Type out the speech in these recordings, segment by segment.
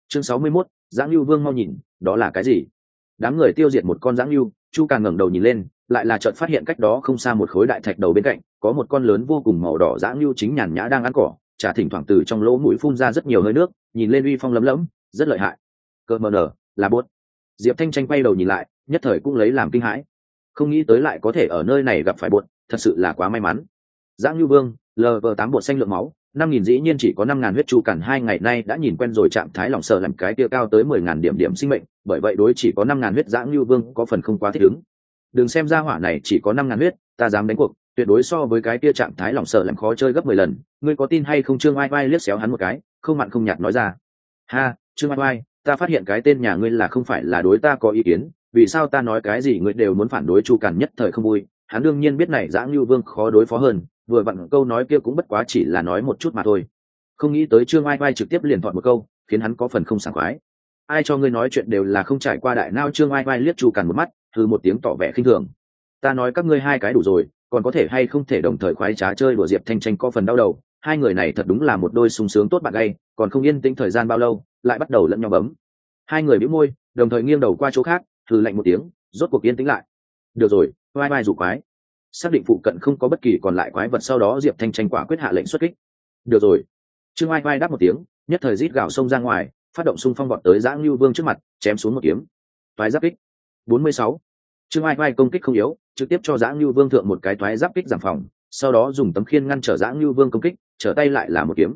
chương 61, Giáng Lưu Vương mau nhìn, đó là cái gì? Đám người tiêu diệt một con Giáng Lưu, Chu Càn ngẩng đầu nhìn lên, lại là chợt phát hiện cách đó không xa một khối đại thạch đầu bên cạnh, có một con lớn vô cùng màu đỏ Giáng Lưu chính nhàn nhã đang ăn cỏ, chả thỉnh thoảng từ trong lỗ mũi phun ra rất nhiều hơi nước, nhìn lên uy phong lấm lẫm, rất lợi hại. Cơ mờ nở, là buốt. Diệp Thanh Tranh quay đầu nhìn lại, nhất thời cũng lấy làm kinh hãi. Không nghĩ tới lại có thể ở nơi này gặp phải buốt, thật sự là quá may mắn. Giáng Lưu Vương, LV8 bột xanh lượng máu, 5.000 dĩ nhiên chỉ có 5.000 huyết. Chu Càn 2 ngày nay đã nhìn quen rồi trạng thái lòng sợ làm cái kia cao tới 10.000 điểm sinh mệnh, bởi vậy đối chỉ có 5.000 huyết Giáng Lưu Vương có phần không quá thích ứng. Đừng xem ra hỏa này chỉ có 5.000 huyết, ta dám đánh cuộc, tuyệt đối so với cái kia trạng thái lòng sợ làm khó chơi gấp 10 lần. Ngươi có tin hay không? Trương Oai Oai liếc xéo hắn một cái, không mặn không nhạt nói ra. Ha, Trương Oai Oai, ta phát hiện cái tên nhà ngươi là không phải là đối ta có ý kiến, vì sao ta nói cái gì ngươi đều muốn phản đối? Chu Càn nhất thời không vui, hắn đương nhiên biết này Giáng Lưu Vương khó đối phó hơn, vừa vặn câu nói kia cũng bất quá chỉ là nói một chút mà thôi. Không nghĩ tới Trương Oai Oai trực tiếp liền thọt một câu, khiến hắn có phần không sảng khoái. Ai cho ngươi nói chuyện đều là không trải qua đại não? Trương Oai Oai liếc Chu Càn một mắt, hừ một tiếng tỏ vẻ khinh thường. Ta nói các ngươi hai cái đủ rồi, còn có thể hay không thể đồng thời khoái trá chơi đùa? Diệp Thanh Tranh có phần đau đầu, hai người này thật đúng là một đôi sung sướng tốt bạn gay, còn không yên tĩnh thời gian bao lâu, lại bắt đầu lẫn nhau bấm. Hai người bĩu môi, đồng thời nghiêng đầu qua chỗ khác, hừ lạnh một tiếng, rốt cuộc yên tĩnh lại. Được rồi, Oai Oai rủ quái. Xác định phụ cận không có bất kỳ còn lại quái vật, sau đó Diệp Thanh Tranh quả quyết hạ lệnh xuất kích. Được rồi. Trương Oai Oai đáp một tiếng, nhất thời rít gào xông ra ngoài, phát động xung phong vọt tới Giáng Lưu Vương trước mặt, chém xuống một kiếm. Toái giáp kích. 46. Trương Oai Oai công kích không yếu, trực tiếp cho Giáng Lưu Vương thượng một cái toái giáp kích giảm phòng, sau đó dùng tấm khiên ngăn trở Giáng Lưu Vương công kích, trở tay lại là một kiếm.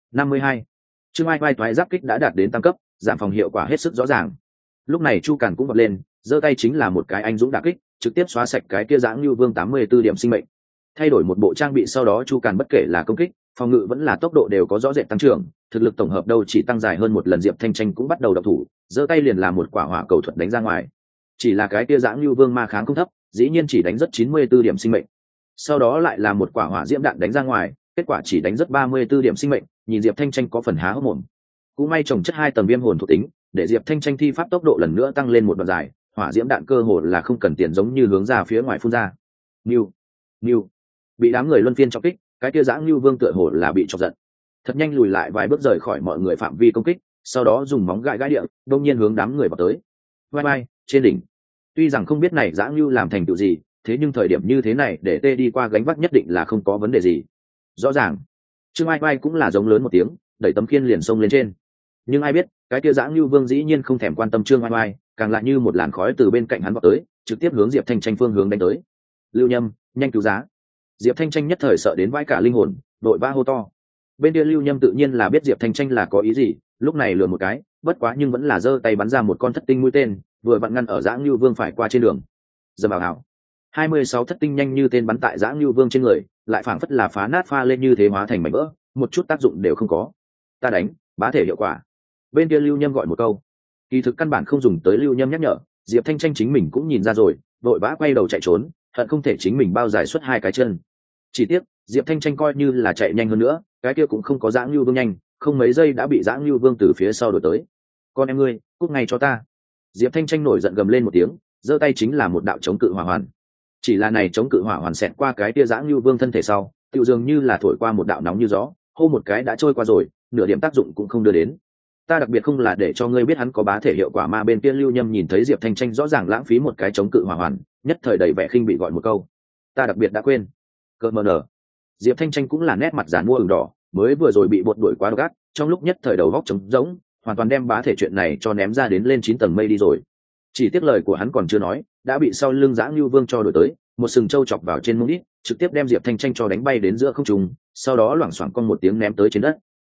52. Trương Oai Oai toái giáp kích đã đạt đến tam cấp, giảm phòng hiệu quả hết sức rõ ràng. Lúc này Chu Càn cũng vọt lên, giơ tay chính là một cái anh dũng đả kích, trực tiếp xóa sạch cái kia Giáng Lưu Vương 84 điểm sinh mệnh. Thay đổi một bộ trang bị sau đó, Chu Càn bất kể là công kích, phòng ngự vẫn là tốc độ đều có rõ rệt tăng trưởng, thực lực tổng hợp đâu chỉ tăng dài hơn một lần. Diệp Thanh Tranh cũng bắt đầu động thủ, giơ tay liền là một quả hỏa cầu thuật đánh ra ngoài. Chỉ là cái kia Giáng Lưu Vương ma kháng không thấp, dĩ nhiên chỉ đánh rất 94 điểm sinh mệnh. Sau đó lại là một quả hỏa diễm đạn đánh ra ngoài, kết quả chỉ đánh rất 34 điểm sinh mệnh, nhìn Diệp Thanh Tranh có phần há hốc mồm. Cũng may trồng chất 2 tầng viêm hồn thuộc tính, để Diệp Thanh Tranh thi pháp tốc độ lần nữa tăng lên một đoạn dài, hỏa diễm đạn cơ hồ là không cần tiền giống như hướng ra phía ngoài phun ra. Niu, bị đám người luân phiên trọng kích, cái kia Giáng Lưu Vương tựa hồ là bị chọc giận, thật nhanh lùi lại vài bước rời khỏi mọi người phạm vi công kích, sau đó dùng móng gãi địa, đông nhiên hướng đám người vào tới. Vai vai, trên đỉnh. Tuy rằng không biết này Giáng Lưu làm thành tựu gì, thế nhưng thời điểm như thế này để tê đi qua gánh vác nhất định là không có vấn đề gì. Rõ ràng. Trương Ai Vai cũng là giống lớn một tiếng, đẩy tấm khiên liền xông lên trên. Nhưng ai biết, cái kia Giáng Lưu Vương dĩ nhiên không thèm quan tâm Trương Ai Vai, càng lại như một làn khói từ bên cạnh hắn vọt tới, trực tiếp hướng Diệp Thanh Tranh phương hướng đánh tới. Lưu Nhâm, nhanh cứu giá. Diệp Thanh Tranh nhất thời sợ đến vãi cả linh hồn, đội ba hô to. Bên kia Lưu Nhâm tự nhiên là biết Diệp Thanh Tranh là có ý gì, lúc này lừa một cái, bất quá nhưng vẫn là giơ tay bắn ra một con thất tinh mũi tên, vừa vặn ngăn ở Giáng Lưu Vương phải qua trên đường. Giờ bảo hảo. 26 thất tinh nhanh như tên bắn tại Giáng Lưu Vương trên người, lại phảng phất là phá nát pha lên như thế, hóa thành mảnh vỡ, một chút tác dụng đều không có. Ta đánh, bá thể hiệu quả. Bên kia Lưu Nhâm gọi một câu, kỳ thực căn bản không dùng tới Lưu Nhâm nhắc nhở, Diệp Thanh Tranh chính mình cũng nhìn ra rồi, vội vã quay đầu chạy trốn, hận không thể chính mình bao dài xuất 2 cái chân. Chỉ tiếc, Diệp Thanh Tranh coi như là chạy nhanh hơn nữa, cái kia cũng không có Giáng Lưu Vương nhanh, không mấy giây đã bị Giáng Lưu Vương từ phía sau đuổi tới. Con em ngươi, cút ngay cho ta. Diệp Thanh Tranh nổi giận gầm lên một tiếng, giơ tay chính là một đạo chống cự hỏa hoàn. Chỉ là này chống cự hỏa hoàn xẹt qua cái kia Giáng Lưu Vương thân thể sau, tựu dường như là thổi qua một đạo nóng như gió, hô một cái đã trôi qua rồi, nửa điểm tác dụng cũng không đưa đến. Ta đặc biệt không là để cho ngươi biết hắn có bá thể hiệu quả mà. Bên kia Lưu Nhâm nhìn thấy Diệp Thanh Tranh rõ ràng lãng phí một cái chống cự hỏa hoàn, nhất thời đầy vẻ khinh bị gọi một câu, ta đặc biệt đã quên. Cơ mờ nở. Diệp Thanh Tranh cũng là nét mặt giàn mua ửng đỏ, mới vừa rồi bị bột đuổi quá gắt, trong lúc nhất thời đầu góc trống rỗng, hoàn toàn đem bá thể chuyện này cho ném ra đến lên 9 tầng mây đi rồi. Chỉ tiếc lời của hắn còn chưa nói, đã bị sau lưng Giáng Lưu Vương cho đuổi tới, một sừng trâu chọc vào trên mông đít, trực tiếp đem Diệp Thanh Tranh cho đánh bay đến giữa không trung, sau đó loảng xoảng con một tiếng ném tới trên đất.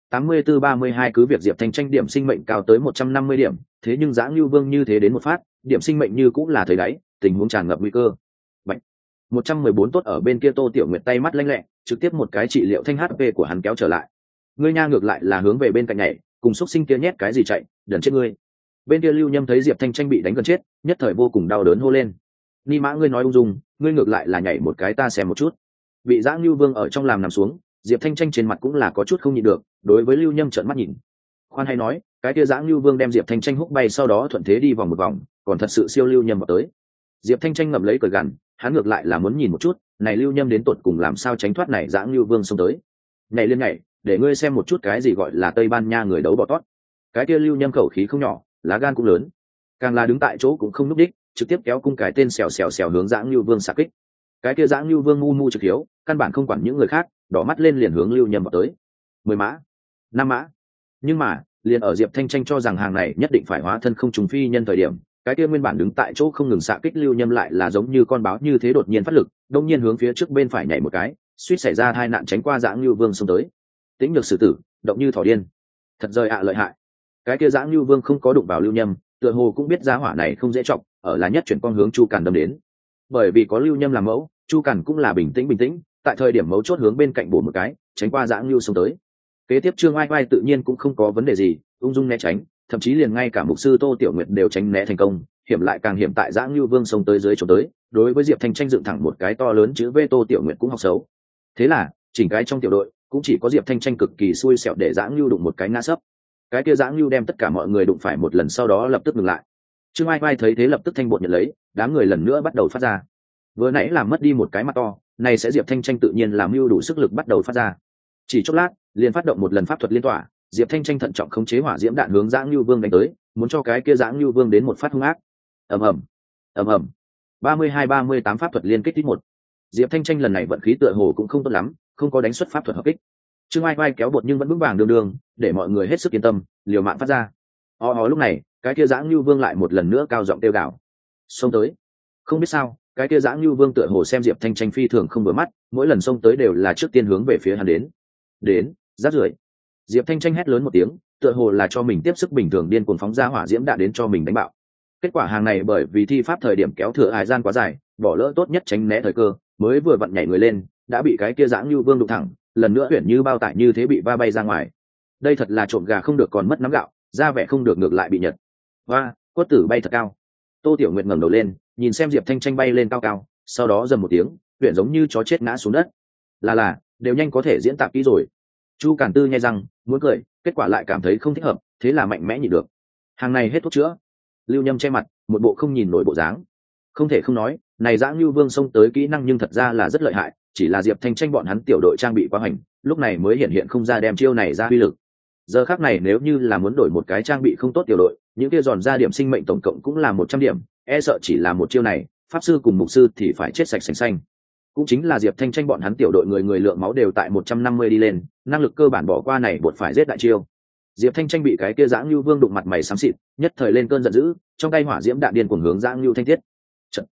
84-32 cứ việc Diệp Thanh Tranh điểm sinh mệnh cao tới 150 điểm, thế nhưng Giáng Lưu Vương như thế đến một phát, điểm sinh mệnh như cũng là thời đáy, tình huống tràn ngập nguy cơ. Bạch. 114 tốt ở bên kia Tô Tiểu Nguyệt tay mắt lanh lẹ, trực tiếp một cái trị liệu thanh HP của hắn kéo trở lại. Ngươi nha ngược lại là hướng về bên cạnh nhảy, cùng xúc sinh kia nhét cái gì chạy, đần chết ngươi. Bên kia Lưu Nhâm thấy Diệp Thanh Tranh bị đánh gần chết, nhất thời vô cùng đau đớn hô lên. Ni mã ngươi nói ung dung, ngươi ngược lại là nhảy một cái ta xem một chút. Bị Giáng Lưu Vương ở trong làm nằm xuống, Diệp Thanh Tranh trên mặt cũng là có chút không nhịn được, đối với Lưu Nhâm trợn mắt nhìn. Khoan hay nói, cái kia Giáng Lưu Vương đem Diệp Thanh Tranh húc bay, sau đó thuận thế đi vòng một vòng, còn thật sự siêu Lưu Nhâm vào tới. Diệp Thanh Tranh ngậm lấy cười gằn, hắn ngược lại là muốn nhìn một chút, này Lưu Nhâm đến tột cùng làm sao tránh thoát này Giáng Lưu Vương xông tới. Nhảy lên nhảy, để ngươi xem một chút cái gì gọi là Tây Ban Nha người đấu bọ tót. cái kia lưu nhâm khẩu khí không nhỏ, lá gan cũng lớn, càng là đứng tại chỗ cũng không núp đích, trực tiếp kéo cung cái tên xèo xèo xèo hướng Dã Ngưu Vương xạ kích. Cái kia Dã Ngưu Vương mu mu trực hiếu, căn bản không quản những người khác, đỏ mắt lên liền hướng lưu nhâm vào tới. 10 mã, 5 mã. Nhưng mà liền ở Diệp Thanh Tranh cho rằng hàng này nhất định phải hóa thân không trùng phi nhân thời điểm, cái kia nguyên bản đứng tại chỗ không ngừng xạ kích lưu nhâm lại là giống như con báo như thế đột nhiên phát lực, đông nhiên hướng phía trước bên phải nhảy một cái, suýt xảy ra tai nạn tránh qua Dã Ngưu Vương xông tới. Tĩnh Nhược Sử Tử, động như thỏ điên. Thật rời ạ lợi hại. Cái kia Dã Ngưu Vương không có đụng vào lưu nhâm, tựa hồ cũng biết giá hỏa này không dễ chọc, ở là nhất chuyển con hướng Chu Càn đâm đến. Bởi vì có lưu nhâm làm mẫu, Chu Càn cũng là bình tĩnh, tại thời điểm mấu chốt hướng bên cạnh bổ một cái, tránh qua Dã Ngưu xông tới. Kế tiếp Trương Oai Oai tự nhiên cũng không có vấn đề gì, ung dung né tránh, thậm chí liền ngay cả mục sư Tô Tiểu Nguyệt đều tránh né thành công, hiểm lại càng hiểm tại Dã Ngưu Vương xông tới dưới chỗ tới, đối với Diệp Thanh Tranh dựng thẳng một cái to lớn chữ V, Tô Tiểu Nguyệt cũng học xấu. Thế là, chỉnh cái trong tiểu đội, cũng chỉ có Diệp Thanh Tranh cực kỳ xui xẻo để Dã Ngưu đụng một cái ngã sấp. Cái kia Dã Ngưu đem tất cả mọi người đụng phải một lần sau đó lập tức ngừng lại. Trương Ai Vai thấy thế lập tức thanh bột nhận lấy, đám người lần nữa bắt đầu phát ra. Vừa nãy làm mất đi một cái mặt to, này sẽ Diệp Thanh Tranh tự nhiên làm mưu đủ sức lực bắt đầu phát ra. Chỉ chốc lát, liền phát động một lần pháp thuật liên tỏa, Diệp Thanh Tranh thận trọng khống chế hỏa diễm đạn hướng Dã Ngưu Vương đánh tới, muốn cho cái kia Dã Ngưu Vương đến một phát hung ác. Ầm ầm, ầm ầm. 32-38 pháp thuật liên kích tiếp một. Diệp Thanh Tranh lần này vận khí tựa hồ cũng không tốt lắm, không có đánh xuất pháp thuật hợp kích. Trương Ai Vai kéo bột nhưng vẫn vững vàng đường, để mọi người hết sức yên tâm, liều mạng phát ra. Lúc này, cái kia Dã Ngưu Vương lại một lần nữa cao giọng kêu gào. Xông tới. Không biết sao, cái kia Dã Ngưu Vương tựa hồ xem Diệp Thanh Tranh phi thường không vừa mắt, mỗi lần xông tới đều là trước tiên hướng về phía hắn đến. Đến, rát rưởi. Diệp Thanh Tranh hét lớn một tiếng, tựa hồ là cho mình tiếp sức bình thường điên cuồng phóng ra hỏa diễm đạn đến cho mình đánh bạo. Kết quả hàng này bởi vì thi pháp thời điểm kéo thừa thời gian quá dài, bỏ lỡ tốt nhất tránh né thời cơ, mới vừa vặn nhảy người lên, đã bị cái kia Dã Ngưu Vương đụng thẳng, lần nữa huyền như bao tải như thế bị va bay ra ngoài. Đây thật là trộm gà không được còn mất nắm gạo, ra vẻ không được ngược lại bị nhật. Và, quất tử bay thật cao. Tô Tiểu Nguyệt ngẩng đầu lên, nhìn xem Diệp Thanh Tranh bay lên cao cao, sau đó dầm một tiếng, huyền giống như chó chết ngã xuống đất. Là, đều nhanh có thể diễn tạp kỹ rồi. Chu Càn Tư nghe rằng muốn cười, kết quả lại cảm thấy không thích hợp, thế là mạnh mẽ nhịn được. Hàng này hết thuốc chữa. Lưu Nhâm che mặt, một bộ không nhìn nổi bộ dáng. Không thể không nói, này Dã Ngưu Vương xông tới kỹ năng nhưng thật ra là rất lợi hại, chỉ là Diệp Thanh Tranh bọn hắn tiểu đội trang bị quá hành, lúc này mới hiện không ra đem chiêu này ra uy lực. Giờ khắc này nếu như là muốn đổi một cái trang bị không tốt tiểu đội, những kia giòn ra điểm sinh mệnh tổng cộng cũng là 100 điểm, e sợ chỉ là một chiêu này, pháp sư cùng mục sư thì phải chết sạch sành xanh. Cũng chính là Diệp Thanh Tranh bọn hắn tiểu đội người lượng máu đều tại 150 đi lên, năng lực cơ bản bỏ qua này buộc phải giết đại chiêu. Diệp Thanh Tranh bị cái kia Dã Ngưu Vương đụng mặt mày xám xịt, nhất thời lên cơn giận dữ, trong tay hỏa diễm đạn điên cuồng hướng Dã Ngưu Thanh thiết. Trận,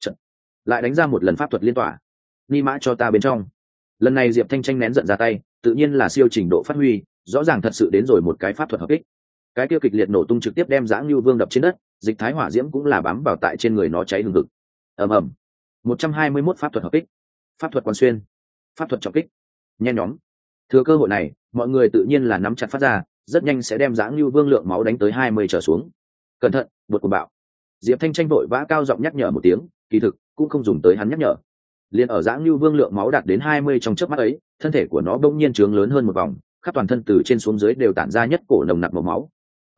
lại đánh ra một lần pháp thuật liên tỏa. Ni mã cho ta bên trong. Lần này Diệp Thanh Tranh nén giận ra tay, tự nhiên là siêu trình độ phát huy, rõ ràng thật sự đến rồi một cái pháp thuật hợp kích. Cái kia kịch liệt nổ tung trực tiếp đem Dã Ngưu Vương đập trên đất, dịch thái hỏa diễm cũng là bám vào tại trên người nó cháy hừng hực. Ầm ầm. 121 pháp thuật hợp kích, pháp thuật quan xuyên, pháp thuật trọng kích, nhen nhóm. Thừa cơ hội này, mọi người tự nhiên là nắm chặt phát ra, rất nhanh sẽ đem Dã Ngưu Vương lượng máu đánh tới 20 trở xuống. Cẩn thận, bột của bạo. Diệp Thanh Tranh vội vã cao giọng nhắc nhở một tiếng, kỳ thực cũng không dùng tới hắn nhắc nhở. Liên ở Dã Ngưu Vương lượng máu đạt đến 20 trong chớp mắt ấy, thân thể của nó bỗng nhiên trướng lớn hơn một vòng, khắp toàn thân từ trên xuống dưới đều tản ra nhất cổ nồng nặc màu máu.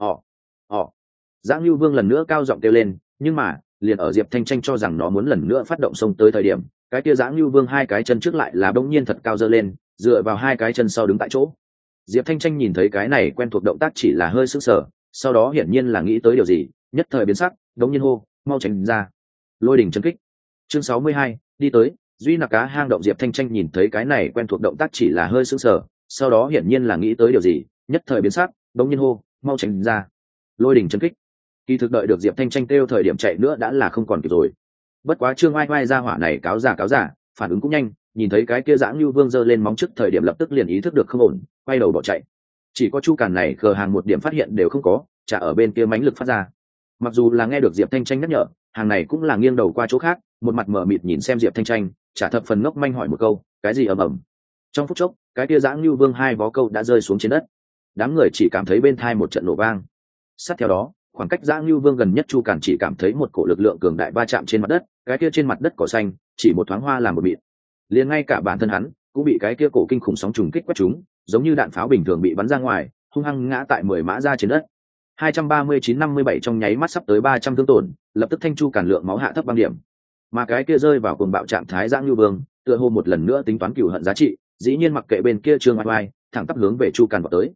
Dã Ngưu Vương lần nữa cao giọng kêu lên, nhưng mà, liền ở Diệp Thanh Tranh cho rằng nó muốn lần nữa phát động xông tới thời điểm, cái kia Dã Ngưu Vương hai cái chân trước lại là bỗng nhiên thật cao giơ lên, dựa vào hai cái chân sau đứng tại chỗ. Diệp Thanh Tranh nhìn thấy cái này quen thuộc động tác chỉ là hơi sững sờ, sau đó hiển nhiên là nghĩ tới điều gì, nhất thời biến sắc, đống nhiên hô, mau tránh ra. Lôi đỉnh chấn kích. Chương 62, đi tới, duy nặc cá hang động. Diệp Thanh Tranh nhìn thấy cái này quen thuộc động tác chỉ là hơi sững sờ, sau đó hiển nhiên là nghĩ tới điều gì, nhất thời biến sắc, đống nhiên hô, mau tránh ra. Lôi đỉnh chấn kích. Kỳ thực đợi được Diệp Thanh Tranh kêu thời điểm chạy nữa đã là không còn kịp rồi. Bất quá Trương Oai Oai ra hỏa này cáo giả, phản ứng cũng nhanh, nhìn thấy cái kia Dã Ngưu Vương giơ lên móng trước thời điểm lập tức liền ý thức được không ổn, quay đầu bỏ chạy. Chỉ có Chu Càn này khờ hàng một điểm phát hiện đều không có, chả ở bên kia mãnh lực phát ra. Mặc dù là nghe được Diệp Thanh Tranh nhắc nhở, hàng này cũng là nghiêng đầu qua chỗ khác, một mặt mở mịt nhìn xem Diệp Thanh Tranh, chả thập phần ngốc manh hỏi một câu, cái gì ầm ầm. Trong phút chốc, cái kia Dã Ngưu Vương hai vó câu đã rơi xuống trên đất. Đám người chỉ cảm thấy bên tai một trận nổ vang. Sát theo đó, khoảng cách Dã Ngưu Vương gần nhất Chu Càn chỉ cảm thấy một cổ lực lượng cường đại va chạm trên mặt đất, cái kia trên mặt đất cỏ xanh chỉ một thoáng hoa làm một mịn, liền ngay cả bản thân hắn cũng bị cái kia cổ kinh khủng sóng trùng kích quét trúng, giống như đạn pháo bình thường bị bắn ra ngoài, hung hăng ngã tại 10 mã ra trên đất. 239-57 trong nháy mắt sắp tới 300 thương tổn, lập tức thanh Chu Càn lượng máu hạ thấp băng điểm. Mà cái kia rơi vào cuồng bạo trạng thái Dã Ngưu Vương, tựa hồ một lần nữa tính toán cừu hận giá trị, dĩ nhiên mặc kệ bên kia Trương Oai Oai, thẳng tắp hướng về Chu Càn vào tới.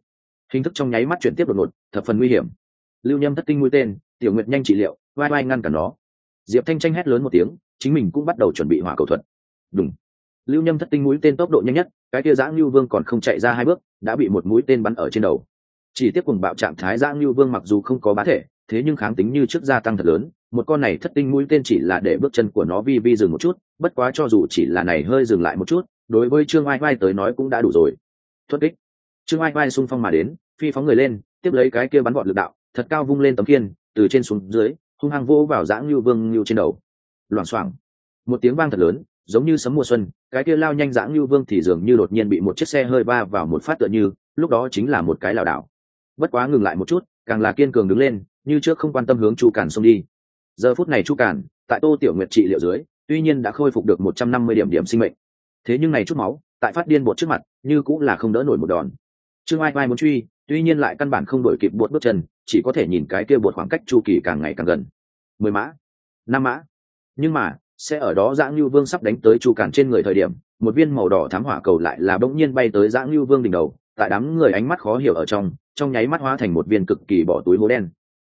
hình thức trong nháy mắt chuyển tiếp đột ngột, thập phần nguy hiểm. Lưu Nhâm thất tinh mũi tên, Tiểu Nguyệt nhanh trị liệu, vai vai ngăn cản nó. Diệp Thanh tranh hét lớn một tiếng, chính mình cũng bắt đầu chuẩn bị hỏa cầu thuật. Đùng. Lưu Nhâm thất tinh mũi tên tốc độ nhanh nhất, cái kia Dã Nưu Vương còn không chạy ra 2 bước, đã bị một mũi tên bắn ở trên đầu. Chỉ tiếc cùng bạo trạng thái Dã Nưu Vương mặc dù không có bá thể, thế nhưng kháng tính như trước gia tăng thật lớn, một con này thất tinh mũi tên chỉ là để bước chân của nó vi vi dừng một chút, bất quá cho dù chỉ là này hơi dừng lại một chút, đối với Trương Oai Oai tới nói cũng đã đủ rồi. Thuận kích. Trương Oai Oai xung phong mà đến, phi phóng người lên, tiếp lấy cái kia bắn vọt lực đạo, thật cao vung lên tấm khiên, từ trên xuống dưới, hung hăng vỗ vào Dã Nưu Vương Nưu trên đầu. Loảng xoảng. Một tiếng vang thật lớn, giống như sấm mùa xuân, cái kia lao nhanh Dã Nưu Vương thì dường như đột nhiên bị một chiếc xe hơi va vào một phát tựa như, lúc đó chính là một cái lảo đảo. Bất quá ngừng lại một chút, càng là kiên cường đứng lên, như trước không quan tâm hướng Chu Càn xông đi. Giờ phút này Chu Càn, tại Tô Tiểu Nguyệt trị liệu dưới, tuy nhiên đã khôi phục được 150 điểm sinh mệnh, thế nhưng này chút máu, tại phát điên bột trước mặt, như cũng là không đỡ nổi một đòn. Trương Ai Ai muốn truy, tuy nhiên lại căn bản không đổi kịp bột bước chân, chỉ có thể nhìn cái kia bột khoảng cách Chu Kỳ càng ngày càng gần. 10 mã, 5 mã. Nhưng mà, sẽ ở đó Dã Nưu Vương sắp đánh tới Chu Càn trên người thời điểm, một viên màu đỏ thám hỏa cầu lại là bỗng nhiên bay tới Dã Nưu Vương đỉnh đầu, tại đám người ánh mắt khó hiểu ở trong nháy mắt hóa thành một viên cực kỳ bỏ túi hố đen.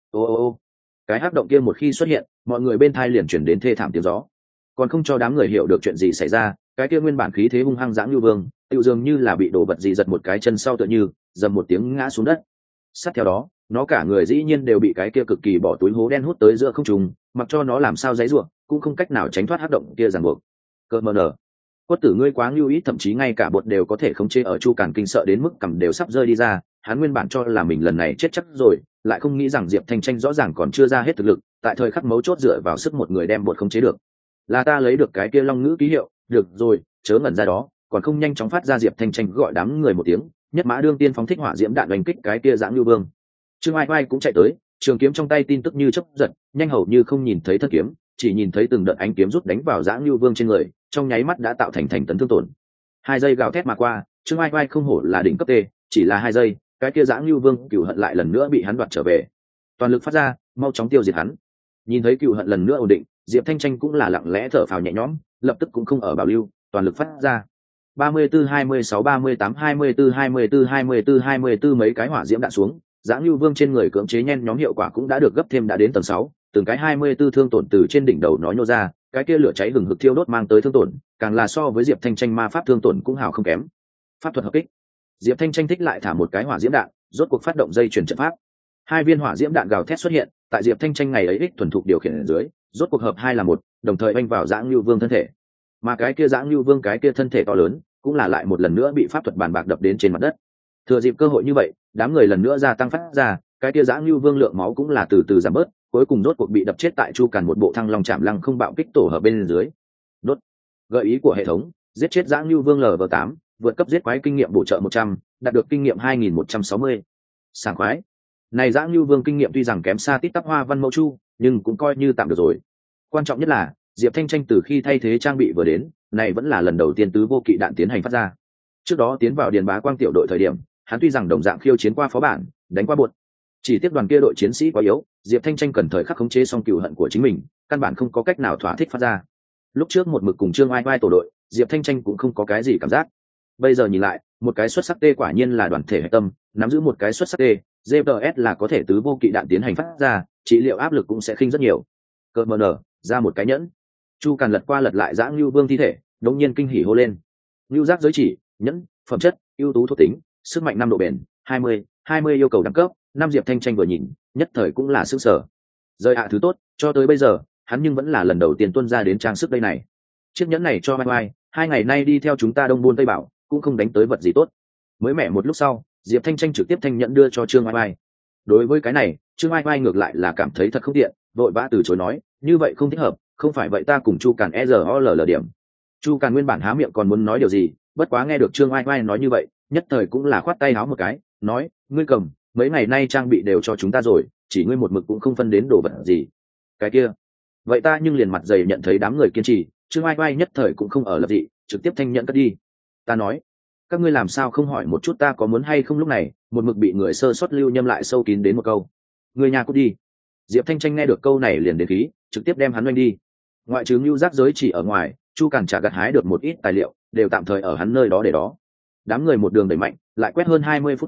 Ô, cái hắc động kia một khi xuất hiện, mọi người bên thai liền chuyển đến thê thảm tiếng gió. Còn không cho đám người hiểu được chuyện gì xảy ra, cái kia nguyên bản khí thế hung hăng Dã Nưu Vương, tựu dường như là bị đổ vật gì giật một cái chân sau tựa như, dầm một tiếng ngã xuống đất. Sát theo đó, nó cả người dĩ nhiên đều bị cái kia cực kỳ bỏ túi hố đen hút tới giữa không trung, mặc cho nó làm sao giãy giụa, cũng không cách nào tránh thoát hắc động kia ràng buộc. Cơ mờ nở, quất tử ngươi quá lưu ý, thậm chí ngay cả bột đều có thể khống chế ở Chu Càn kinh sợ đến mức cầm đều sắp rơi đi ra. Hắn nguyên bản cho là mình lần này chết chắc rồi, lại không nghĩ rằng Diệp Thanh Tranh rõ ràng còn chưa ra hết thực lực, tại thời khắc mấu chốt dựa vào sức một người đem bột khống chế được. Là ta lấy được cái kia long ngữ ký hiệu, được rồi, chớ ngẩn ra đó, còn không nhanh chóng phát ra. Diệp Thanh Tranh gọi đám người một tiếng, nhất mã đương tiên phóng thích hỏa diễm đạn đánh kích cái kia Dã Nưu Vương. Trương Ai Ai cũng chạy tới, trường kiếm trong tay tin tức như chớp giật, nhanh hầu như không nhìn thấy thân kiếm, chỉ nhìn thấy từng đợt ánh kiếm rút đánh vào Dã Nưu Vương trên người, trong nháy mắt đã tạo thành tấn thương tổn. 2 giây gào thét mà qua, Trương Ai Ai không hổ là đỉnh cấp tê, chỉ là 2 giây, cái kia Dã Nưu Vương cừu hận lại lần nữa bị hắn đoạt trở về. Toàn lực phát ra, mau chóng tiêu diệt hắn. Nhìn thấy cừu hận lần nữa ổn định, Diệp Thanh Tranh cũng là lặng lẽ thở phào nhẹ nhõm, lập tức cũng không ở bảo lưu, toàn lực phát ra. 34 26 38 24 24 24 24 mấy cái hỏa diễm đạn xuống, Dã Nưu Vương trên người cưỡng chế nhen nhóm hiệu quả cũng đã được gấp thêm đã đến tầng 6, từng cái 24 thương tổn từ trên đỉnh đầu nó nhô ra, cái kia lửa cháy hừng hực thiêu đốt mang tới thương tổn, càng là so với Diệp Thanh Tranh ma pháp thương tổn cũng hào không kém. Pháp thuật hợp kích. Diệp Thanh Tranh thích lại thả một cái hỏa diễm đạn, rốt cuộc phát động dây chuyển trận pháp. 2 viên hỏa diễm đạn gào thét xuất hiện, tại Diệp Thanh Tranh ngày ấy ích thuần thục điều khiển ở dưới, rốt cuộc hợp 2 là 1, đồng thời oanh vào Dã Nưu Vương thân thể. Mà cái kia Dã Nưu Vương cái kia thân thể to lớn, cũng là lại một lần nữa bị pháp thuật bàn bạc đập đến trên mặt đất. Thừa dịp cơ hội như vậy, đám người lần nữa gia tăng phát ra, cái kia Dã Nưu Vương lượng máu cũng là từ từ giảm bớt, cuối cùng rốt cuộc bị đập chết tại Chu Càn một bộ thăng long chạm lăng không bạo kích tổ hợp bên dưới. Đốt. Gợi ý của hệ thống, giết chết Dã Nưu Vương Lv8, vượt cấp giết quái kinh nghiệm bổ trợ 100, đạt được kinh nghiệm 2160. Sảng khoái. Này Dã Nưu Vương kinh nghiệm tuy rằng kém xa Tít Tắp Hoa Văn Mẫu Chu, nhưng cũng coi như tạm được rồi. Quan trọng nhất là, Diệp Thanh Tranh từ khi thay thế trang bị vừa đến, này vẫn là lần đầu tiên tứ vô kỵ đạn tiến hành phát ra. Trước đó tiến vào Điền Bá Quang tiểu đội thời điểm, hắn tuy rằng đồng dạng khiêu chiến qua phó bản, đánh qua bột, chỉ tiếc đoàn kia đội chiến sĩ quá yếu, Diệp Thanh Tranh cần thời khắc khống chế xong cừu hận của chính mình, căn bản không có cách nào thỏa thích phát ra. Lúc trước một mực cùng Trương Ai Ai tổ đội, Diệp Thanh Tranh cũng không có cái gì cảm giác. Bây giờ nhìn lại, một cái xuất sắc tê quả nhiên là đoàn thể hệ tâm, nắm giữ một cái xuất sắc tê, GPS là có thể tứ vô kỵ đạn tiến hành phát ra, trị liệu áp lực cũng sẽ khinh rất nhiều. Cơ mờ nở, ra một cái nhẫn. Chu Càn lật qua lật lại Dã Nưu Vương thi thể, đột nhiên kinh hỉ hô lên. Nưu giác giới chỉ, nhẫn, phẩm chất, ưu tú thuộc tính, sức mạnh 5 độ bền, 20 yêu cầu đẳng cấp. Năm Diệp Thanh Tranh vừa nhìn, nhất thời cũng là sức sở. Rời thứ tốt, cho tới bây giờ, hắn nhưng vẫn là lần đầu tiên tuân ra đến trang sức đây này. Chiếc nhẫn này cho Mai Mai, 2 ngày nay đi theo chúng ta Đông Buôn Tây Bảo, cũng không đánh tới vật gì tốt. Mới mẻ một lúc sau, Diệp Thanh Tranh trực tiếp thanh nhẫn đưa cho Trương Mai Mai. Đối với cái này, Trương Mai Mai ngược lại là cảm thấy thật không tiện, vội vã từ chối nói, như vậy không thích hợp, không phải vậy ta cùng Chu Càn EROLL điểm. Chu Càn nguyên bản há miệng còn muốn nói điều gì, bất quá nghe được Trương Mai Mai nói như vậy, nhất thời cũng là khoát tay háo một cái, nói, ngươi cầm, mấy ngày nay trang bị đều cho chúng ta rồi, chỉ ngươi một mực cũng không phân đến đồ vật gì. Cái kia, vậy ta nhưng liền mặt dày nhận thấy đám người kiên trì, Trương Ai Ai nhất thời cũng không ở lập dị, trực tiếp thanh nhận cất đi. Ta nói, các ngươi làm sao không hỏi một chút ta có muốn hay không. Lúc này một mực bị người sơ sót Lưu Nhâm lại sâu kín đến một câu, người nhà cút đi. Diệp Thanh Tranh nghe được câu này liền đến khí, trực tiếp đem hắn oanh đi. Ngoại trừ Lưu Giác giới chỉ ở ngoài, Chu Càn trả gặt hái được một ít tài liệu, đều tạm thời ở hắn nơi đó để đó. Đám người một đường đẩy mạnh, lại quét hơn 20 phút quái,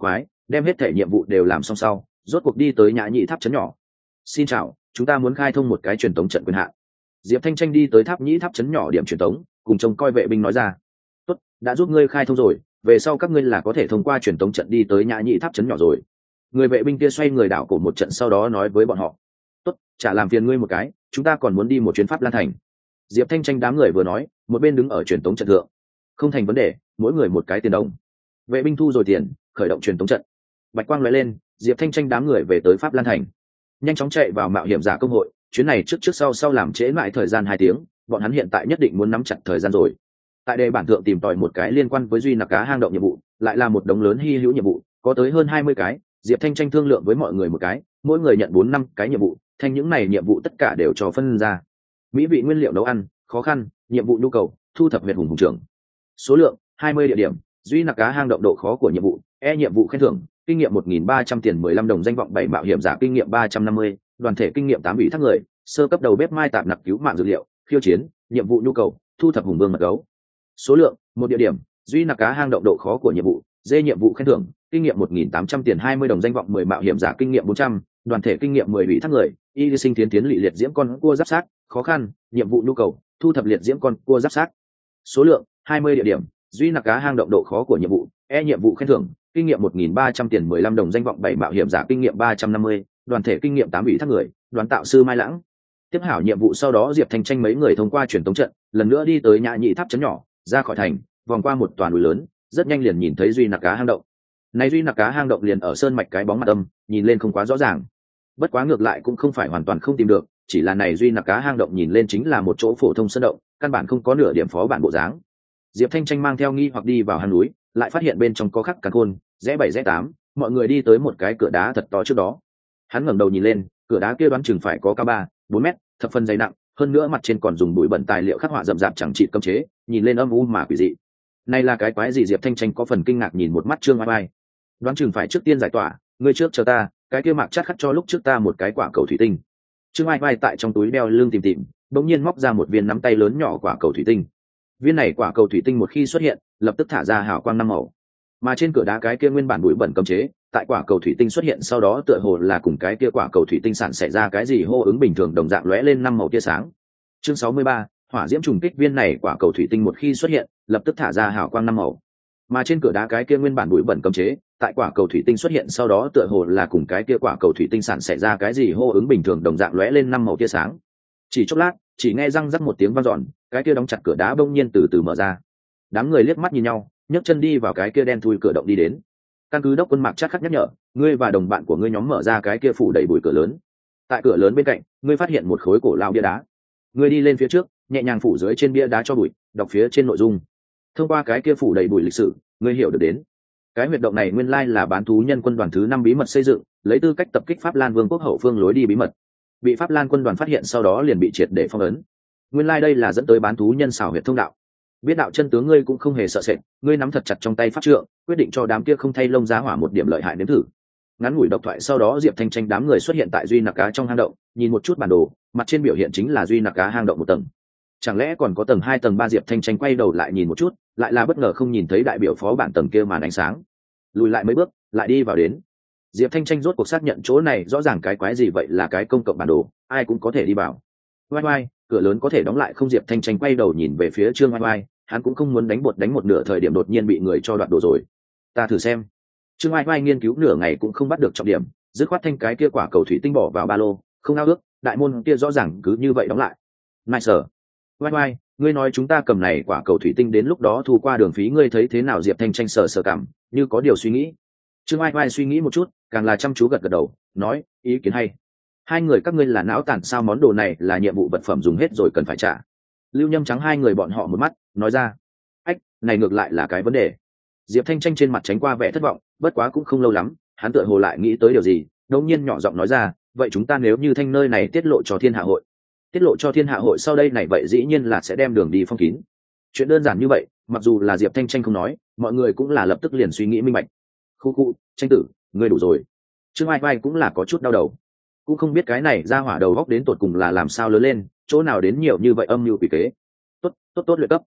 đem hết thể nhiệm vụ đều làm xong sau rốt cuộc đi tới nhã nhĩ tháp trấn nhỏ. Xin chào, chúng ta muốn khai thông một cái truyền tống trận quyền hạn. Diệp Thanh Tranh đi tới tháp nhĩ tháp trấn nhỏ điểm truyền tống, cùng trông coi vệ binh nói ra. Tốt, đã giúp ngươi khai thông rồi, về sau các ngươi là có thể thông qua truyền tống trận đi tới nhã nhĩ tháp trấn nhỏ rồi. Người vệ binh kia xoay người đảo cổ một trận, sau đó nói với bọn họ. Tốt, chả làm phiền ngươi một cái, chúng ta còn muốn đi một chuyến Pháp Lan Thành. Diệp Thanh Tranh đám người vừa nói, một bên đứng ở truyền tống trận thượng. Không thành vấn đề, mỗi người một cái tiền đồng. Vệ binh thu rồi tiền, khởi động truyền tống trận. Bạch quang lóe lên, Diệp Thanh Tranh đám người về tới Pháp Lan Thành, nhanh chóng chạy vào mạo hiểm giả công hội. Chuyến này trước sau làm trễ mãi thời gian 2 tiếng, bọn hắn hiện tại nhất định muốn nắm chặt thời gian rồi. Tại đề bản thượng tìm tòi một cái liên quan với duy nặc cá hang động nhiệm vụ, lại là một đống lớn hy hữu nhiệm vụ, có tới hơn 20 cái. Diệp Thanh Tranh thương lượng với mọi người một cái, mỗi người nhận 4-5 cái nhiệm vụ, thành những này nhiệm vụ tất cả đều cho phân ra. Mỹ vị nguyên liệu nấu ăn, khó khăn, nhiệm vụ nhu cầu, thu thập huyệt hùng trưởng. Số lượng 20 địa điểm, duy nặc cá hang động độ khó của nhiệm vụ, nhiệm vụ khen thưởng, kinh nghiệm 1.300 tiền 15 đồng, danh vọng 7 mạo hiểm giả kinh nghiệm 350, đoàn thể kinh nghiệm 8 ủy thác người, sơ cấp đầu bếp mai tạp nặc cứu mạng dược liệu, khiêu chiến, nhiệm vụ nhu cầu, thu thập hùng vương mật gấu. Số lượng 1 địa điểm, duy nặc cá hang động độ khó của nhiệm vụ, nhiệm vụ khen thưởng, kinh nghiệm 1.800 tiền 20 đồng, danh vọng 10 mạo hiểm giả kinh nghiệm 400, đoàn thể kinh nghiệm 10 ủy thác người, y sinh tiến lị liệt diễm con cua giáp sát, khó khăn, nhiệm vụ nhu cầu, thu thập liệt diễm con cua giáp sát. Số lượng 20 địa điểm, duy nặc cá hang động độ khó của nhiệm vụ, nhiệm vụ khen thưởng, kinh nghiệm 1.300 tiền 15 đồng, danh vọng 7 mạo hiểm giả kinh nghiệm 350, đoàn thể kinh nghiệm 8 ủy thác người, đoàn tạo sư Mai Lãng. Tiếp hảo nhiệm vụ sau đó, Diệp Thanh Tranh mấy người thông qua truyền tống trận, lần nữa đi tới nhã nhĩ tháp trấn nhỏ, ra khỏi thành, vòng qua một toàn núi lớn, rất nhanh liền nhìn thấy duy nặc cá hang động. Này duy nặc cá hang động liền ở sơn mạch cái bóng mặt âm, nhìn lên không quá rõ ràng. Bất quá ngược lại cũng không phải hoàn toàn không tìm được, chỉ là này duy nặc cá hang động nhìn lên chính là một chỗ phổ thông sơn động, căn bản không có nửa điểm phó bản bộ dáng. Diệp Thanh Tranh mang theo nghi hoặc đi vào hang núi, lại phát hiện bên trong có khắc càn khôn, rẽ 7 rẽ 8, mọi người đi tới một cái cửa đá thật to trước đó. Hắn ngẩng đầu nhìn lên, cửa đá kia đoán chừng phải có cao 3-4 mét, thập phần dày nặng, hơn nữa mặt trên còn dùng bụi bẩn tài liệu khắc họa rậm rạp chẳng trị cấm chế, nhìn lên âm u mà quỷ dị. Này là cái quái gì? Diệp Thanh Tranh có phần kinh ngạc nhìn một mắt Trương Oai Oai. Đoán chừng phải trước tiên giải tỏa, ngươi trước chờ ta, cái kia mạc chắc khắc cho lúc trước ta một cái quả cầu thủy tinh. Trương Oai Oai tại trong túi đeo lưng tìm, bỗng nhiên móc ra một viên nắm tay lớn nhỏ quả cầu thủy tinh. Viên này quả cầu thủy tinh một khi xuất hiện, lập tức thả ra hào quang 5 màu. Mà trên cửa đá cái kia nguyên bản bụi bẩn cấm chế, tại quả cầu thủy tinh xuất hiện sau đó tựa hồ là cùng cái kia quả cầu thủy tinh sản xảy ra cái gì hô ứng bình thường đồng dạng lóe lên 5 màu tia sáng. Chương 63, hỏa diễm trùng kích. Viên này quả cầu thủy tinh một khi xuất hiện, lập tức thả ra hào quang 5 màu. Mà trên cửa đá cái kia nguyên bản bụi bẩn cấm chế, tại quả cầu thủy tinh xuất hiện sau đó tựa hồ là cùng cái kia quả cầu thủy tinh sản xảy ra cái gì hô ứng bình thường đồng dạng lóe lên 5 màu tia sáng. Chỉ chốc lát, chỉ nghe răng rắc một tiếng vang dọn, cái kia đóng chặt cửa đá bỗng nhiên từ từ mở ra. Đám người liếc mắt nhìn nhau, nhấc chân đi vào cái kia đen thui cửa động đi đến. Căn cứ đốc quân Mạc chắc khắc nhắc nhở, ngươi và đồng bạn của ngươi nhóm mở ra cái kia phủ đầy bụi cửa lớn. Tại cửa lớn bên cạnh, ngươi phát hiện một khối cổ lao bia đá. Ngươi đi lên phía trước, nhẹ nhàng phủ dưới trên bia đá cho bụi, đọc phía trên nội dung. Thông qua cái kia phủ đầy bụi lịch sử, ngươi hiểu được đến cái huyệt động này nguyên lai là bán thú nhân quân đoàn thứ 5 bí mật xây dựng, lấy tư cách tập kích Pháp Lan Vương quốc hậu phương lối đi bí mật. Bị Pháp Lan quân đoàn phát hiện sau đó liền bị triệt để phong ấn. Nguyên lai đây là dẫn tới bán thú nhân xảo huyệt thông đạo. Biết đạo chân tướng ngươi cũng không hề sợ sệt, ngươi nắm thật chặt trong tay pháp trượng, quyết định cho đám kia không thay lông giá hỏa một điểm lợi hại nếm thử. Ngắn ngủi độc thoại sau đó, Diệp Thanh Tranh đám người xuất hiện tại duy nặc cá trong hang động, nhìn một chút bản đồ, mặt trên biểu hiện chính là duy nặc cá hang động 1 tầng. Chẳng lẽ còn có tầng 2 tầng 3? Diệp Thanh Tranh quay đầu lại nhìn một chút, lại là bất ngờ không nhìn thấy đại biểu phó bản tầng kia màn ánh sáng. Lùi lại mấy bước, lại đi vào đến. Diệp Thanh Tranh rốt cuộc xác nhận chỗ này rõ ràng cái quái gì vậy, là cái công cộng bản đồ, ai cũng có thể đi vào. Oai oai, cửa lớn có thể đóng lại không? Diệp Thanh Tranh quay đầu nhìn về phía Trương Oai Oai, hắn cũng không muốn đánh một nửa thời điểm đột nhiên bị người cho đoạt đồ rồi. Ta thử xem. Trương Oai Oai nghiên cứu nửa ngày cũng không bắt được trọng điểm, dứt khoát thanh cái kia quả cầu thủy tinh bỏ vào ba lô, không ao ước, đại môn kia rõ ràng cứ như vậy đóng lại. Nice. Oai Oai, ngươi nói chúng ta cầm này quả cầu thủy tinh đến lúc đó thu qua đường phí, ngươi thấy thế nào? Diệp Thanh Tranh sờ cảm, như có điều suy nghĩ. Trương Oai Oai suy nghĩ một chút, càng là chăm chú gật đầu, nói, ý kiến hay. Hai người các ngươi là não tàn sao? Món đồ này là nhiệm vụ vật phẩm dùng hết rồi cần phải trả. Lưu Nhâm trắng hai người bọn họ một mắt, nói ra. Ách, này ngược lại là cái vấn đề. Diệp Thanh Tranh trên mặt tránh qua vẻ thất vọng, bất quá cũng không lâu lắm, hắn tựa hồ lại nghĩ tới điều gì, đột nhiên nhỏ giọng nói ra, vậy chúng ta nếu như thanh nơi này tiết lộ cho Thiên Hạ hội, tiết lộ cho Thiên Hạ hội sau đây này vậy dĩ nhiên là sẽ đem đường đi phong kín. Chuyện đơn giản như vậy, mặc dù là Diệp Thanh Tranh không nói, mọi người cũng là lập tức liền suy nghĩ minh bạch. Khu, Tranh tử, ngươi đủ rồi. Trương Ai Vai cũng là có chút đau đầu, cũng không biết cái này ra hỏa đầu góc đến tột cùng là làm sao lớn lên, chỗ nào đến nhiều như vậy âm mưu quỷ kế. Tốt luyện cấp.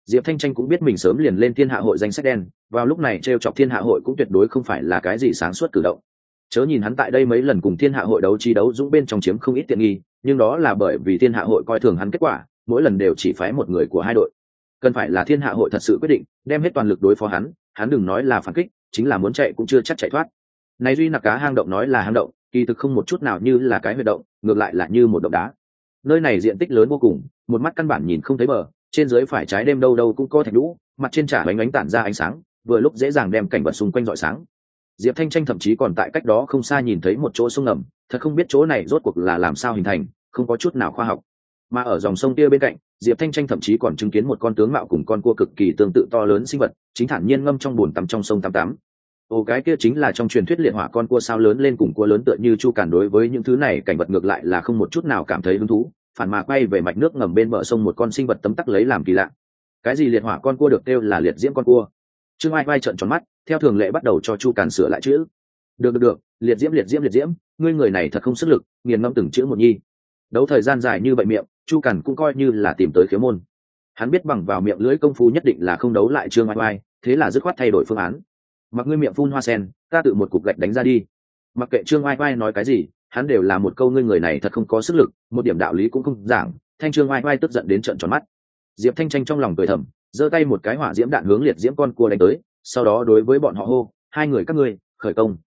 Diệp Thanh Tranh cũng biết mình sớm liền lên thiên hạ hội danh sách đen, vào lúc này trêu chọc thiên hạ hội cũng tuyệt đối không phải là cái gì sáng suốt cử động. Chớ nhìn hắn tại đây mấy lần cùng thiên hạ hội đấu trí đấu dũng bên trong chiếm không ít tiện nghi, nhưng đó là bởi vì thiên hạ hội coi thường hắn kết quả, mỗi lần đều chỉ phái một người của hai đội. Cần phải là thiên hạ hội thật sự quyết định đem hết toàn lực đối phó hắn đừng nói là phản kích, chính là muốn chạy cũng chưa chắc chạy thoát. Này duy nặc cá hang động nói là hang động, kỳ thực không một chút nào như là cái huyệt động, ngược lại là như một động đá. Nơi này diện tích lớn vô cùng, một mắt căn bản nhìn không thấy bờ, trên dưới phải trái đêm đâu đâu cũng có thạch lũ, mặt trên chả ánh tản ra ánh sáng, vừa lúc dễ dàng đem cảnh vật xung quanh rọi sáng. Diệp Thanh Tranh thậm chí còn tại cách đó không xa nhìn thấy một chỗ sông ngầm, thật không biết chỗ này rốt cuộc là làm sao hình thành, không có chút nào khoa học. Mà ở dòng sông kia bên cạnh, Diệp Thanh Tranh thậm chí còn chứng kiến một con tướng mạo cùng con cua cực kỳ tương tự to lớn sinh vật, chính thản nhiên ngâm trong bùn tắm trong sông tắm. Ồ, cái kia chính là trong truyền thuyết liệt hỏa con cua sao lớn lên cùng cua lớn tựa như Chu Càn đối với những thứ này cảnh vật ngược lại là không một chút nào cảm thấy hứng thú, phản mà quay về mạch nước ngầm bên bờ sông một con sinh vật tấm tắc lấy làm kỳ lạ. Cái gì liệt hỏa con cua được kêu là liệt diễm con cua? Trương Ai Vai trợn tròn mắt, theo thường lệ bắt đầu cho Chu Càn sửa lại chữ. Được, liệt diễm, ngươi người này thật không sức lực, nghiền ngẫm từng chữ một nhi. Đấu thời gian dài như vậy miệng, Chu Càn cũng coi như là tìm tới khiếu môn. Hắn biết bằng vào miệng lưỡi công phu nhất định là không đấu lại Trương Ai Vai, thế là dứt khoát thay đổi phương án. Mặc ngươi miệng phun hoa sen, ta tự một cục gạch đánh ra đi. Mặc kệ Trương Ai Vai nói cái gì, hắn đều là một câu ngươi người này thật không có sức lực, một điểm đạo lý cũng không giảng. Thanh Trương Ai Vai tức giận đến trợn tròn mắt. Diệp Thanh Tranh trong lòng cười thầm, giơ tay một cái hỏa diễm đạn hướng liệt diễm con cua đánh tới, sau đó đối với bọn họ hô, hai người các ngươi khởi công.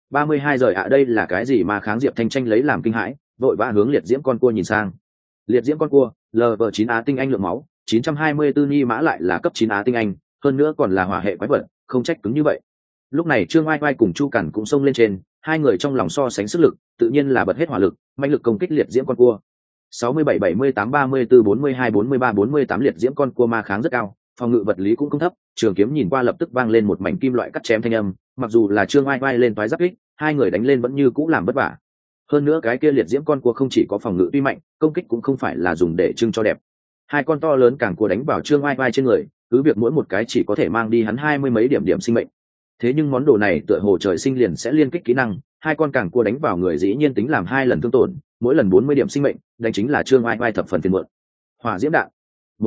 32 giờ ạ, đây là cái gì mà kháng? Diệp Thanh Tranh lấy làm kinh hãi, vội vã hướng liệt diễm con cua nhìn sang. Liệt diễm con cua, LV9 Á tinh anh lượng máu, 924 ni mã, lại là cấp 9 Á tinh anh, hơn nữa còn là hỏa hệ quái vật, không trách cứng như vậy. Lúc này Trương Ai Vai cùng Chu Cẩn cũng xông lên trên, hai người trong lòng so sánh sức lực, tự nhiên là bật hết hỏa lực, mãnh lực công kích liệt diễm con cua. 67 78 34 42 43 48 liệt diễm con cua ma kháng rất cao, phòng ngự vật lý cũng không thấp, trường kiếm nhìn qua lập tức vang lên một mảnh kim loại cắt chém thanh âm, mặc dù là Trương Ai Vai lên toái giáp kích, hai người đánh lên vẫn như cũ làm vất vả. Hơn nữa cái kia liệt diễm con cua không chỉ có phòng ngự tuy mạnh, công kích cũng không phải là dùng để trưng cho đẹp. Hai con to lớn càng cua đánh vào Trương Ai Vai trên người, cứ việc mỗi một cái chỉ có thể mang đi hắn 20 mấy điểm sinh mệnh. Thế nhưng món đồ này tựa hồ trời sinh liền sẽ liên kích kỹ năng, hai con càng cua đánh vào người dĩ nhiên tính làm hai lần thương tổn, mỗi lần 40 điểm sinh mệnh, đánh chính là Trương Ai Vai thập phần phiền muộn. Hỏa diễm đạn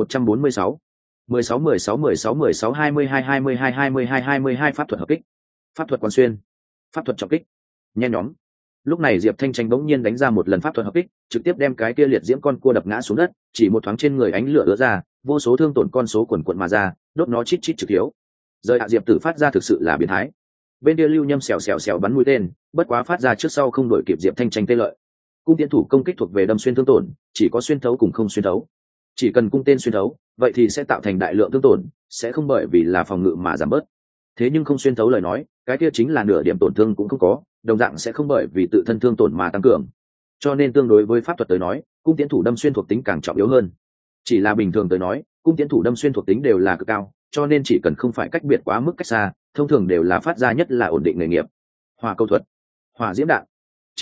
146 16 22 22 pháp thuật hợp kích, pháp thuật quan xuyên, pháp thuật trọng kích. Nhen nhóm. Lúc này Diệp Thanh Tranh bỗng nhiên đánh ra một lần pháp thuật hợp kích, trực tiếp đem cái kia liệt diễm con cua đập ngã xuống đất, chỉ một thoáng trên người ánh lửa ứa ra, vô số thương tổn con số quần quần mà ra, đốt nó chít chít trực thiếu. Rời hạ Diệp Tử phát ra thực sự là biến thái. Bên kia Lưu Nhâm xèo bắn mũi tên, bất quá phát ra trước sau không đổi kịp Diệp Thanh Tranh tê lợi. Cung tiến thủ công kích thuộc về đâm xuyên thương tổn, chỉ có xuyên thấu cùng không xuyên thấu. Chỉ cần cung tên xuyên thấu, vậy thì sẽ tạo thành đại lượng thương tổn, sẽ không bởi vì là phòng ngự mà giảm bớt. Thế nhưng không xuyên thấu lời nói, cái kia chính là nửa điểm tổn thương cũng không có, đồng dạng sẽ không bởi vì tự thân thương tổn mà tăng cường. Cho nên tương đối với pháp thuật tới nói, cung tiến thủ đâm xuyên thuộc tính càng trọng yếu hơn. Chỉ là bình thường tới nói, cung tiến thủ đâm xuyên thuộc tính đều là cực cao, cho nên chỉ cần không phải cách biệt quá mức cách xa, thông thường đều là phát ra nhất là ổn định nghề nghiệp. Hỏa câu thuật, hỏa diễm đạn.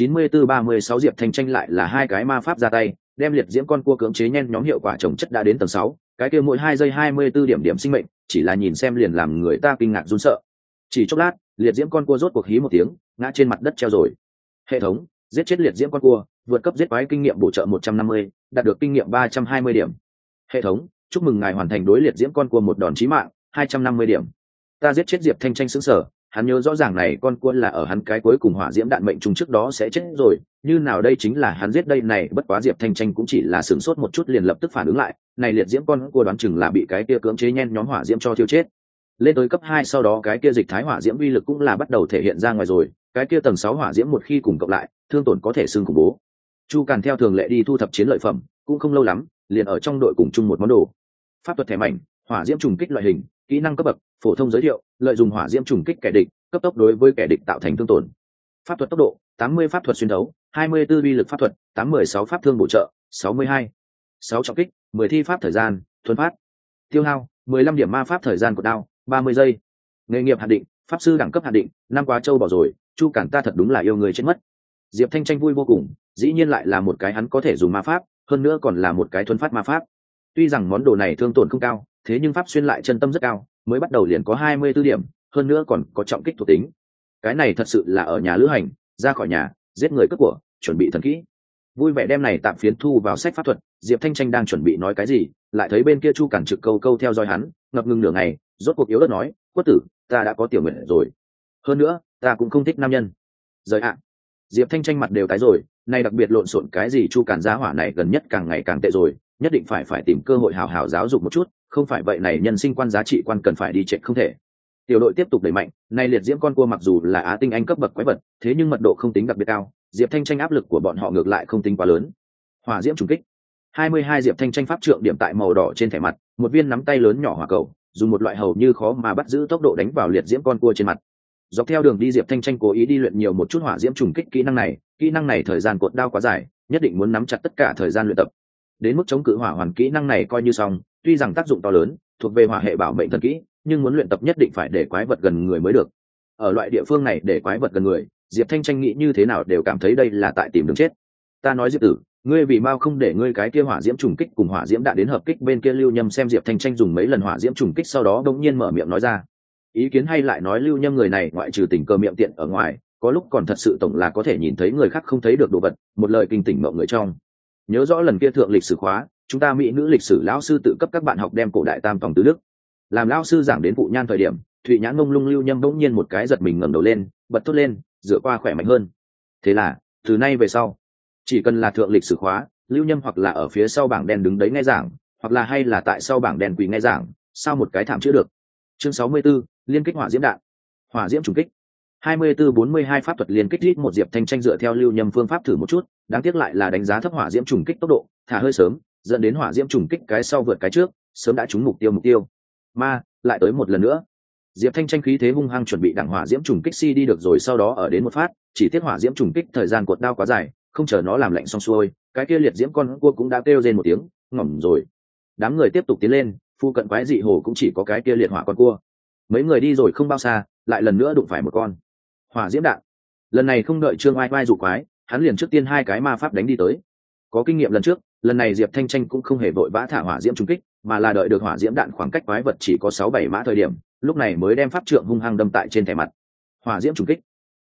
94-36 Diệp Thanh Tranh lại là hai cái ma pháp ra tay, đem liệt diễm con cua cưỡng chế nhen nhóm hiệu quả trồng chất đã đến tầng 6, cái kia mỗi 2 giây 24 điểm sinh mệnh, chỉ là nhìn xem liền làm người ta kinh ngạc run sợ. Chỉ chốc lát, liệt diễm con cua rốt cuộc hí một tiếng, ngã trên mặt đất treo rồi. Hệ thống, giết chết liệt diễm con cua, vượt cấp giết quái kinh nghiệm bổ trợ 150, đạt được kinh nghiệm 320 điểm. Hệ thống, chúc mừng ngài hoàn thành đối liệt diễm con cua một đòn chí mạng, 250 điểm. Ta giết chết Diệp Thanh Tranh sững sờ, hắn nhớ rõ ràng này con cua là ở hắn cái cuối cùng hỏa diễm đạn mệnh trùng trước đó sẽ chết rồi, như nào đây chính là hắn giết đây này. Bất quá Diệp Thanh Tranh cũng chỉ là sửng sốt một chút liền lập tức phản ứng lại, này liệt diễm con cua đoán chừng là bị cái kia cưỡng chế nhen nhóm hỏa diễm cho thiêu chết. Lên tới cấp 2 sau đó cái kia dịch thái hỏa diễm uy lực cũng là bắt đầu thể hiện ra ngoài rồi, cái kia tầng 6 hỏa diễm một khi cùng cộng lại, thương tổn có thể xưng khủng bố. Chu Càn theo thường lệ đi thu thập chiến lợi phẩm, cũng không lâu lắm, liền ở trong đội cùng chung một món đồ. Pháp thuật thẻ mảnh, hỏa diễm trùng kích loại hình, kỹ năng cấp bậc, phổ thông giới thiệu, lợi dụng hỏa diễm trùng kích kẻ địch, cấp tốc đối với kẻ địch tạo thành thương tổn. Pháp thuật tốc độ, 80 pháp thuật xuyên thấu, 24 uy lực pháp thuật, 816 pháp thương bổ trợ, 62. 6 trọng kích, 10 thi pháp thời gian, thuần phát. Tiêu hao, 15 điểm ma pháp thời gian của đao, 30 giây. Nghề nghiệp hạn định, pháp sư đẳng cấp hạn định, năm quá châu bỏ rồi, Chu Cản ta thật đúng là yêu người chết mất. Diệp Thanh Tranh vui vô cùng, dĩ nhiên lại là một cái hắn có thể dùng ma pháp, hơn nữa còn là một cái thuần phát ma pháp. Tuy rằng món đồ này thương tổn không cao, thế nhưng pháp xuyên lại chân tâm rất cao, mới bắt đầu liền có 24 điểm, hơn nữa còn có trọng kích thuộc tính. Cái này thật sự là ở nhà lữ hành, ra khỏi nhà, giết người cướp của, chuẩn bị thần kỹ. vui vẻ đem này tạm phiến thu vào sách pháp thuật. Diệp Thanh Tranh đang chuẩn bị nói cái gì, lại thấy bên kia Chu Cản trực câu câu theo dõi hắn, ngập ngừng nửa ngày, rốt cuộc yếu ớt nói, quất tử, ta đã có tiểu nguyện rồi, hơn nữa ta cũng không thích nam nhân. Rời ạ. Diệp Thanh Tranh mặt đều tái rồi, nay đặc biệt lộn xộn cái gì, Chu Cản gia hỏa này gần nhất càng ngày càng tệ rồi, nhất định phải tìm cơ hội hào hào giáo dục một chút, không phải vậy này nhân sinh quan giá trị quan cần phải đi trệ không thể. Tiểu đội tiếp tục đẩy mạnh, nay liệt diễm con cua mặc dù là á tinh anh cấp bậc quái vật, thế nhưng mật độ không tính đặc biệt cao, Diệp Thanh Tranh áp lực của bọn họ ngược lại không tính quá lớn. Hỏa diễm trùng kích. 22 Diệp Thanh Tranh pháp trượng điểm tại màu đỏ trên thẻ mặt, một viên nắm tay lớn nhỏ hỏa cầu, dùng một loại hầu như khó mà bắt giữ tốc độ đánh vào liệt diễm con cua trên mặt. Dọc theo đường đi Diệp Thanh Tranh cố ý đi luyện nhiều một chút hỏa diễm trùng kích kỹ năng này thời gian cột đao quá dài, nhất định muốn nắm chặt tất cả thời gian luyện tập. Đến mức chống cự hỏa hoàn kỹ năng này coi như xong, tuy rằng tác dụng to lớn, thuộc về hỏa hệ bảo mệnh thần kỹ, nhưng muốn luyện tập nhất định phải để quái vật gần người mới được. Ở loại địa phương này để quái vật gần người, Diệp Thanh Tranh nghĩ như thế nào đều cảm thấy đây là tại tìm đường chết. Ta nói Diệp tử, ngươi vì mau không để ngươi cái kia hỏa diễm trùng kích cùng hỏa diễm đạn đến hợp kích bên kia. Lưu Nhâm xem Diệp Thanh Tranh dùng mấy lần hỏa diễm trùng kích sau đó đống nhiên mở miệng nói ra ý kiến hay, lại nói Lưu Nhâm người này ngoại trừ tình cờ miệng tiện ở ngoài, có lúc còn thật sự tổng là có thể nhìn thấy người khác không thấy được đồ vật, một lời kinh tỉnh mộng người trong. Nhớ rõ lần kia thượng lịch sử khóa, chúng ta mỹ nữ lịch sử lão sư tự cấp các bạn học đem cổ đại tam tòng tứ đức, làm lão sư giảng đến phụ nhan thời điểm, thụy nhãn ngông lung Lưu Nhâm bỗng nhiên một cái giật mình ngẩng đầu lên, bật thốt lên, dựa qua khỏe mạnh hơn. Thế là từ nay về sau, chỉ cần là thượng lịch sử khóa, Lưu Nhâm hoặc là ở phía sau bảng đen đứng đấy nghe giảng, hoặc là hay là tại sau bảng đen quỳ nghe giảng, sao một cái thảm chữa được. Chương 64, liên kích hỏa diễm đạn. Hỏa diễm trùng kích. 24-42 pháp thuật liên kích hít một. Diệp Thanh Tranh dựa theo Lưu Nhâm phương pháp thử một chút, đáng tiếc lại là đánh giá thấp hỏa diễm trùng kích tốc độ, thả hơi sớm, dẫn đến hỏa diễm trùng kích cái sau vượt cái trước, sớm đã trúng mục tiêu. Ma, lại tới một lần nữa. Diệp Thanh Tranh khí thế hung hăng chuẩn bị đẳng hỏa diễm trùng kích si đi được rồi, sau đó ở đến một phát, chỉ tiếc hỏa diễm trùng kích thời gian cột đao quá dài, không chờ nó làm lạnh xong xuôi, cái kia liệt diễm con cua cũng đã kêu rên một tiếng, ngỏm rồi. Đám người tiếp tục tiến lên, phu cận quái dị hồ cũng chỉ có cái kia liệt hỏa con cua. Mấy người đi rồi không bao xa, lại lần nữa đụng phải một con hỏa diễm đạn. Lần này không đợi Trương Ai Vai dụ quái, hắn liền trước tiên hai cái ma pháp đánh đi tới. Có kinh nghiệm lần trước, lần này Diệp Thanh Tranh cũng không hề vội vã thả hỏa diễm trùng kích, mà là đợi được hỏa diễm đạn khoảng cách quái vật chỉ có 6-7 mã thời điểm, lúc này mới đem pháp trượng hung hăng đâm tại trên thẻ mặt. Hỏa diễm trùng kích.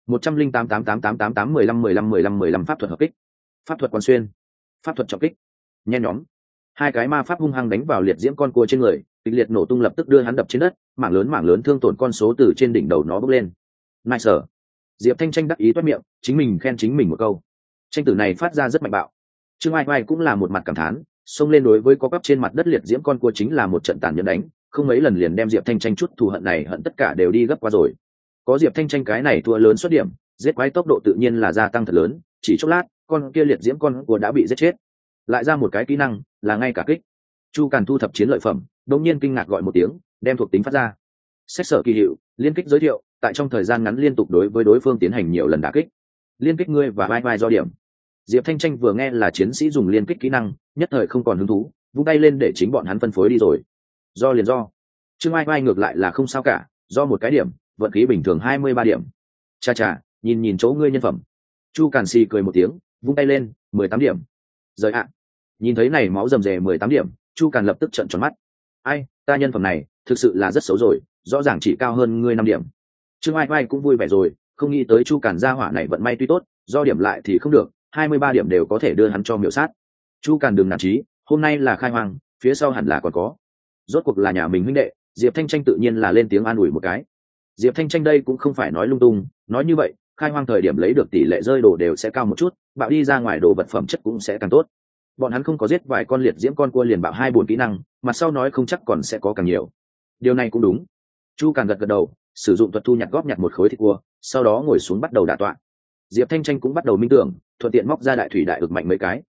108-888-8-15-15-15-15 pháp thuật hợp kích. Pháp thuật quán xuyên. Pháp thuật trọng kích. Nhen nhóm. Hai cái ma pháp hung hăng đánh vào liệt diễm con cua trên người, kịch liệt nổ tung lập tức đưa hắn đập trên đất, mảng lớn thương tổn con số từ trên đỉnh đầu nó bốc lên. Nice. Diệp Thanh Tranh đắc ý toét miệng, chính mình khen chính mình một câu. Tranh tử này phát ra rất mạnh bạo. Trương Ai Vai cũng là một mặt cảm thán, xông lên đối với có quắp trên mặt đất liệt diễm con cua chính là một trận tàn nhẫn đánh, không mấy lần liền đem Diệp Thanh Tranh chút thù hận này hận tất cả đều đi gấp qua rồi. Có Diệp Thanh Tranh cái này thua lớn xuất điểm, giết quái tốc độ tự nhiên là gia tăng thật lớn, chỉ chốc lát, con kia liệt diễm con cua đã bị giết chết. Lại ra một cái kỹ năng, là ngay cả kích. Chu Càn thu thập chiến lợi phẩm, đột nhiên kinh ngạc gọi một tiếng, đem thuộc tính phát ra. Xét sở kỳ hiệu, liên kích giới thiệu, tại trong thời gian ngắn liên tục đối với đối phương tiến hành nhiều lần đả kích. Liên kích ngươi và vai vai do điểm. Diệp Thanh Tranh vừa nghe là chiến sĩ dùng liên kích kỹ năng, nhất thời không còn hứng thú, vung tay lên để chính bọn hắn phân phối đi rồi. Do liền do. Trương Ai Vai ngược lại là không sao cả, do một cái điểm, vận khí bình thường 23 điểm. Cha, nhìn chỗ ngươi nhân phẩm. Chu Càn xì cười một tiếng, vung tay lên, 18 điểm. Rời ạ. Nhìn thấy này máu rầm rề 18 điểm, Chu Càn lập tức trợn tròn mắt. Ai, ta nhân phẩm này, thực sự là rất xấu rồi, rõ ràng chỉ cao hơn ngươi 5 điểm. Trương Ai Vai cũng vui vẻ rồi, không nghĩ tới Chu Càn gia hỏa này vận may tuy tốt, do điểm lại thì không được, 23 điểm đều có thể đưa hắn cho miểu sát. Chu Càn đừng nản chí, hôm nay là khai hoang, phía sau hẳn là còn có. Rốt cuộc là nhà mình huynh đệ, Diệp Thanh Tranh tự nhiên là lên tiếng an ủi một cái. Diệp Thanh Tranh đây cũng không phải nói lung tung, nói như vậy, khai hoang thời điểm lấy được tỷ lệ rơi đồ đều sẽ cao một chút, bạo đi ra ngoài đồ vật phẩm chất cũng sẽ càng tốt. Bọn hắn không có giết vài con liệt diễm con cua liền bạo 2 buồn kỹ năng, mà sau nói không chắc còn sẽ có càng nhiều. Điều này cũng đúng. Chu Càn gật đầu, sử dụng thuật thu nhặt góp nhặt một khối thịt cua, sau đó ngồi xuống bắt đầu đả tọa. Diệp Thanh Tranh cũng bắt đầu minh tưởng, thuận tiện móc ra đại thủy đại ực mạnh mấy cái.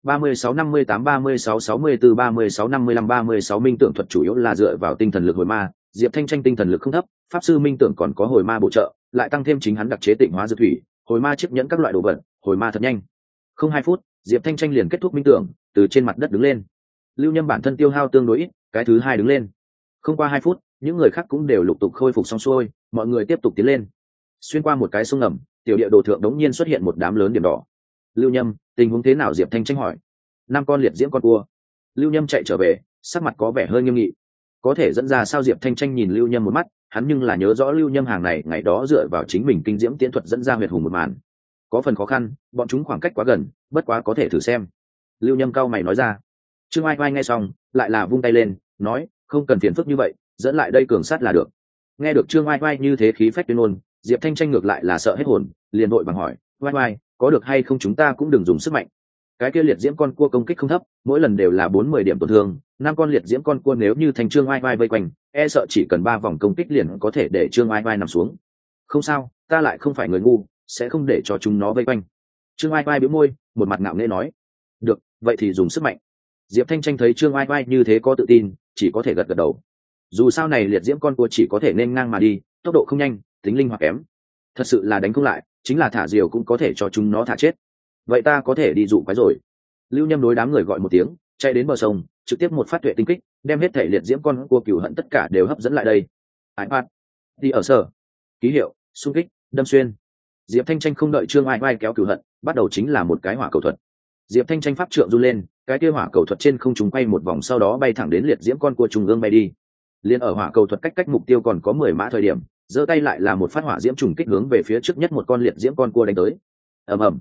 36-58, 36-64, 36-55, 36 minh tưởng thuật chủ yếu là dựa vào tinh thần lực hồi ma. Diệp Thanh Tranh tinh thần lực không thấp, pháp sư minh tưởng còn có hồi ma bổ trợ, lại tăng thêm chính hắn đặc chế tịnh hóa dược thủy, hồi ma chiếc nhẫn các loại đồ vật, hồi ma thật nhanh. Không 2 phút, Diệp Thanh Tranh liền kết thúc minh tưởng, từ trên mặt đất đứng lên. Lưu Nhâm bản thân tiêu hao tương đối ít, cái thứ hai đứng lên. Không qua 2 phút, những người khác cũng đều lục tục khôi phục xong xuôi, mọi người tiếp tục tiến lên. Xuyên qua một cái sông ngầm, tiểu địa đồ thượng đống nhiên xuất hiện một đám lớn điểm đỏ. Lưu Nhâm, tình huống thế nào? Diệp Thanh Tranh hỏi. 5 con liệt diễm con cua. Lưu Nhâm chạy trở về, sắc mặt có vẻ hơi nghiêm nghị. Có thể dẫn ra sao? Diệp Thanh Tranh nhìn Lưu Nhâm một mắt, hắn nhưng là nhớ rõ Lưu Nhâm hàng này ngày đó dựa vào chính mình kinh diễm tiễn thuật dẫn ra huyệt hùng một màn. có phần khó khăn, bọn chúng khoảng cách quá gần, bất quá có thể thử xem. Lưu Nhâm cao mày nói ra. Trương Ai Vai nghe xong lại là vung tay lên nói, không cần phiền phức như vậy, dẫn lại đây cường sát là được. Nghe được Trương Ai Vai như thế khí phách tuyên ngôn, Diệp Thanh Tranh ngược lại là sợ hết hồn, liền vội bằng hỏi, Vai Vai, có được hay không chúng ta cũng đừng dùng sức mạnh. Cái kia liệt diễm con cua công kích không thấp, mỗi lần đều là 40 điểm tổn thương, 5 con liệt diễm con cua nếu như thành Trương Ai Vai vây quanh, e sợ chỉ cần 3 vòng công kích liền có thể để Trương Ai Vai nằm xuống. Không sao, ta lại không phải người ngu, sẽ không để cho chúng nó vây quanh. Trương Ai Vai bĩu môi, một mặt ngạo nghễ nói, được, vậy thì dùng sức mạnh. Diệp Thanh Tranh thấy Trương Ai Vai như thế có tự tin, chỉ có thể gật gật đầu. Dù sao này liệt diễm con cua chỉ có thể nên ngang mà đi, tốc độ không nhanh, tính linh hoạt kém, thật sự là đánh không lại, chính là thả diều cũng có thể cho chúng nó thả chết. Vậy ta có thể đi dụ quái rồi. Lưu Nhâm đối đám người gọi một tiếng, chạy đến bờ sông, trực tiếp một phát tuệ tinh kích, đem hết thể liệt diễm con cua cừu hận tất cả đều hấp dẫn lại đây. Ải phát, đi ở sở, ký hiệu, xung kích, đâm xuyên. Diệp Thanh Tranh không đợi Trương Ai Vai kéo cừu hận, bắt đầu chính là một cái hỏa cầu thuật. Diệp Thanh Tranh pháp trượng du lên, cái kia hỏa cầu thuật trên không trung quay một vòng, sau đó bay thẳng đến liệt diễm con cua trung ương bay đi. Liên ở hỏa cầu thuật cách mục tiêu còn có 10 mã thời điểm, giơ tay lại là một phát hỏa diễm trùng kích hướng về phía trước nhất một con liệt diễm con cua đánh tới. Ầm ầm.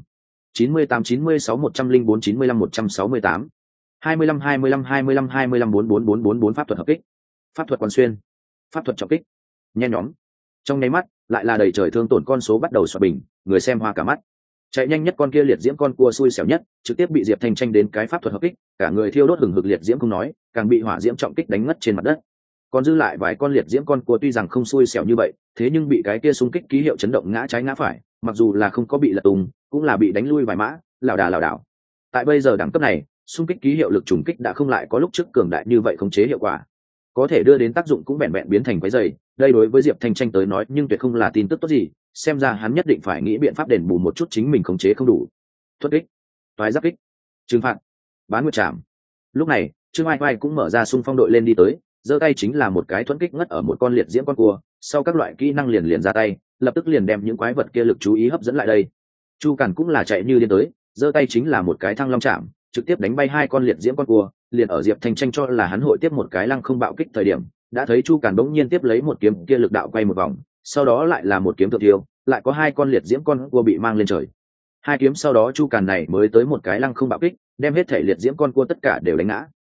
98 96 104 95 168 25 25 25 25 44 pháp thuật hợp kích, pháp thuật quán xuyên, pháp thuật trọng kích, nhen nhóm. Trong nháy mắt lại là đầy trời thương tổn, con số bắt đầu xoa bình, người xem hoa cả mắt. Chạy nhanh nhất con kia liệt diễm con cua xui xẻo nhất, trực tiếp bị Diệp Thanh Tranh đến cái pháp thuật hợp kích, cả người thiêu đốt hừng hực liệt diễm không nói, càng bị hỏa diễm trọng kích đánh ngất trên mặt đất. Còn dư lại vài con liệt diễm con cua tuy rằng không xui xẻo như vậy, thế nhưng bị cái kia xung kích ký hiệu chấn động ngã trái ngã phải, mặc dù là không có bị lật tung, cũng là bị đánh lui vài mã, lảo đảo. Tại bây giờ đẳng cấp này, xung kích ký hiệu lực trùng kích đã không lại có lúc trước cường đại như vậy khống chế hiệu quả, có thể đưa đến tác dụng cũng vẹn vẹn biến thành quái dày. Đây đối với Diệp Thanh Tranh tới nói nhưng tuyệt không là tin tức tốt gì, xem ra hắn nhất định phải nghĩ biện pháp đền bù một chút chính mình khống chế không đủ. Thuật kích, toái giáp kích, trừng phạt, bán nguyệt trảm. Lúc này Trương Ai Vai cũng mở ra xung phong đội lên đi tới, giơ tay chính là một cái thuẫn kích ngất ở một con liệt diễm con cua, sau các loại kỹ năng liền ra tay, lập tức liền đem những quái vật kia lực chú ý hấp dẫn lại đây. Chu Càn cũng là chạy như điên tới, giơ tay chính là một cái thăng long chạm, trực tiếp đánh bay 2 con liệt diễm con cua. Liền ở Diệp Thanh Tranh cho là hắn hội tiếp một cái lăng không bạo kích thời điểm, đã thấy Chu Càn bỗng nhiên tiếp lấy một kiếm kia lực đạo quay một vòng, sau đó lại là một kiếm thượng tiêu, lại có 2 con liệt diễm con cua bị mang lên trời. 2 kiếm sau đó Chu Càn này mới tới một cái lăng không bạo kích, đem hết thể liệt diễm con cua tất cả đều đánh ngã.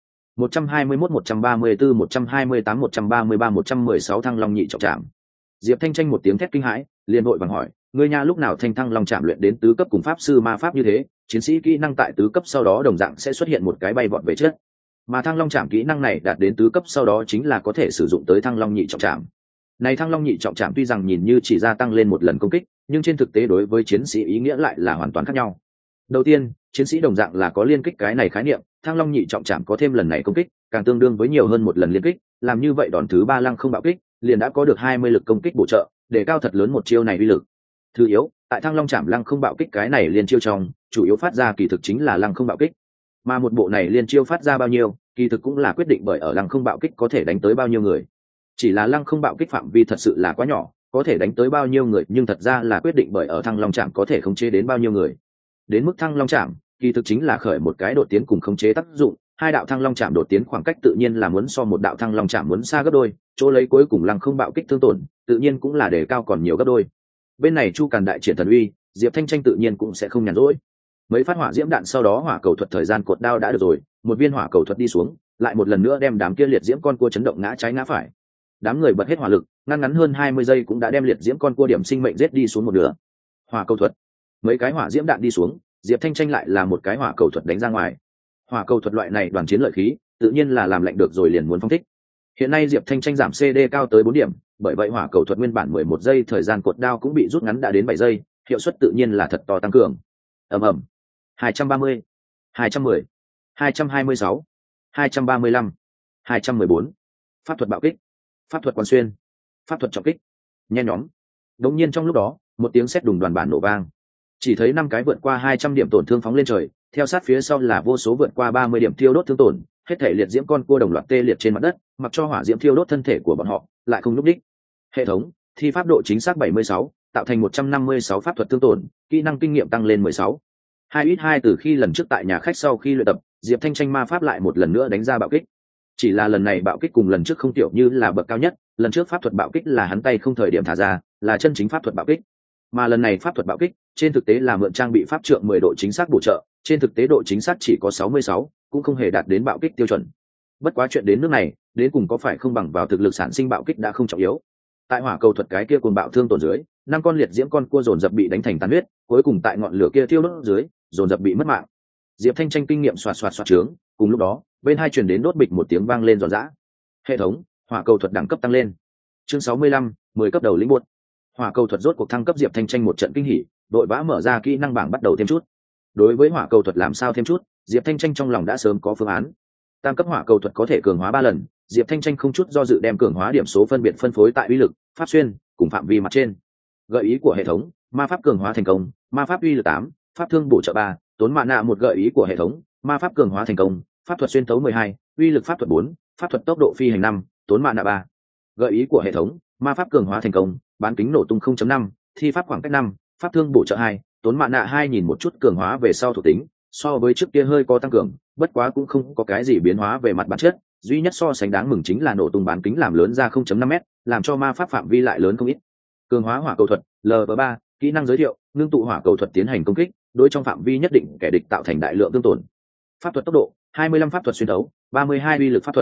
121 134 128 133 116 thăng long nhị trọng trảm. Diệp Thanh Tranh một tiếng thét kinh hãi, liền vội vàng hỏi, ngươi nha lúc nào thanh thăng long trảm luyện đến tứ cấp cùng pháp sư ma pháp như thế, chiến sĩ kỹ năng tại tứ cấp sau đó đồng dạng sẽ xuất hiện một cái bay vọt về trước, mà thăng long trảm kỹ năng này đạt đến tứ cấp sau đó chính là có thể sử dụng tới thăng long nhị trọng trảm. Này thăng long nhị trọng trảm tuy rằng nhìn như chỉ gia tăng lên một lần công kích, nhưng trên thực tế đối với chiến sĩ ý nghĩa lại là hoàn toàn khác nhau. Đầu tiên, chiến sĩ đồng dạng là có liên kích cái này khái niệm, thăng long nhị trọng trảm có thêm lần này công kích, càng tương đương với nhiều hơn một lần liên kích, làm như vậy đòn thứ 3 lăng không bạo kích, liền đã có được 20 lực công kích bổ trợ, để cao thật lớn một chiêu này uy lực. Thứ yếu, tại thăng long trảm lăng không bạo kích cái này liên chiêu trong, chủ yếu phát ra kỳ thực chính là lăng không bạo kích, mà một bộ này liên chiêu phát ra bao nhiêu, kỳ thực cũng là quyết định bởi ở lăng không bạo kích có thể đánh tới bao nhiêu người. Chỉ là lăng không bạo kích phạm vi thật sự là quá nhỏ, có thể đánh tới bao nhiêu người, nhưng thật ra là quyết định bởi ở thăng long trảm có thể khống chế đến bao nhiêu người. Đến mức thăng long trảm, kỳ thực chính là khởi một cái đột tiến cùng khống chế tác dụng, 2 đạo thăng long trảm đột tiến khoảng cách tự nhiên là muốn so một đạo thăng long trảm muốn xa gấp đôi, chỗ lấy cuối cùng lăng không bạo kích thương tổn, tự nhiên cũng là đề cao còn nhiều gấp đôi. Bên này Chu Càn đại triển thần uy, Diệp Thanh Tranh tự nhiên cũng sẽ không nhàn rỗi. Mấy phát hỏa diễm đạn sau đó hỏa cầu thuật thời gian cột đao đã được rồi, một viên hỏa cầu thuật đi xuống, lại một lần nữa đem đám kia liệt diễm con cua chấn động ngã trái ngã phải. Đám người bật hết hỏa lực, ngắn hơn 20 giây cũng đã đem liệt diễm con cua điểm sinh mệnh giết đi xuống một nửa. Hỏa cầu thuật, mấy cái hỏa diễm đạn đi xuống, Diệp Thanh Tranh lại là một cái hỏa cầu thuật đánh ra ngoài. Hỏa cầu thuật loại này đoàn chiến lợi khí, tự nhiên là làm lạnh được rồi liền muốn phóng thích. Hiện nay Diệp Thanh Tranh giảm CD cao tới 4 điểm, bởi vậy hỏa cầu thuật nguyên bản 11 giây thời gian cột đao cũng bị rút ngắn đã đến 7 giây, hiệu suất tự nhiên là thật to tăng cường. Ầm ầm. 230, 210, 226, 235, 214. Pháp thuật bạo kích, pháp thuật quán xuyên, pháp thuật trọng kích. Nhen nhóm. Đột nhiên trong lúc đó, một tiếng sét đùng đoàn bản nổ vang. Chỉ thấy 5 cái vượt qua 200 điểm tổn thương phóng lên trời, theo sát phía sau là vô số vượt qua 30 điểm thiêu đốt thương tổn, hết thể liệt diễm con cua đồng loạt tê liệt trên mặt đất, mặc cho hỏa diễm thiêu đốt thân thể của bọn họ, lại không lúc đích. Hệ thống, thi pháp độ chính xác 76, tạo thành 156 pháp thuật thương tổn, kỹ năng kinh nghiệm tăng lên 16. 2x2 từ khi lần trước tại nhà khách sau khi luyện tập, Diệp Thanh Tranh ma pháp lại một lần nữa đánh ra bạo kích. Chỉ là lần này bạo kích cùng lần trước không tiểu như là bậc cao nhất, lần trước pháp thuật bạo kích là hắn tay không thời điểm thả ra, là chân chính pháp thuật bạo kích. mà lần này pháp thuật bạo kích trên thực tế là mượn trang bị pháp trượng 10 độ chính xác bổ trợ, trên thực tế độ chính xác chỉ có 66, cũng không hề đạt đến bạo kích tiêu chuẩn. Bất quá chuyện đến nước này, đến cùng có phải không bằng vào thực lực sản sinh bạo kích đã không trọng yếu. Tại hỏa cầu thuật cái kia cuồng bạo thương tổn dưới, 5 con liệt diễm con cua dồn dập bị đánh thành tàn huyết, cuối cùng tại ngọn lửa kia thiêu đốt dưới, dồn dập bị mất mạng. Diệp Thanh Tranh kinh nghiệm xoạt xoạt xoạt trướng, cùng lúc đó, bên hai truyền đến đốt bịch một tiếng vang lên giòn giã. Hệ thống, hỏa cầu thuật đẳng cấp tăng lên. Chương 65, 10 cấp đầu lĩnh buốt. Hỏa cầu thuật rốt cuộc thăng cấp, Diệp Thanh Tranh một trận kinh hỉ, đội vã mở ra kỹ năng bảng bắt đầu thêm chút. Đối với hỏa cầu thuật làm sao thêm chút, Diệp Thanh Tranh trong lòng đã sớm có phương án. Tam cấp hỏa cầu thuật có thể cường hóa 3 lần, Diệp Thanh Tranh không chút do dự đem cường hóa điểm số phân biệt phân phối tại uy lực, pháp xuyên cùng phạm vi mặt trên. Gợi ý của hệ thống, ma pháp cường hóa thành công, ma pháp uy lực 8, pháp thương bổ trợ 3, tốn mạ nạ một. Gợi ý của hệ thống, ma pháp cường hóa thành công, pháp thuật xuyên thấu 12, uy lực pháp thuật 4, pháp thuật tốc độ phi hành 5, tốn mạ nạ 3. Gợi ý của hệ thống, ma pháp cường hóa thành công, bán kính nổ tung 0.5, thi pháp khoảng cách 5, pháp thương bổ trợ 2, tốn mạ nạ 2. Nhìn một chút cường hóa về sau thuộc tính, so với trước kia hơi có tăng cường, bất quá cũng không có cái gì biến hóa về mặt bản chất, duy nhất so sánh đáng mừng chính là nổ tung bán kính làm lớn ra 0.5 m, làm cho ma pháp phạm vi lại lớn không ít. Cường hóa hỏa cầu thuật, LV3, kỹ năng giới thiệu, ngưng tụ hỏa cầu thuật tiến hành công kích, đối trong phạm vi nhất định kẻ địch tạo thành đại lượng tương tổn. Pháp thuật tốc độ, 25 pháp thuật xuyên thấu, 32 uy lực pháp thuật,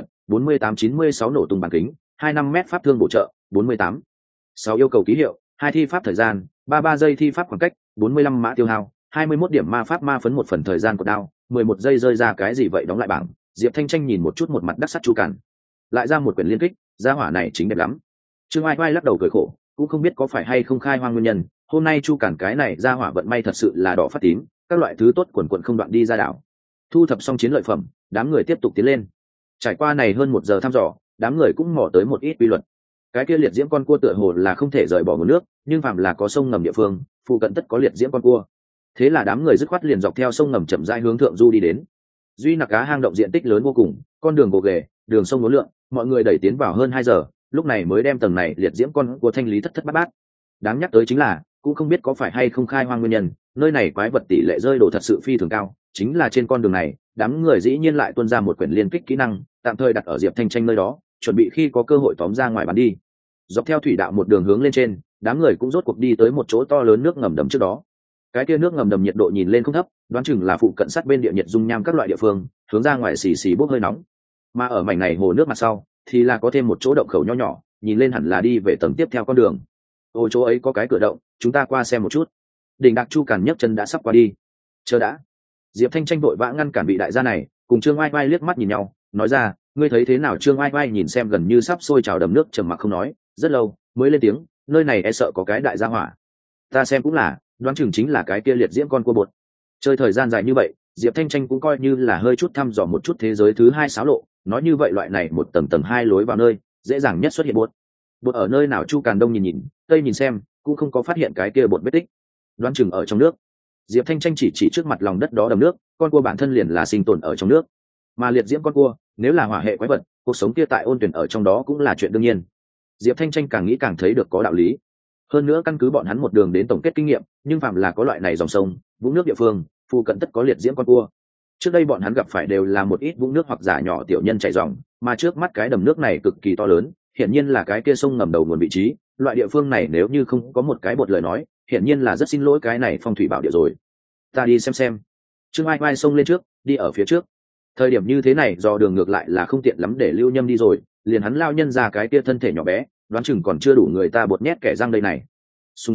48-96 nổ tung bán kính, 25 m pháp thương bổ trợ, 48. 6 yêu cầu ký hiệu, 2 thi pháp thời gian, 33 giây thi pháp khoảng cách, 45 mã tiêu hao, 21 điểm ma pháp ma phấn một phần thời gian của đao, 11 giây rơi ra cái gì vậy đóng lại bảng. Diệp Thanh Tranh nhìn một chút một mặt đắc sắt Chu Càn, lại ra một quyển liên kích, gia hỏa này chính đẹp lắm. Trương Ai Ai lắc đầu cười khổ, cũng không biết có phải hay không khai hoang nguyên nhân, hôm nay Chu Càn cái này gia hỏa vận may thật sự là đỏ phát tím, các loại thứ tốt quần quần không đoạn đi ra đảo. Thu thập xong chiến lợi phẩm, đám người tiếp tục tiến lên. Trải qua này hơn 1 giờ thăm dò, đám người cũng mò tới một ít quy luật. Cái kia liệt diễm con cua tựa hồ là không thể rời bỏ nguồn nước, nhưng phàm là có sông ngầm địa phương, phụ cận tất có liệt diễm con cua. Thế là đám người dứt khoát liền dọc theo sông ngầm chậm rãi hướng thượng du đi đến. Duy nặc cá hang động diện tích lớn vô cùng, con đường gồ ghề, đường sông uốn lượn, mọi người đẩy tiến vào hơn 2 giờ, lúc này mới đem tầng này liệt diễm con cua thanh lý thất thất bát bát. Đáng nhắc tới chính là, cũng không biết có phải hay không khai hoang nguyên nhân, nơi này quái vật tỷ lệ rơi đổ thật sự phi thường cao, chính là trên con đường này, đám người dĩ nhiên lại tuôn ra một quyển liên kích kỹ năng, tạm thời đặt ở Diệp Thanh Tranh nơi đó, chuẩn bị khi có cơ hội tóm ra ngoài bán đi. Dọc theo thủy đạo một đường hướng lên trên, đám người cũng rốt cuộc đi tới một chỗ to lớn nước ngầm đầm trước đó. Cái kia nước ngầm đầm nhiệt độ nhìn lên không thấp, đoán chừng là phụ cận sát bên địa nhiệt dung nham các loại địa phương, hướng ra ngoài xì xì bốc hơi nóng. Mà ở mảnh này hồ nước mặt sau, thì là có thêm một chỗ động khẩu nho nhỏ, nhìn lên hẳn là đi về tầng tiếp theo con đường. Ôi chỗ ấy có cái cửa động, chúng ta qua xem một chút. Đỉnh Đạc Chu Càn nhấc chân đã sắp qua đi. Chờ đã. Diệp Thanh Tranh vội vã ngăn cản vị đại gia này, cùng Trương Oai Oai liếc mắt nhìn nhau, nói ra, ngươi thấy thế nào? Trương Oai Oai nhìn xem gần như sắp sôi trào đầm nước, trầm mặc không nói, rất lâu mới lên tiếng, nơi này e sợ có cái đại gia hỏa. Ta xem cũng là, đoán chừng chính là cái kia liệt diễm con cua bột. Chơi thời gian dài như vậy, Diệp Thanh Tranh cũng coi như là hơi chút thăm dò một chút thế giới thứ 2 xáo lộ, nói như vậy loại này một tầng 2 lối vào nơi, dễ dàng nhất xuất hiện bột. Bột ở nơi nào? Chu Càn đông nhìn nhìn, tây nhìn xem, cũng không có phát hiện cái kia bột vết tích. Đoán chừng ở trong nước. Diệp Thanh Tranh chỉ trước mặt lòng đất đó đầm nước, con cua bản thân liền là sinh tồn ở trong nước, mà liệt diễm con cua nếu là hỏa hệ quái vật, cuộc sống kia tại ôn tuyển ở trong đó cũng là chuyện đương nhiên. Diệp Thanh Tranh càng nghĩ càng thấy được có đạo lý. Hơn nữa căn cứ bọn hắn một đường đến tổng kết kinh nghiệm, nhưng phạm là có loại này dòng sông, vũng nước địa phương, phụ cận tất có liệt diễm con cua. Trước đây bọn hắn gặp phải đều là một ít vũng nước hoặc giả nhỏ tiểu nhân chảy dòng, mà trước mắt cái đầm nước này cực kỳ to lớn, hiển nhiên là cái kia sông ngầm đầu nguồn vị trí. Loại địa phương này nếu như không có một cái bột lời nói, hiển nhiên là rất xin lỗi cái này phong thủy bảo địa rồi. Ta đi xem. Trương Ai Ai xông lên trước, đi ở phía trước. Thời điểm như thế này do đường ngược lại là không tiện lắm để Lưu Nhâm đi rồi, liền hắn lao nhân ra cái kia thân thể nhỏ bé, đoán chừng còn chưa đủ người ta bột nhét kẻ răng đây này. Sung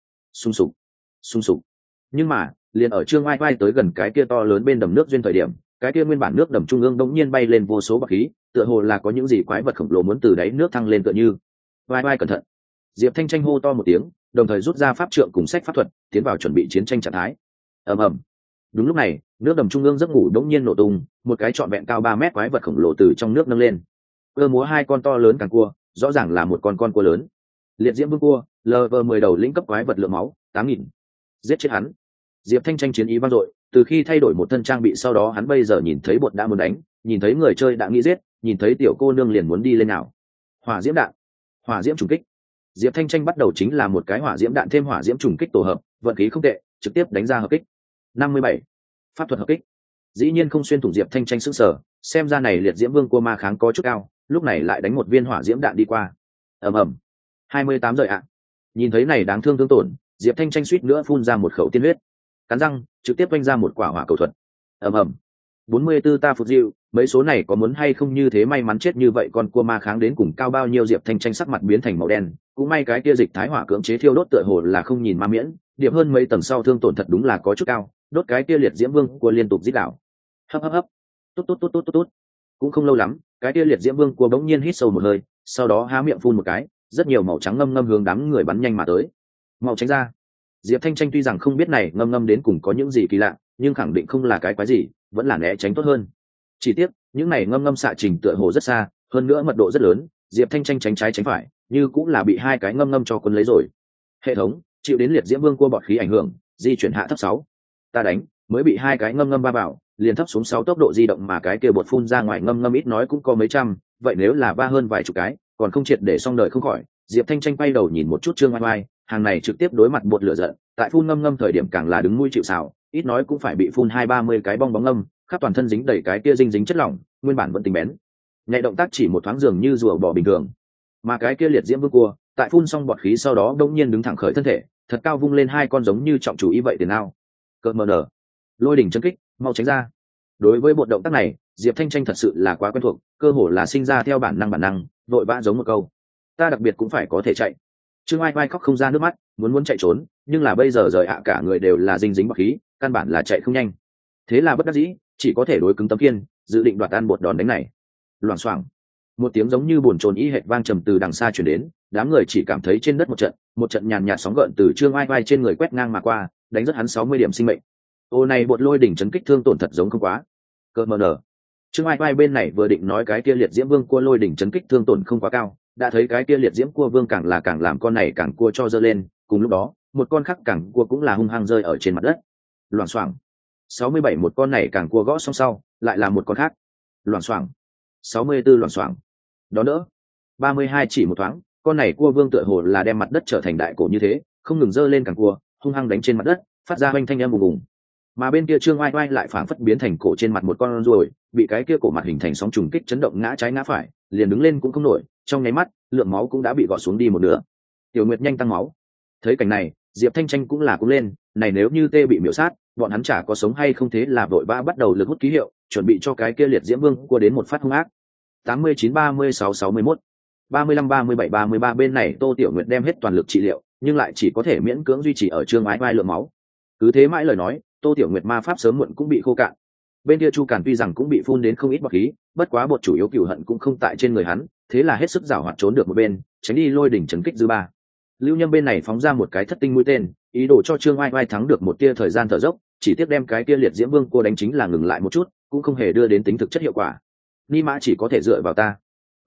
sục. Nhưng mà liền ở Trương Ai Ai tới gần cái kia to lớn bên đầm nước duyên thời điểm, cái kia nguyên bản nước đầm trung ương đống nhiên bay lên vô số bọt khí, tựa hồ là có những gì quái vật khổng lồ muốn từ đáy nước thăng lên tựa như. Ai cẩn thận. Diệp Thanh Tranh hô to một tiếng, đồng thời rút ra pháp trượng cùng sách pháp thuật, tiến vào chuẩn bị chiến tranh trạng thái. Ầm ầm. Đúng lúc này, nước đầm trung ương giấc ngủ đống nhiên nổ tung, một cái trọn vẹn cao 3 mét quái vật khổng lồ từ trong nước nâng lên. Cơ múa 2 con to lớn càng cua, rõ ràng là một con cua lớn. Liệt diễm vương cua, LV10 đầu lĩnh cấp quái vật lượng máu, 8000. Giết chết hắn. Diệp Thanh Tranh chiến ý vang dội, từ khi thay đổi một thân trang bị sau đó hắn bây giờ nhìn thấy bột đã muốn đánh, nhìn thấy người chơi đã nghĩ giết, nhìn thấy tiểu cô nương liền muốn đi lên nào. Hỏa diễm đạn, hỏa diễm trùng kích. Diệp Thanh Tranh bắt đầu chính là một cái hỏa diễm đạn thêm hỏa diễm trùng kích tổ hợp, vận khí không tệ, trực tiếp đánh ra hợp kích. 57. Pháp thuật hợp kích. Dĩ nhiên không xuyên thủng. Diệp Thanh Tranh sững sờ, xem ra này liệt diễm vương cua ma kháng có chút cao, lúc này lại đánh một viên hỏa diễm đạn đi qua. Ầm ầm. 28 rời ạ. Nhìn thấy này đáng thương tổn, Diệp Thanh Tranh suýt nữa phun ra một khẩu tiên huyết, cắn răng trực tiếp vung ra một quả hỏa cầu thuật. ầm ầm 44 ta phục diệu, mấy số này có muốn hay không như thế may mắn chết như vậy con cua ma kháng đến cùng cao bao nhiêu. Diệp Thanh Tranh sắc mặt biến thành màu đen, cũng may cái kia dịch thái hỏa cưỡng chế thiêu đốt tựa hồ là không nhìn ma miễn, điểm hơn mấy tầng sau thương tổn thật đúng là có chút cao, đốt cái kia liệt diễm vương cua liên tục rít đảo. Hấp hấp hấp, tốt tốt tốt tốt tốt tốt. Cũng không lâu lắm, cái kia liệt diễm vương cua bỗng nhiên hít sâu một hơi, sau đó há miệng phun một cái, rất nhiều màu trắng ngâm ngâm hướng đám người bắn nhanh mà tới. Mau tránh ra. Diệp Thanh Tranh tuy rằng không biết này ngâm ngâm đến cùng có những gì kỳ lạ, nhưng khẳng định không là cái quái gì, vẫn là né tránh tốt hơn. Chỉ tiếc những này ngâm ngâm xạ trình tựa hồ rất xa, hơn nữa mật độ rất lớn, Diệp Thanh Tranh tránh trái tránh phải, như cũng là bị hai cái ngâm ngâm cho cuốn lấy rồi. Hệ thống chịu đến liệt diễm vương cua bọt khí ảnh hưởng, di chuyển hạ thấp 6. Ta đánh, mới bị hai cái ngâm ngâm ba bảo, liền thấp xuống 6 tốc độ di động mà cái kia bột phun ra ngoài ngâm ngâm ít nói cũng có mấy trăm, vậy nếu là ba hơn vài chục cái, còn không triệt để xong đời không khỏi. Diệp Thanh Tranh quay đầu nhìn một chút Trương Oai Oai, hàng này trực tiếp đối mặt bột lửa giận, tại phun ngâm ngâm thời điểm càng là đứng mũi chịu sào, ít nói cũng phải bị phun 20-30 cái bong bóng ngâm, khắp toàn thân dính đầy cái kia dinh dính chất lỏng, nguyên bản vẫn tính bén. Nhạy động tác chỉ một thoáng dường như rùa bò bình thường. Mà cái kia liệt diễm vương cua, tại phun xong bọt khí sau đó đột nhiên đứng thẳng khởi thân thể, thật cao vung lên hai con giống như trọng chủ ý vậy tiền nào. Cơn mờ nở, lôi đỉnh chân kích, mau tránh ra. Đối với bộ động tác này, Diệp Thanh Tranh thật sự là quá quen thuộc, cơ hồ là sinh ra theo bản năng, vội vã giống một câu. Ta đặc biệt cũng phải có thể chạy. Trương Oai Oai khóc không ra nước mắt, muốn chạy trốn, nhưng là bây giờ rời cả người đều là dinh dính bọt khí, căn bản là chạy không nhanh. Thế là bất đắc dĩ, chỉ có thể đối cứng tấm kiên, dự định đoạt ăn bột đòn đánh này. Loảng xoảng, một tiếng giống như buồn chồn ý hệt vang trầm từ đằng xa truyền đến, đám người chỉ cảm thấy trên đất một trận nhàn nhạt sóng gợn từ Trương Oai Oai trên người quét ngang mà qua, đánh rất hắn 60 điểm sinh mệnh. Ô này bột lôi đỉnh chấn kích thương tổn thật giống không quá. Cơ mờ nở. Trương Oai Oai bên này vừa định nói cái kia liệt diễm vương cua lôi đỉnh chấn kích thương tổn không quá cao, đã thấy cái kia liệt diễm cua vương càng làm con này càng cua cho dơ lên, cùng lúc đó một con khác càng cua cũng là hung hăng rơi ở trên mặt đất. Loảng xoảng, 67 một con này càng cua gõ xong sau lại là một con khác. Loảng xoảng, 64 loảng xoảng. Đó nữa, 32 chỉ một thoáng, con này cua vương tựa hồ là đem mặt đất trở thành đại cổ như thế, không ngừng dơ lên càng cua, hung hăng đánh trên mặt đất, phát ra oanh thanh âm ùng ùng. Mà bên kia Trương Oai Oai lại phảng phất biến thành cổ trên mặt một con ruồi, bị cái kia cổ mặt hình thành sóng trùng kích chấn động ngã trái ngã phải, liền đứng lên cũng không nổi, trong nháy mắt lượng máu cũng đã bị gọt xuống đi một nửa. Tiểu Nguyệt nhanh tăng máu. Thấy cảnh này, Diệp Thanh Tranh cũng lên, này nếu như tê bị miểu sát, bọn hắn chả có sống hay không, thế là vội vã bắt đầu lực hút ký hiệu, chuẩn bị cho cái kia liệt diễm vương cua đến một phát hung ác. 89 36 61 35 37 33 bên này Tô Tiểu Nguyệt đem hết toàn lực trị liệu, nhưng lại chỉ có thể miễn cưỡng duy trì ở Trương Oai Oai lượng máu. Cứ thế mãi lời nói, Tô Tiểu Nguyệt ma pháp sớm muộn cũng bị khô cạn. Bên kia Chu Càn tuy rằng cũng bị phun đến không ít bọt khí, bất quá bột chủ yếu cừu hận cũng không tại trên người hắn, thế là hết sức giảo hoạt trốn được một bên, tránh đi lôi đỉnh chấn kích dư ba. Lưu Nhâm bên này phóng ra một cái thất tinh mũi tên, ý đồ cho Trương Oai Oai thắng được một tia thời gian thở dốc, chỉ tiếc đem cái tia liệt diễm vương cô đánh chính là ngừng lại một chút, cũng không hề đưa đến tính thực chất hiệu quả. Ni mã chỉ có thể dựa vào ta.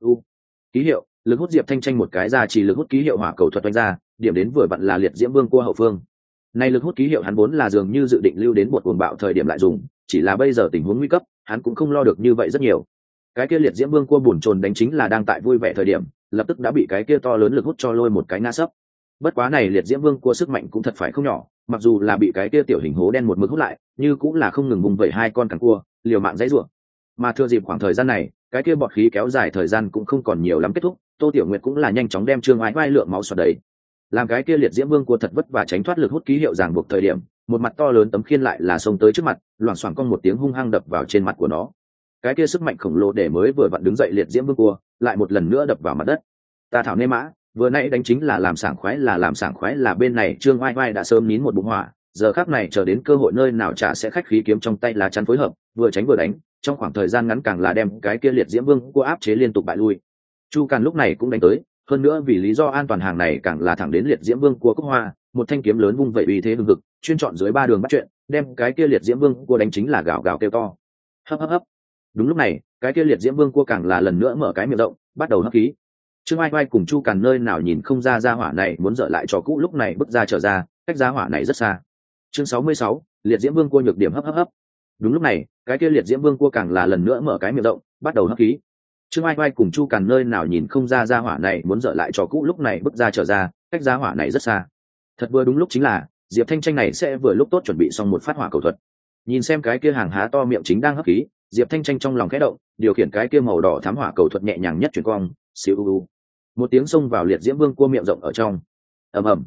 Ký hiệu, lực hút. Diệp Thanh Tranh một cái ra chỉ lực hút ký hiệu hỏa cầu thuật đánh ra, điểm đến vừa vặn là liệt diễm vương cô hậu phương. Này lực hút ký hiệu hắn vốn là dường như dự định lưu đến bột cuồng bạo thời điểm lại dùng, chỉ là bây giờ tình huống nguy cấp, hắn cũng không lo được như vậy rất nhiều. Cái kia liệt diễm vương cua buồn chồn đánh chính là đang tại vui vẻ thời điểm, lập tức đã bị cái kia to lớn lực hút cho lôi một cái ngã sấp. Bất quá này liệt diễm vương cua sức mạnh cũng thật phải không nhỏ, mặc dù là bị cái kia tiểu hình hố đen một mực hút lại, như cũng là không ngừng vùng vẩy hai con càng cua, liều mạng dãy rủa. Mà thừa dịp khoảng thời gian này, cái kia bọt khí kéo dài thời gian cũng không còn nhiều lắm kết thúc, Tô Tiểu Nguyệt cũng là nhanh chóng đem Trương Oai Oai lượng máu xoạt đầy. Làm cái kia liệt diễm vương cua thật vất vả tránh thoát lực hút ký hiệu ràng buộc thời điểm, một mặt to lớn tấm khiên lại là xông tới trước mặt, loảng xoảng con một tiếng hung hăng đập vào trên mặt của nó. Cái kia sức mạnh khổng lồ để mới vừa vặn đứng dậy liệt diễm vương cua, lại một lần nữa đập vào mặt đất. Ta thảo nê mã, vừa nãy đánh chính là làm sảng khoái là bên này Trương Oai Oai đã sớm nín một bụng hỏa, giờ khắc này chờ đến cơ hội nơi nào chả sẽ khách khí kiếm trong tay lá chắn phối hợp, vừa tránh vừa đánh, trong khoảng thời gian ngắn càng là đem cái kia liệt diễm vương cua áp chế liên tục bại lui. Chu Càn lúc này cũng đánh tới, hơn nữa vì lý do an toàn hàng này càng là thẳng đến liệt diễm vương cua cúc hoa, một thanh kiếm lớn vung vẩy uy thế hừng hực, chuyên chọn dưới ba đường bắt chuyện, đem cái kia liệt diễm vương cua đánh chính là gào gào kêu to. Hấp hấp hấp. Đúng lúc này, cái kia liệt diễm vương cua càng là lần nữa mở cái miệng rộng, bắt đầu hấp khí. Trương Oai Oai cùng Chu Càn nơi nào nhìn không ra gia hỏa này muốn dở lại trò cũ, lúc này bước ra trở ra, cách gia hỏa này rất xa. Chương 66, liệt diễm vương cua nhược điểm hấp hấp hấp. Đúng lúc này, cái kia liệt diễm vương cua càng là lần nữa mở cái miệng rộng, bắt đầu hấp khí. Trương Oai Oai cùng Chu Càn nơi nào nhìn không ra gia hỏa này muốn dở lại trò cũ, lúc này bước ra trở ra, cách gia hỏa này rất xa. Thật vừa đúng lúc chính là Diệp Thanh Tranh này sẽ vừa lúc tốt chuẩn bị xong một phát hỏa cầu thuật. Nhìn xem cái kia hàng há to miệng chính đang hấp khí, Diệp Thanh Tranh trong lòng khẽ động, điều khiển cái kia màu đỏ thám hỏa cầu thuật nhẹ nhàng nhất chuyển cong, siêu u. Một tiếng xông vào liệt diễm vương cua miệng rộng ở trong. Ầm ầm.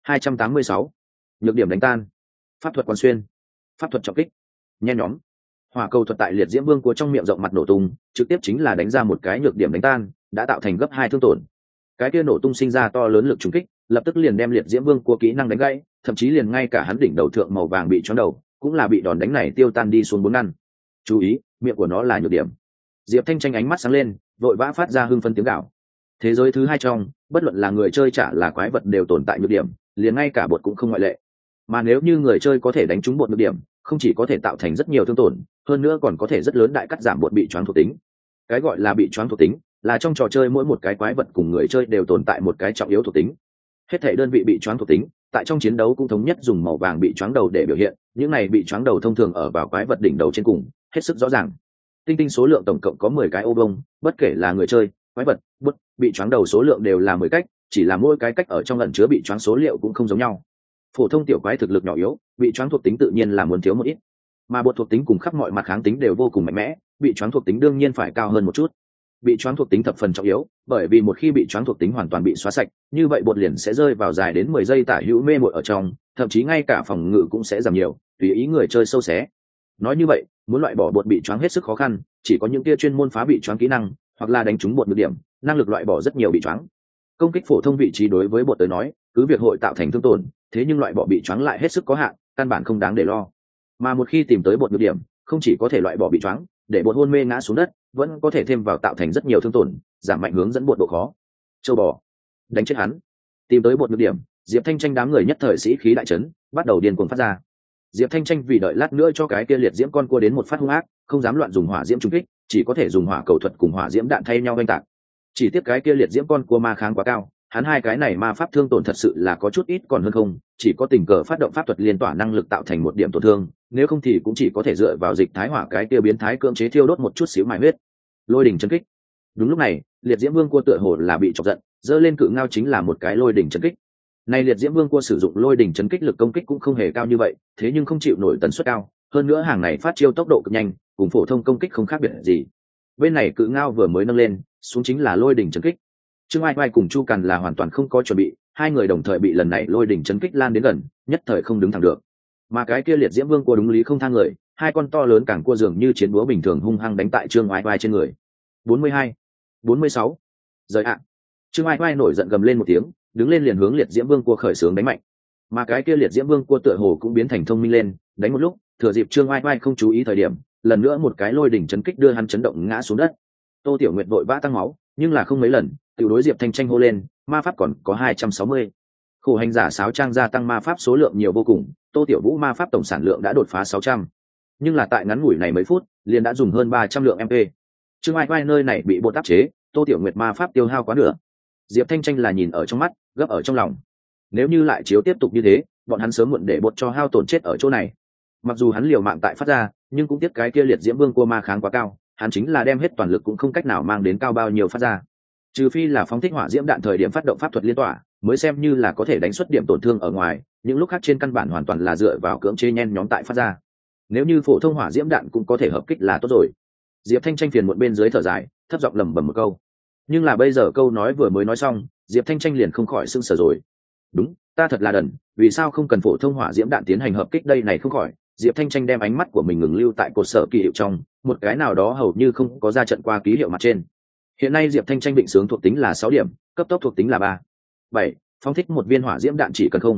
286. Nhược điểm đánh tan. Pháp thuật quán xuyên. Pháp thuật trọng kích. Nhen nhóm. Hỏa cầu thuật tại liệt diễm vương của trong miệng rộng mặt nổ tung, trực tiếp chính là đánh ra một cái nhược điểm đánh tan, đã tạo thành gấp 2 thương tổn. Cái kia nổ tung sinh ra to lớn lực trùng kích, lập tức liền đem liệt diễm vương của kỹ năng đánh gãy, thậm chí liền ngay cả hắn đỉnh đầu thượng màu vàng bị choáng đầu, cũng là bị đòn đánh này tiêu tan đi xuống 4 ngăn. Chú ý, miệng của nó là nhược điểm. Diệp Thanh Tranh ánh mắt sáng lên, vội vã phát ra hưng phấn tiếng gào. Thế giới thứ hai trong, bất luận là người chơi trả là quái vật đều tồn tại nhược điểm, liền ngay cả bột cũng không ngoại lệ. Mà nếu như người chơi có thể đánh trúng bột nhược điểm, không chỉ có thể tạo thành rất nhiều thương tổn, hơn nữa còn có thể rất lớn đại cắt giảm bột bị choáng thuộc tính. Cái gọi là bị choáng thuộc tính, là trong trò chơi mỗi một cái quái vật cùng người chơi đều tồn tại một cái trọng yếu thuộc tính. Hết thảy đơn vị bị choáng thuộc tính, tại trong chiến đấu cũng thống nhất dùng màu vàng bị choáng đầu để biểu hiện, những này bị choáng đầu thông thường ở vào quái vật đỉnh đầu trên cùng, hết sức rõ ràng. Tinh tinh số lượng tổng cộng có 10 cái ô vuông, bất kể là người chơi, quái vật, bút, bị choáng đầu số lượng đều là 10 cách, chỉ là mỗi cái cách ở trong ẩn chứa bị choáng số liệu cũng không giống nhau. Phổ thông tiểu quái thực lực nhỏ yếu, bị choáng thuộc tính tự nhiên là muốn thiếu một ít, mà bột thuộc tính cùng khắp mọi mặt kháng tính đều vô cùng mạnh mẽ, bị choáng thuộc tính đương nhiên phải cao hơn một chút. Bị choáng thuộc tính thập phần trọng yếu, bởi vì một khi bị choáng thuộc tính hoàn toàn bị xóa sạch, như vậy bột liền sẽ rơi vào dài đến 10 giây tả hữu mê muội ở trong, thậm chí ngay cả phòng ngự cũng sẽ giảm nhiều, tùy ý người chơi sâu xé. Nói như vậy, muốn loại bỏ bột bị choáng hết sức khó khăn, chỉ có những kia chuyên môn phá bị choáng kỹ năng, hoặc là đánh trúng bột nhược điểm, năng lực loại bỏ rất nhiều bị choáng. Công kích phổ thông vị trí đối với bột tới nói, cứ việc hội tạo thành thương tổn, thế nhưng loại bỏ bị choáng lại hết sức có hạn, căn bản không đáng để lo. Mà một khi tìm tới bột nhược điểm, không chỉ có thể loại bỏ bị choáng, để bột hôn mê ngã xuống đất, vẫn có thể thêm vào tạo thành rất nhiều thương tổn, giảm mạnh hướng dẫn bột độ khó. Châu bò, đánh chết hắn. Tìm tới bột nhược điểm, Diệp Thanh Tranh đám người nhất thời sĩ khí đại chấn, bắt đầu điên cuồng phát ra. Diệp Thanh Tranh vì đợi lát nữa cho cái kia liệt diễm con cua đến một phát hung ác, không dám loạn dùng hỏa diễm trúng kích, chỉ có thể dùng hỏa cầu thuật cùng hỏa diễm đạn thay nhau oanh tạc. Chỉ tiếc cái kia liệt diễm con cua ma kháng quá cao, hắn hai cái này ma pháp thương tổn thật sự là có chút ít còn hơn không, chỉ có tình cờ phát động pháp thuật liên tỏa năng lực tạo thành một điểm tổn thương, nếu không thì cũng chỉ có thể dựa vào dịch thái hỏa cái kia biến thái cưỡng chế thiêu đốt một chút xíu mài huyết. Lôi đỉnh chấn kích. Đúng lúc này, liệt diễm vương cua tựa hồ là bị chọc giận, giơ lên cự ngao chính là một cái lôi đỉnh chấn kích. Này liệt diễm vương cua sử dụng lôi đỉnh chấn kích lực công kích cũng không hề cao như vậy, thế nhưng không chịu nổi tần suất cao, hơn nữa hàng này phát chiêu tốc độ cực nhanh, cùng phổ thông công kích không khác biệt gì. Bên này cự ngao vừa mới nâng lên, xuống chính là lôi đỉnh chấn kích. Trương Ai Ai cùng Chu Càn là hoàn toàn không có chuẩn bị, hai người đồng thời bị lần này lôi đỉnh chấn kích lan đến gần, nhất thời không đứng thẳng được. Mà cái kia liệt diễm vương cua đúng lý không thang người, hai con to lớn càng cua dường như chiến búa bình thường hung hăng đánh tại Trương Ai Ai trên người. 42, 46. Rời ạ. Trương Ai Ai nổi giận gầm lên một tiếng, đứng lên liền hướng liệt diễm vương cua khởi xướng đánh mạnh. Mà cái kia liệt diễm vương cua tựa hồ cũng biến thành thông minh lên, đánh một lúc, thừa dịp Trương Ai Ai không chú ý thời điểm, lần nữa một cái lôi đỉnh chấn kích đưa hắn chấn động ngã xuống đất. Tô Tiểu Nguyệt vội vã tăng máu, nhưng là không mấy lần, tiểu đối Diệp Thanh Tranh hô lên, ma pháp còn có 260. Khổ hành giả sáo trang gia tăng ma pháp số lượng nhiều vô cùng, Tô Tiểu Vũ ma pháp tổng sản lượng đã đột phá 600. Nhưng là tại ngắn ngủi này mấy phút, liền đã dùng hơn 300 lượng MP. Trương Ai Ai nơi này bị bột áp chế, Tô Tiểu Nguyệt ma pháp tiêu hao quá nửa. Diệp Thanh Tranh là nhìn ở trong mắt, gấp ở trong lòng. Nếu như lại chiếu tiếp tục như thế, bọn hắn sớm muộn để bột cho hao tổn chết ở chỗ này. Mặc dù hắn liều mạng tại phát ra, nhưng cũng tiếc cái kia liệt diễm vương cua ma kháng quá cao, hắn chính là đem hết toàn lực cũng không cách nào mang đến cao bao nhiêu phát ra. Trừ phi là phóng thích hỏa diễm đạn thời điểm phát động pháp thuật liên tỏa, mới xem như là có thể đánh xuất điểm tổn thương ở ngoài, những lúc khác trên căn bản hoàn toàn là dựa vào cưỡng chế nhen nhóm tại phát ra. Nếu như phổ thông hỏa diễm đạn cũng có thể hợp kích là tốt rồi. Diệp Thanh Tranh phiền muộn bên dưới thở dài, thấp giọng lẩm bẩm một câu. Nhưng là bây giờ câu nói vừa mới nói xong, Diệp Thanh Tranh liền không khỏi sưng sờ rồi. Đúng, ta thật là đần, vì sao không cần phổ thông hỏa diễm đạn tiến hành hợp kích đây này không khỏi. Diệp Thanh Tranh đem ánh mắt của mình ngừng lưu tại cột sở kỳ hiệu trong, một cái nào đó hầu như không có ra trận qua ký hiệu mặt trên. Hiện nay Diệp Thanh Tranh định sướng thuộc tính là 6 điểm, cấp tốc thuộc tính là 3. 7, phóng thích một viên hỏa diễm đạn chỉ cần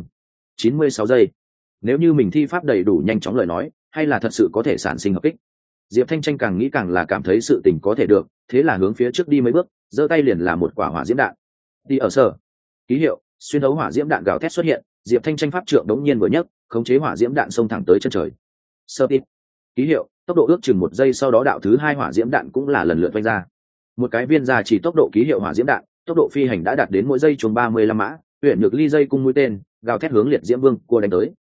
96 giây. Nếu như mình thi pháp đầy đủ nhanh chóng lời nói, hay là thật sự có thể sản sinh hợp kích. Diệp Thanh Tranh càng nghĩ càng là cảm thấy sự tình có thể được, thế là hướng phía trước đi mấy bước, giơ tay liền là một quả hỏa diễm đạn. Đi ở sở. Ký hiệu, xuyên thấu hỏa diễm đạn gào thét xuất hiện, Diệp Thanh Tranh pháp trượng đống nhiên vừa nhấc, khống chế hỏa diễm đạn xông thẳng tới chân trời. Sơ tít. Ký hiệu, tốc độ ước chừng 1 giây sau đó đạo thứ 2 hỏa diễm đạn cũng là lần lượt vung ra. Một cái viên ra chỉ tốc độ ký hiệu hỏa diễm đạn, tốc độ phi hành đã đạt đến mỗi giây chừng 35 mã, huyền nhược ly dây cung mũi tên, gào thét hướng liệt diễm vương cua đánh tới.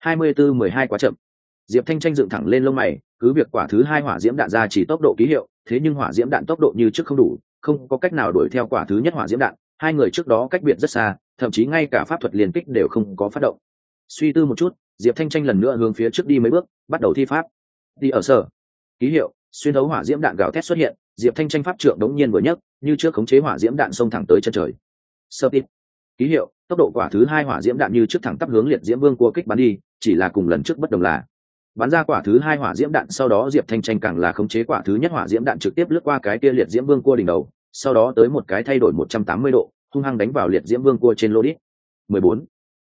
24-12 quá chậm. Diệp Thanh Tranh dựng thẳng lên lông mày, cứ việc quả thứ 2 hỏa diễm đạn ra chỉ tốc độ ký hiệu, thế nhưng hỏa diễm đạn tốc độ như trước không đủ, không có cách nào đuổi theo quả thứ nhất hỏa diễm đạn, hai người trước đó cách biệt rất xa, thậm chí ngay cả pháp thuật liên kích đều không có phát động. Suy tư một chút, Diệp Thanh Tranh lần nữa hướng phía trước đi mấy bước, bắt đầu thi pháp. Đi ở sở. Ký hiệu, xuyên thấu hỏa diễm đạn gào thét xuất hiện, Diệp Thanh Tranh pháp trượng đống nhiên vừa nhấc, như trước khống chế hỏa diễm đạn xông thẳng tới chân trời. Sơ tít. Ký hiệu, tốc độ quả thứ hai hỏa diễm đạn như trước thẳng tắp hướng liệt diễm vương cua kích bắn đi, chỉ là cùng lần trước bất đồng là bắn ra quả thứ hai hỏa diễm đạn sau đó Diệp Thanh Tranh càng là khống chế quả thứ nhất hỏa diễm đạn trực tiếp lướt qua cái kia liệt diễm vương cua đỉnh đầu, sau đó tới một cái thay đổi 180 độ, hung hăng đánh vào liệt diễm vương cua trên lô đít. 14,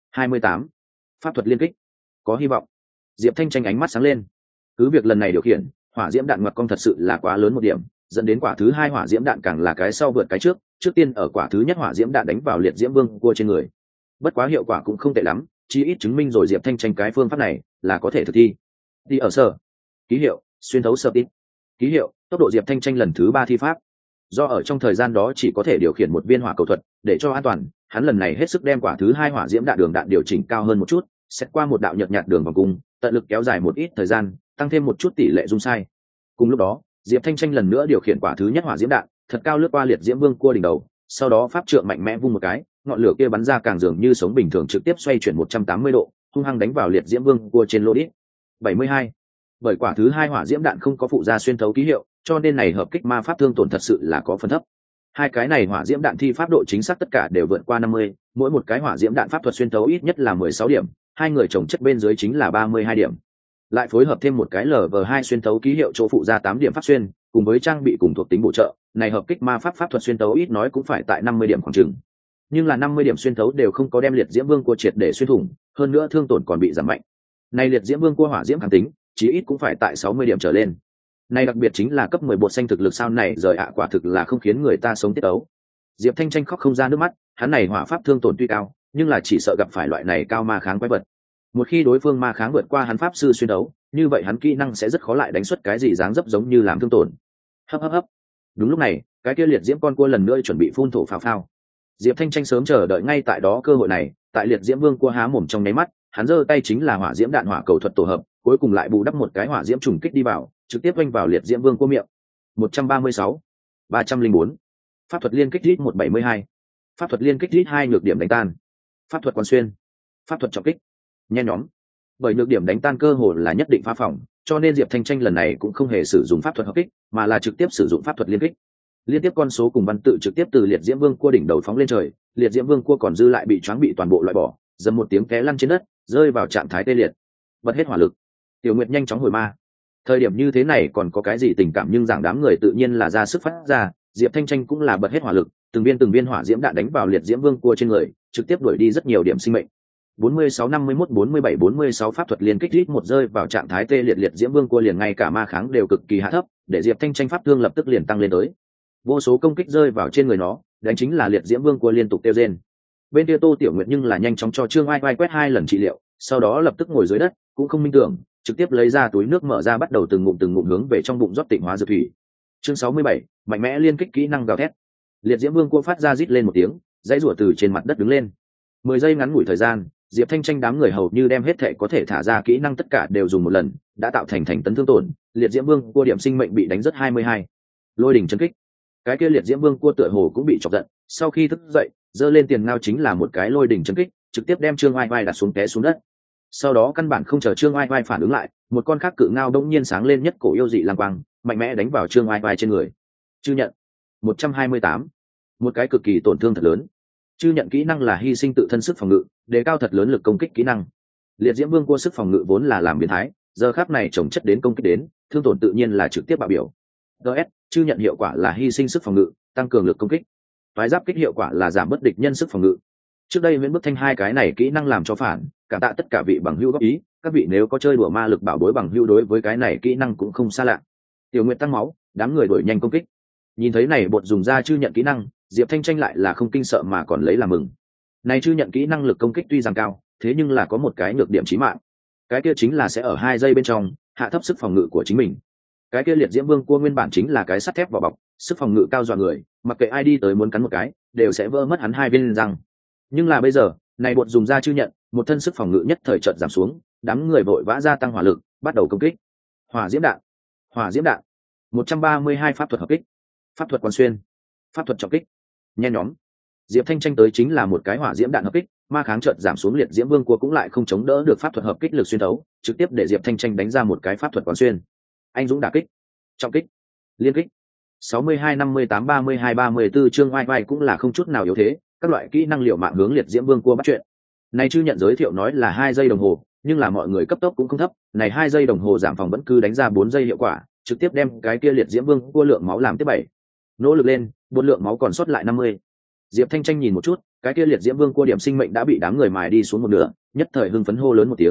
28, pháp thuật liên kích, có hy vọng. Diệp Thanh Tranh ánh mắt sáng lên. Cứ việc lần này điều khiển hỏa diễm đạn ngoặc cong thật sự là quá lớn một điểm, dẫn đến quả thứ hai hỏa diễm đạn càng là cái sau vượt cái trước tiên ở quả thứ nhất hỏa diễm đạn đánh vào liệt diễm vương cua trên người. Bất quá hiệu quả cũng không tệ lắm, chí ít chứng minh rồi Diệp Thanh Tranh cái phương pháp này là có thể thực thi. Đi ở sở ký hiệu xuyên thấu sơ tít ký hiệu tốc độ Diệp Thanh Tranh lần thứ 3 thi pháp. Do ở trong thời gian đó chỉ có thể điều khiển một viên hỏa cầu thuật, để cho an toàn, hắn lần này hết sức đem quả thứ hai hỏa diễm đạn đường đạn điều chỉnh cao hơn một chút, xét qua một đạo nhợt nhạt đường vòng cung, tận lực kéo dài một ít thời gian, tăng thêm một chút tỷ lệ dung sai. Cùng lúc đó, Diệp Thanh Tranh lần nữa điều khiển quả thứ nhất hỏa diễm đạn, thật cao lướt qua liệt diễm vương cua đỉnh đầu, sau đó pháp trượng mạnh mẽ vung một cái, ngọn lửa kia bắn ra càng dường như sống bình thường trực tiếp xoay chuyển 180 độ, hung hăng đánh vào liệt diễm vương cua trên lô đít. 72. Bởi quả thứ hai hỏa diễm đạn không có phụ gia xuyên thấu ký hiệu, cho nên này hợp kích ma pháp thương tổn thật sự là có phần thấp. Hai cái này hỏa diễm đạn thi pháp độ chính xác tất cả đều vượt qua 50, mỗi một cái hỏa diễm đạn pháp thuật xuyên thấu ít nhất là 16 điểm, hai người chồng chất bên dưới chính là 32 điểm. Lại phối hợp thêm một cái LV2 xuyên thấu ký hiệu chỗ phụ ra 8 điểm pháp xuyên, cùng với trang bị cùng thuộc tính bổ trợ, này hợp kích ma pháp pháp thuật xuyên thấu ít nói cũng phải tại 50 điểm khoảng chừng. Nhưng là 50 điểm xuyên thấu đều không có đem liệt diễm vương cua triệt để xuyên thủng, hơn nữa thương tổn còn bị giảm mạnh. Này liệt diễm vương cua hỏa diễm kháng tính, chí ít cũng phải tại 60 điểm trở lên. Này đặc biệt chính là cấp 10 bột xanh thực lực sao này rời ạ quả thực là không khiến người ta sống tiết ấu. Diệp Thanh Tranh khóc không ra nước mắt, hắn này hỏa pháp thương tổn tuy cao, nhưng là chỉ sợ gặp phải loại này cao ma kháng quái vật. Một khi đối phương ma kháng vượt qua hắn pháp sư xuyên đấu, như vậy hắn kỹ năng sẽ rất khó lại đánh xuất cái gì dáng dấp giống như làm thương tổn. Hấp hấp hấp. Đúng lúc này, cái kia liệt diễm con cua lần nữa chuẩn bị phun thổ phào phao. Diệp Thanh Tranh sớm chờ đợi ngay tại đó cơ hội này, tại liệt diễm vương cua há mồm trong nháy mắt, hắn giơ tay chính là hỏa diễm đạn hỏa cầu thuật tổ hợp, cuối cùng lại bù đắp một cái hỏa diễm trùng kích đi vào, trực tiếp vênh vào liệt diễm vương cua miệng. 136, 304. Pháp thuật liên kích hit 172. Pháp thuật liên kích hit 2 nhược điểm đánh tan. Pháp thuật quan xuyên. Pháp thuật trọng kích. Nhen nhóm. Bởi nhược điểm đánh tan cơ hồ là nhất định phá phòng, cho nên Diệp Thanh Tranh lần này cũng không hề sử dụng pháp thuật hợp kích, mà là trực tiếp sử dụng pháp thuật liên kích. Liên tiếp con số cùng văn tự trực tiếp từ liệt diễm vương cua đỉnh đầu phóng lên trời, liệt diễm vương cua còn dư lại bị choáng bị toàn bộ loại bỏ, dầm một tiếng té lăn trên đất, rơi vào trạng thái tê liệt. Bật hết hỏa lực. Tiểu Nguyệt nhanh chóng hồi ma. Thời điểm như thế này còn có cái gì tình cảm nhưng giảng đám người tự nhiên là ra sức phát ra, Diệp Thanh Tranh cũng là bật hết hỏa lực, từng viên hỏa diễm đạn đánh vào liệt diễm vương cua trên người, trực tiếp đuổi đi rất nhiều điểm sinh mệnh. 46 51 47 46 pháp thuật liên kích rít một rơi vào trạng thái tê liệt, liệt diễm vương cua liền ngay cả ma kháng đều cực kỳ hạ thấp, để Diệp Thanh Tranh pháp thương lập tức liền tăng lên tới. Vô số công kích rơi vào trên người nó, đánh chính là liệt diễm vương cua liên tục tiêu rên. Bên kia Tô Tiểu Nguyệt nhưng là nhanh chóng cho Trương Oai Oai quét 2 lần trị liệu, sau đó lập tức ngồi dưới đất, cũng không minh tưởng, trực tiếp lấy ra túi nước mở ra bắt đầu từng ngụm hướng về trong bụng rót tịnh hóa dược thủy. Chương 67, mạnh mẽ liên kích kỹ năng gào thét. Liệt diễm vương cua phát ra rít lên một tiếng, dãy rủa từ trên mặt đất đứng lên. 10 giây ngắn ngủi thời gian, Diệp Thanh Tranh đám người hầu như đem hết thể có thể thả ra kỹ năng tất cả đều dùng một lần, đã tạo thành tấn thương tổn. Liệt diễm vương cua điểm sinh mệnh bị đánh rất 22. Lôi đỉnh chân kích. Cái kia liệt diễm vương cua tựa hồ cũng bị chọc giận, sau khi thức dậy, giơ lên tiền ngao chính là một cái lôi đỉnh chân kích, trực tiếp đem Trương Oai Oai đặt xuống té xuống đất. Sau đó căn bản không chờ Trương Oai Oai phản ứng lại, một con khác cự ngao đống nhiên sáng lên nhất cổ yêu dị lang quang, mạnh mẽ đánh vào Trương Oai Oai trên người. Chư nhận 128. Một cái cực kỳ tổn thương thật lớn. Chư nhận kỹ năng là hy sinh tự thân sức phòng ngự, đề cao thật lớn lực công kích kỹ năng. Liệt diễm vương cua sức phòng ngự vốn là làm biến thái, giờ khắc này chồng chất đến công kích đến, thương tổn tự nhiên là trực tiếp bạo biểu. DS, chư nhận hiệu quả là hy sinh sức phòng ngự, tăng cường lực công kích. Phái giáp kích hiệu quả là giảm bất địch nhân sức phòng ngự. Trước đây Nguyễn Bức Thanh hai cái này kỹ năng làm cho phản, cảm tạ tất cả vị bằng hữu góp ý, các vị nếu có chơi đùa ma lực bảo bối bằng hữu đối với cái này kỹ năng cũng không xa lạ. Tiểu Nguyệt tăng máu, đám người đuổi nhanh công kích. Nhìn thấy này bột dùng ra chư nhận kỹ năng, Diệp Thanh Tranh lại là không kinh sợ mà còn lấy làm mừng. Này chư nhận kỹ năng lực công kích tuy rằng cao, thế nhưng là có một cái nhược điểm chí mạng. Cái kia chính là sẽ ở 2 giây bên trong hạ thấp sức phòng ngự của chính mình. Cái kia liệt diễm vương cua nguyên bản chính là cái sắt thép vỏ bọc, sức phòng ngự cao dọa người, mặc kệ ai đi tới muốn cắn một cái, đều sẽ vỡ mất hắn 2 viên răng. Nhưng là bây giờ, này bột dùng ra chư nhận, một thân sức phòng ngự nhất thời chợt giảm xuống, đám người vội vã gia tăng hỏa lực, bắt đầu công kích. Hỏa diễm đạn, hỏa diễm đạn. 132 pháp thuật hợp kích, pháp thuật quan xuyên, pháp thuật trọng kích. Nhen nhóm. Diệp Thanh Tranh tới chính là một cái hỏa diễm đạn hợp kích, ma kháng chợt giảm xuống, liệt diễm vương cua cũng lại không chống đỡ được pháp thuật hợp kích lực xuyên thấu, trực tiếp để Diệp Thanh Tranh đánh ra một cái pháp thuật quán xuyên. Anh dũng đả kích, trọng kích, liên kích. 62 58 32 34 Trương Oai Oai cũng là không chút nào yếu thế, các loại kỹ năng liệu mạng hướng liệt diễm vương cua bắt chuyện. Này chư nhận giới thiệu nói là 2 giây đồng hồ, nhưng là mọi người cấp tốc cũng không thấp, này 2 giây đồng hồ giảm phòng vẫn cứ đánh ra 4 giây hiệu quả, trực tiếp đem cái kia liệt diễm vương cua lượng máu làm tiếp 7. Nỗ lực lên, buôn lượng máu còn sót lại 50. Diệp Thanh Tranh nhìn một chút, cái kia liệt diễm vương cua điểm sinh mệnh đã bị đám người mài đi xuống một nửa, nhất thời hưng phấn hô lớn một tiếng.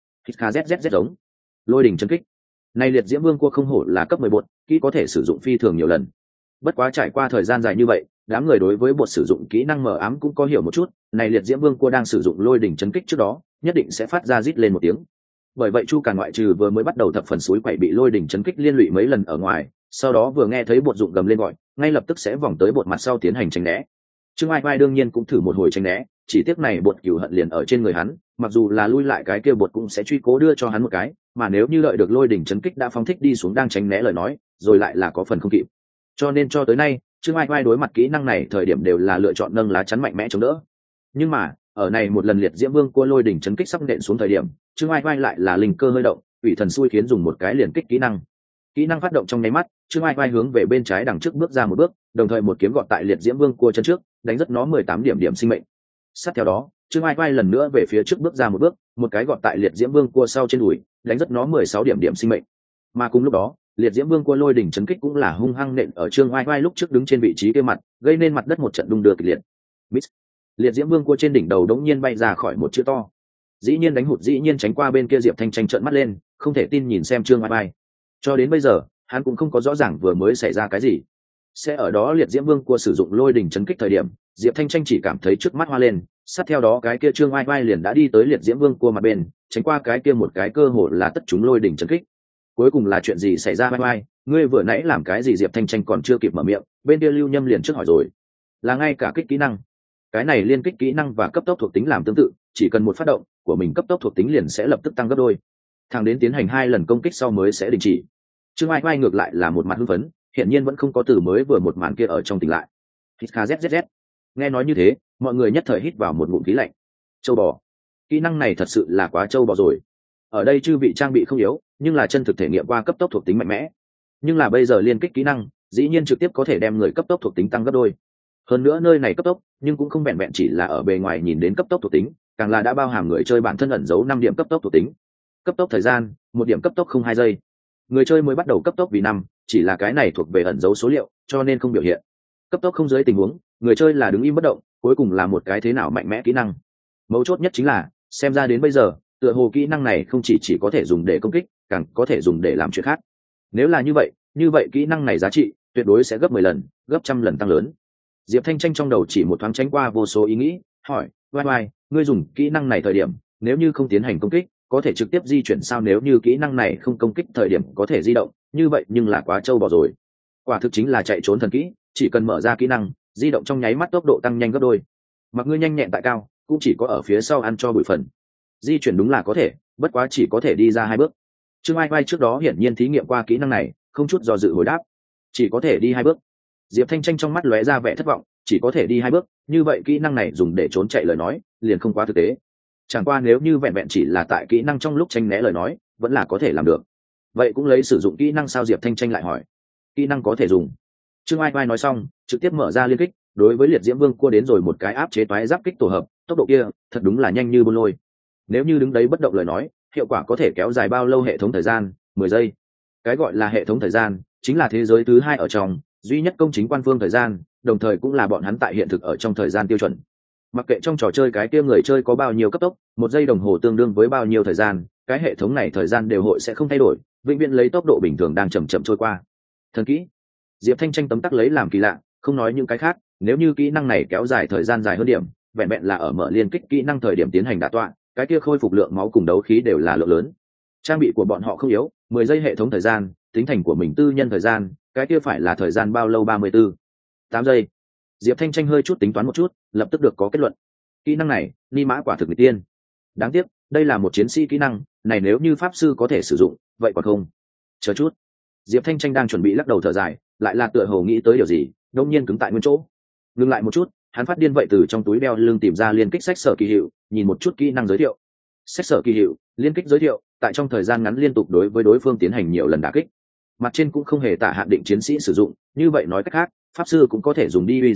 KZZZ giống. Lôi đỉnh chấn kích. Này liệt diễm vương cua không hổ là cấp 11, kỹ có thể sử dụng phi thường nhiều lần. Bất quá trải qua thời gian dài như vậy, đám người đối với bột sử dụng kỹ năng mờ ám cũng có hiểu một chút, này liệt diễm vương cua đang sử dụng lôi đỉnh chấn kích trước đó, nhất định sẽ phát ra rít lên một tiếng. Bởi vậy Chu Càn ngoại trừ vừa mới bắt đầu thập phần suối quậy bị lôi đỉnh chấn kích liên lụy mấy lần ở ngoài, sau đó vừa nghe thấy bột dụng gầm lên gọi, ngay lập tức sẽ vòng tới bột mặt sau tiến hành tránh né. Trương Ai Vai đương nhiên cũng thử một hồi tránh né, chỉ tiếc này bột cừu hận liền ở trên người hắn, mặc dù là lui lại cái kia bột cũng sẽ truy cố đưa cho hắn một cái, mà nếu như đợi được lôi đỉnh chấn kích đã phóng thích đi xuống đang tránh né lời nói, rồi lại là có phần không kịp. Cho nên cho tới nay, Trương Ai Vai đối mặt kỹ năng này thời điểm đều là lựa chọn nâng lá chắn mạnh mẽ chống đỡ. Nhưng mà, ở này một lần liệt diễm vương cua lôi đỉnh chấn kích sắp nện xuống thời điểm, Trương Ai Vai lại là linh cơ hơi động, ủy thần xui khiến dùng một cái liền kích kỹ năng. Kỹ năng phát động trong nháy mắt, Trương Ai Vai hướng về bên trái đằng trước bước ra một bước, đồng thời một kiếm gọt tại liệt diễm vương cua chân trước, đánh rất nó 18 điểm sinh mệnh. Sát theo đó, Trương Ai Vai lần nữa về phía trước bước ra một bước, một cái gọt tại liệt diễm vương cua sau trên đùi, đánh rất nó 16 điểm sinh mệnh. Mà cùng lúc đó, liệt diễm vương cua lôi đỉnh chấn kích cũng là hung hăng nện ở Trương Ai Vai lúc trước đứng trên vị trí kia mặt, gây nên mặt đất một trận đung đưa kịch liệt. Miss. Liệt diễm vương cua trên đỉnh đầu đống nhiên bay ra khỏi một chữ to. Dĩ nhiên đánh hụt, dĩ nhiên tránh qua bên kia. Diệp Thanh Tranh trợn mắt lên, không thể tin nhìn xem Trương Ai Vai. Cho đến bây giờ, hắn cũng không có rõ ràng vừa mới xảy ra cái gì. Sẽ ở đó liệt diễm vương cua sử dụng lôi đỉnh chấn kích thời điểm, Diệp Thanh Tranh chỉ cảm thấy trước mắt hoa lên, sát theo đó cái kia Trương Ai Vai liền đã đi tới liệt diễm vương cua mặt bên, tránh qua cái kia một cái cơ hội là tất chúng lôi đỉnh chấn kích. Cuối cùng là chuyện gì xảy ra? Ai Vai, ngươi vừa nãy làm cái gì? Diệp Thanh Tranh còn chưa kịp mở miệng, bên kia Lưu Nhâm liền trước hỏi rồi. Là ngay cả kích kỹ năng. Cái này liên kích kỹ năng và cấp tốc thuộc tính làm tương tự, chỉ cần một phát động của mình cấp tốc thuộc tính liền sẽ lập tức tăng gấp đôi, thẳng đến tiến hành 2 lần công kích sau mới sẽ đình chỉ. Trương Ai Vai ngược lại là một mặt hưng phấn, hiện nhiên vẫn không có từ mới vừa một màn kia ở trong tỉnh lại. KZZZ. Nghe nói như thế, mọi người nhất thời hít vào một ngụm khí lạnh. Châu bò, kỹ năng này thật sự là quá châu bò rồi. Ở đây chư vị trang bị không yếu, nhưng là chân thực thể nghiệm qua cấp tốc thuộc tính mạnh mẽ. Nhưng là bây giờ liên kích kỹ năng, dĩ nhiên trực tiếp có thể đem người cấp tốc thuộc tính tăng gấp đôi. Hơn nữa nơi này cấp tốc, nhưng cũng không vẹn vẹn chỉ là ở bề ngoài nhìn đến cấp tốc thuộc tính, càng là đã bao hàm người chơi bản thân ẩn giấu 5 điểm cấp tốc thuộc tính. Cấp tốc thời gian, 1 điểm cấp tốc không 2 giây. Người chơi mới bắt đầu cấp tốc vì 5, chỉ là cái này thuộc về ẩn giấu số liệu, cho nên không biểu hiện. Cấp tốc không dưới tình huống, người chơi là đứng im bất động, cuối cùng là một cái thế nào mạnh mẽ kỹ năng. Mấu chốt nhất chính là, xem ra đến bây giờ, tựa hồ kỹ năng này không chỉ có thể dùng để công kích, càng có thể dùng để làm chuyện khác. Nếu là như vậy kỹ năng này giá trị tuyệt đối sẽ gấp 10 lần, gấp trăm lần tăng lớn. Diệp Thanh Tranh trong đầu chỉ một thoáng tránh qua vô số ý nghĩ, hỏi, Vai, ngươi dùng kỹ năng này thời điểm, nếu như không tiến hành công kích, có thể trực tiếp di chuyển sao? Nếu như kỹ năng này không công kích thời điểm có thể di động, như vậy nhưng là quá trâu bò rồi. Quả thực chính là chạy trốn thần kỹ, chỉ cần mở ra kỹ năng, di động trong nháy mắt tốc độ tăng nhanh gấp đôi. Mặc ngươi nhanh nhẹn tại cao, cũng chỉ có ở phía sau ăn cho bụi phần. Di chuyển đúng là có thể, bất quá chỉ có thể đi ra 2 bước. Trương Ai Vai trước đó hiển nhiên thí nghiệm qua kỹ năng này, không chút do dự hồi đáp, chỉ có thể đi 2 bước. Diệp Thanh Tranh trong mắt lóe ra vẻ thất vọng, chỉ có thể đi 2 bước, như vậy kỹ năng này dùng để trốn chạy lời nói, liền không quá thực tế. Chẳng qua nếu như vẹn vẹn chỉ là tại kỹ năng trong lúc tránh né lời nói, vẫn là có thể làm được. Vậy cũng lấy sử dụng kỹ năng sao? Diệp Thanh Tranh lại hỏi. Kỹ năng có thể dùng. Trương Ai Vai nói xong, trực tiếp mở ra liên kích, đối với liệt diễm vương cua đến rồi một cái áp chế toái giáp kích tổ hợp, tốc độ kia thật đúng là nhanh như bôn lôi. Nếu như đứng đấy bất động lời nói, hiệu quả có thể kéo dài bao lâu? Hệ thống thời gian 10 giây. Cái gọi là hệ thống thời gian chính là thế giới thứ 2 ở trong duy nhất công chính quan phương thời gian, đồng thời cũng là bọn hắn tại hiện thực ở trong thời gian tiêu chuẩn. Mặc kệ trong trò chơi cái kia người chơi có bao nhiêu cấp tốc, 1 giây đồng hồ tương đương với bao nhiêu thời gian, cái hệ thống này thời gian đều hội sẽ không thay đổi, vĩnh viễn lấy tốc độ bình thường đang chậm chậm trôi qua. Thần kỹ. Diệp Thanh Tranh tấm tắc lấy làm kỳ lạ, không nói những cái khác, nếu như kỹ năng này kéo dài thời gian dài hơn điểm, vẹn vẹn là ở mở liên kích kỹ năng thời điểm tiến hành đả tọa, cái kia khôi phục lượng máu cùng đấu khí đều là lượng lớn. Trang bị của bọn họ không yếu, 10 giây hệ thống thời gian, tính thành của mình tư nhân thời gian, cái kia phải là thời gian bao lâu? 34, 8 giây. Diệp Thanh Tranh hơi chút tính toán một chút, lập tức được có kết luận. Kỹ năng này, ni mã quả thực người tiên. Đáng tiếc, đây là một chiến sĩ kỹ năng, này nếu như pháp sư có thể sử dụng, vậy còn không. Chờ chút. Diệp Thanh Tranh đang chuẩn bị lắc đầu thở dài, lại là tựa hồ nghĩ tới điều gì, đột nhiên cứng tại nguyên chỗ. Ngừng lại một chút, hắn phát điên vậy từ trong túi đeo lưng tìm ra liên kích sách sở kỳ hiệu, nhìn một chút kỹ năng giới thiệu. Sách sở kỳ hiệu, liên kích giới thiệu, tại trong thời gian ngắn liên tục đối với đối phương tiến hành nhiều lần đả kích. Mặt trên cũng không hề tả hạn định chiến sĩ sử dụng, như vậy nói cách khác, pháp sư cũng có thể dùng đi uy diệt tử,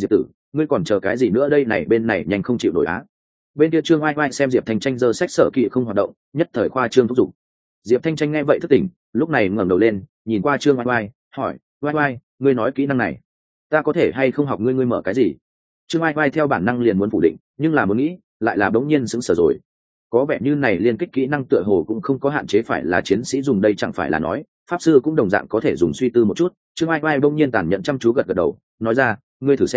ngươi còn chờ cái gì nữa đây, này bên này nhanh không chịu nổi á. Bên kia Trương Oai Oai xem Diệp Thanh Tranh giơ sách sở kỵ không hoạt động, nhất thời khoa trương thúc giục. Diệp Thanh Tranh nghe vậy thức tỉnh, lúc này ngẩng đầu lên nhìn qua Trương Oai Oai, hỏi: Oai Oai, ngươi nói kỹ năng này ta có thể hay không học ngươi mở cái gì? Trương Oai Oai theo bản năng liền muốn phủ định, nhưng là muốn nghĩ lại là bỗng nhiên sững sờ rồi. Có vẻ như này liên kích kỹ năng tựa hồ cũng không có hạn chế phải là chiến sĩ dùng, đây chẳng phải là nói pháp sư cũng đồng dạng có thể dùng, suy tư một chút Trương Oai Oai bỗng nhiên tàn nhẫn chăm chú gật gật đầu, nói ra: ngươi thử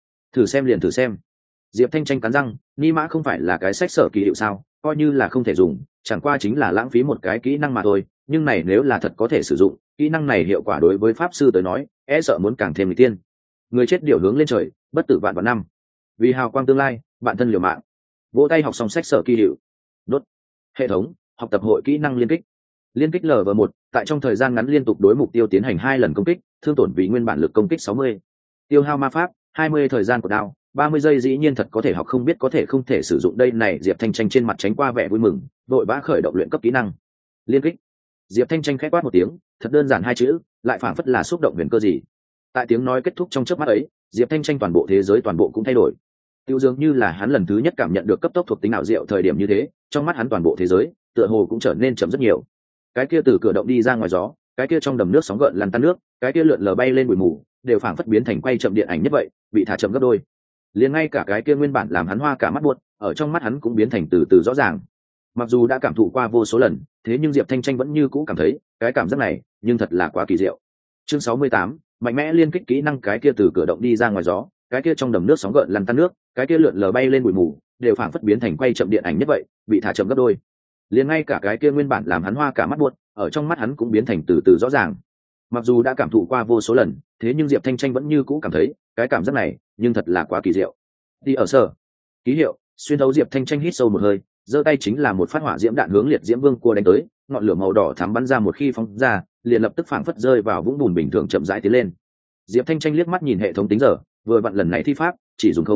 xem liền thử xem. Diệp Thanh Tranh cắn răng, ni mã không phải là cái sách sở kỳ hiệu sao, coi như là không thể dùng chẳng qua chính là lãng phí một cái kỹ năng mà thôi, nhưng này nếu là thật có thể sử dụng kỹ năng này, hiệu quả đối với pháp sư tới nói e sợ muốn càng thêm người tiên. Người chết điều hướng lên trời, bất tử vạn vạn năm, vì hào quang tương lai bạn thân liều mạng. Vỗ tay học xong sách sở kỳ hiệu. Đốt. Hệ thống học tập hội kỹ năng liên kích. Liên kích LV1, tại trong thời gian ngắn liên tục đối mục tiêu tiến hành 2 lần công kích, thương tổn vì nguyên bản lực công kích 60. Tiêu hao ma pháp 20 thời gian của đao 30 giây, dĩ nhiên thật có thể học, không biết có thể không thể sử dụng đây này. Diệp Thanh Tranh trên mặt tránh qua vẻ vui mừng, vội vã khởi động luyện cấp kỹ năng liên kích. Diệp Thanh Tranh khẽ quát một tiếng, thật đơn giản hai chữ, lại phảng phất là xúc động huyền cơ gì. Tại tiếng nói kết thúc trong chớp mắt ấy, Diệp Thanh Tranh toàn bộ thế giới toàn bộ cũng thay đổi. Tiêu dường như là hắn lần thứ nhất cảm nhận được cấp tốc thuộc tính ảo diệu thời điểm như thế, trong mắt hắn toàn bộ thế giới tựa hồ cũng trở nên chậm rất nhiều. Cái kia từ cửa động đi ra ngoài gió, cái kia trong đầm nước sóng gợn lăn tăn nước, cái kia lượn lờ bay lên bụi mù, đều phảng phất biến thành quay chậm điện ảnh nhất vậy, bị thả chậm gấp đôi. Liền ngay cả cái kia nguyên bản làm hắn hoa cả mắt buốt, ở trong mắt hắn cũng biến thành từ từ rõ ràng. Mặc dù đã cảm thụ qua vô số lần, thế nhưng Diệp Thanh Tranh vẫn như cũ cảm thấy cái cảm giác này nhưng thật là quá kỳ diệu. Chương 68, mạnh mẽ liên kích kỹ năng. Cái kia từ cửa động đi ra ngoài gió, cái kia trong đầm nước sóng gợn lăn tăn nước, cái kia lượn lờ bay lên bụi mù, đều phảng phất biến thành quay chậm điện ảnh nhất vậy, bị thả chậm gấp đôi. Liền ngay cả cái kia nguyên bản làm hắn hoa cả mắt buốt, ở trong mắt hắn cũng biến thành từ từ rõ ràng. Mặc dù đã cảm thụ qua vô số lần, thế nhưng Diệp Thanh Tranh vẫn như cũ cảm thấy cái cảm giác này nhưng thật là quá kỳ diệu. Đi ở sở ký hiệu xuyên thấu. Diệp Thanh Tranh hít sâu một hơi, giơ tay chính là một phát hỏa diễm đạn hướng liệt diễm vương cua đánh tới, ngọn lửa màu đỏ thắm bắn ra, một khi phóng ra liền lập tức phảng phất rơi vào vũng bùn bình thường chậm rãi tiến lên. Diệp Thanh Tranh liếc mắt nhìn hệ thống tính giờ, vừa vặn lần này thi pháp chỉ dùng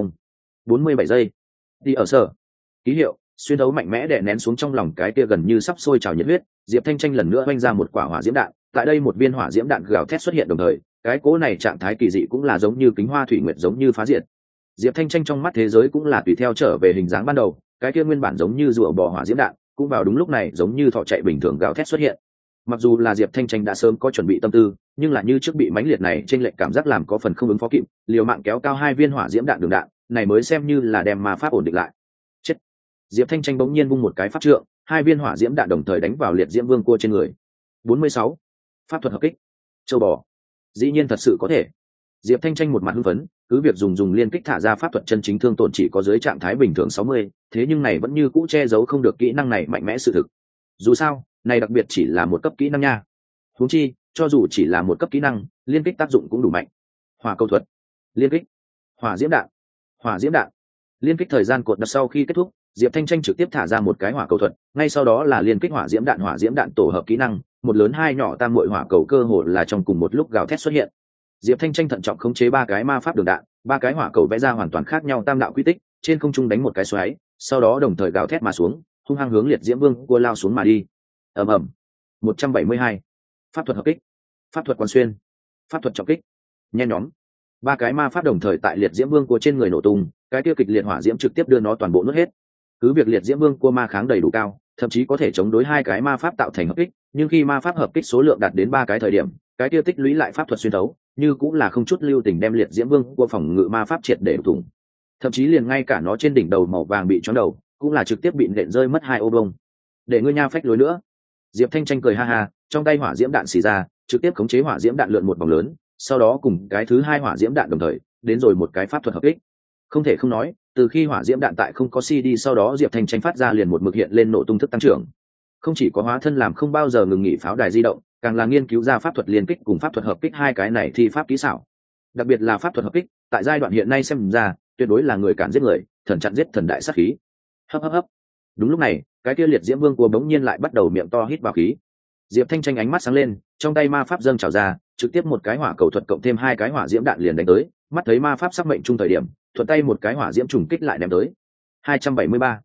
47 giây. Đi ở sở ký hiệu xuyên thấu mạnh mẽ đè nén xuống trong lòng cái kia gần như sắp sôi trào nhiệt huyết. Diệp Thanh Tranh lần nữa oanh ra một quả hỏa diễm đạn, tại đây một viên hỏa diễm đạn gào thét xuất hiện đồng thời, cái cỗ này trạng thái kỳ dị cũng là giống như kính hoa thủy nguyệt, giống như phá diệt. Diệp Thanh Tranh trong mắt thế giới cũng là tùy theo trở về hình dáng ban đầu, cái kia nguyên bản giống như rùa bò hỏa diễm đạn cũng vào đúng lúc này giống như thỏ chạy bình thường gào thét xuất hiện. Mặc dù là Diệp Thanh Tranh đã sớm có chuẩn bị tâm tư, nhưng là như trước bị mãnh liệt này trên lệnh cảm giác làm có phần không ứng phó kịp, liều mạng kéo cao 2 viên hỏa diễm đạn đường đạn này mới xem như là đem ma pháp ổn định lại. Chết. Diệp Thanh Tranh bỗng nhiên vung một cái pháp trượng, 2 viên hỏa diễm đạn đồng thời đánh vào liệt diễm vương cua trên người. 46. Pháp thuật hợp kích. Châu bò. Dĩ nhiên thật sự có thể. Diệp Thanh Tranh một mặt hưng phấn, cứ việc dùng liên kích thả ra pháp thuật chân chính thương tổn chỉ có dưới trạng thái bình thường 60, thế nhưng này vẫn như cũ che giấu không được kỹ năng này mạnh mẽ sự thực. Dù sao, này đặc biệt chỉ là một cấp kỹ năng nha. Huống chi, cho dù chỉ là một cấp kỹ năng, liên kích tác dụng cũng đủ mạnh. Hỏa câu thuật, liên kích, hỏa diễm đạn, hỏa diễm đạn. Liên kích thời gian cột đặt sau khi kết thúc, Diệp Thanh Tranh trực tiếp thả ra một cái hỏa cầu thuật, ngay sau đó là liên kích hỏa diễm đạn tổ hợp kỹ năng, một lớn hai nhỏ tam muội hỏa cầu cơ hồ là trong cùng một lúc gào thét xuất hiện. Diệp Thanh Tranh thận trọng khống chế 3 cái ma pháp đường đạn, 3 cái hỏa cầu vẽ ra hoàn toàn khác nhau tam đạo quy tích, trên không trung đánh một cái xoáy, sau đó đồng thời gào thét mà xuống, hung hăng hướng liệt diễm vương cua lao xuống mà đi. Ầm ầm. 172. Pháp thuật hợp kích, pháp thuật quan xuyên, pháp thuật trọng kích. Nhen nhóm. 3 cái ma pháp đồng thời tại liệt diễm vương cua trên người nổ tung, cái tiêu kịch liệt hỏa diễm trực tiếp đưa nó toàn bộ nuốt hết. Cứ việc liệt diễm vương cua ma kháng đầy đủ cao, thậm chí có thể chống đối 2 cái ma pháp tạo thành hợp kích, nhưng khi ma pháp hợp kích số lượng đạt đến 3 cái thời điểm, cái tiêu tích lũy lại pháp thuật xuyên thấu, như cũng là không chút lưu tình đem liệt diễm vương cua phòng ngự ma pháp triệt để đục thủng. Thậm chí liền ngay cả nó trên đỉnh đầu màu vàng bị choáng đầu, cũng là trực tiếp bị nện rơi mất 2 ô bông. Để ngươi nha phách lối nữa. Diệp Thanh Tranh cười ha ha, trong tay hỏa diễm đạn xì ra, trực tiếp khống chế hỏa diễm đạn lượn một vòng lớn, sau đó cùng cái thứ 2 hỏa diễm đạn đồng thời, đến rồi một cái pháp thuật hợp kích. Không thể không nói, từ khi hỏa diễm đạn tại không có CD sau đó Diệp Thanh Tranh phát ra liền một mực hiện lên nổ tung thức tăng trưởng. Không chỉ có hóa thân làm không bao giờ ngừng nghỉ pháo đài di động, càng là nghiên cứu ra pháp thuật liên kích cùng pháp thuật hợp kích hai cái này thì pháp kỹ xảo. Đặc biệt là pháp thuật hợp kích, tại giai đoạn hiện nay xem ra, tuyệt đối là người cản giết người, thần chặn giết thần đại sát khí. Hấp hấp hấp. Đúng lúc này, cái kia liệt diễm vương cua bỗng nhiên lại bắt đầu miệng to hít vào khí. Diệp Thanh Tranh ánh mắt sáng lên, trong tay ma pháp dâng trào ra, trực tiếp một cái hỏa cầu thuật cộng thêm 2 cái hỏa diễm đạn liền đánh tới, mắt thấy ma pháp sắc mệnh trung thời điểm, thuận tay một cái hỏa diễm trùng kích lại ném tới. 273,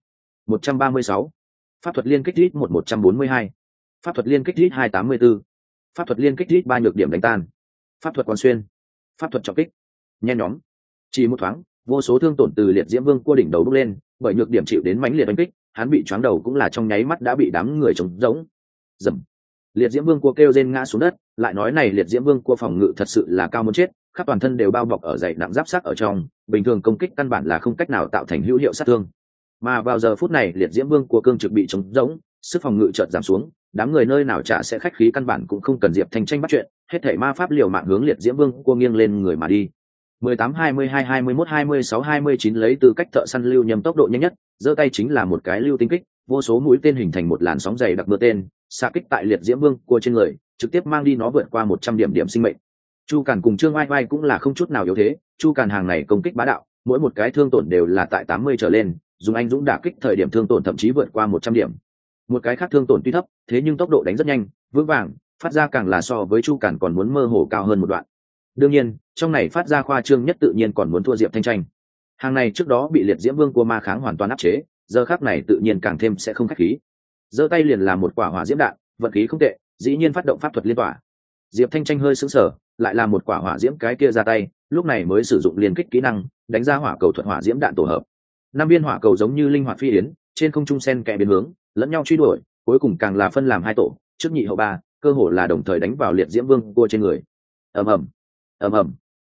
136. Pháp thuật liên kích hit 142. Pháp thuật liên kích hit 284. Pháp thuật liên kích hit 3 nhược điểm đánh tan. Pháp thuật quan xuyên. Pháp thuật trọng kích. Nhen nhóm. Chỉ một thoáng, vô số thương tổn từ liệt diễm vương cua đỉnh đầu bốc lên, bởi nhược điểm chịu đến mãnh liệt đánh kích, hắn bị choáng đầu cũng là trong nháy mắt đã bị đám người trống rỗng. Dầm. Liệt diễm vương cua kêu rên ngã xuống đất, lại nói này liệt diễm vương cua phòng ngự thật sự là cao muốn chết, khắp toàn thân đều bao bọc ở dày nặng giáp sắt ở trong, bình thường công kích căn bản là không cách nào tạo thành hữu hiệu sát thương. Mà vào giờ phút này liệt diễm vương cua cương trực bị trống rỗng, sức phòng ngự chợt giảm xuống, đám người nơi nào trả sẽ khách khí căn bản cũng không cần Diệp Thanh Tranh bắt chuyện, hết thảy ma pháp liều mạng hướng liệt diễm vương cua nghiêng lên người mà đi. 18 22 21 26 29 lấy tư cách thợ săn lưu nhầm tốc độ nhanh nhất, giơ tay chính là một cái lưu tinh kích, vô số mũi tên hình thành một làn sóng dày đặc mưa tên, xạ kích tại liệt diễm vương cua trên người, trực tiếp mang đi nó vượt qua 100 điểm sinh mệnh. Chu Càn cùng Trương Oai Oai cũng là không chút nào yếu thế, Chu Càn hàng này công kích bá đạo, mỗi một cái thương tổn đều là tại 80 trở lên, dùng anh dũng đả kích thời điểm thương tổn thậm chí vượt qua 100 điểm. Một cái khác thương tổn tuy thấp, thế nhưng tốc độ đánh rất nhanh, vững vàng, phát ra càng là so với Chu Càn còn muốn mơ hồ cao hơn một đoạn. Đương nhiên, trong này phát ra khoa trương nhất tự nhiên còn muốn thua Diệp Thanh Tranh. Hàng này trước đó bị liệt diễm vương cua ma kháng hoàn toàn áp chế, giờ khắc này tự nhiên càng thêm sẽ không khách khí. Giơ tay liền làm một quả hỏa diễm đạn, vận khí không tệ, dĩ nhiên phát động pháp thuật liên tỏa. Diệp Thanh Tranh hơi sững sờ, lại làm một quả hỏa diễm cái kia ra tay, lúc này mới sử dụng liên kích kỹ năng, đánh ra hỏa cầu thuận hỏa diễm đạn tổ hợp. 5 viên hỏa cầu giống như linh hoạt phi yến, trên không trung sen kẽ biến hướng, lẫn nhau truy đuổi, cuối cùng càng là phân làm hai tổ, trước nhị hậu ba, cơ hồ là đồng thời đánh vào liệt diễm vương cua trên người. Ầm ầm, ầm ầm.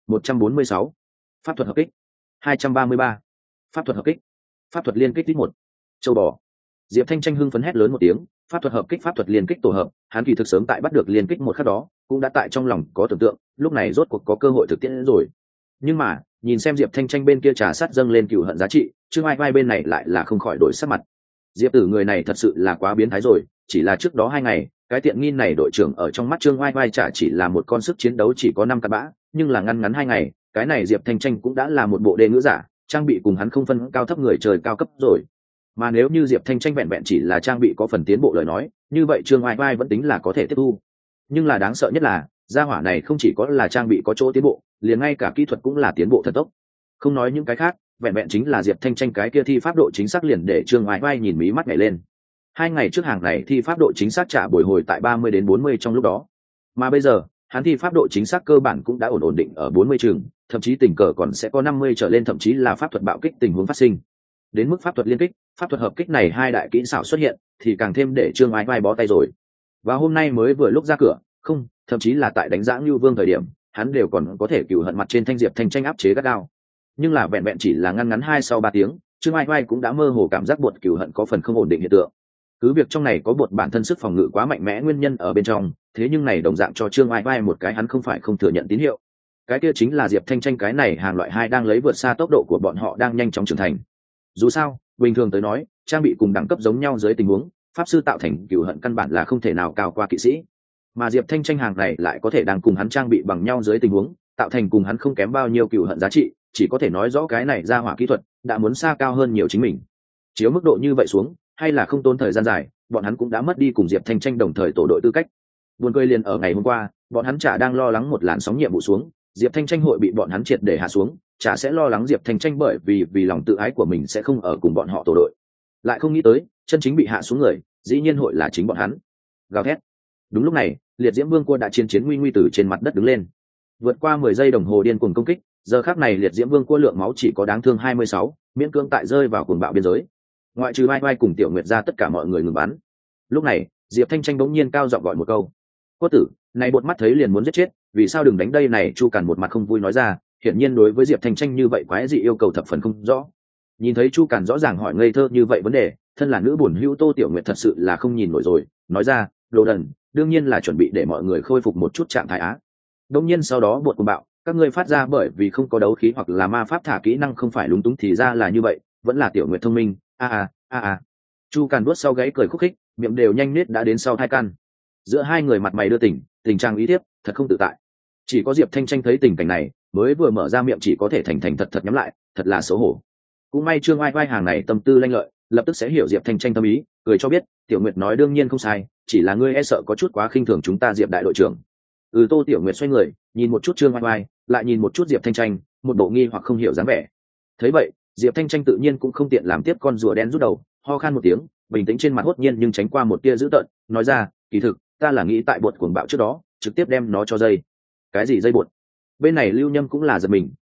146. Pháp thuật hợp kích. 233. Pháp thuật hợp kích. Pháp thuật liên kích tích 1. Châu bò. Diệp Thanh Tranh hưng phấn hét lớn một tiếng, pháp thuật hợp kích, pháp thuật liên kích tổ hợp, hắn kỳ thực sớm tại bắt được liên kích một khắc đó, cũng đã tại trong lòng có tưởng tượng, lúc này rốt cuộc có cơ hội thực tiễn rồi. Nhưng mà, nhìn xem Diệp Thanh Tranh bên kia trà sát dâng lên cừu hận giá trị, Trương Ai Vai bên này lại là không khỏi đổi sắc mặt. Diệp Tử người này thật sự là quá biến thái rồi, chỉ là trước đó 2 ngày, cái tiện nghi này đội trưởng ở trong mắt Trương Ai Vai chả chỉ là một con sức chiến đấu chỉ có 5 cặn bã, nhưng là ngăn ngắn 2 ngày, cái này Diệp Thanh Tranh cũng đã là một bộ đề ngữ giả, trang bị cùng hắn không phân cao thấp người trời cao cấp rồi. Mà nếu như Diệp Thanh Tranh vẹn vẹn chỉ là trang bị có phần tiến bộ lời nói, như vậy Trương Ai Vai vẫn tính là có thể tiếp thu. Nhưng là đáng sợ nhất là, gia hỏa này không chỉ có là trang bị có chỗ tiến bộ, liền ngay cả kỹ thuật cũng là tiến bộ thần tốc. Không nói những cái khác, vẹn vẹn chính là Diệp Thanh Tranh cái kia thi pháp độ chính xác liền để Trương Ai Vai nhìn mí mắt nhảy lên. 2 ngày trước hàng này thi pháp độ chính xác trả bồi hồi tại 30 đến 40 trong lúc đó. Mà bây giờ, hắn thi pháp độ chính xác cơ bản cũng đã ổn định ở 40 trường, thậm chí tình cờ còn sẽ có 50 trở lên, thậm chí là pháp thuật bạo kích tình huống phát sinh. Đến mức pháp thuật liên kích, pháp thuật hợp kích này hai đại kỹ xảo xuất hiện, thì càng thêm để Trương Ai Vai bó tay rồi. Và hôm nay mới vừa lúc ra cửa, không, thậm chí là tại đánh giá Nưu Vương thời điểm, hắn đều còn có thể cừu hận mặt trên thanh Diệp Thanh Tranh áp chế gắt gao. Nhưng là vẹn vẹn chỉ là ngắn 2 sau 3 tiếng, Trương Ai Vai cũng đã mơ hồ cảm giác buột cừu hận có phần không ổn định hiện tượng. Cứ việc trong này có buột bản thân sức phòng ngự quá mạnh mẽ nguyên nhân ở bên trong, thế nhưng này đồng dạng cho Trương Ai Vai một cái hắn không phải không thừa nhận tín hiệu. Cái kia chính là Diệp Thanh Tranh cái này hàng loại 2 đang lấy vượt xa tốc độ của bọn họ đang nhanh chóng trưởng thành. Dù sao, bình thường tới nói, trang bị cùng đẳng cấp giống nhau dưới tình huống, pháp sư tạo thành cừu hận căn bản là không thể nào cao qua kỵ sĩ. Mà Diệp Thanh Tranh hàng này lại có thể đang cùng hắn trang bị bằng nhau dưới tình huống, tạo thành cùng hắn không kém bao nhiêu cừu hận giá trị, chỉ có thể nói rõ cái này ra hỏa kỹ thuật đã muốn xa cao hơn nhiều chính mình. Chiếu mức độ như vậy xuống, hay là không tốn thời gian dài, bọn hắn cũng đã mất đi cùng Diệp Thanh Tranh đồng thời tổ đội tư cách. Buồn cười liền ở ngày hôm qua, bọn hắn chả đang lo lắng một làn sóng nhiệm vụ xuống, Diệp Thanh Tranh hội bị bọn hắn triệt để hạ xuống, chả sẽ lo lắng Diệp Thanh Tranh bởi vì lòng tự ái của mình sẽ không ở cùng bọn họ tổ đội. Lại không nghĩ tới, chân chính bị hạ xuống người, dĩ nhiên hội là chính bọn hắn. Gào thét. Đúng lúc này, liệt diễm vương cua đã chiến nguy nguy từ trên mặt đất đứng lên. Vượt qua 10 giây đồng hồ điên cuồng công kích, giờ khắc này liệt diễm vương cua lượng máu chỉ có đáng thương 26, miễn cưỡng tại rơi vào cuồng bạo biên giới. Ngoại trừ Vai Vai cùng Tiểu Nguyệt ra tất cả mọi người ngừng bắn. Lúc này, Diệp Thanh Tranh bỗng nhiên cao giọng gọi một câu: "Quất tử, này bột mắt thấy liền muốn giết chết, vì sao đừng đánh đây này?" Chu Càn một mặt không vui nói ra, hiển nhiên đối với Diệp Thanh Tranh như vậy quái dị yêu cầu thập phần không rõ. Nhìn thấy Chu Càn rõ ràng hỏi ngây thơ như vậy vấn đề, thân là nữ bổn hữu Tô Tiểu Nguyệt thật sự là không nhìn nổi rồi, nói ra: "Đồ đần, đương nhiên là chuẩn bị để mọi người khôi phục một chút trạng thái á." Đương nhiên sau đó bột cuồng bạo, các ngươi phát ra bởi vì không có đấu khí hoặc là ma pháp thả kỹ năng không phải lúng túng thì ra là như vậy, vẫn là Tiểu Nguyệt thông minh. Chu Càn vuốt sau gáy cười khúc khích, miệng đều nhanh nết đã đến sau 2 căn. Giữa hai người mặt mày đưa tình, tình trạng ý thiếp, thật không tự tại. Chỉ có Diệp Thanh Tranh thấy tình cảnh này, mới vừa mở ra miệng chỉ có thể thành thật nhắm lại, thật là xấu hổ. Cũng may Trương Ai Vai hàng này tâm tư lanh lợi, lập tức sẽ hiểu Diệp Thanh Tranh tâm ý, cười cho biết, Tiểu Nguyệt nói đương nhiên không sai, chỉ là ngươi e sợ có chút quá khinh thường chúng ta Diệp đại đội trưởng. Tô Tiểu Nguyệt xoay người, nhìn một chút Trương Ai Vai, lại nhìn một chút Diệp Thanh Tranh, một bộ nghi hoặc không hiểu dáng vẻ. Thấy vậy, Diệp Thanh Tranh tự nhiên cũng không tiện làm tiếp con rùa đen rút đầu, ho khan một tiếng, bình tĩnh trên mặt hốt nhiên nhưng tránh qua một tia dữ tợn, nói ra: "Kỳ thực, ta là nghĩ tại bột cuồng bạo trước đó, trực tiếp đem nó cho dây." "Cái gì dây bột?" Bên này Lưu Nhâm cũng là giật mình,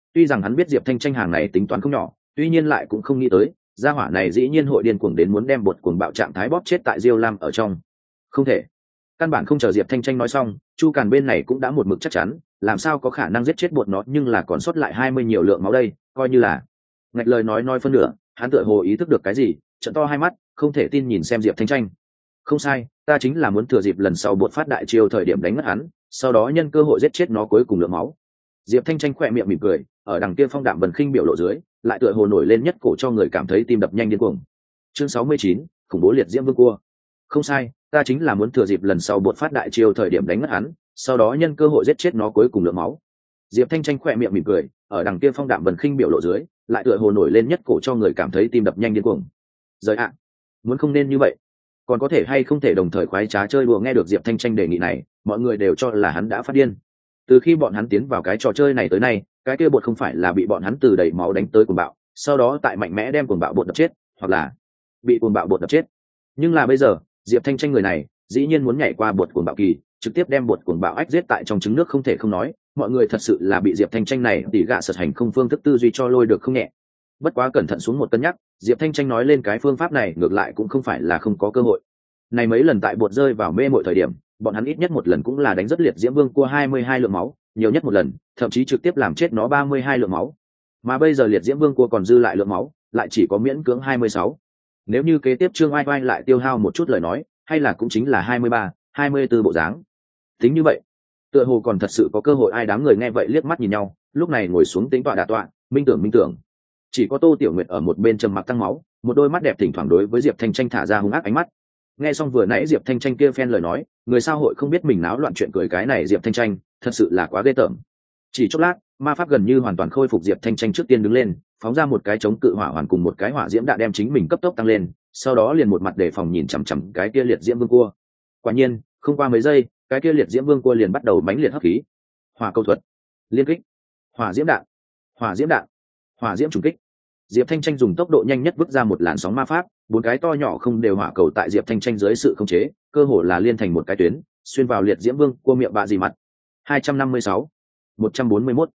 Tuy rằng hắn biết Diệp Thanh Tranh hàng này tính toán không nhỏ, tuy nhiên lại cũng không nghĩ tới gia hỏa này dĩ nhiên hội điên cuồng đến muốn đem bột cuồng bạo trạng thái bóp chết tại Diêu Lam ở trong. Không thể. Căn bản không chờ Diệp Thanh Tranh nói xong, Chu Càn bên này cũng đã một mực chắc chắn, làm sao có khả năng giết chết bột nó, nhưng là còn sót lại 20 nhiều lượng máu đây, coi như là ngạch lời nói phân nửa, hắn tựa hồ ý thức được cái gì, trợn to hai mắt, không thể tin nhìn xem Diệp Thanh Tranh. Không sai, ta chính là muốn thừa dịp lần sau bột phát đại chiêu thời điểm đánh ngất hắn, sau đó nhân cơ hội giết chết nó cuối cùng lượng máu. Diệp Thanh Tranh khỏe miệng mỉm cười, ở đằng kia phong đạm bần khinh biểu lộ dưới, lại tựa hồ nổi lên nhất cổ cho người cảm thấy tim đập nhanh điên cuồng. Chương 69, khủng bố liệt diễm vương cua. Không sai, ta chính là muốn thừa dịp lần sau bột phát đại chiêu thời điểm đánh ngất hắn, sau đó nhân cơ hội giết chết nó cuối cùng lượng máu. Diệp Thanh Tranh khỏe miệng mỉm cười, ở đằng kia phong đạm bần khinh biểu lộ dưới, lại tựa hồ nổi lên nhất cổ cho người cảm thấy tim đập nhanh điên cuồng. Giới ạ, muốn không nên như vậy, còn có thể hay không thể đồng thời khoái trá chơi đùa. Nghe được Diệp Thanh Tranh đề nghị này, mọi người đều cho là hắn đã phát điên. Từ khi bọn hắn tiến vào cái trò chơi này tới nay, cái kia bột không phải là bị bọn hắn từ đầy máu đánh tới cuồng bạo, sau đó tại mạnh mẽ đem cuồng bạo bột đập chết, hoặc là bị cuồng bạo bột đập chết. Nhưng là bây giờ, Diệp Thanh Tranh người này, dĩ nhiên muốn nhảy qua bột cuồng bạo kỳ, trực tiếp đem bột cuồng bạo ách giết tại trong trứng nước. Không thể không nói, mọi người thật sự là bị Diệp Thanh Tranh này tỉ gạ sật hành không phương thức tư duy cho lôi được không nhẹ. Bất quá cẩn thận xuống một cân nhắc, Diệp Thanh Tranh nói lên cái phương pháp này ngược lại cũng không phải là không có cơ hội. Này mấy lần tại bột rơi vào mê mội thời điểm, bọn hắn ít nhất một lần cũng là đánh rất liệt diễm vương cua 22 lượng máu, nhiều nhất một lần thậm chí trực tiếp làm chết nó 32 lượng máu. Mà bây giờ liệt diễm vương cua còn dư lại lượng máu, lại chỉ có miễn cưỡng 26. Nếu như kế tiếp Trương Oai Oai lại tiêu hao một chút lời nói, hay là cũng chính là 23, 24 bộ dáng. Tính như vậy, tựa hồ còn thật sự có cơ hội. Ai đám người nghe vậy liếc mắt nhìn nhau, lúc này ngồi xuống tính tọa đả tọa, minh tưởng. Chỉ có Tô Tiểu Nguyệt ở một bên trầm mặc tăng máu, một đôi mắt đẹp thỉnh thoảng đối với Diệp Thanh Tranh thả ra hung ác ánh mắt. Nghe xong vừa nãy Diệp Thanh Tranh kia phen lời nói, người sao hội không biết mình náo loạn chuyện cười cái này Diệp Thanh Tranh, thật sự là quá ghê tởm. Chỉ chốc lát, ma pháp gần như hoàn toàn khôi phục. Diệp Thanh Tranh trước tiên đứng lên, phóng ra một cái chống cự hỏa hoàn cùng một cái hỏa diễm đạn đem chính mình cấp tốc tăng lên, sau đó liền một mặt đề phòng nhìn chằm chằm cái kia liệt diễm vương cua. Quả nhiên, không qua mấy giây, cái kia liệt diễm vương cua liền bắt đầu mãnh liệt hấp khí. Hỏa câu thuật, liên kích, hỏa diễm đạn, hỏa diễm đạn, hỏa diễm trùng kích. Diệp Thanh Tranh dùng tốc độ nhanh nhất vứt ra một làn sóng ma pháp, bốn cái to nhỏ không đều hỏa cầu tại Diệp Thanh Tranh dưới sự khống chế, cơ hồ là liên thành một cái tuyến, xuyên vào liệt diễm vương cua miệng bạ gì mặt. 256, 141,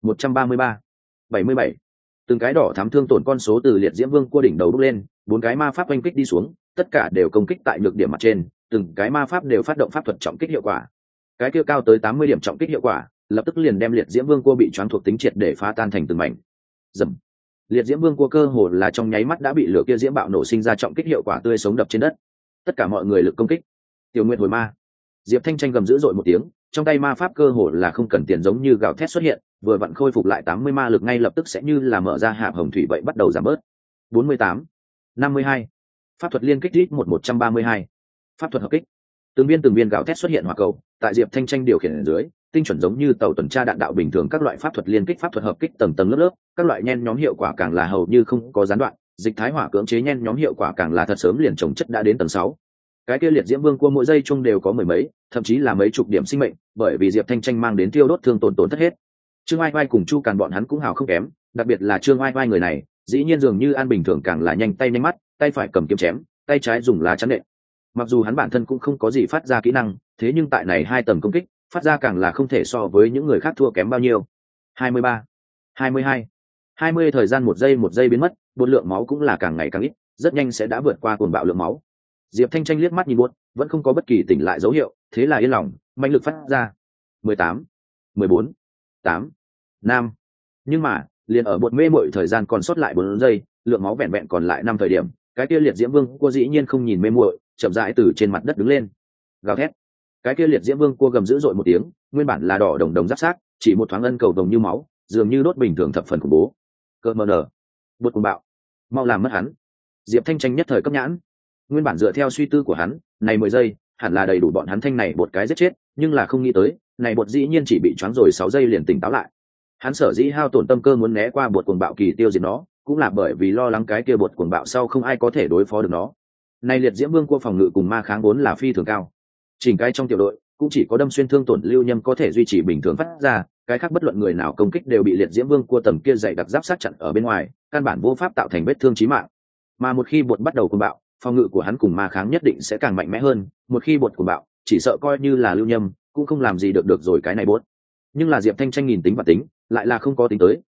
133, 77. Từng cái đỏ thắm thương tổn con số từ liệt diễm vương cua đỉnh đầu bốc lên, bốn cái ma pháp oanh kích đi xuống, tất cả đều công kích tại nhược điểm mặt trên, từng cái ma pháp đều phát động pháp thuật trọng kích hiệu quả. Cái kia cao tới 80 điểm trọng kích hiệu quả, lập tức liền đem liệt diễm vương cua bị choáng thuộc tính triệt để phá tan thành từng mảnh. Rầm. Liệt diễm vương cua cơ hồ là trong nháy mắt đã bị lửa kia diễm bạo nổ sinh ra trọng kích hiệu quả tươi sống đập trên đất. Tất cả mọi người lực công kích. Tiểu Nguyệt hồi ma. Diệp Thanh Tranh gầm dữ dội một tiếng, trong tay ma pháp cơ hồ là không cần tiền giống như gào thét xuất hiện, vừa vặn khôi phục lại 80 ma lực ngay lập tức sẽ như là mở ra hạp hồng thủy vậy bắt đầu giảm bớt. 48, 52. Pháp thuật liên kích rít 132. Pháp thuật hợp kích. Từng viên gào thét xuất hiện hỏa cầu, tại Diệp Thanh Tranh điều khiển ở dưới, tinh chuẩn giống như tàu tuần tra đạn đạo bình thường. Các loại pháp thuật liên kích, pháp thuật hợp kích tầng tầng lớp, các loại nhen nhóm hiệu quả càng là hầu như không có gián đoạn, dịch thái hỏa cưỡng chế nhen nhóm hiệu quả càng là thật sớm liền chồng chất đã đến tầng 6. Cái kia liệt diễm vương cua mỗi giây chung đều có mười mấy, thậm chí là mấy chục điểm sinh mệnh, bởi vì Diệp Thanh Tranh mang đến tiêu đốt thương tổn thất hết. Trương Oai Oai cùng Chu Càn bọn hắn cũng hào không kém, đặc biệt là Trương Oai Oai người này, dĩ nhiên dường như an bình thường càng là nhanh tay nhanh mắt, tay phải cầm kiếm chém, tay trái dùng lá chắn nện. Mặc dù hắn bản thân cũng không có gì phát ra kỹ năng, thế nhưng tại này hai tầng công kích, phát ra càng là không thể so với những người khác thua kém bao nhiêu. 23, 22, 20 thời gian một giây biến mất, bột lượng máu cũng là càng ngày càng ít, rất nhanh sẽ đã vượt qua cuồng bạo lượng máu. Diệp Thanh Tranh liếc mắt nhìn bột, vẫn không có bất kỳ tỉnh lại dấu hiệu, thế là yên lòng, mạnh lực phát ra. 18, 14, 8, 5. Nhưng mà, liền ở bột mê mội thời gian còn sót lại 4 giây, lượng máu vẹn vẹn còn lại 5 thời điểm, cái kia liệt diễm vương cua dĩ nhiên không nhìn mê muội, chậm rãi từ trên mặt đất đứng lên, gào thét. Cái kia liệt diễm vương cua gầm dữ dội một tiếng, nguyên bản là đỏ đồng giáp sát, chỉ một thoáng ân cầu đồng như máu, dường như đốt bình thường thập phần khủng bố. Cơ mờ nở, bột cuồng bạo, mau làm mất hắn. Diệp Thanh Tranh nhất thời cấp nhãn. Nguyên bản dựa theo suy tư của hắn, này 10 giây hẳn là đầy đủ bọn hắn thanh này bột cái giết chết, nhưng là không nghĩ tới, này bột dĩ nhiên chỉ bị choáng rồi 6 giây liền tỉnh táo lại. Hắn sở dĩ hao tổn tâm cơ muốn né qua bột cuồng bạo kỳ tiêu diệt nó, cũng là bởi vì lo lắng cái kia bột cuồng bạo sau không ai có thể đối phó được nó. Này liệt diễm vương cua phòng ngự cùng ma kháng vốn là phi thường cao, chỉnh cái trong tiểu đội cũng chỉ có đâm xuyên thương tổn lưu nhâm có thể duy trì bình thường phát ra, cái khác bất luận người nào công kích đều bị liệt diễm vương cua tầm kia dày đặc giáp sát chặn ở bên ngoài, căn bản vô pháp tạo thành vết thương chí mạng. Mà một khi bột bắt đầu cuồng bạo, phòng ngự của hắn cùng ma kháng nhất định sẽ càng mạnh mẽ hơn, một khi bột cuồng bạo, chỉ sợ coi như là lưu nhâm cũng không làm gì được rồi cái này bột. Nhưng là Diệp Thanh Tranh nhìn tính và tính, lại là không có tính tới,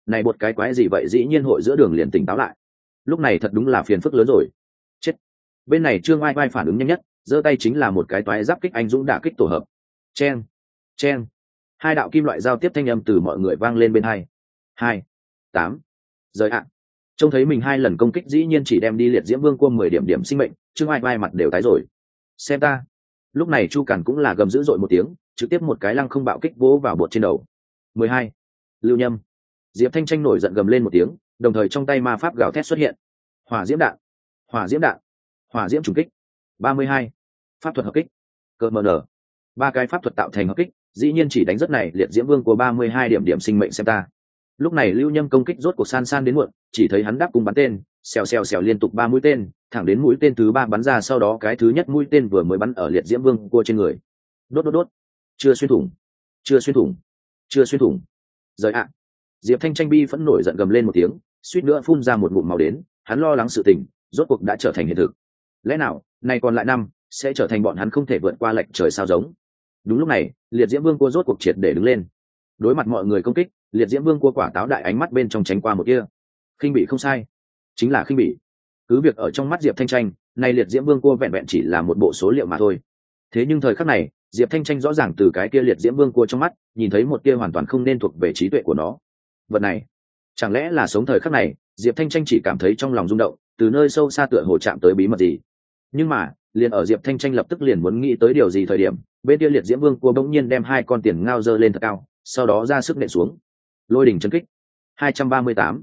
này một cái quái gì vậy, dĩ nhiên hội giữa đường liền tỉnh táo lại. Lúc này thật đúng là phiền phức lớn rồi. Chết. Bên này Trương Oai Oai phản ứng nhanh nhất, giơ tay chính là một cái toái giáp kích anh dũng đả kích tổ hợp. Chen, chen. Hai đạo kim loại giao tiếp thanh âm từ mọi người vang lên bên hai. 2, 8. Rời ạ. Trông thấy mình 2 lần công kích dĩ nhiên chỉ đem đi liệt diễm vương cua 10 điểm sinh mệnh, Trương Oai Oai mặt đều tái rồi. Xem ta. Lúc này Chu Càn cũng là gầm dữ dội một tiếng, trực tiếp một cái lăng không bạo kích vỗ vào bột trên đầu. 12. Lưu Nhâm. Diệp Thanh Tranh nổi giận gầm lên một tiếng, đồng thời trong tay ma pháp gào thét xuất hiện. Hỏa diễm đạn, hỏa diễm đạn, hỏa diễm trùng kích. 32. Pháp thuật hợp kích. Cơ mờ nở. 3 cái pháp thuật tạo thành hợp kích, dĩ nhiên chỉ đánh rất này liệt diễm vương của 32 điểm sinh mệnh. Xem ta. Lúc này Lưu Nhâm công kích rốt cuộc san đến muộn, chỉ thấy hắn đáp cùng bắn tên, xèo liên tục 3 mũi tên, thẳng đến mũi tên thứ 3 bắn ra, sau đó cái thứ nhất mũi tên vừa mới bắn ở liệt diễm vương cua trên người. Đốt. Chưa xuyên thủng. Rời ạ. Diệp Thanh Tranh bi phẫn nổi giận gầm lên một tiếng, suýt nữa phun ra một ngụm máu đến, hắn lo lắng sự tình rốt cuộc đã trở thành hiện thực. Lẽ nào này còn lại năm sẽ trở thành bọn hắn không thể vượt qua lệch trời sao giống. Đúng lúc này liệt diễm vương cua rốt cuộc triệt để đứng lên, đối mặt mọi người công kích, liệt diễm vương cua quả táo đại ánh mắt bên trong tránh qua một kia khinh bỉ. Không sai, chính là khinh bỉ. Cứ việc ở trong mắt Diệp Thanh Tranh, này liệt diễm vương cua vẹn vẹn chỉ là một bộ số liệu mà thôi. Thế nhưng thời khắc này Diệp Thanh Tranh rõ ràng từ cái kia liệt diễm vương cua trong mắt nhìn thấy một kia hoàn toàn không nên thuộc về trí tuệ của nó. Vật này chẳng lẽ là sống thời khắc này, Diệp Thanh Tranh chỉ cảm thấy trong lòng rung động, từ nơi sâu xa tựa hồ chạm tới bí mật gì. Nhưng mà liền ở Diệp Thanh Tranh lập tức liền muốn nghĩ tới điều gì thời điểm, bên kia liệt diễm vương cua bỗng nhiên đem 2 con tiền ngao dơ lên thật cao, sau đó ra sức nện xuống. Lôi đỉnh chấn kích. 238,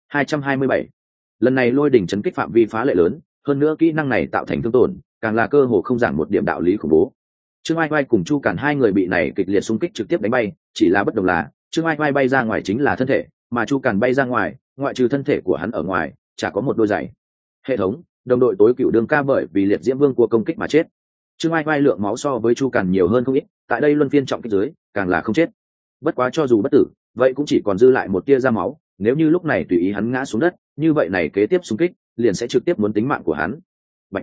227. Lần này lôi đỉnh chấn kích phạm vi phá lệ lớn, hơn nữa kỹ năng này tạo thành thương tổn càng là cơ hồ không giảm một điểm đạo lý khủng bố. Trương Oai Oai cùng Chu Càn 2 người bị này kịch liệt xung kích trực tiếp đánh bay, chỉ là bất đồng là Trương Oai Oai bay ra ngoài chính là thân thể, mà Chu Càn bay ra ngoài, ngoại trừ thân thể của hắn ở ngoài, chả có một đôi giày. Hệ thống, đồng đội tối cựu đường ca bởi vì liệt diễm vương cua công kích mà chết. Trương Oai Oai lượng máu so với Chu Càn nhiều hơn không ít, tại đây luân phiên trọng kích dưới, càng là không chết. Bất quá cho dù bất tử, vậy cũng chỉ còn dư lại một tia ra máu, nếu như lúc này tùy ý hắn ngã xuống đất, như vậy này kế tiếp xung kích liền sẽ trực tiếp muốn tính mạng của hắn. Bạch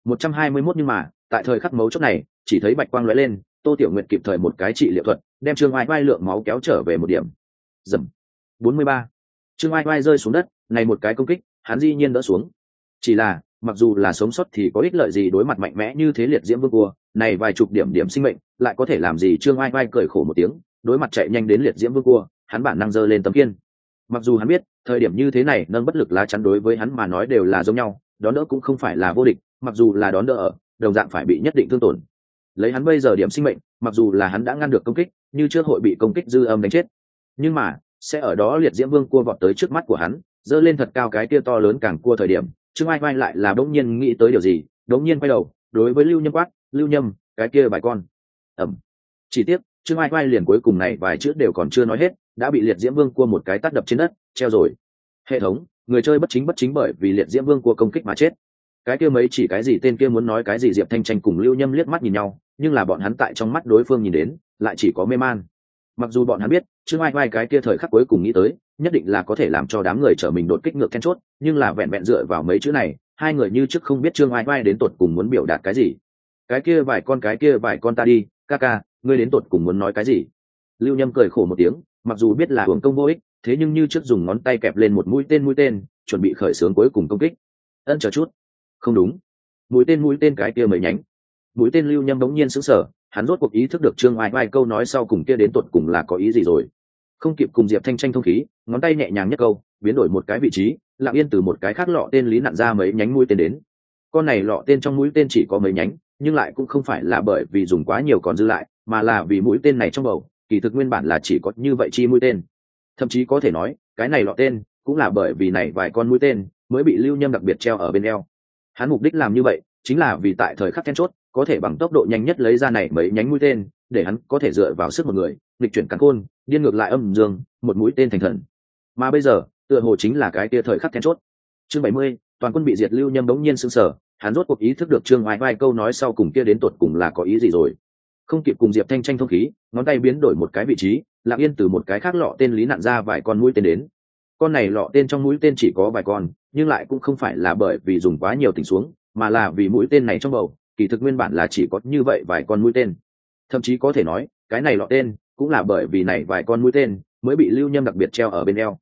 121. Nhưng mà tại thời khắc mấu chốt này, chỉ thấy bạch quang lóe lên, Tô Tiểu Nguyệt kịp thời một cái trị liệu thuật, đem Trương Oai Oai lượng máu kéo trở về một điểm. Dầm. 43. Trương Oai Oai rơi xuống đất, này một cái công kích, hắn dĩ nhiên đỡ xuống. Chỉ là, mặc dù là sống sót thì có ích lợi gì đối mặt mạnh mẽ như thế liệt diễm vương cua, này vài chục điểm sinh mệnh, lại có thể làm gì? Trương Oai Oai cười khổ một tiếng, đối mặt chạy nhanh đến liệt diễm vương cua, hắn bản năng giơ lên tấm kiên. Mặc dù hắn biết, thời điểm như thế này nâng bất lực lá chắn đối với hắn mà nói đều là giống nhau, đón đỡ cũng không phải là vô địch, mặc dù là đón đỡ ở, đồng dạng phải bị nhất định thương tổn. Lấy hắn bây giờ điểm sinh mệnh, mặc dù là hắn đã ngăn được công kích, như trước hội bị công kích dư âm đánh chết. Nhưng mà, sẽ ở đó liệt diễm vương cua vọt tới trước mắt của hắn, giơ lên thật cao cái kia to lớn càng cua thời điểm, Trương Oai Oai lại là đống nhiên nghĩ tới điều gì, đống nhiên quay đầu, đối với Lưu Nhâm quát, "Lưu Nhâm, cái kia bài con." Ầm. Chỉ tiếc, Trương Oai Oai liền cuối cùng này vài chữ đều còn chưa nói hết, đã bị liệt diễm vương cua một cái tát đập trên đất, treo rồi. Hệ thống, người chơi bất chính bởi vì liệt diễm vương cua công kích mà chết. Cái kia mấy chỉ cái gì tên kia muốn nói cái gì? Diệp Thanh Tranh cùng Lưu Nhâm liếc mắt nhìn nhau, nhưng là bọn hắn tại trong mắt đối phương nhìn đến, lại chỉ có mê man. Mặc dù bọn hắn biết, Trương Oai Oai cái kia thời khắc cuối cùng nghĩ tới, nhất định là có thể làm cho đám người trở mình đột kích ngược then chốt, nhưng là vẹn vẹn dựa vào mấy chữ này, hai người như trước không biết Trương Oai Oai đến tột cùng muốn biểu đạt cái gì. Cái kia vài con ta đi, ca ca, ngươi đến tột cùng muốn nói cái gì? Lưu Nhâm cười khổ một tiếng, mặc dù biết là hưởng công vô ích, thế nhưng như trước dùng ngón tay kẹp lên một mũi tên, chuẩn bị khởi xướng cuối cùng công kích. Ân, chờ chút, không đúng, mũi tên cái kia mấy nhánh. Mũi tên Lưu Nhâm bỗng nhiên sững sờ, hắn rốt cuộc ý thức được Trương Oai Oai câu nói sau cùng kia đến tột cùng là có ý gì rồi. Không kịp cùng Diệp Thanh Tranh thông khí, ngón tay nhẹ nhàng nhất câu, biến đổi một cái vị trí, lặng yên từ một cái khác lọ tên lý nặn ra mấy nhánh mũi tên đến. Con này lọ tên trong mũi tên chỉ có mấy nhánh, nhưng lại cũng không phải là bởi vì dùng quá nhiều còn dư lại, mà là vì mũi tên này trong bầu, kỳ thực nguyên bản là chỉ có như vậy chi mũi tên. Thậm chí có thể nói, cái này lọ tên cũng là bởi vì này vài con mũi tên mới bị Lưu Nhâm đặc biệt treo ở bên eo. Hắn mục đích làm như vậy, chính là vì tại thời khắc then chốt, có thể bằng tốc độ nhanh nhất lấy ra này mấy nhánh mũi tên, để hắn có thể dựa vào sức một người, nghịch chuyển càn khôn, điên ngược lại âm dương, một mũi tên thành thần. Mà bây giờ, tựa hồ chính là cái kia thời khắc then chốt. Chương 70, toàn quân bị diệt. Lưu Nhâm đống nhiên sững sờ, hắn rốt cuộc ý thức được Trương Oai Oai câu nói sau cùng kia đến tột cùng là có ý gì rồi. Không kịp cùng Diệp Thanh Tranh thông khí, ngón tay biến đổi một cái vị trí, lặng yên từ một cái khác lọ tên lý nặn ra vài con mũi tên đến. Con này lọ tên trong mũi tên chỉ có vài con, nhưng lại cũng không phải là bởi vì dùng quá nhiều tỉnh xuống, mà là vì mũi tên này trong bầu, kỳ thực nguyên bản là chỉ có như vậy vài con mũi tên. Thậm chí có thể nói, cái này lọ tên cũng là bởi vì này vài con mũi tên mới bị Lưu Nhâm đặc biệt treo ở bên eo.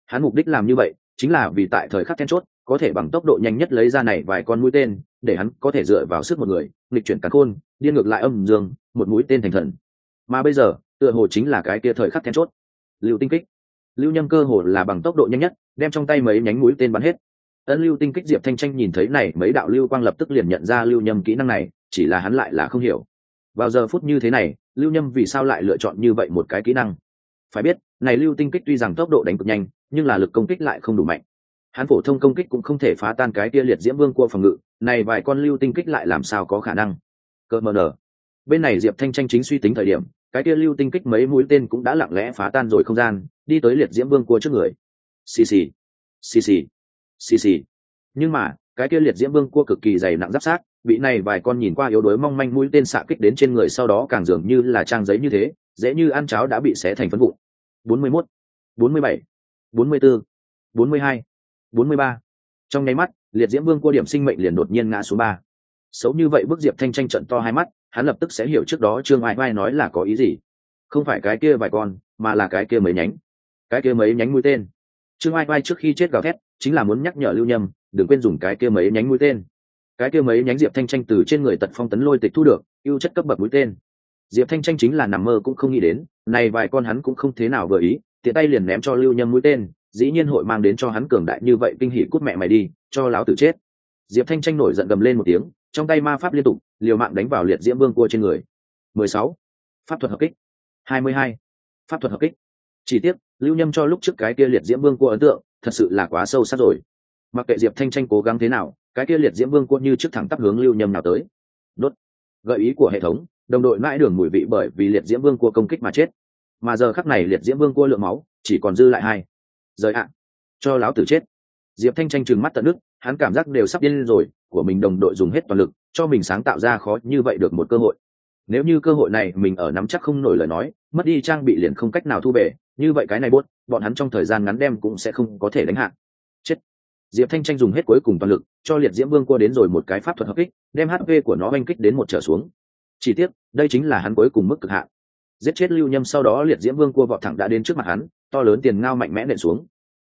Hắn mục đích làm như vậy chính là vì tại thời khắc then chốt có thể bằng tốc độ nhanh nhất lấy ra này vài con mũi tên, để hắn có thể dựa vào sức một người nghịch chuyển càn khôn, điên ngược lại âm dương, một mũi tên thành thần. Mà bây giờ tựa hồ chính là cái kia thời khắc then chốt. Lưu tinh kích. Lưu Nhâm cơ hồ là bằng tốc độ nhanh nhất đem trong tay mấy nhánh mũi tên bắn hết. Ấn lưu tinh kích, Diệp Thanh Tranh nhìn thấy này mấy đạo lưu quang lập tức liền nhận ra Lưu Nhâm kỹ năng này, chỉ là hắn lại là không hiểu. Vào giờ phút như thế này, Lưu Nhâm vì sao lại lựa chọn như vậy một cái kỹ năng? Phải biết, này lưu tinh kích tuy rằng tốc độ đánh cực nhanh, nhưng là lực công kích lại không đủ mạnh. Hắn phổ thông công kích cũng không thể phá tan cái kia liệt diễm vương cua phòng ngự, này vài con lưu tinh kích lại làm sao có khả năng? Cơ mờ nở. Bên này Diệp Thanh Tranh chính suy tính thời điểm, cái kia lưu tinh kích mấy mũi tên cũng đã lặng lẽ phá tan rồi không gian, đi tới liệt diễm vương cua trước người. Xì xì, xì xì, xì xì. Nhưng mà cái kia liệt diễm vương cua cực kỳ dày nặng giáp sát, bị này vài con nhìn qua yếu đuối mong manh mũi tên xạ kích đến trên người, sau đó càng dường như là trang giấy như thế, dễ như ăn cháo đã bị xé thành phấn vụn. 41, 47, 44, 42, 43. Trong nháy mắt, liệt diễm vương cua điểm sinh mệnh liền đột nhiên ngã xuống 3. Xấu như vậy bức Diệp Thanh Tranh trận to hai mắt, hắn lập tức sẽ hiểu trước đó Trương Ai Vai nói là có ý gì. Không phải cái kia vài con, mà là cái kia mấy nhánh. Cái kia mấy nhánh mũi tên. Trương Ai Vai trước khi chết gào thét, chính là muốn nhắc nhở Lưu Nhâm đừng quên dùng cái kia mấy nhánh mũi tên. Cái kia mấy nhánh Diệp Thanh Tranh từ trên người Tật Phong Tấn Lôi tịch thu được, ưu chất cấp bậc mũi tên. Diệp Thanh Tranh chính là nằm mơ cũng không nghĩ đến, này vài con hắn cũng không thế nào vừa ý, tiện tay liền ném cho Lưu Nhâm mũi tên, dĩ nhiên hội mang đến cho hắn cường đại như vậy, kinh hỉ cút mẹ mày đi, cho láo tử chết. Diệp Thanh Tranh nổi giận gầm lên một tiếng, trong tay ma pháp liên tục, liều mạng đánh vào liệt diễm vương cua trên người. 16. Pháp thuật hợp kích. 22. Pháp thuật hợp kích. Chỉ tiếc, Lưu Nhâm cho lúc trước cái kia liệt diễm vương cua ấn tượng, thật sự là quá sâu sắc rồi. Mặc kệ Diệp Thanh Tranh cố gắng thế nào, cái kia liệt diễm vương cua như trước thẳng tắp hướng Lưu Nhâm nào tới. Đốt. Gợi ý của hệ thống, đồng đội mãi đường mùi vị bởi vì liệt diễm vương cua công kích mà chết. Mà giờ khắc này liệt diễm vương cua lượng máu chỉ còn dư lại 2. Rời ạ. Cho láo tử chết. Diệp Thanh Tranh trừng mắt tận nước, hắn cảm giác đều sắp điên lên rồi, của mình đồng đội dùng hết toàn lực, cho mình sáng tạo ra khó như vậy được một cơ hội. Nếu như cơ hội này mình ở nắm chắc không nổi lời nói, mất đi trang bị liền không cách nào thu về, như vậy cái này bọn hắn trong thời gian ngắn đem cũng sẽ không có thể đánh hạ. Chết. Diệp Thanh Tranh dùng hết cuối cùng toàn lực, cho liệt diễm vương cua đến rồi một cái pháp thuật hợp kích, đem HP của nó oanh kích đến 1 trở xuống. Chỉ tiếc, đây chính là hắn cuối cùng mức cực hạn. Giết chết Lưu Nhâm sau đó liệt diễm vương cua vọt thẳng đã đến trước mặt hắn, to lớn tiền ngao mạnh mẽ nện xuống.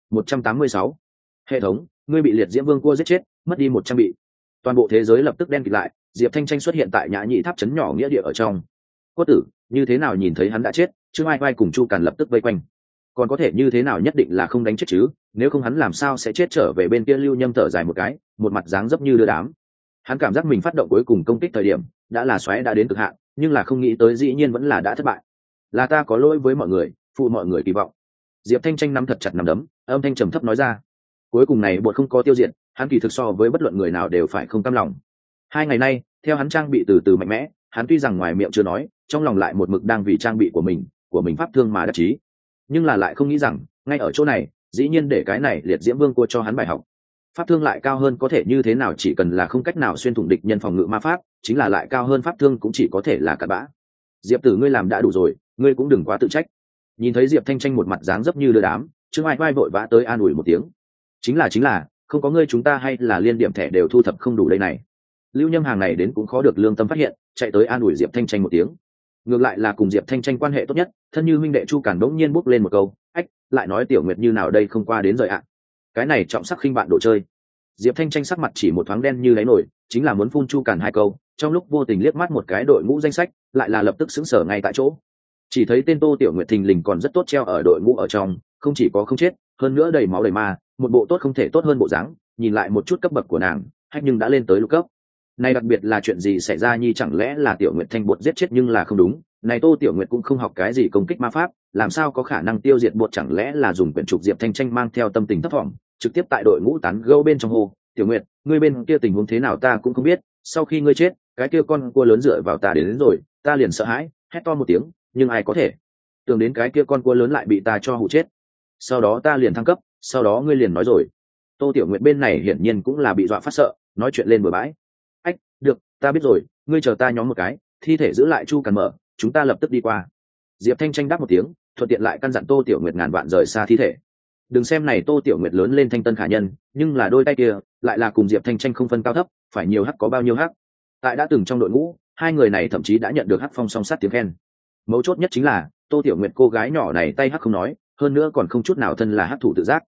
186. Hệ thống, ngươi bị liệt diễm vương cua giết chết, mất đi 1 trang bị. Toàn bộ thế giới lập tức đen kịt lại, Diệp Thanh Tranh xuất hiện tại Nhã Nhĩ tháp trấn nhỏ nghĩa địa ở trong. Quất tử, như thế nào nhìn thấy hắn đã chết, Trương Ai Vai cùng Chu Càn lập tức vây quanh. Còn có thể như thế nào, nhất định là không đánh chết chứ, nếu không hắn làm sao sẽ chết trở về bên kia. Lưu Nhâm thở dài một cái, một mặt dáng dấp như đưa đám. Hắn cảm giác mình phát động cuối cùng công kích thời điểm đã là xoáy đã đến cực hạn, nhưng là không nghĩ tới dĩ nhiên vẫn là đã thất bại. Là ta có lỗi với mọi người, phụ mọi người kỳ vọng. Diệp Thanh Tranh nắm thật chặt nắm đấm, âm thanh trầm thấp nói ra. Cuối cùng này bột không có tiêu diệt, hắn kỳ thực so với bất luận người nào đều phải không cam lòng. 2 ngày nay, theo hắn trang bị từ từ mạnh mẽ, hắn tuy rằng ngoài miệng chưa nói, trong lòng lại một mực đang vì trang bị của mình pháp thương mà đắc chí. Nhưng là lại không nghĩ rằng, ngay ở chỗ này, dĩ nhiên để cái này liệt diễm vương cua cho hắn bài học. Pháp thương lại cao hơn có thể như thế nào, chỉ cần là không cách nào xuyên thủng địch nhân phòng ngự ma pháp, chính là lại cao hơn pháp thương cũng chỉ có thể là cặn bã. Diệp tử, ngươi làm đã đủ rồi, ngươi cũng đừng quá tự trách. Nhìn thấy Diệp Thanh Tranh một mặt dáng dấp như đưa đám, Trương Ai Vai vội vã tới an ủi một tiếng. Chính là không có ngươi chúng ta hay là liên điểm thẻ đều thu thập không đủ đây này. Lưu Nhâm hàng này đến cũng khó được lương tâm phát hiện, chạy tới an ủi Diệp Thanh Tranh một tiếng. Ngược lại là cùng Diệp Thanh Tranh quan hệ tốt nhất, thân như huynh đệ Chu Càn đống nhiên bốc lên một câu, ách, lại nói Tiểu Nguyệt như nào đây không qua đến rồi ạ. Cái này trọng sắc khinh bạn đồ chơi. Diệp Thanh Tranh sắc mặt chỉ một thoáng đen như đáy nổi, chính là muốn phun Chu Càn 2 câu, trong lúc vô tình liếc mắt một cái đội ngũ danh sách, lại là lập tức sững sờ ngay tại chỗ. Chỉ thấy tên Tô Tiểu Nguyệt thình lình còn rất tốt treo ở đội ngũ ở trong, không chỉ có không chết, hơn nữa đầy máu đầy ma, một bộ tốt không thể tốt hơn bộ dáng, nhìn lại một chút cấp bậc của nàng, hách nhưng đã lên tới lục cấp. Này đặc biệt là chuyện gì xảy ra nhi, chẳng lẽ là Tiểu Nguyệt Thanh bột giết chết? Nhưng là không đúng, này Tô Tiểu Nguyệt cũng không học cái gì công kích ma pháp, làm sao có khả năng tiêu diệt bột? Chẳng lẽ là dùng quyển trục? Diệp Thanh Tranh mang theo tâm tình thấp thỏm, trực tiếp tại đội ngũ tán gẫu bên trong hồ, Tiểu Nguyệt, ngươi bên kia tình huống thế nào ta cũng không biết, sau khi ngươi chết, cái kia con cua lớn dựa vào ta đến rồi, ta liền sợ hãi, hét to một tiếng, nhưng ai có thể tưởng đến cái kia con cua lớn lại bị ta cho hụ chết. Sau đó ta liền thăng cấp, sau đó ngươi liền nói rồi. Tô Tiểu Nguyệt bên này hiển nhiên cũng là bị dọa phát sợ, nói chuyện lên bừa bãi. Ách, được, ta biết rồi, ngươi chờ ta nhóm một cái, thi thể giữ lại Chu Càn mở, chúng ta lập tức đi qua. Diệp Thanh Tranh đáp một tiếng, thuận tiện lại căn dặn Tô Tiểu Nguyệt ngàn vạn rời xa thi thể. Đừng xem này Tô Tiểu Nguyệt lớn lên thanh tân khả nhân, nhưng là đôi tay kia lại là cùng Diệp Thanh Tranh không phân cao thấp, phải nhiều hắc có bao nhiêu hắc. Tại đã từng trong đội ngũ, 2 người này thậm chí đã nhận được hắc phong song sát tiếng khen. Mấu chốt nhất chính là Tô Tiểu Nguyệt cô gái nhỏ này tay hắc không nói, hơn nữa còn không chút nào thân là hắc thủ tự giác,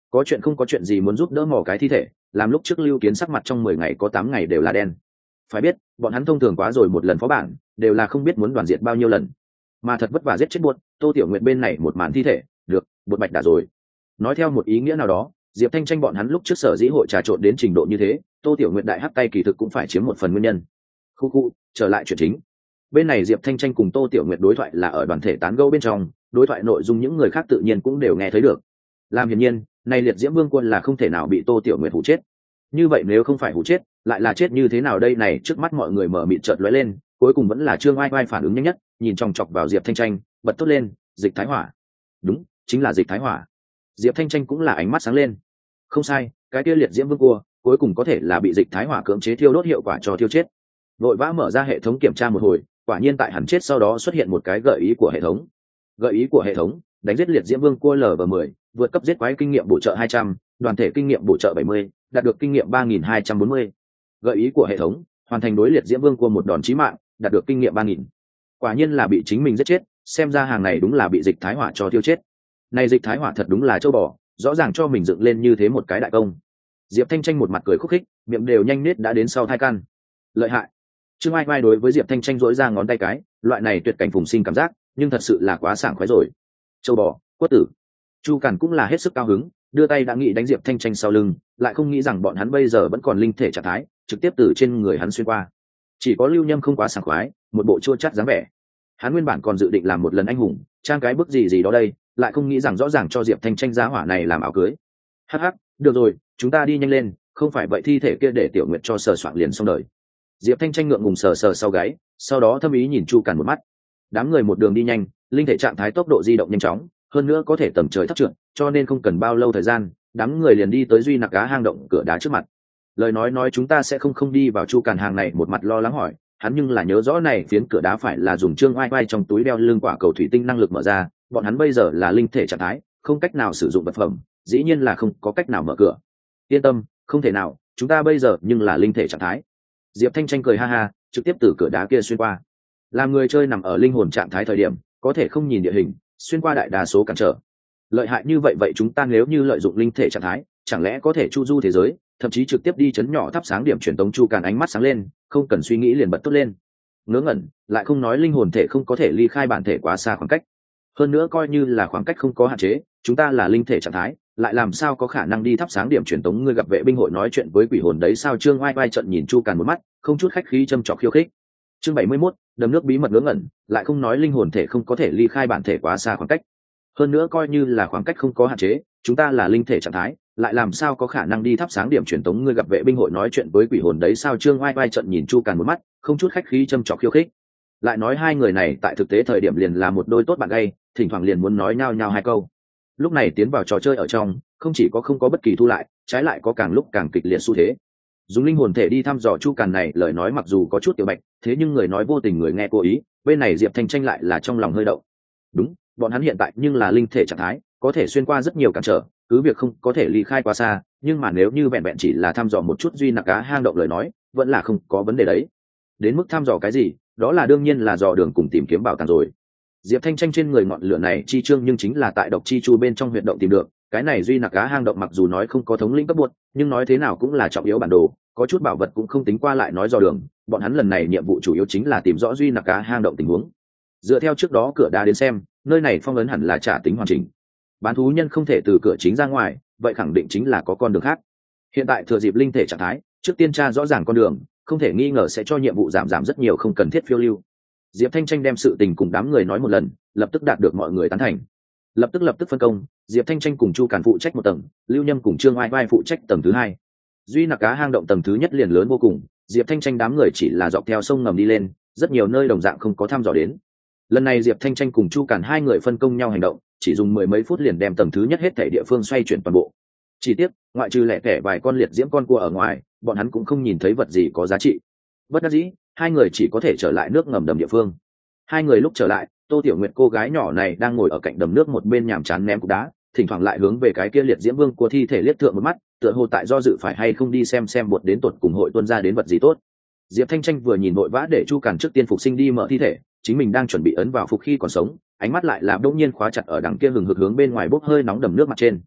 có chuyện không có chuyện gì muốn giúp đỡ mò cái thi thể, làm lúc trước Lưu Kiến sắc mặt trong 10 ngày có 8 ngày đều là đen. Phải biết bọn hắn thông thường quá rồi một lần phó bản đều là không biết muốn đoàn diệt bao nhiêu lần, mà thật vất vả giết chết buột Tô Tiểu Nguyệt bên này một màn thi thể được bột bạch đã rồi. Nói theo một ý nghĩa nào đó, Diệp Thanh Tranh bọn hắn lúc trước sở dĩ hội trà trộn đến trình độ như thế, Tô Tiểu Nguyệt đại hắc tay kỳ thực cũng phải chiếm một phần nguyên nhân. Khu trở lại chuyện chính. Bên này Diệp Thanh Tranh cùng Tô Tiểu Nguyệt đối thoại là ở đoàn thể tán gẫu bên trong, đối thoại nội dung những người khác tự nhiên cũng đều nghe thấy được. Làm hiển nhiên, này liệt diễm vương quân là không thể nào bị Tô Tiểu Nguyệt hủ chết. Như vậy nếu không phải hủ chết, lại là chết như thế nào đây này? Trước mắt mọi người mở mịt chợt lóe lên, cuối cùng vẫn là Trương Oai Oai phản ứng nhanh nhất, nhìn chòng chọc vào Diệp Thanh Tranh, bật thốt lên, dịch thái hỏa. Đúng, chính là dịch thái hỏa. Diệp Thanh Tranh cũng là ánh mắt sáng lên. Không sai, cái kia liệt diễm vương cua cuối cùng có thể là bị dịch thái hỏa cưỡng chế thiêu đốt hiệu quả cho thiêu chết. Vội vã mở ra hệ thống kiểm tra một hồi, quả nhiên tại hắn chết sau đó xuất hiện một cái gợi ý của hệ thống. Gợi ý của hệ thống: đánh giết liệt diễm vương cua LV10, vượt cấp giết quái kinh nghiệm bổ trợ 200, đoàn thể kinh nghiệm bổ trợ 70, đạt được kinh nghiệm 3240. Gợi ý của hệ thống: hoàn thành đối liệt diễm vương cua một đòn chí mạng, đạt được kinh nghiệm 3000. Quả nhiên là bị chính mình giết chết, xem ra hàng này đúng là bị dịch thái hỏa cho thiêu chết. Này dịch thái hỏa thật đúng là châu bò, rõ ràng cho mình dựng lên như thế một cái đại công. Diệp Thanh Tranh một mặt cười khúc khích, miệng đều nhanh nết đã đến sau thai căn. Lợi hại. Trương Ai Vai đối với Diệp Thanh Tranh dỗi ra ngón tay cái, loại này tuyệt cảnh phùng sinh cảm giác, nhưng thật sự là quá sảng khoái rồi. Châu bò, quất tử. Chu Càn cũng là hết sức cao hứng, đưa tay đã nghĩ đánh Diệp Thanh Tranh sau lưng, lại không nghĩ rằng bọn hắn bây giờ vẫn còn linh thể trạng thái, trực tiếp từ trên người hắn xuyên qua. Chỉ có Lưu Nhâm không quá sảng khoái, một bộ chua chát dáng vẻ. Hắn nguyên bản còn dự định làm một lần anh hùng, trang cái bức gì đó đây, lại không nghĩ rằng rõ ràng cho Diệp Thanh Tranh giá hỏa này làm áo cưới. Hắc hắc, được rồi, chúng ta đi nhanh lên, không phải vậy thi thể kia để Tiểu Nguyệt cho sờ soạng liền xong đời. Diệp Thanh Tranh ngượng ngùng sờ sờ sau gáy, sau đó thâm ý nhìn Chu Càn một mắt. Đám người một đường đi nhanh, linh thể trạng thái tốc độ di động nhanh chóng, hơn nữa có thể tầm trời thấp trượt, cho nên không cần bao lâu thời gian, đám người liền đi tới Duy Nặc Cá hang động cửa đá trước mặt. Lời nói chúng ta sẽ không đi vào. Chu Càn hàng này một mặt lo lắng hỏi, hắn nhưng là nhớ rõ này phiến cửa đá phải là dùng Trương Oai Oai trong túi đeo lưng quả cầu thủy tinh năng lực mở ra, bọn hắn bây giờ là linh thể trạng thái, không cách nào sử dụng vật phẩm, dĩ nhiên là không có cách nào mở cửa. Yên tâm, không thể nào, chúng ta bây giờ nhưng là linh thể trạng thái. Diệp Thanh Tranh cười ha ha, trực tiếp từ cửa đá kia xuyên qua. Làm người chơi nằm ở linh hồn trạng thái thời điểm, có thể không nhìn địa hình, xuyên qua đại đa số cản trở. Lợi hại như vậy chúng ta nếu như lợi dụng linh thể trạng thái, chẳng lẽ có thể chu du thế giới, thậm chí trực tiếp đi chấn nhỏ thắp sáng điểm truyền tống. Chu Càn ánh mắt sáng lên, không cần suy nghĩ liền bật tốt lên. Ngớ ngẩn, lại không nói linh hồn thể không có thể ly khai bản thể quá xa khoảng cách. Hơn nữa coi như là khoảng cách không có hạn chế, chúng ta là linh thể trạng thái, lại làm sao có khả năng đi thắp sáng điểm truyền tống? Ngươi gặp vệ binh hội nói chuyện với quỷ hồn đấy sao? Trương Oai Oai trận nhìn Chu Càn một mắt, không chút khách khí châm chọc khiêu khích. Chương 71, đầm nước bí mật. Ngớ ngẩn, lại không nói linh hồn thể không có thể ly khai bản thể quá xa khoảng cách. Hơn nữa coi như là khoảng cách không có hạn chế, chúng ta là linh thể trạng thái, lại làm sao có khả năng đi thắp sáng điểm truyền tống? Ngươi gặp vệ binh hội nói chuyện với quỷ hồn đấy sao? Trương Oai Oai trận nhìn Chu Càn một mắt, không chút khách khí châm chọc khiêu khích. Lại nói hai người này tại thực tế thời điểm liền là một đôi tốt bạn gay, thỉnh thoảng liền muốn nói nhau hai câu. Lúc này tiến vào trò chơi ở trong, không chỉ có không có bất kỳ thu lại, trái lại có càng lúc càng kịch liệt xu thế. Dùng linh hồn thể đi thăm dò Chu Càn này, lời nói mặc dù có chút tiểu bạch, thế nhưng người nói vô tình người nghe cố ý, bên này Diệp Thanh Tranh lại là trong lòng hơi động. Đúng, bọn hắn hiện tại nhưng là linh thể trạng thái, có thể xuyên qua rất nhiều cản trở, cứ việc không có thể ly khai quá xa, nhưng mà nếu như vẹn vẹn chỉ là thăm dò một chút Duy Nặc Cá hang động lời nói, vẫn là không có vấn đề đấy. Đến mức thăm dò cái gì, đó là đương nhiên là dò đường cùng tìm kiếm bảo tàng rồi. Diệp Thanh Tranh trên người ngọn lửa này chi trương nhưng chính là tại độc chi chu bên trong huyệt động tìm được. Cái này Duy Nặc Cá hang động mặc dù nói không có thống lĩnh cấp buộc, nhưng nói thế nào cũng là trọng yếu bản đồ, có chút bảo vật cũng không tính qua lại nói dò đường. Bọn hắn lần này nhiệm vụ chủ yếu chính là tìm rõ Duy Nặc Cá hang động tình huống. Dựa theo trước đó cửa đá đến xem, nơi này phong ấn hẳn là trả tính hoàn chỉnh. Bán thú nhân không thể từ cửa chính ra ngoài, vậy khẳng định chính là có con đường khác. Hiện tại thừa dịp linh thể trạng thái, trước tiên tra rõ ràng con đường, không thể nghi ngờ sẽ cho nhiệm vụ giảm rất nhiều không cần thiết phiêu lưu. Diệp Thanh Tranh đem sự tình cùng đám người nói một lần, lập tức đạt được mọi người tán thành. Lập tức phân công, Diệp Thanh Tranh cùng Chu Càn phụ trách một tầng, Lưu Nhâm cùng Trương Oai Oai phụ trách tầng thứ hai. Duy Nặc Cá hang động tầng thứ nhất liền lớn vô cùng, Diệp Thanh Tranh đám người chỉ là dọc theo sông ngầm đi lên, rất nhiều nơi đồng dạng không có thăm dò đến. Lần này Diệp Thanh Tranh cùng Chu Càn hai người phân công nhau hành động, chỉ dùng mười mấy phút liền đem tầng thứ nhất hết thảy địa phương xoay chuyển toàn bộ. Chỉ tiếc, ngoại trừ lẻ tẻ vài con liệt diễm con cua ở ngoài, bọn hắn cũng không nhìn thấy vật gì có giá trị. Bất đắc dĩ, hai người chỉ có thể trở lại nước ngầm đầm địa phương. Hai người lúc trở lại, Tô Tiểu Nguyệt cô gái nhỏ này đang ngồi ở cạnh đầm nước một bên nhàm chán ném cục đá, thỉnh thoảng lại hướng về cái kia liệt diễm vương của thi thể liếc thượng một mắt, tựa hồ tại do dự phải hay không đi xem bột đến tột cùng hội tuân ra đến vật gì tốt. Diệp Thanh Tranh vừa nhìn vội vã để Chu Càn trước tiên phục sinh đi mở thi thể, chính mình đang chuẩn bị ấn vào phục khi còn sống, ánh mắt lại là đột nhiên khóa chặt ở đằng kia hừng hực hướng bên ngoài bốc hơi nóng đầm nước mặt trên.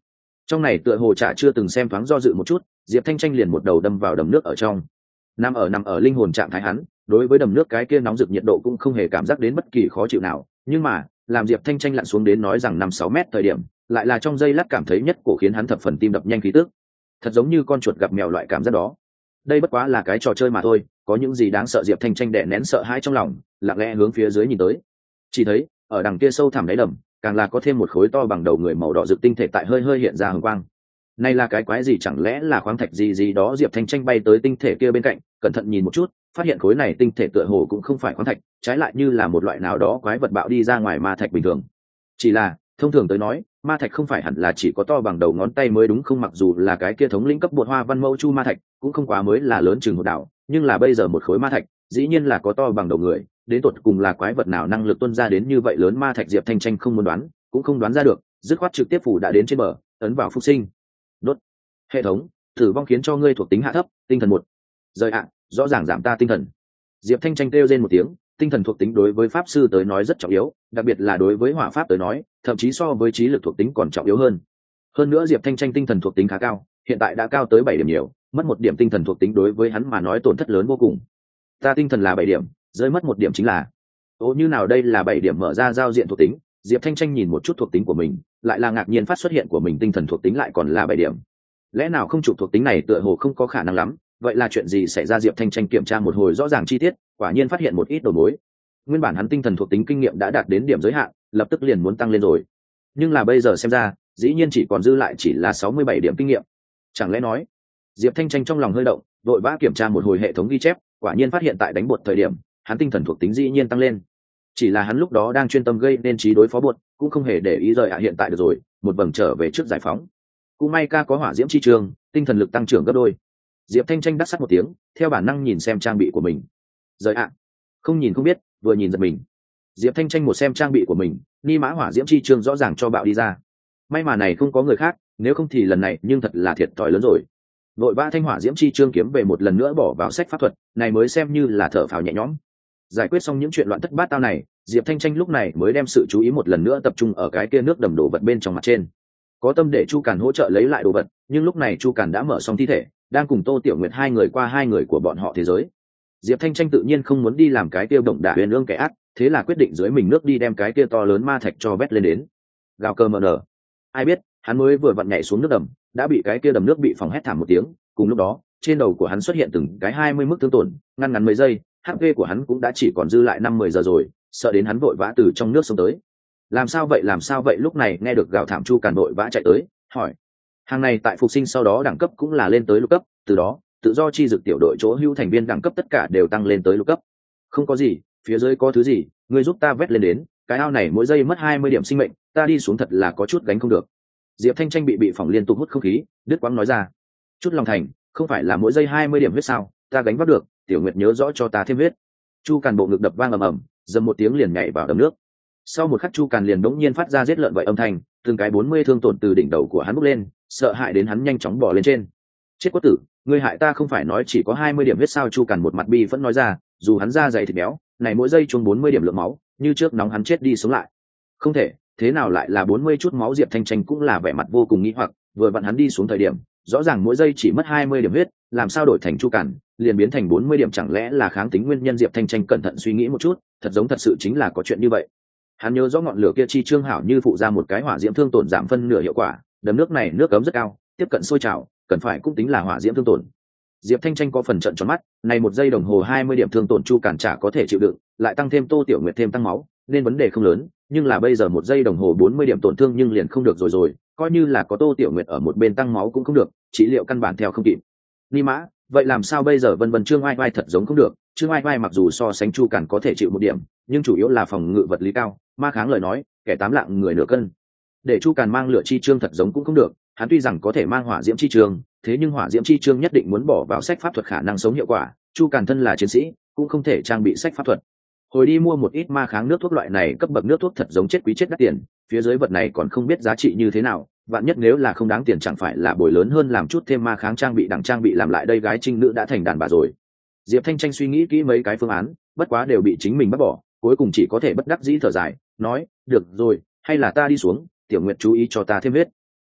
Trong này tựa hồ chả chưa từng xem thoáng do dự một chút, Diệp Thanh Tranh liền một đầu đâm vào đầm nước ở trong. Nằm ở linh hồn trạng thái hắn, đối với đầm nước cái kia nóng rực nhiệt độ cũng không hề cảm giác đến bất kỳ khó chịu nào, nhưng mà làm Diệp Thanh Tranh lặn xuống đến nói rằng 5-6 mét thời điểm, lại là trong giây lát cảm thấy nhất cổ khiến hắn thập phần tim đập nhanh khí tức. Thật giống như con chuột gặp mèo loại cảm giác đó. Đây bất quá là cái trò chơi mà thôi, có những gì đáng sợ? Diệp Thanh Tranh đè nén sợ hãi trong lòng, lặng lẽ hướng phía dưới nhìn tới. Chỉ thấy ở đằng kia sâu thẳm đáy đầm, càng là có thêm một khối to bằng đầu người màu đỏ rực tinh thể tại hơi hơi hiện ra hừng quang. Này là cái quái gì? Chẳng lẽ là khoáng thạch gì đó? Diệp Thanh Tranh bay tới tinh thể kia bên cạnh, cẩn thận nhìn một chút, phát hiện khối này tinh thể tựa hồ cũng không phải khoáng thạch, trái lại như là một loại nào đó quái vật bạo đi ra ngoài ma thạch bình thường. Chỉ là thông thường tới nói, ma thạch không phải hẳn là chỉ có to bằng đầu ngón tay mới đúng không? Mặc dù là cái kia thống lĩnh cấp bột hoa văn mẫu chu ma thạch cũng không quá mới là lớn chừng hột đảo, nhưng là bây giờ một khối ma thạch dĩ nhiên là có to bằng đầu người, đến tột cùng là quái vật nào năng lực tuôn ra đến như vậy lớn ma thạch? Diệp Thanh Tranh không muốn đoán, cũng không đoán ra được, dứt khoát trực tiếp phủ đã đến trên bờ, ấn vào phục sinh. Đốt hệ thống, tử vong khiến cho ngươi thuộc tính hạ thấp, tinh thần 1. Rời ạ, rõ ràng giảm ta tinh thần. Diệp Thanh Tranh kêu rên một tiếng, tinh thần thuộc tính đối với pháp sư tới nói rất trọng yếu, đặc biệt là đối với hỏa pháp tới nói, thậm chí so với trí lực thuộc tính còn trọng yếu hơn. Hơn nữa Diệp Thanh Tranh tinh thần thuộc tính khá cao, hiện tại đã cao tới 7 điểm nhiều, mất 1 điểm tinh thần thuộc tính đối với hắn mà nói tổn thất lớn vô cùng. Ta tinh thần là 7 điểm, rơi mất 1 điểm chính là như nào? Đây là 7 điểm mở ra giao diện thuộc tính. Diệp Thanh Tranh nhìn một chút thuộc tính của mình, lại là ngạc nhiên phát xuất hiện của mình tinh thần thuộc tính lại còn là 7 điểm. Lẽ nào không chụp thuộc tính này tựa hồ không có khả năng lắm, vậy là chuyện gì xảy ra? Diệp Thanh Tranh kiểm tra một hồi rõ ràng chi tiết, quả nhiên phát hiện một ít đầu mối. Nguyên bản hắn tinh thần thuộc tính kinh nghiệm đã đạt đến điểm giới hạn, lập tức liền muốn tăng lên rồi, nhưng là bây giờ xem ra dĩ nhiên chỉ còn dư lại chỉ là 67 điểm kinh nghiệm. Chẳng lẽ nói? Diệp Thanh Tranh trong lòng hơi động, vội vã kiểm tra một hồi hệ thống ghi chép, quả nhiên phát hiện tại đánh bột thời điểm hắn tinh thần thuộc tính dĩ nhiên tăng lên. Chỉ là hắn lúc đó đang chuyên tâm gây nên trí đối phó bột, cũng không hề để ý rời hiện tại được rồi, một vầng trở về trước giải phóng. Cũng may ca có hỏa diễm chi trường, tinh thần lực tăng trưởng gấp đôi. Diệp Thanh Tranh đắc sắc một tiếng, theo bản năng nhìn xem trang bị của mình. Rời không nhìn không biết, vừa nhìn giật mình. Diệp Thanh Tranh một xem trang bị của mình, ni mã hỏa diễm chi trường rõ ràng cho bạo đi ra. May mà này không có người khác, nếu không thì lần này nhưng thật là thiệt thòi lớn rồi. Nội ba thanh hỏa diễm chi chương kiếm về một lần nữa bỏ vào sách pháp thuật, này mới xem như là thở phào nhẹ nhõm. Giải quyết xong những chuyện loạn thất bát tao này, Diệp Thanh Tranh lúc này mới đem sự chú ý một lần nữa tập trung ở cái kia nước đầm đổ vật bên trong mặt trên. Có tâm để Chu Càn hỗ trợ lấy lại đồ vật, nhưng lúc này Chu Càn đã mở xong thi thể, đang cùng Tô Tiểu Nguyệt hai người qua hai người của bọn họ thế giới. Diệp Thanh Tranh tự nhiên không muốn đi làm cái kia động đả huyền ương kẻ ác, thế là quyết định dưới mình nước đi đem cái kia to lớn ma thạch cho vét lên đến. Gào cơ mờ nở. Ai biết, hắn mới vừa vặn nhảy xuống nước đầm, đã bị cái kia đầm nước bị phỏng hét thảm một tiếng. Cùng lúc đó, trên đầu của hắn xuất hiện từng cái 20 mức thương tổn, ngăn ngắn mấy giây, HP của hắn cũng đã chỉ còn dư lại 5-10 giờ rồi, sợ đến hắn vội vã từ trong nước xông tới. Làm sao vậy? Lúc này nghe được gào thảm Chu Càn vội vã chạy tới, hỏi. Hàng này tại phục sinh sau đó đẳng cấp cũng là lên tới lục cấp, từ đó, tự do chi dực tiểu đội chỗ hưu thành viên đẳng cấp tất cả đều tăng lên tới lục cấp. Không có gì, phía dưới có thứ gì, ngươi giúp ta vét lên đến, cái ao này mỗi giây mất 20 điểm sinh mệnh, ta đi xuống thật là có chút gánh không được. Diệp Thanh Tranh bị phỏng liên tục hút không khí, đứt quãng nói ra. Chút lòng thành, không phải là mỗi giây 20 điểm huyết sao, ta gánh vác được, Tiểu Nguyệt nhớ rõ cho ta thêm huyết. Chu Càn bộ ngực đập vang ầm ầm, dầm một tiếng liền nhảy vào đầm nước. Sau một khắc Chu Càn liền đống nhiên phát ra giết lợn vậy âm thanh, từng cái 40 thương tổn từ đỉnh đầu của hắn bốc lên, sợ hãi đến hắn nhanh chóng bò lên trên. Chết quất tử, ngươi hại ta không phải nói chỉ có 20 điểm huyết sao? Chu Càn một mặt bi vẫn nói ra, dù hắn da dày thịt béo, này mỗi giây chuông 40 điểm lượng máu, như trước nóng hắn chết đi sống lại. Không thể, thế nào lại là 40 chút máu? Diệp Thanh Tranh cũng là vẻ mặt vô cùng nghi hoặc, vừa vặn hắn đi xuống thời điểm, rõ ràng mỗi giây chỉ mất 20 điểm huyết, làm sao đổi thành Chu Càn liền biến thành 40 điểm? Chẳng lẽ là kháng tính nguyên nhân? Diệp Thanh Tranh cẩn thận suy nghĩ một chút, thật sự chính là có chuyện như vậy. Hắn nhớ rõ ngọn lửa kia chi trương hảo như phụ ra một cái hỏa diễm thương tổn giảm phân nửa hiệu quả, đầm nước này nước cấm rất cao, tiếp cận sôi trào, cần phải cũng tính là hỏa diễm thương tổn. Diệp Thanh Tranh có phần trợn tròn mắt, này một giây đồng hồ 20 điểm thương tổn Chu Càn chả có thể chịu đựng, lại tăng thêm Tô Tiểu Nguyệt thêm tăng máu, nên vấn đề không lớn, nhưng là bây giờ một giây đồng hồ 40 điểm tổn thương nhưng liền không được rồi, coi như là có Tô Tiểu Nguyệt ở một bên tăng máu cũng không được, trị liệu căn bản theo không kịp. Ni mã, vậy làm sao bây giờ? Vân Trương Oai Oai thật giống không được, Trương Oai Oai mặc dù so sánh Chu Càn có thể chịu một điểm, nhưng chủ yếu là phòng ngự vật lý cao, ma kháng lời nói, kẻ 8 lạng người nửa cân. Để Chu Càn mang lửa chi trương thật giống cũng không được, hắn tuy rằng có thể mang hỏa diễm chi trương, thế nhưng hỏa diễm chi trương nhất định muốn bỏ vào sách pháp thuật khả năng sống hiệu quả, Chu Càn thân là chiến sĩ, cũng không thể trang bị sách pháp thuật. Hồi đi mua một ít ma kháng nước thuốc loại này cấp bậc nước thuốc thật giống chết quý chết đắt tiền, phía dưới vật này còn không biết giá trị như thế nào, vạn nhất nếu là không đáng tiền chẳng phải là bồi lớn hơn làm chút thêm ma kháng trang bị đằng trang bị làm lại đây gái trinh nữ đã thành đàn bà rồi. Diệp Thanh Tranh suy nghĩ kỹ mấy cái phương án, bất quá đều bị chính mình bắt bỏ, cuối cùng chỉ có thể bất đắc dĩ thở dài, nói, được rồi, hay là ta đi xuống, Tiểu Nguyệt chú ý cho ta thêm huyết. Ai,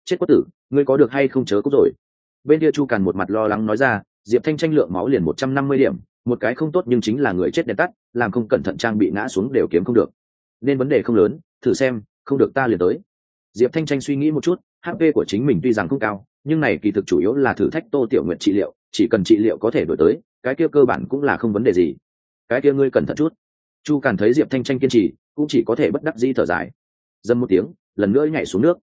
chết quất tử, ngươi có được hay không chớ cút rồi. Bên kia Chu Càn một mặt lo lắng nói ra, Diệp Thanh tranh lượng máu liền 150 điểm, một cái không tốt nhưng chính là người chết đèn tắt, làm không cẩn thận trang bị ngã xuống đều kiếm không được. Nên vấn đề không lớn, thử xem, không được ta liền tới. Diệp Thanh tranh suy nghĩ một chút, HP của chính mình tuy rằng không cao, nhưng này kỳ thực chủ yếu là thử thách Tô Tiểu Nguyệt trị liệu, chỉ cần trị liệu có thể đổi tới, cái kia cơ bản cũng là không vấn đề gì. Cái kia ngươi cẩn thận chút. Chu Càn thấy Diệp Thanh tranh kiên trì, cũng chỉ có thể bất đắc dĩ thở dài. Dầm một tiếng, lần nữa nhảy xuống nước.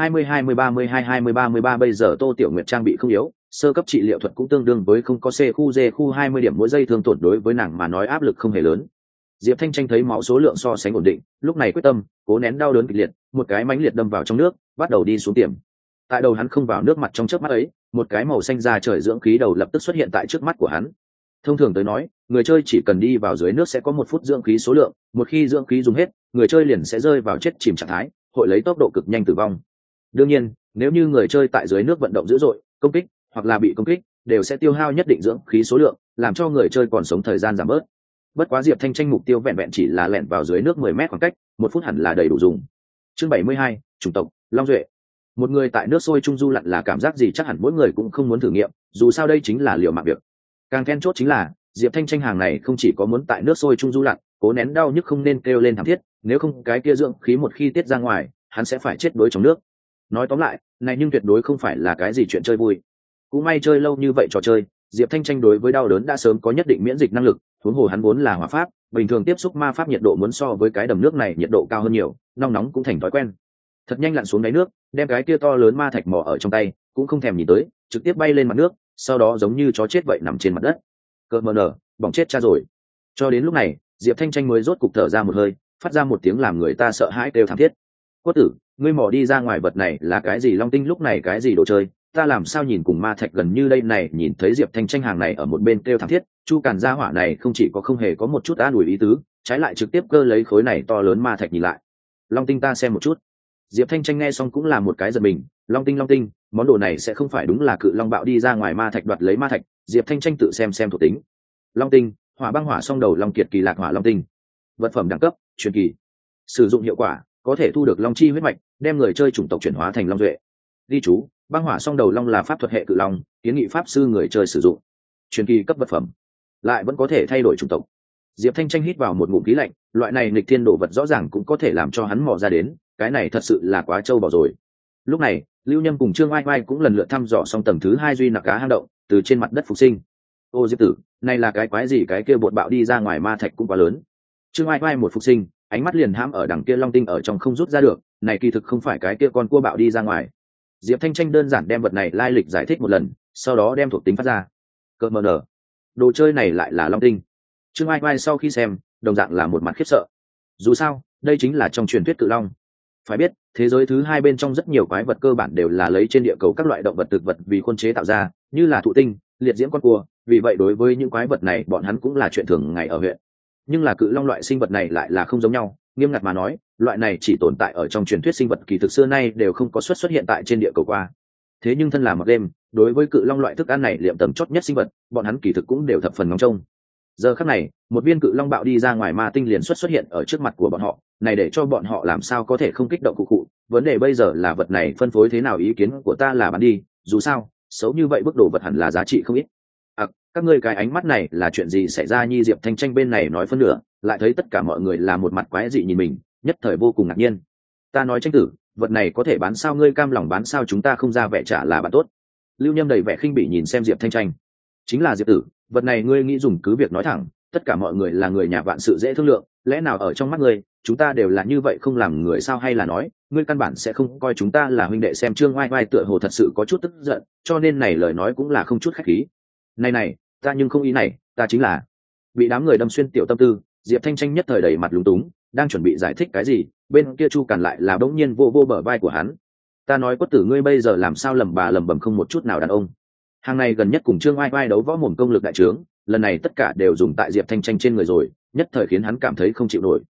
20-20-30-2-20-33 bây giờ Tô Tiểu Nguyệt trang bị không yếu, sơ cấp trị liệu thuật cũng tương đương với không có C khu D khu 20 điểm mỗi giây thương tổn, đối với nàng mà nói áp lực không hề lớn. Diệp Thanh tranh thấy máu số lượng so sánh ổn định, lúc này quyết tâm cố nén đau đớn kịch liệt, một cái mãnh liệt đâm vào trong nước, bắt đầu đi xuống tiềm. Tại đầu hắn không vào nước mặt trong chớp mắt ấy, một cái màu xanh da trời dưỡng khí đầu lập tức xuất hiện tại trước mắt của hắn. Thông thường tới nói, người chơi chỉ cần đi vào dưới nước sẽ có 1 phút dưỡng khí số lượng, một khi dưỡng khí dùng hết, người chơi liền sẽ rơi vào chết chìm trạng thái, hội lấy tốc độ cực nhanh tử vong. Đương nhiên, nếu như người chơi tại dưới nước vận động dữ dội, công kích hoặc là bị công kích, đều sẽ tiêu hao nhất định dưỡng khí số lượng, làm cho người chơi còn sống thời gian giảm bớt. Bất quá Diệp Thanh tranh mục tiêu vẹn vẹn chỉ là lẻn vào dưới nước 10 mét khoảng cách, 1 phút hẳn là đầy đủ dùng. Chương 72, chủng tộc Long Duệ. Một người tại nước sôi trung du lặn là cảm giác gì chắc hẳn mỗi người cũng không muốn thử nghiệm, dù sao đây chính là liều mạng việc. Càng then chốt chính là, Diệp Thanh tranh hàng này không chỉ có muốn tại nước sôi trung du lặn, cố nén đau nhức không nên kêu lên thảm thiết, nếu không cái kia dưỡng khí một khi tiết ra ngoài, hắn sẽ phải chết đuối trong nước. Nói tóm lại, này nhưng tuyệt đối không phải là cái gì chuyện chơi vui. Cũng may chơi lâu như vậy trò chơi, Diệp Thanh tranh đối với đau đớn đã sớm có nhất định miễn dịch năng lực, huống hồ hắn vốn là hỏa pháp, bình thường tiếp xúc ma pháp nhiệt độ muốn so với cái đầm nước này nhiệt độ cao hơn nhiều, nóng nóng cũng thành thói quen. Thật nhanh lặn xuống đáy nước, đem cái kia to lớn ma thạch mỏ ở trong tay, cũng không thèm nhìn tới, trực tiếp bay lên mặt nước, sau đó giống như chó chết vậy nằm trên mặt đất. Cơ mờ nở, bỏng chết cha rồi. Cho đến lúc này, Diệp Thanh tranh mới rốt cục thở ra một hơi, phát ra một tiếng làm người ta sợ hãi kêu thảm thiết. Quất tử, ngươi mò đi ra ngoài vật này là cái gì? Long tinh lúc này cái gì đồ chơi, ta làm sao nhìn cùng ma thạch gần như đây này? Nhìn thấy Diệp Thanh tranh hàng này ở một bên kêu thảm thiết, Chu Càn gia hỏa này không chỉ có không hề có một chút an ủi ý tứ, trái lại trực tiếp cơ lấy khối này to lớn ma thạch nhìn lại. Long tinh ta xem một chút. Diệp Thanh tranh nghe xong cũng là một cái giật mình, long tinh, món đồ này sẽ không phải đúng là cự long bạo đi ra ngoài ma thạch đoạt lấy ma thạch? Diệp Thanh tranh tự xem thuộc tính. Long tinh, hỏa băng hỏa song đầu long kiệt kỳ lạc hỏa long tinh. Vật phẩm đẳng cấp, truyền kỳ. Sử dụng hiệu quả, có thể thu được long chi huyết mạch, đem người chơi chủng tộc chuyển hóa thành long duệ. Ghi chú, băng hỏa song đầu long là pháp thuật hệ cự long, kiến nghị pháp sư người chơi sử dụng. Truyền kỳ cấp vật phẩm, lại vẫn có thể thay đổi chủng tộc. Diệp Thanh tranh hít vào một ngụm khí lạnh, loại này nghịch thiên đồ vật rõ ràng cũng có thể làm cho hắn mò ra đến, cái này thật sự là quá trâu bò rồi. Lúc này, Lưu Nhâm cùng Trương Oai Oai cũng lần lượt thăm dò xong tầng thứ 2 duy nặc cá hang động, từ trên mặt đất phục sinh. Ô Diệp tử, này là cái quái gì? Cái kia bột bạo đi ra ngoài ma thạch cũng quá lớn. Trương Oai Oai một phục sinh, ánh mắt liền hãm ở đằng kia long tinh ở trong không rút ra được, này kỳ thực không phải cái kia con cua bạo đi ra ngoài. Diệp Thanh tranh đơn giản đem vật này lai lịch giải thích một lần, sau đó đem thuộc tính phát ra. Cơ mờ nở, đồ chơi này lại là long tinh. Trương Ai Ai sau khi xem, đồng dạng là một mặt khiếp sợ. Dù sao, đây chính là trong truyền thuyết cự long. Phải biết, thế giới thứ 2 bên trong rất nhiều quái vật cơ bản đều là lấy trên địa cầu các loại động vật thực vật vì khuôn chế tạo ra, như là thụ tinh, liệt diễm con cua, vì vậy đối với những quái vật này bọn hắn cũng là chuyện thường ngày ở huyện. Nhưng là cự long loại sinh vật này lại là không giống nhau, nghiêm ngặt mà nói, loại này chỉ tồn tại ở trong truyền thuyết sinh vật kỳ thực xưa nay đều không có xuất hiện tại trên địa cầu qua. Thế nhưng thân là một đêm, đối với cự long loại thức ăn này liệm tầm chót nhất sinh vật, bọn hắn kỳ thực cũng đều thập phần ngóng trông. Giờ khắc này, một viên cự long bạo đi ra ngoài ma tinh liền xuất hiện ở trước mặt của bọn họ, này để cho bọn họ làm sao có thể không kích động cụ cụ. Vấn đề bây giờ là vật này phân phối thế nào? Ý kiến của ta là bán đi, dù sao xấu như vậy bức đồ vật hẳn là giá trị không ít. Các ngươi cái ánh mắt này là chuyện gì xảy ra? Nhi Diệp Thanh tranh bên này nói phân nửa, lại thấy tất cả mọi người là một mặt quái dị nhìn mình, nhất thời vô cùng ngạc nhiên. Ta nói tranh tử, vật này có thể bán sao? Ngươi cam lòng bán sao? Chúng ta không ra vẻ trả là bạn tốt. Lưu Nhâm đầy vẻ khinh bỉ nhìn xem Diệp Thanh tranh. Chính là Diệp tử, vật này ngươi nghĩ dùng cứ việc nói thẳng, tất cả mọi người là người nhà vạn sự dễ thương lượng, lẽ nào ở trong mắt ngươi chúng ta đều là như vậy không làm người sao? Hay là nói ngươi căn bản sẽ không coi chúng ta là huynh đệ? Xem Trương Oai Oai tựa hồ thật sự có chút tức giận, cho nên này lời nói cũng là không chút khách khí. Này, ta nhưng không ý này, ta chính là bị đám người đâm xuyên tiểu tâm tư. Diệp Thanh tranh nhất thời đầy mặt lúng túng, đang chuẩn bị giải thích cái gì, bên kia Chu Càn lại là bỗng nhiên vô bờ vai của hắn. Ta nói Quất tử, ngươi bây giờ làm sao lẩm bẩm không một chút nào đàn ông. Hàng này gần nhất cùng Trương Oai Oai đấu võ mồm công lực đại trướng, lần này tất cả đều dùng tại Diệp Thanh tranh trên người rồi, nhất thời khiến hắn cảm thấy không chịu nổi.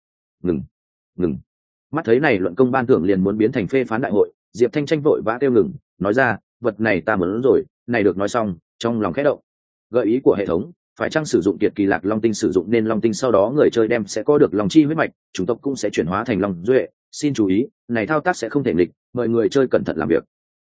Ngừng. Mắt thấy này luận công ban thưởng liền muốn biến thành phê phán đại hội, Diệp Thanh tranh vội vã kêu ngừng, nói ra, vật này ta muốn rồi. Này được nói xong, trong lòng khẽ động. Gợi ý của hệ thống, phải chăng sử dụng kiệt kỳ lạc long tinh? Sử dụng nên long tinh sau đó người chơi đem sẽ có được long chi huyết mạch, chủng tộc cũng sẽ chuyển hóa thành long duệ. Xin chú ý, này thao tác sẽ không thể nghịch, mời người chơi cẩn thận làm việc.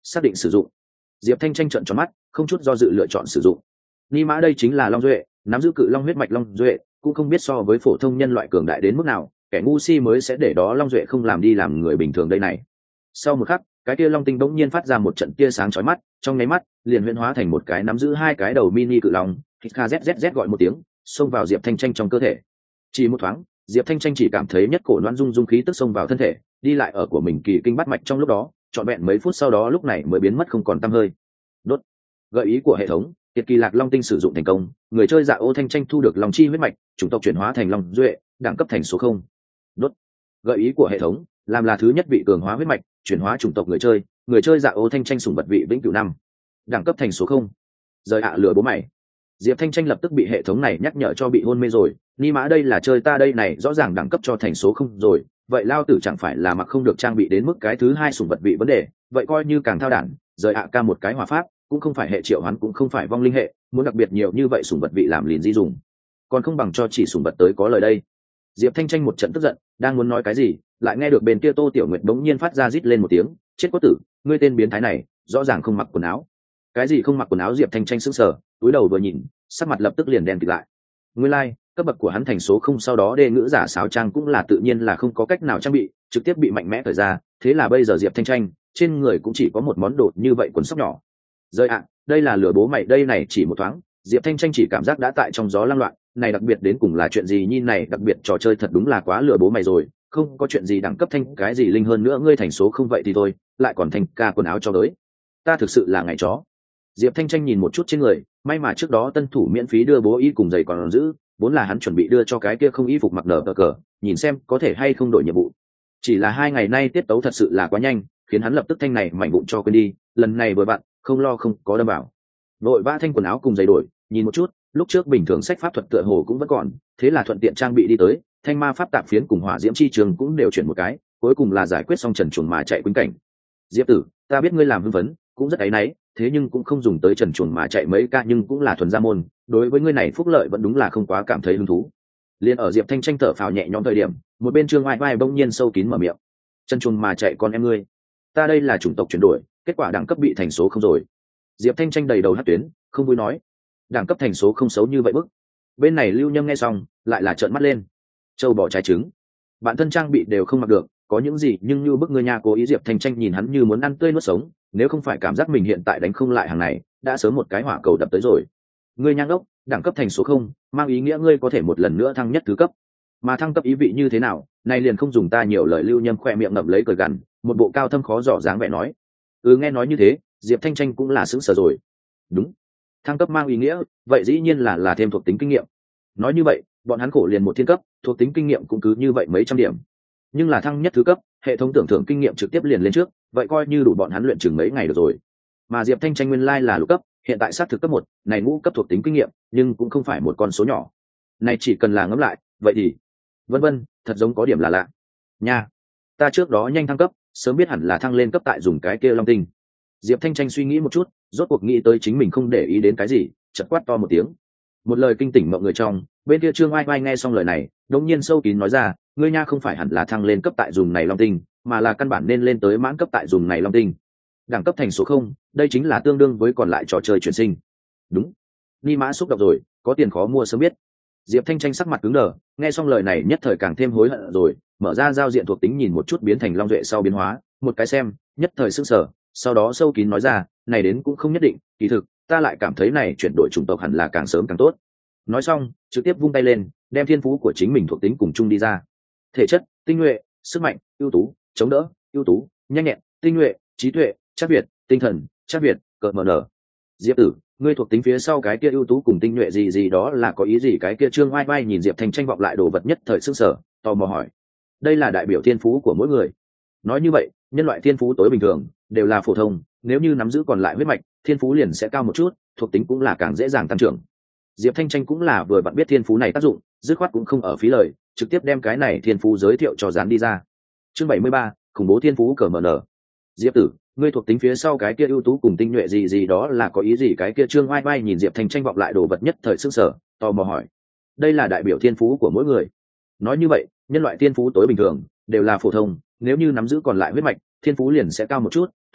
xác định sử dụng. Diệp Thanh tranh trợn tròn mắt, không chút do dự lựa chọn sử dụng. Ni mã đây chính là long duệ, nắm giữ cự long huyết mạch long duệ, cũng không biết so với phổ thông nhân loại cường đại đến mức nào, kẻ ngu si mới sẽ để đó long duệ không làm đi làm người bình thường đây này. Sau một khắc, cái kia long tinh bỗng nhiên phát ra một trận tia sáng chói mắt, trong nháy mắt liền huyễn hóa thành một cái nắm giữ hai cái đầu mini cự long. KZZZ gọi một tiếng, xông vào Diệp Thanh tranh trong cơ thể. Chỉ một thoáng, Diệp Thanh tranh chỉ cảm thấy nhất cổ loan dung khí tức xông vào thân thể, đi lại ở của mình kỳ kinh bắt mạch trong lúc đó, trọn vẹn mấy phút sau đó lúc này mới biến mất không còn tăm hơi. Đốt. Gợi ý của hệ thống, Kiệt Kỳ Lạc Long tinh sử dụng thành công, người chơi Dạ Ô Thanh tranh thu được long chi huyết mạch, chủng tộc chuyển hóa thành long duệ, đẳng cấp thành số 0. Đốt. Gợi ý của hệ thống, làm là thứ nhất vị cường hóa huyết mạch, chuyển hóa chủng tộc người chơi Dạ Ô Thanh tranh sủng vật vị vĩnh cửu 5, đẳng cấp thành số 0. Rời lừa bố mày. Diệp Thanh tranh lập tức bị hệ thống này nhắc nhở cho bị hôn mê rồi, ni mã đây là chơi ta đây này rõ ràng đẳng cấp cho thành số 0 rồi, vậy lao tử chẳng phải là mặc không được trang bị đến mức cái thứ hai sủng vật vị vấn đề, vậy coi như càng thao đản, rời ca một cái hỏa pháp, cũng không phải hệ triệu hoán cũng không phải vong linh hệ, muốn đặc biệt nhiều như vậy sủng vật vị làm liền di dùng, còn không bằng cho chỉ sủng vật tới có lời đây. Diệp Thanh tranh một trận tức giận, đang muốn nói cái gì, lại nghe được bên kia Tô Tiểu Nguyệt bỗng nhiên phát ra rít lên một tiếng, chết quất tử, ngươi tên biến thái này, rõ ràng không mặc quần áo. Cái gì không mặc quần áo? Diệp Thanh tranh sững sờ, cúi đầu vừa nhìn, sắc mặt lập tức liền đen kịt lại. Nguyên lai, cấp bậc của hắn thành số 0 sau đó đê ngữ giả sáo trang cũng là tự nhiên là không có cách nào trang bị, trực tiếp bị mạnh mẽ thời ra, thế là bây giờ Diệp Thanh tranh trên người cũng chỉ có một món đồ như vậy quần sóc nhỏ. Rơi đây là lửa bố mày đây này. Chỉ một thoáng, Diệp Thanh tranh chỉ cảm giác đã tại trong gió lăng loạn, này đặc biệt đến cùng là chuyện gì nhi này, đặc biệt trò chơi thật đúng là quá lừa bố mày rồi, không có chuyện gì đẳng cấp thanh cái gì linh hơn nữa, ngươi thành số 0 vậy thì thôi, lại còn thành ca quần áo cho tới. Ta thực sự là ngày chó. Diệp Thanh tranh nhìn một chút trên người, may mà trước đó tân thủ miễn phí đưa bố y cùng giày còn giữ, vốn là hắn chuẩn bị đưa cho cái kia không y phục mặc nở cờ, nhìn xem có thể hay không đổi nhiệm vụ. Chỉ là 2 ngày nay tiết tấu thật sự là quá nhanh, khiến hắn lập tức thanh này mảnh vụn cho quên đi, lần này vừa bạn, không lo không có đâm bảo. Vội vã thanh quần áo cùng giày đổi, nhìn một chút, lúc trước bình thường sách pháp thuật tựa hồ cũng vẫn còn, thế là thuận tiện trang bị đi tới, thanh ma pháp tạp phiến cùng hỏa diễm chi trường cũng đều chuyển một cái, cuối cùng là giải quyết xong trần chuồng mà chạy quýnh cảnh. Diệp tử, ta biết ngươi làm hưng vấn, cũng rất áy náy, thế nhưng cũng không dùng tới trần chuồng mà chạy mấy ca, nhưng cũng là thuần gia môn, đối với ngươi này phúc lợi vẫn đúng là không quá cảm thấy hứng thú. Liên ở Diệp Thanh tranh thở phào nhẹ nhõm thời điểm, một bên Trương Oai Oai bỗng nhiên sâu kín mở miệng, trần chuồng mà chạy con em ngươi, ta đây là chủng tộc chuyển đổi, kết quả đẳng cấp bị thành số 0 rồi. Diệp Thanh tranh đầy đầu hát tuyến, không vui nói, đẳng cấp thành số 0 xấu như vậy bức. Bên này Lưu Nhâm nghe xong lại là trợn mắt lên, châu bò trái trứng, bản thân trang bị đều không mặc được, có những gì nhưng như bức ngươi nha. Cố ý Diệp Thanh tranh nhìn hắn như muốn ăn tươi nuốt sống, nếu không phải cảm giác mình hiện tại đánh không lại hàng này, đã sớm một cái hỏa cầu đập tới rồi. Ngươi nhang ốc, đẳng cấp thành số 0, mang ý nghĩa ngươi có thể một lần nữa thăng nhất thứ cấp, mà thăng cấp ý vị như thế nào, này liền không dùng ta nhiều lời. Lưu Nhâm khoe miệng ngậm lấy cười gằn, một bộ cao thâm khó dò dáng vẻ nói. Nghe nói như thế, Diệp Thanh tranh cũng là sững sờ rồi. Đúng, thăng cấp mang ý nghĩa, vậy dĩ nhiên là thêm thuộc tính kinh nghiệm. Nói như vậy, bọn hắn khổ liền một thiên cấp, thuộc tính kinh nghiệm cũng cứ như vậy mấy trăm điểm. Nhưng là thăng nhất thứ cấp, hệ thống tưởng thưởng kinh nghiệm trực tiếp liền lên trước, vậy coi như đủ bọn hắn luyện chừng mấy ngày được rồi. Mà Diệp Thanh tranh nguyên lai là lục cấp, hiện tại sát thực cấp 1, này ngũ cấp thuộc tính kinh nghiệm, nhưng cũng không phải một con số nhỏ. Này chỉ cần là ngẫm lại, vậy thì vân vân, thật giống có điểm là lạ. Nha, ta trước đó nhanh thăng cấp, sớm biết hẳn là thăng lên cấp tại dùng cái kia long tinh. Diệp Thanh tranh suy nghĩ một chút, rốt cuộc nghĩ tới chính mình không để ý đến cái gì, chợt quát to một tiếng. Một lời kinh tỉnh mọi người trong, bên kia Trương Oai Oai nghe xong lời này, đột nhiên sâu kín nói ra, ngươi nha không phải hẳn là thăng lên cấp tại dùng này long tinh, mà là căn bản nên lên tới mãn cấp tại dùng này long tinh. Đẳng cấp thành số 0, đây chính là tương đương với còn lại trò chơi chuyển sinh. Đúng. Ni mã xúc động rồi, có tiền khó mua sớm biết. Diệp Thanh tranh sắc mặt cứng đờ, nghe xong lời này nhất thời càng thêm hối hận rồi, mở ra giao diện thuộc tính nhìn một chút biến thành long duệ sau biến hóa, một cái xem, nhất thời sững sờ, sau đó sâu kín nói ra, này đến cũng không nhất định, kỳ thực ta lại cảm thấy này chuyển đổi chủng tộc hẳn là càng sớm càng tốt. Nói xong, trực tiếp vung tay lên, đem thiên phú của chính mình thuộc tính cùng chung đi ra. Thể chất, tinh nhuệ, sức mạnh, ưu tú, chống đỡ, ưu tú, nhanh nhẹn, tinh nhuệ, trí tuệ, chắc việt, tinh thần, chắc việt, cợt mở nở. Diệp tử, ngươi thuộc tính phía sau cái kia ưu tú cùng tinh nhuệ gì gì đó là có ý gì? Cái kia Trương Oai Oai nhìn Diệp Thanh tranh vọng lại đồ vật nhất thời sững sờ, tò mò hỏi. Đây là đại biểu thiên phú của mỗi người. Nói như vậy, nhân loại thiên phú tối bình thường đều là phổ thông, nếu như nắm giữ còn lại huyết mạch, thiên phú liền sẽ cao một chút, thuộc tính cũng là càng dễ dàng tăng trưởng. Diệp Thanh tranh cũng là vừa bạn biết thiên phú này tác dụng, dứt khoát cũng không ở phí lời, trực tiếp đem cái này thiên phú giới thiệu cho dán đi ra. Chương 73, khủng bố thiên phú cờ mở nở. Diệp tử, ngươi thuộc tính phía sau cái kia ưu tú cùng tinh nhuệ gì gì đó là có ý gì? Cái kia Trương Oai Oai nhìn Diệp Thanh tranh vọng lại đồ vật nhất thời sững sờ, tò mò hỏi. Đây là đại biểu thiên phú của mỗi người. Nói như vậy, nhân loại thiên phú tối bình thường đều là phổ thông, nếu như nắm giữ còn lại huyết mạch, thiên phú liền sẽ cao một chút,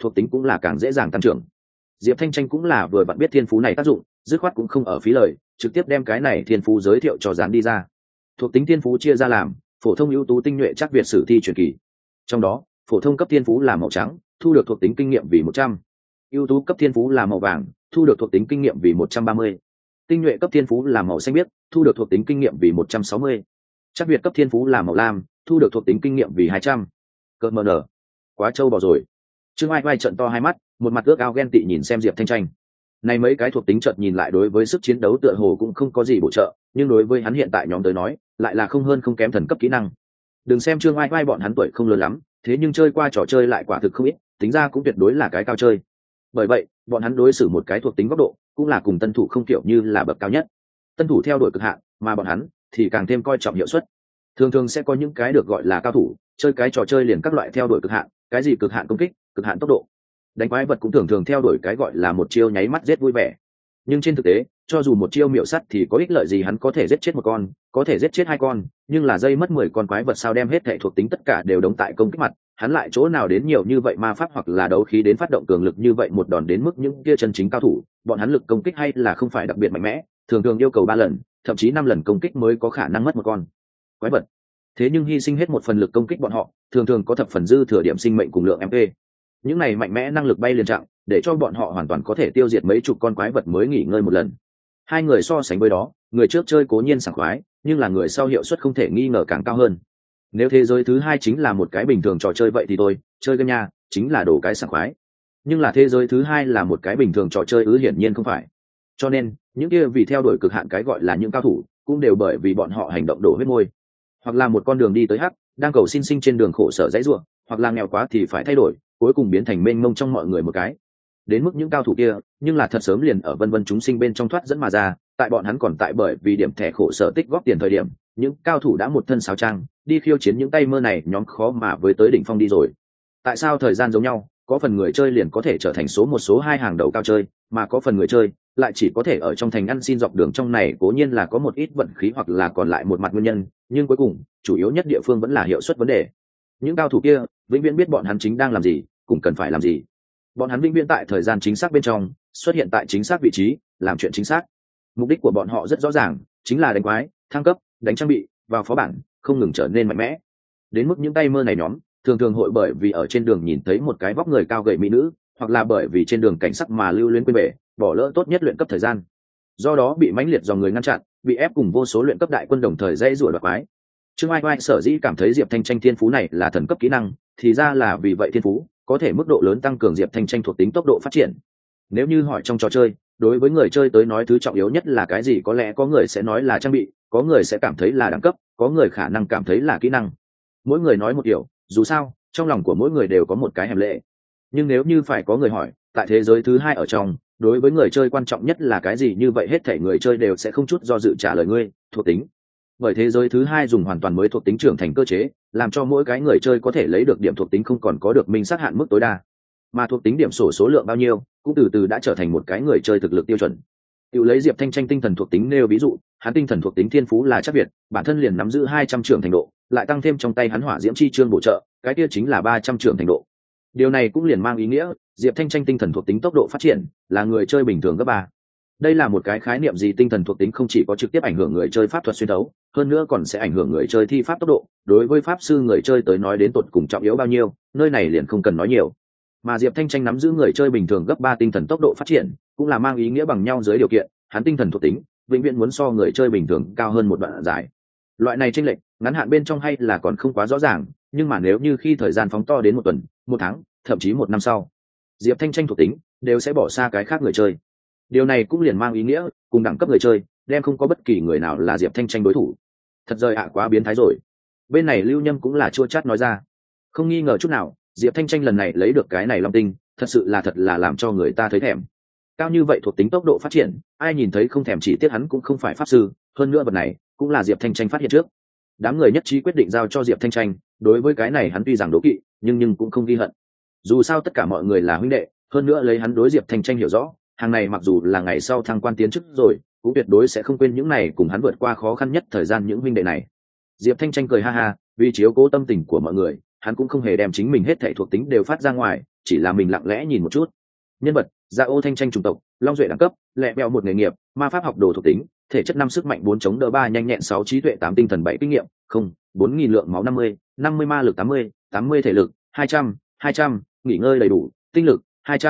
thuộc tính cũng là càng dễ dàng tăng trưởng. Diệp Thanh Tranh cũng là vừa vặn biết thiên phú này tác dụng, dứt khoát cũng không ở phí lời, trực tiếp đem cái này thiên phú giới thiệu cho dán đi ra. Thuộc tính thiên phú chia ra làm phổ thông ưu tú tinh nhuệ chắc việt sử thi truyền kỳ, trong đó phổ thông cấp thiên phú là màu trắng, thu được thuộc tính kinh nghiệm vì 100. Ưu tú cấp thiên phú là màu vàng, thu được thuộc tính kinh nghiệm vì 130. Tinh nhuệ cấp thiên phú là màu xanh biếc, thu được thuộc tính kinh nghiệm vì 160. Chắc việt cấp thiên phú là màu lam, thu được thuộc tính kinh nghiệm vì 200. Cơn mờ nở, quá trâu bò rồi. Trương Ai Vai trợn to hai mắt, một mặt ước ao ghen tị nhìn xem Diệp Thanh Tranh. Này mấy cái thuộc tính chợt nhìn lại đối với sức chiến đấu tựa hồ cũng không có gì bổ trợ, nhưng đối với hắn hiện tại nhóm tới nói, lại là không hơn không kém thần cấp kỹ năng. Đừng xem Trương Ai Vai bọn hắn tuổi không lớn lắm, thế nhưng chơi qua trò chơi lại quả thực không ít, tính ra cũng tuyệt đối là cái cao chơi. Bởi vậy, bọn hắn đối xử một cái thuộc tính góc độ, cũng là cùng tân thủ không kiểu như là bậc cao nhất. Tân thủ theo đuổi cực hạn, mà bọn hắn thì càng thêm coi trọng hiệu suất. Thường thường sẽ có những cái được gọi là cao thủ, chơi cái trò chơi liền các loại theo đuổi cực hạn, cái gì cực hạn công kích, cực hạn tốc độ. Đánh quái vật cũng thường thường theo đuổi cái gọi là một chiêu nháy mắt giết vui vẻ. Nhưng trên thực tế, cho dù một chiêu miểu sắt thì có ích lợi gì, hắn có thể giết chết một con, có thể giết chết hai con, nhưng là dây mất 10 con quái vật sao đem hết thảy thuộc tính tất cả đều đóng tại công kích mặt, hắn lại chỗ nào đến nhiều như vậy ma pháp hoặc là đấu khí đến phát động cường lực như vậy một đòn đến mức những kia chân chính cao thủ, bọn hắn lực công kích hay là không phải đặc biệt mạnh mẽ, thường thường yêu cầu 3 lần, thậm chí 5 lần công kích mới có khả năng mất một con quái vật. Thế nhưng hy sinh hết một phần lực công kích bọn họ, thường thường có thập phần dư thừa điểm sinh mệnh cùng lượng MP. Những này mạnh mẽ năng lực bay liền trạng, để cho bọn họ hoàn toàn có thể tiêu diệt mấy chục con quái vật mới nghỉ ngơi một lần. Hai người so sánh với đó, người trước chơi cố nhiên sảng khoái, nhưng là người sau hiệu suất không thể nghi ngờ càng cao hơn. Nếu thế giới thứ hai chính là một cái bình thường trò chơi vậy thì tôi chơi game nha, chính là đổ cái sảng khoái. Nhưng là thế giới thứ hai là một cái bình thường trò chơi hiển nhiên không phải. Cho nên, những kia vì theo đuổi cực hạn cái gọi là những cao thủ, cũng đều bởi vì bọn họ hành động đổ huyết môi. Hoặc là một con đường đi tới hắc, đang cầu xin sinh trên đường khổ sở dãy rủa, hoặc là nghèo quá thì phải thay đổi, cuối cùng biến thành mênh mông trong mọi người một cái. Đến mức những cao thủ kia, nhưng là thật sớm liền ở vân vân chúng sinh bên trong thoát dẫn mà ra, tại bọn hắn còn tại bởi vì điểm thẻ khổ sở tích góp tiền thời điểm, những cao thủ đã một thân sáo trang, đi khiêu chiến những tay mơ này nhóm khó mà với tới đỉnh phong đi rồi. Tại sao thời gian giống nhau, có phần người chơi liền có thể trở thành số 1 số 2 hàng đầu cao chơi, mà có phần người chơi lại chỉ có thể ở trong thành ăn xin dọc đường, trong này cố nhiên là có một ít vận khí hoặc là còn lại một mặt nguyên nhân, nhưng cuối cùng, chủ yếu nhất địa phương vẫn là hiệu suất vấn đề. Những cao thủ kia, vĩnh viễn biết bọn hắn chính đang làm gì, cũng cần phải làm gì. Bọn hắn vĩnh viễn tại thời gian chính xác bên trong, xuất hiện tại chính xác vị trí, làm chuyện chính xác. Mục đích của bọn họ rất rõ ràng, chính là đánh quái, thăng cấp, đánh trang bị, vào phó bản, không ngừng trở nên mạnh mẽ. Đến mức những tay mơ này nhóm, thường thường hội bởi vì ở trên đường nhìn thấy một cái vóc người cao gầy mỹ nữ, hoặc là bởi vì trên đường cảnh sắc mà lưu luyến quên bể, bỏ lỡ tốt nhất luyện cấp thời gian. Do đó bị mãnh liệt dòng người ngăn chặn, bị ép cùng vô số luyện cấp đại quân đồng thời dãy rủa đoạt quái. Trương Ai Oai sở dĩ cảm thấy Diệp Thanh Tranh thiên phú này là thần cấp kỹ năng, thì ra là vì vậy thiên phú có thể mức độ lớn tăng cường Diệp Thanh Tranh thuộc tính tốc độ phát triển. Nếu như hỏi trong trò chơi, đối với người chơi tới nói thứ trọng yếu nhất là cái gì, có lẽ có người sẽ nói là trang bị, có người sẽ cảm thấy là đẳng cấp, có người khả năng cảm thấy là kỹ năng. Mỗi người nói một điều, dù sao, trong lòng của mỗi người đều có một cái hàm lệ. Nhưng nếu như phải có người hỏi, tại thế giới thứ hai ở trong, đối với người chơi quan trọng nhất là cái gì, như vậy hết thảy người chơi đều sẽ không chút do dự trả lời ngươi, thuộc tính. Bởi thế giới thứ hai dùng hoàn toàn mới thuộc tính trưởng thành cơ chế, làm cho mỗi cái người chơi có thể lấy được điểm thuộc tính không còn có được minh xác hạn mức tối đa, mà thuộc tính điểm sổ số lượng bao nhiêu cũng từ từ đã trở thành một cái người chơi thực lực tiêu chuẩn. Tự lấy Diệp Thanh Tranh tinh thần thuộc tính nêu ví dụ, hắn tinh thần thuộc tính thiên phú là chắc việt, bản thân liền nắm giữ 200 trưởng thành độ, lại tăng thêm trong tay hắn hỏa diễm chi chương bổ trợ, cái kia chính là 300 trưởng thành độ. Điều này cũng liền mang ý nghĩa, Diệp Thanh Tranh tinh thần thuộc tính tốc độ phát triển là người chơi bình thường gấp 3. Đây là một cái khái niệm gì? Tinh thần thuộc tính không chỉ có trực tiếp ảnh hưởng người chơi pháp thuật xuyên thấu, hơn nữa còn sẽ ảnh hưởng người chơi thi pháp tốc độ. Đối với pháp sư người chơi tới nói đến tột cùng trọng yếu bao nhiêu, nơi này liền không cần nói nhiều. Mà Diệp Thanh Tranh nắm giữ người chơi bình thường gấp 3 tinh thần tốc độ phát triển, cũng là mang ý nghĩa bằng nhau dưới điều kiện, hắn tinh thần thuộc tính vĩnh viễn muốn so người chơi bình thường cao hơn một đoạn dài. Loại này chênh lệch, ngắn hạn bên trong hay là còn không quá rõ ràng, nhưng mà nếu như khi thời gian phóng to đến 1 tuần, 1 tháng, thậm chí 1 năm sau, Diệp Thanh Tranh thuộc tính đều sẽ bỏ xa cái khác người chơi. Điều này cũng liền mang ý nghĩa, cùng đẳng cấp người chơi, đem không có bất kỳ người nào là Diệp Thanh Tranh đối thủ. Thật rời ạ, quá biến thái rồi. Bên này Lưu Nhâm cũng là chua chát nói ra. Không nghi ngờ chút nào, Diệp Thanh Tranh lần này lấy được cái này long tinh, thật là làm cho người ta thấy thèm. Cao như vậy thuộc tính tốc độ phát triển, ai nhìn thấy không thèm, chỉ tiếc hắn cũng không phải pháp sư, hơn nữa vật này cũng là Diệp Thanh Tranh phát hiện trước. Đám người nhất trí quyết định giao cho Diệp Thanh Tranh, đối với cái này hắn tuy rằng đố kỵ, nhưng cũng không ghi hận. Dù sao tất cả mọi người là huynh đệ, hơn nữa lấy hắn đối Diệp Thanh Tranh hiểu rõ, hàng này mặc dù là ngày sau thăng quan tiến chức rồi, cũng tuyệt đối sẽ không quên những này cùng hắn vượt qua khó khăn nhất thời gian những huynh đệ này. Diệp Thanh Tranh cười ha ha, vì chiếu cố tâm tình của mọi người, hắn cũng không hề đem chính mình hết thảy thuộc tính đều phát ra ngoài, chỉ là mình lặng lẽ nhìn một chút. Nhân vật: Dạ Ô Thanh Tranh chủng tộc, Long Duệ đẳng cấp, lẹ bèo một nghề nghiệp, ma pháp học đồ thuộc tính, thể chất 5 sức mạnh 4 chống đỡ 3 nhanh nhẹn 6 trí tuệ 8 tinh thần 7 kinh nghiệm, không, 4000 lượng máu 50 ma lực 80 thể lực 200 nghỉ ngơi đầy đủ, tinh lực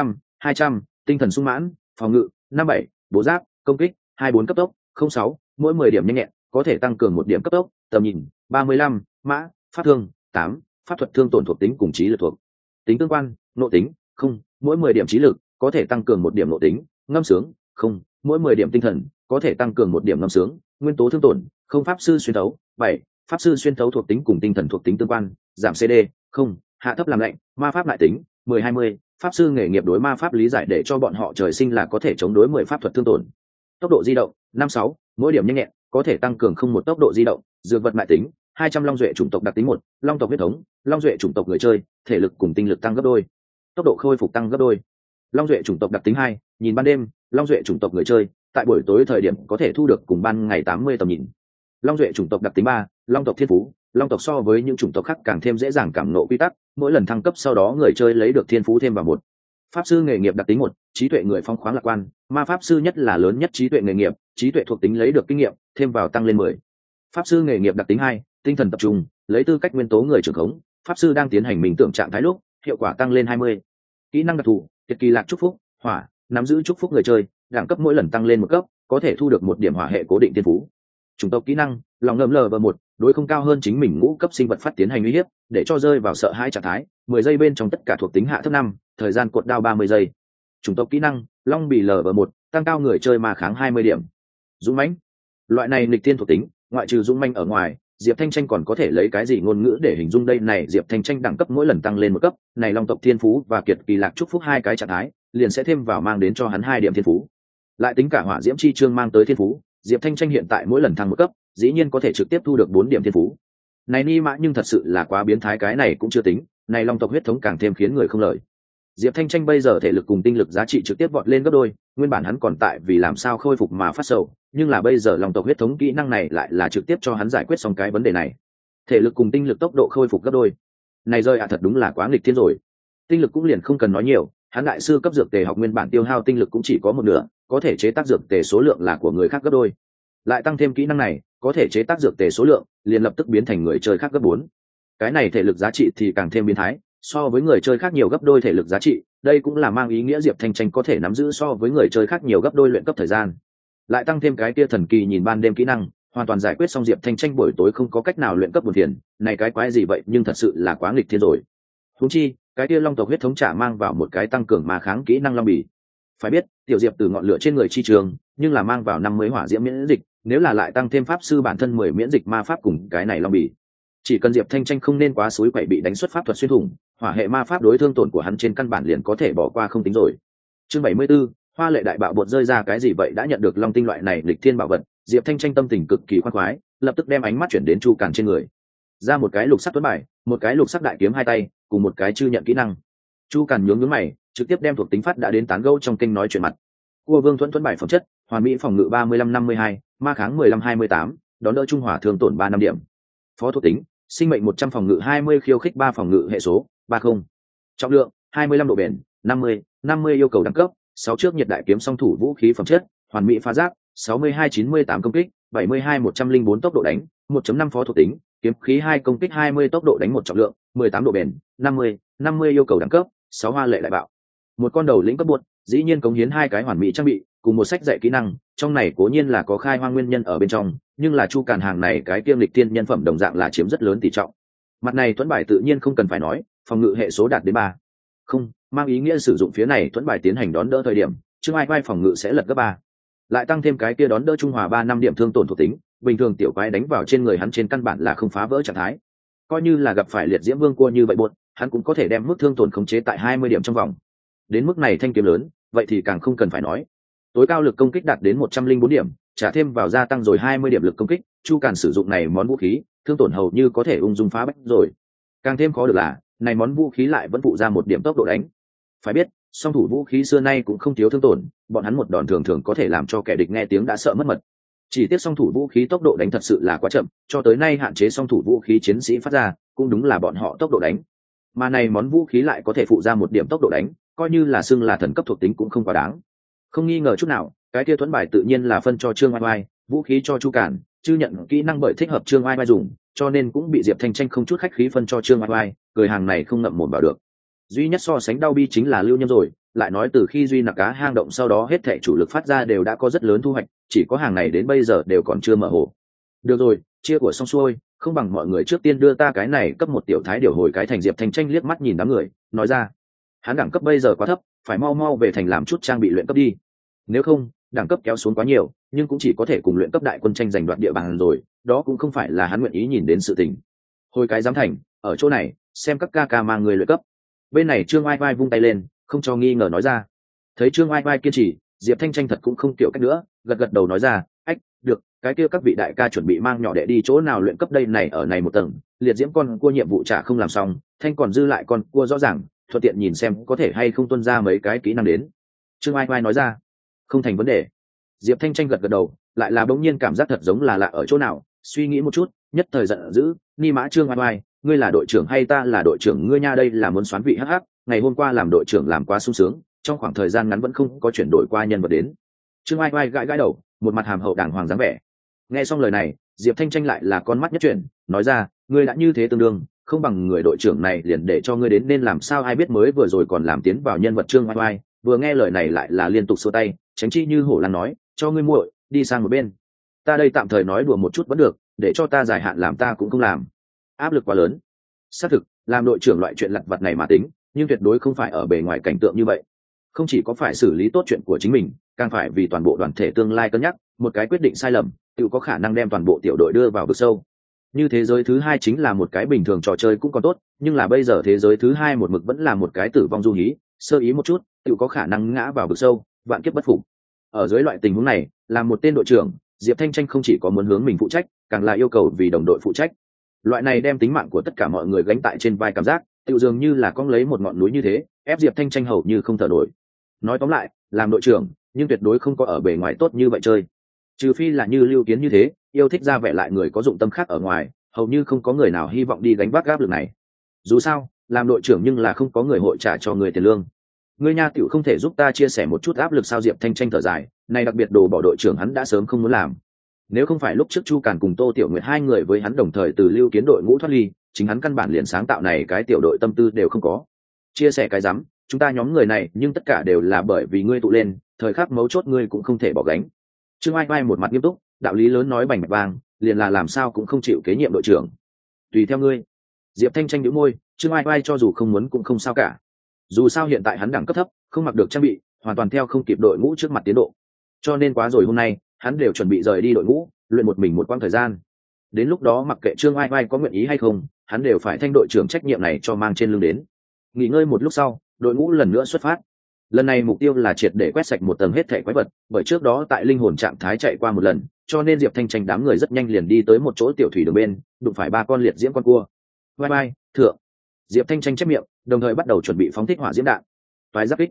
200 tinh thần sung mãn, phòng ngự 57, bố giáp, công kích 24 cấp tốc 06, mỗi 10 điểm nhanh nhẹn có thể tăng cường 1 điểm cấp tốc, tầm nhìn 35, mã, pháp thương 8, pháp thuật thương tổn thuộc tính cùng trí lực thuộc tính tương quan, nội tính không, mỗi 10 điểm trí lực có thể tăng cường 1 điểm nội tính, ngâm sướng không, mỗi 10 điểm tinh thần có thể tăng cường 1 điểm ngâm sướng, nguyên tố thương tổn không, pháp sư xuyên thấu 7, pháp sư xuyên thấu thuộc tính cùng tinh thần thuộc tính tương quan, giảm CD không, hạ thấp làm lạnh, ma pháp lại tính 10-20, pháp sư nghề nghiệp đối ma pháp lý giải để cho bọn họ trời sinh là có thể chống đối 10 pháp thuật thương tổn. Tốc độ di động 5-6, mỗi điểm nhanh nhẹn có thể tăng cường không 1 tốc độ di động, dược vật mại tính 200 long duệ chủng tộc đặc tính 1, long tộc huyết thống, long duệ chủng tộc người chơi, thể lực cùng tinh lực tăng gấp đôi, tốc độ khôi phục tăng gấp đôi. Long duệ chủng tộc đặc tính 2, nhìn ban đêm, long duệ chủng tộc người chơi, tại buổi tối thời điểm có thể thu được cùng ban ngày 80 tầm nhìn. Long duệ chủng tộc đặc tính 3, long tộc thiên phú, long tộc so với những chủng tộc khác càng thêm dễ dàng cảm ngộ quy tắc, mỗi lần thăng cấp sau đó người chơi lấy được thiên phú thêm vào 1. Pháp sư nghề nghiệp đặc tính 1, trí tuệ người phong khoáng lạc quan, ma pháp sư nhất là lớn nhất trí tuệ nghề nghiệp, trí tuệ thuộc tính lấy được kinh nghiệm thêm vào tăng lên 10. Pháp sư nghề nghiệp đặc tính 2, tinh thần tập trung, lấy tư cách nguyên tố người trưởng khống, pháp sư đang tiến hành mình tưởng trạng thái lúc, hiệu quả tăng lên 20. Kỹ năng đặc thù, Kiệt kỳ lạc chúc phúc, hỏa, nắm giữ chúc phúc người chơi, đẳng cấp mỗi lần tăng lên 1 cấp, có thể thu được 1 điểm hỏa hệ cố định thiên phú. Chủng tộc kỹ năng, lòng ngầm LV1, đối không cao hơn chính mình ngũ cấp sinh vật phát tiến hành uy hiếp, để cho rơi vào sợ hãi trạng thái, 10 giây bên trong tất cả thuộc tính hạ thấp 5, thời gian cuộn đao 30 giây. Chủng tộc kỹ năng, long bì LV1, tăng cao người chơi mà kháng 20 điểm. Dũng mãnh, loại này nghịch thiên thuộc tính, ngoại trừ dũng mãnh ở ngoài, Diệp Thanh Tranh còn có thể lấy cái gì ngôn ngữ để hình dung đây này? Diệp Thanh Tranh đẳng cấp mỗi lần tăng lên 1 cấp, này long tộc thiên phú và kiệt kỳ lạc chúc phúc 2 cái trạng thái, liền sẽ thêm vào mang đến cho hắn 2 điểm thiên phú. Lại tính cả hỏa diễm chi chương mang tới thiên phú, Diệp Thanh Tranh hiện tại mỗi lần thăng 1 cấp, dĩ nhiên có thể trực tiếp thu được 4 điểm thiên phú. Này ni mã nhưng thật sự là quá biến thái, cái này cũng chưa tính, này long tộc huyết thống càng thêm khiến người không lợi. Diệp Thanh Tranh bây giờ thể lực cùng tinh lực giá trị trực tiếp vọt lên gấp đôi, nguyên bản hắn còn tại vì làm sao khôi phục mà phát sầu, nhưng là bây giờ long tộc huyết thống kỹ năng này lại là trực tiếp cho hắn giải quyết xong cái vấn đề này. Thể lực cùng tinh lực tốc độ khôi phục gấp đôi. Này rơi thật đúng là quá nghịch thiên rồi. Tinh lực cũng liền không cần nói nhiều, hắn đại sư cấp dược tề học nguyên bản tiêu hao tinh lực cũng chỉ có 1/2, có thể chế tác dược tề số lượng là của người khác gấp đôi. Lại tăng thêm kỹ năng này, có thể chế tác dược tề số lượng liền lập tức biến thành người chơi khác gấp 4. Cái này thể lực giá trị thì càng thêm biến thái, so với người chơi khác nhiều gấp đôi thể lực giá trị, đây cũng là mang ý nghĩa Diệp Thanh Tranh có thể nắm giữ so với người chơi khác nhiều gấp đôi luyện cấp thời gian. Lại tăng thêm cái kia thần kỳ nhìn ban đêm kỹ năng, hoàn toàn giải quyết xong Diệp Thanh Tranh buổi tối không có cách nào luyện cấp buồn phiền, này cái quái gì vậy, nhưng thật sự là quá nghịch thiên rồi. Huống chi, cái kia long tộc huyết thống trả mang vào một cái tăng cường mà kháng kỹ năng long bì. Phải biết, tiểu Diệp từ ngọn lửa trên người chi trường, nhưng là mang vào 50 hỏa diễm miễn dịch, nếu là lại tăng thêm pháp sư bản thân 10 miễn dịch ma pháp cùng cái này long bì. Chỉ cần Diệp Thanh Tranh không nên quá suối quậy bị đánh xuất pháp thuật xuyên thủng, hỏa hệ ma pháp đối thương tổn của hắn trên căn bản liền có thể bỏ qua không tính rồi. Chương 74, hoa lệ đại bạo bột rơi ra cái gì vậy? Đã nhận được long tinh loại này lịch thiên bảo vật, Diệp Thanh Tranh tâm tình cực kỳ khoan khoái, lập tức đem ánh mắt chuyển đến Chu Càn trên người. Ra một cái lục sắc tuấn bài, một cái lục sắc đại kiếm hai tay, cùng một cái chư nhận kỹ năng. Chu Càn nhướng mày, trực tiếp đem thuộc tính phát đã đến tán gẫu trong kênh nói chuyện mặt. Cua Vương tuấn bài phẩm chất, hoàn mỹ phòng ngự 35-52, ma kháng 15-28, đón đỡ trung hỏa thương tổn 3 năm điểm. Phó thuộc tính, sinh mệnh 100 phòng ngự 20 khiêu khích 3 phòng ngự hệ số 30. Trọng lượng 25 độ bền 50 yêu cầu đẳng cấp 6 trước nhiệt đại kiếm song thủ vũ khí phẩm chất, hoàn mỹ phá giáp 62-98 công kích 72-104 tốc độ đánh 1.5 phó thuộc tính, kiếm khí 2 công kích 20 tốc độ đánh 1 trọng lượng 18 độ bền 50 yêu cầu đẳng cấp 6 hoa lệ đại bạo. Một con đầu lĩnh cấp buộc, dĩ nhiên cống hiến 2 cái hoàn mỹ trang bị cùng một sách dạy kỹ năng, trong này cố nhiên là có khai hoang nguyên nhân ở bên trong, nhưng là Chu Càn hàng này cái kiêm lịch tiên nhân phẩm đồng dạng là chiếm rất lớn tỷ trọng. Mặt này thuẫn bài tự nhiên không cần phải nói, phòng ngự hệ số đạt đến 3. Không, mang ý nghĩa sử dụng phía này thuẫn bài tiến hành đón đỡ thời điểm, chương ai vai phòng ngự sẽ lật gấp 3. Lại tăng thêm cái kia đón đỡ trung hòa 3 năm điểm thương tổn thuộc tính, bình thường tiểu quái đánh vào trên người hắn trên căn bản là không phá vỡ trạng thái. Coi như là gặp phải liệt diễm vương cua như vậy buồn, hắn cũng có thể đem mức thương tổn khống chế tại 20 điểm trong vòng. Đến mức này thanh kiếm lớn, vậy thì càng không cần phải nói. Tối cao lực công kích đạt đến 104 điểm, trả thêm vào gia tăng rồi 20 điểm lực công kích, Chu Càn sử dụng này món vũ khí, thương tổn hầu như có thể ung dung phá bách rồi. Càng thêm khó được là, này món vũ khí lại vẫn phụ ra 1 điểm tốc độ đánh. Phải biết, song thủ vũ khí xưa nay cũng không thiếu thương tổn, bọn hắn một đòn thường thường có thể làm cho kẻ địch nghe tiếng đã sợ mất mật. Chỉ tiếc song thủ vũ khí tốc độ đánh thật sự là quá chậm, cho tới nay hạn chế song thủ vũ khí chiến sĩ phát ra, cũng đúng là bọn họ tốc độ đánh. mà này món vũ khí lại có thể phụ ra một điểm tốc độ đánh, coi như là xưng là thần cấp thuộc tính cũng không quá đáng. Không nghi ngờ chút nào, cái kia thuẫn bài tự nhiên là phân cho Trương Oai Oai, vũ khí cho Chu Cản, chứ nhận kỹ năng bởi thích hợp Trương Oai Oai dùng, cho nên cũng bị Diệp Thanh Tranh không chút khách khí phân cho Trương Oai Oai, cười hàng này không ngậm mồm bảo được. Duy nhất so sánh đau bi chính là Lưu Nhâm rồi, lại nói từ khi Duy nạp cá hang động sau đó hết thảy chủ lực phát ra đều đã có rất lớn thu hoạch, chỉ có hàng này đến bây giờ đều còn chưa mở hồ. Được rồi, chia của xong xuôi, không bằng mọi người trước tiên đưa ta cái này cấp một tiểu thái điều hồi cái thành. Diệp Thanh Tranh liếc mắt nhìn đám người, nói ra, hắn đẳng cấp bây giờ quá thấp, phải mau mau về thành làm chút trang bị luyện cấp đi. Nếu không, đẳng cấp kéo xuống quá nhiều, nhưng cũng chỉ có thể cùng luyện cấp đại quân tranh giành đoạt địa bàn rồi, đó cũng không phải là hắn nguyện ý nhìn đến sự tình. Hồi cái giám thành, ở chỗ này, xem các ca ca mang người luyện cấp. Bên này Trương Oai Oai vung tay lên, không cho nghi ngờ nói ra. Thấy Trương Oai Oai kiên trì, Diệp Thanh Tranh thật cũng không tiểu cách nữa, gật gật đầu nói ra, ách, được, cái kia các vị đại ca chuẩn bị mang nhỏ đệ đi chỗ nào luyện cấp đây này ở này một tầng, liệt diễm con cua nhiệm vụ trả không làm xong, Thanh còn dư lại con cua rõ ràng, thuận tiện nhìn xem có thể hay không tuân ra mấy cái kỹ năng đến. Trương Oai Oai nói ra, không thành vấn đề. Diệp Thanh Tranh gật gật đầu, lại là bỗng nhiên cảm giác thật giống là lạ ở chỗ nào, suy nghĩ một chút, nhất thời giận dữ, ni mã Trương Oai Oai, ngươi là đội trưởng hay ta là đội trưởng ngươi nha, đây là muốn xoán vị hắc, ngày hôm qua làm đội trưởng làm quá sung sướng, trong khoảng thời gian ngắn vẫn không có chuyển đổi qua nhân vật đến. Trương Oai Oai gãi gãi đầu, một mặt hàm hậu đàng hoàng dáng vẻ. Nghe xong lời này, Diệp Thanh Tranh lại là con mắt nhất chuyển, nói ra, ngươi đã như thế tương đương, không bằng người đội trưởng này liền để cho ngươi đến nên làm sao ai biết mới vừa rồi còn làm tiến vào nhân vật. Trương Oai Oai vừa nghe lời này lại là liên tục xua tay, tránh chi như hổ lan nói, cho ngươi muội đi sang một bên, ta đây tạm thời nói đùa một chút vẫn được, để cho ta dài hạn làm ta cũng không làm, áp lực quá lớn. Xác thực, làm đội trưởng loại chuyện lặt vặt này mà tính, nhưng tuyệt đối không phải ở bề ngoài cảnh tượng như vậy. Không chỉ có phải xử lý tốt chuyện của chính mình, càng phải vì toàn bộ đoàn thể tương lai cân nhắc, một cái quyết định sai lầm tự có khả năng đem toàn bộ tiểu đội đưa vào vực sâu. Như thế giới thứ hai chính là một cái bình thường trò chơi cũng còn tốt, nhưng là bây giờ thế giới thứ hai một mực vẫn là một cái tử vong du hí, sơ ý một chút tự có khả năng ngã vào vực sâu, vạn kiếp bất phục. Ở dưới loại tình huống này, làm một tên đội trưởng, Diệp Thanh Tranh không chỉ có muốn hướng mình phụ trách, càng là yêu cầu vì đồng đội phụ trách. Loại này đem tính mạng của tất cả mọi người gánh tại trên vai cảm giác, tự dường như là cong lấy một ngọn núi như thế, ép Diệp Thanh Tranh hầu như không thở nổi. Nói tóm lại, làm đội trưởng, nhưng tuyệt đối không có ở bề ngoài tốt như vậy chơi. Trừ phi là như Lưu Kiến như thế, yêu thích ra vẻ lại người có dụng tâm khác ở ngoài, hầu như không có người nào hy vọng đi gánh vác áp lực này. Dù sao, làm đội trưởng nhưng là không có người hội trả cho người tiền lương. Ngươi nha tiểu không thể giúp ta chia sẻ một chút áp lực sao? Diệp Thanh Tranh thở dài, này đặc biệt đồ bỏ đội trưởng hắn đã sớm không muốn làm. Nếu không phải lúc trước Chu Càn cùng Tô Tiểu Nguyệt hai người với hắn đồng thời từ Lưu Kiến đội ngũ thoát ly, chính hắn căn bản liền sáng tạo này cái tiểu đội tâm tư đều không có. Chia sẻ cái rắm, chúng ta nhóm người này nhưng tất cả đều là bởi vì ngươi tụ lên, thời khắc mấu chốt ngươi cũng không thể bỏ gánh. Trương Oai Oai một mặt nghiêm túc, đạo lý lớn nói bành bạch vang, liền là làm sao cũng không chịu kế nhiệm đội trưởng. Tùy theo ngươi. Diệp Thanh Tranh nhíu môi, Trương Oai Oai cho dù không muốn cũng không sao cả. Dù sao hiện tại hắn đẳng cấp thấp, không mặc được trang bị, hoàn toàn theo không kịp đội ngũ trước mặt tiến độ. Cho nên quá rồi hôm nay, hắn đều chuẩn bị rời đi đội ngũ, luyện một mình một quãng thời gian. Đến lúc đó mặc kệ Trương Oai Oai có nguyện ý hay không, hắn đều phải thanh đội trưởng trách nhiệm này cho mang trên lưng đến. Nghỉ ngơi một lúc sau, đội ngũ lần nữa xuất phát. Lần này mục tiêu là triệt để quét sạch một tầng hết thảy quái vật, bởi trước đó tại linh hồn trạng thái chạy qua một lần, cho nên Diệp Thanh Tranh đám người rất nhanh liền đi tới một chỗ tiểu thủy đường bên, đụng phải ba con liệt diễm con cua. Bye bye, thượng. Diệp Thanh Tranh chép miệng, đồng thời bắt đầu chuẩn bị phóng thích hỏa diễm đạn. Toái giáp kích.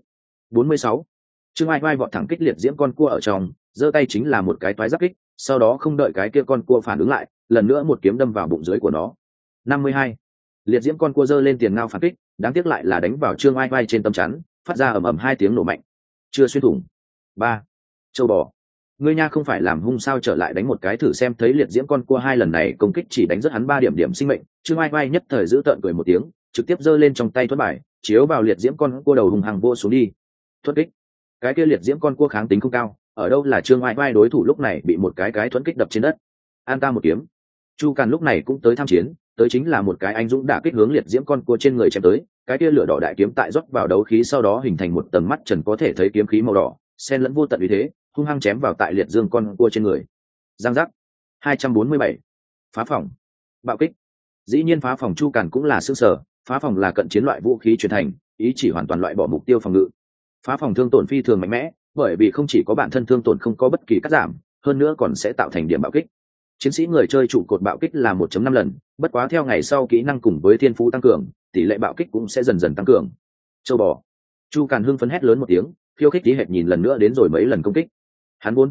46. Trương Oai Oai vọt thẳng kích liệt diễm con cua ở trong, giơ tay chính là một cái toái giáp kích, sau đó không đợi cái kia con cua phản ứng lại, lần nữa một kiếm đâm vào bụng dưới của nó. 52. Liệt diễm con cua giơ lên tiền ngao phản kích, đáng tiếc lại là đánh vào Trương Oai Oai trên tâm chắn, phát ra ầm ầm hai tiếng nổ mạnh, chưa xuyên thủng. 3. Châu bò, ngươi nha không phải làm hung sao, trở lại đánh một cái thử xem. Thấy liệt diễm con cua hai lần này công kích chỉ đánh rất hắn 3 điểm sinh mệnh, Trương Oai Oai nhất thời giữ tợn cười một tiếng, trực tiếp giơ lên trong tay thuẫn bài, chiếu vào liệt diễm con cua đầu hùng hăng vô xuống đi. Thuẫn kích. Cái kia liệt diễm con cua kháng tính không cao, ở đâu là Trương Oai Oai đối thủ, lúc này bị một cái thuẫn kích đập trên đất. An ta một kiếm. Chu Càn lúc này cũng tới tham chiến, tới chính là một cái anh dũng đả kích hướng liệt diễm con cua trên người chém tới, cái kia lửa đỏ đại kiếm tại rót vào đấu khí sau đó hình thành một tầng mắt trần có thể thấy kiếm khí màu đỏ, xen lẫn vô tận uy thế, hung hăng chém vào tại liệt dương con cua trên người. Giang giác. 247. Phá phòng. Bạo kích. Dĩ nhiên phá phòng Chu Càn cũng là sương sở, phá phòng là cận chiến loại vũ khí truyền thành, ý chỉ hoàn toàn loại bỏ mục tiêu phòng ngự. Phá phòng thương tổn phi thường mạnh mẽ, bởi vì không chỉ có bản thân thương tổn không có bất kỳ cắt giảm, hơn nữa còn sẽ tạo thành điểm bạo kích. Chiến sĩ người chơi trụ cột bạo kích là 1.5 lần, bất quá theo ngày sau kỹ năng cùng với thiên phú tăng cường, tỷ lệ bạo kích cũng sẽ dần dần tăng cường. Châu bò. Chu Càn hưng phấn hét lớn một tiếng, khiêu khích tí hệt nhìn lần nữa đến rồi mấy lần công kích. Hắn vốn cho là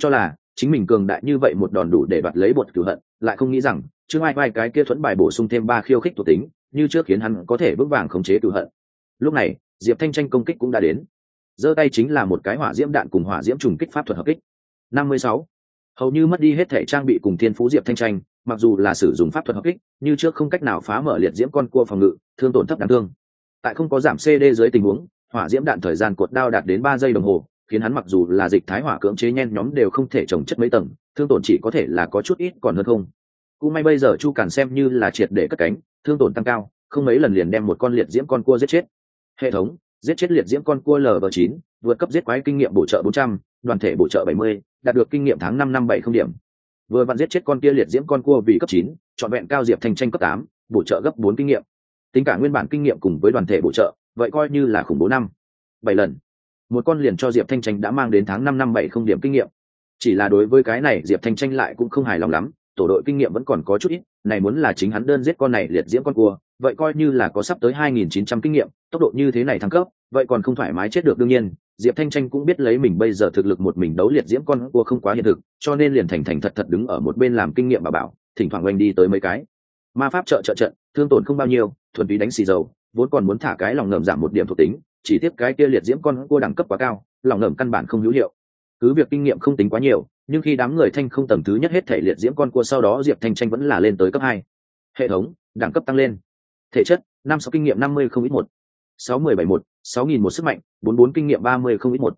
chính mình cường đại như vậy một đòn đủ để đoạt lấy bột cửu hận, lại không nghĩ rằng Trương Ai Vai cái kia thuẫn bài bổ sung thêm 3 khiêu khích thuộc tính, như trước khiến hắn có thể vững vàng khống chế cửu hận. Lúc này, Diệp Thanh Tranh công kích cũng đã đến. Giơ tay chính là một cái hỏa diễm đạn cùng hỏa diễm trùng kích pháp thuật hợp kích. 56. Hầu như mất đi hết thể trang bị cùng thiên phú Diệp Thanh Tranh, mặc dù là sử dụng pháp thuật hợp kích, như trước không cách nào phá mở liệt diễm con cua phòng ngự, thương tổn thấp đáng thương. Tại không có giảm CD dưới tình huống, hỏa diễm đạn thời gian cột đao đạt đến 3 giây đồng hồ, khiến hắn mặc dù là dịch thái hỏa cưỡng chế nhen nhóm đều không thể trồng chất mấy tầng, thương tổn chỉ có thể là có chút ít còn hơn không. Cũng may bây giờ Chu Càn xem như là triệt để cất cánh, thương tổn tăng cao, không mấy lần liền đem một con liệt diễm con cua giết chết. Hệ thống, giết chết liệt diễm con cua LV9, vượt cấp giết quái kinh nghiệm bổ trợ 400, đoàn thể bổ trợ 70, đạt được kinh nghiệm tháng 5 năm 70 điểm. Vừa vặn giết chết con kia liệt diễm con cua vì cấp 9, chọn vẹn cao Diệp Thanh Tranh cấp 8, bổ trợ gấp 4 kinh nghiệm. Tính cả nguyên bản kinh nghiệm cùng với đoàn thể bổ trợ, vậy coi như là khủng bố 7 lần. Một con liền cho Diệp Thanh Tranh đã mang đến tháng 5 năm 70 điểm kinh nghiệm. Chỉ là đối với cái này Diệp Thanh Tranh lại cũng không hài lòng lắm, tổ đội kinh nghiệm vẫn còn có chút ít, này muốn là chính hắn đơn giết con này liệt diễm con cua, vậy coi như là có sắp tới 2.900 kinh nghiệm, tốc độ như thế này thăng cấp, vậy còn không thoải mái chết được. Đương nhiên, Diệp Thanh Tranh cũng biết lấy mình bây giờ thực lực một mình đấu liệt diễm con cua không quá hiện thực, cho nên liền thành thật đứng ở một bên làm kinh nghiệm bảo, thỉnh thoảng oanh đi tới mấy cái. Ma pháp trợ trận, thương tổn không bao nhiêu, thuần túy đánh xì dầu, vốn còn muốn thả cái lòng ngầm giảm một điểm thuộc tính, chỉ tiếp cái kia liệt diễm con cua đẳng cấp quá cao, lòng ngầm căn bản không hữu hiệu. Cứ việc kinh nghiệm không tính quá nhiều, nhưng khi đám người thanh không tầng thứ nhất hết thể liệt diễm con cua sau đó Diệp Thanh Tranh vẫn là lên tới cấp 2. Hệ thống, đẳng cấp tăng lên. Thể chất, 5-6 kinh nghiệm 50 không ít 1. 6-10-7-1, 6.000 một sức mạnh, 44 kinh nghiệm 30 không ít 1.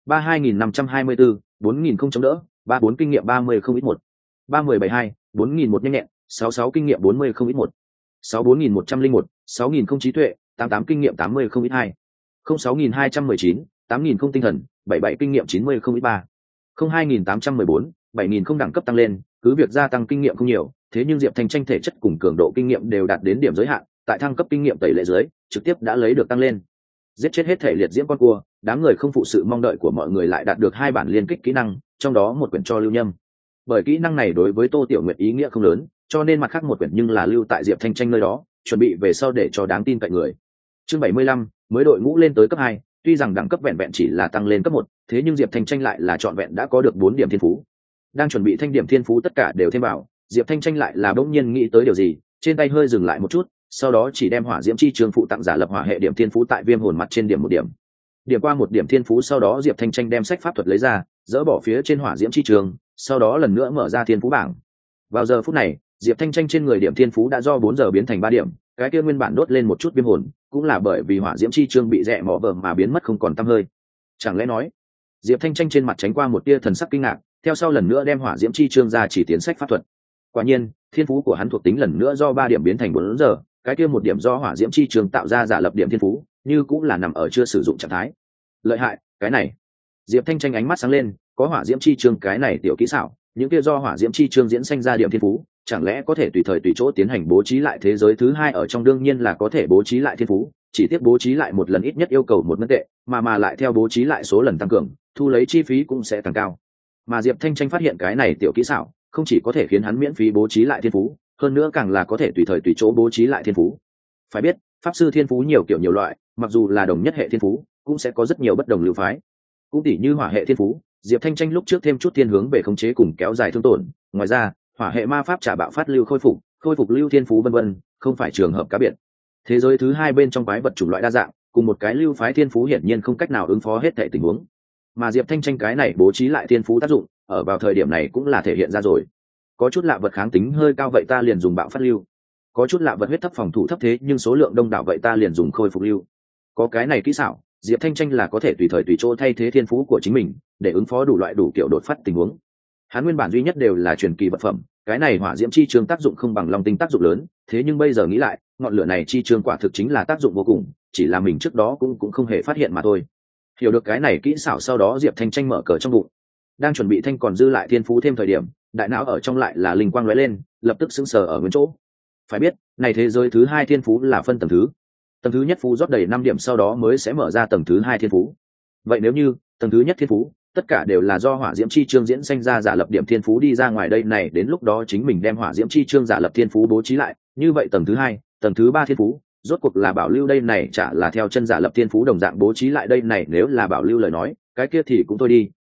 32.524, 4.000 không chống đỡ, 34 kinh nghiệm 30 không ít 1. 30-72, 4.000 một nhanh nhẹn, 66 kinh nghiệm 40 không ít 1. 64.101, 6.000 không trí tuệ, 88 kinh nghiệm 80 không ít 2. 06.219, 8.000 không tinh thần, 77 kinh nghiệm 90 không ít 3. 02.814, 7.000 không đẳng cấp tăng lên, cứ việc gia tăng kinh nghiệm không nhiều, thế nhưng Diệp Thanh Tranh thể chất cùng cường độ kinh nghiệm đều đạt đến điểm giới hạn, tại thăng cấp kinh nghiệm tẩy lệ dưới, trực tiếp đã lấy được tăng lên. Giết chết hết thể liệt diễm con cua, đám người không phụ sự mong đợi của mọi người lại đạt được 2 bản liên kích kỹ năng, trong đó một quyển cho Lưu Nhâm. Bởi kỹ năng này đối với Tô Tiểu Nguyệt ý nghĩa không lớn, cho nên mặt khác một quyển nhưng là lưu tại Diệp Thanh Tranh nơi đó, chuẩn bị về sau để cho đáng tin cậy người. Chương 75, mới đội ngũ lên tới cấp 2, tuy rằng đẳng cấp vẹn vẹn chỉ là tăng lên cấp 1, thế nhưng Diệp Thanh Tranh lại là trọn vẹn đã có được 4 điểm thiên phú. Đang chuẩn bị thanh điểm thiên phú tất cả đều thêm vào, Diệp Thanh Tranh lại là bỗng nhiên nghĩ tới điều gì, trên tay hơi dừng lại một chút, sau đó chỉ đem hỏa diễm chi trường phụ tặng giả lập hỏa hệ điểm thiên phú tại viêm hồn mặt trên điểm 1 điểm. Điểm qua 1 điểm thiên phú sau đó Diệp Thanh Tranh đem sách pháp thuật lấy ra, dỡ bỏ phía trên hỏa diễm chi trường, sau đó lần nữa mở ra thiên phú bảng. Vào giờ phút này, Diệp Thanh Tranh trên người điểm thiên phú đã do 4 giờ biến thành 3 điểm, cái kia nguyên bản đốt lên một chút viêm hồn, cũng là bởi vì hỏa diễm chi chương bị rẽ mỏ vờm mà biến mất không còn tăm hơi. Chẳng lẽ nói, Diệp Thanh Tranh trên mặt tránh qua một tia thần sắc kinh ngạc, theo sau lần nữa đem hỏa diễm chi chương ra chỉ tiến sách pháp thuật. Quả nhiên, thiên phú của hắn thuộc tính lần nữa do 3 điểm biến thành 4 giờ, cái kia 1 điểm do hỏa diễm chi chương tạo ra giả lập điểm thiên phú, như cũng là nằm ở chưa sử dụng trạng thái. Lợi hại, cái này. Diệp Thanh Tranh ánh mắt sáng lên, có hỏa diễm chi chương cái này tiểu kỹ xảo, những kia do hỏa diễm chi chương diễn sinh ra điểm thiên phú, chẳng lẽ có thể tùy thời tùy chỗ tiến hành bố trí lại thế giới thứ 2 ở trong, đương nhiên là có thể bố trí lại thiên phú, chỉ tiếp bố trí lại một lần ít nhất yêu cầu 1 ngân tệ, mà lại theo bố trí lại số lần tăng cường, thu lấy chi phí cũng sẽ tăng cao. Mà Diệp Thanh Tranh phát hiện cái này tiểu kỹ xảo, không chỉ có thể khiến hắn miễn phí bố trí lại thiên phú, hơn nữa càng là có thể tùy thời tùy chỗ bố trí lại thiên phú. Phải biết, pháp sư thiên phú nhiều kiểu nhiều loại, mặc dù là đồng nhất hệ thiên phú, cũng sẽ có rất nhiều bất đồng lưu phái. Cũng tỉ như hỏa hệ thiên phú, Diệp Thanh Tranh lúc trước thêm chút thiên hướng về khống chế cùng kéo dài thương tổn, ngoài ra, hỏa hệ ma pháp trả bạo phát lưu khôi phục lưu thiên phú vân vân, không phải trường hợp cá biệt. Thế giới thứ 2 bên trong quái vật chủng loại đa dạng, cùng một cái lưu phái thiên phú hiển nhiên không cách nào ứng phó hết thảy tình huống. Mà Diệp Thanh Tranh cái này bố trí lại thiên phú tác dụng, ở vào thời điểm này cũng là thể hiện ra rồi. Có chút lạ vật kháng tính hơi cao vậy ta liền dùng bạo phát lưu. Có chút lạ vật huyết thấp phòng thủ thấp thế nhưng số lượng đông đảo vậy ta liền dùng khôi phục lưu. Có cái này kỹ xảo, Diệp Thanh Tranh là có thể tùy thời tùy chỗ thay thế thiên phú của chính mình, để ứng phó đủ loại đủ kiểu đột phát tình huống. Hắn nguyên bản duy nhất đều là truyền kỳ vật phẩm, cái này hỏa diễm chi chương tác dụng không bằng long tinh tác dụng lớn, thế nhưng bây giờ nghĩ lại, ngọn lửa này chi chương quả thực chính là tác dụng vô cùng, chỉ là mình trước đó cũng không hề phát hiện mà thôi. Hiểu được cái này kỹ xảo sau đó Diệp Thanh Tranh mở cờ trong bụng, đang chuẩn bị thanh còn dư lại thiên phú thêm thời điểm, đại não ở trong lại là linh quang lóe lên, lập tức sững sờ ở nguyên chỗ. Phải biết, này thế giới thứ 2 thiên phú là phân tầng thứ nhất phú rót đầy 5 điểm sau đó mới sẽ mở ra tầng thứ 2 thiên phú. Vậy nếu như tầng thứ nhất thiên phú tất cả đều là do hỏa diễm chi chương diễn sinh ra giả lập điểm thiên phú đi ra ngoài đây này, đến lúc đó chính mình đem hỏa diễm chi chương giả lập thiên phú bố trí lại, như vậy tầng thứ 2, tầng thứ 3 thiên phú rốt cuộc là bảo lưu đây này chả là theo chân giả lập thiên phú đồng dạng bố trí lại đây này, nếu là bảo lưu lời nói, cái kia thì cũng thôi đi,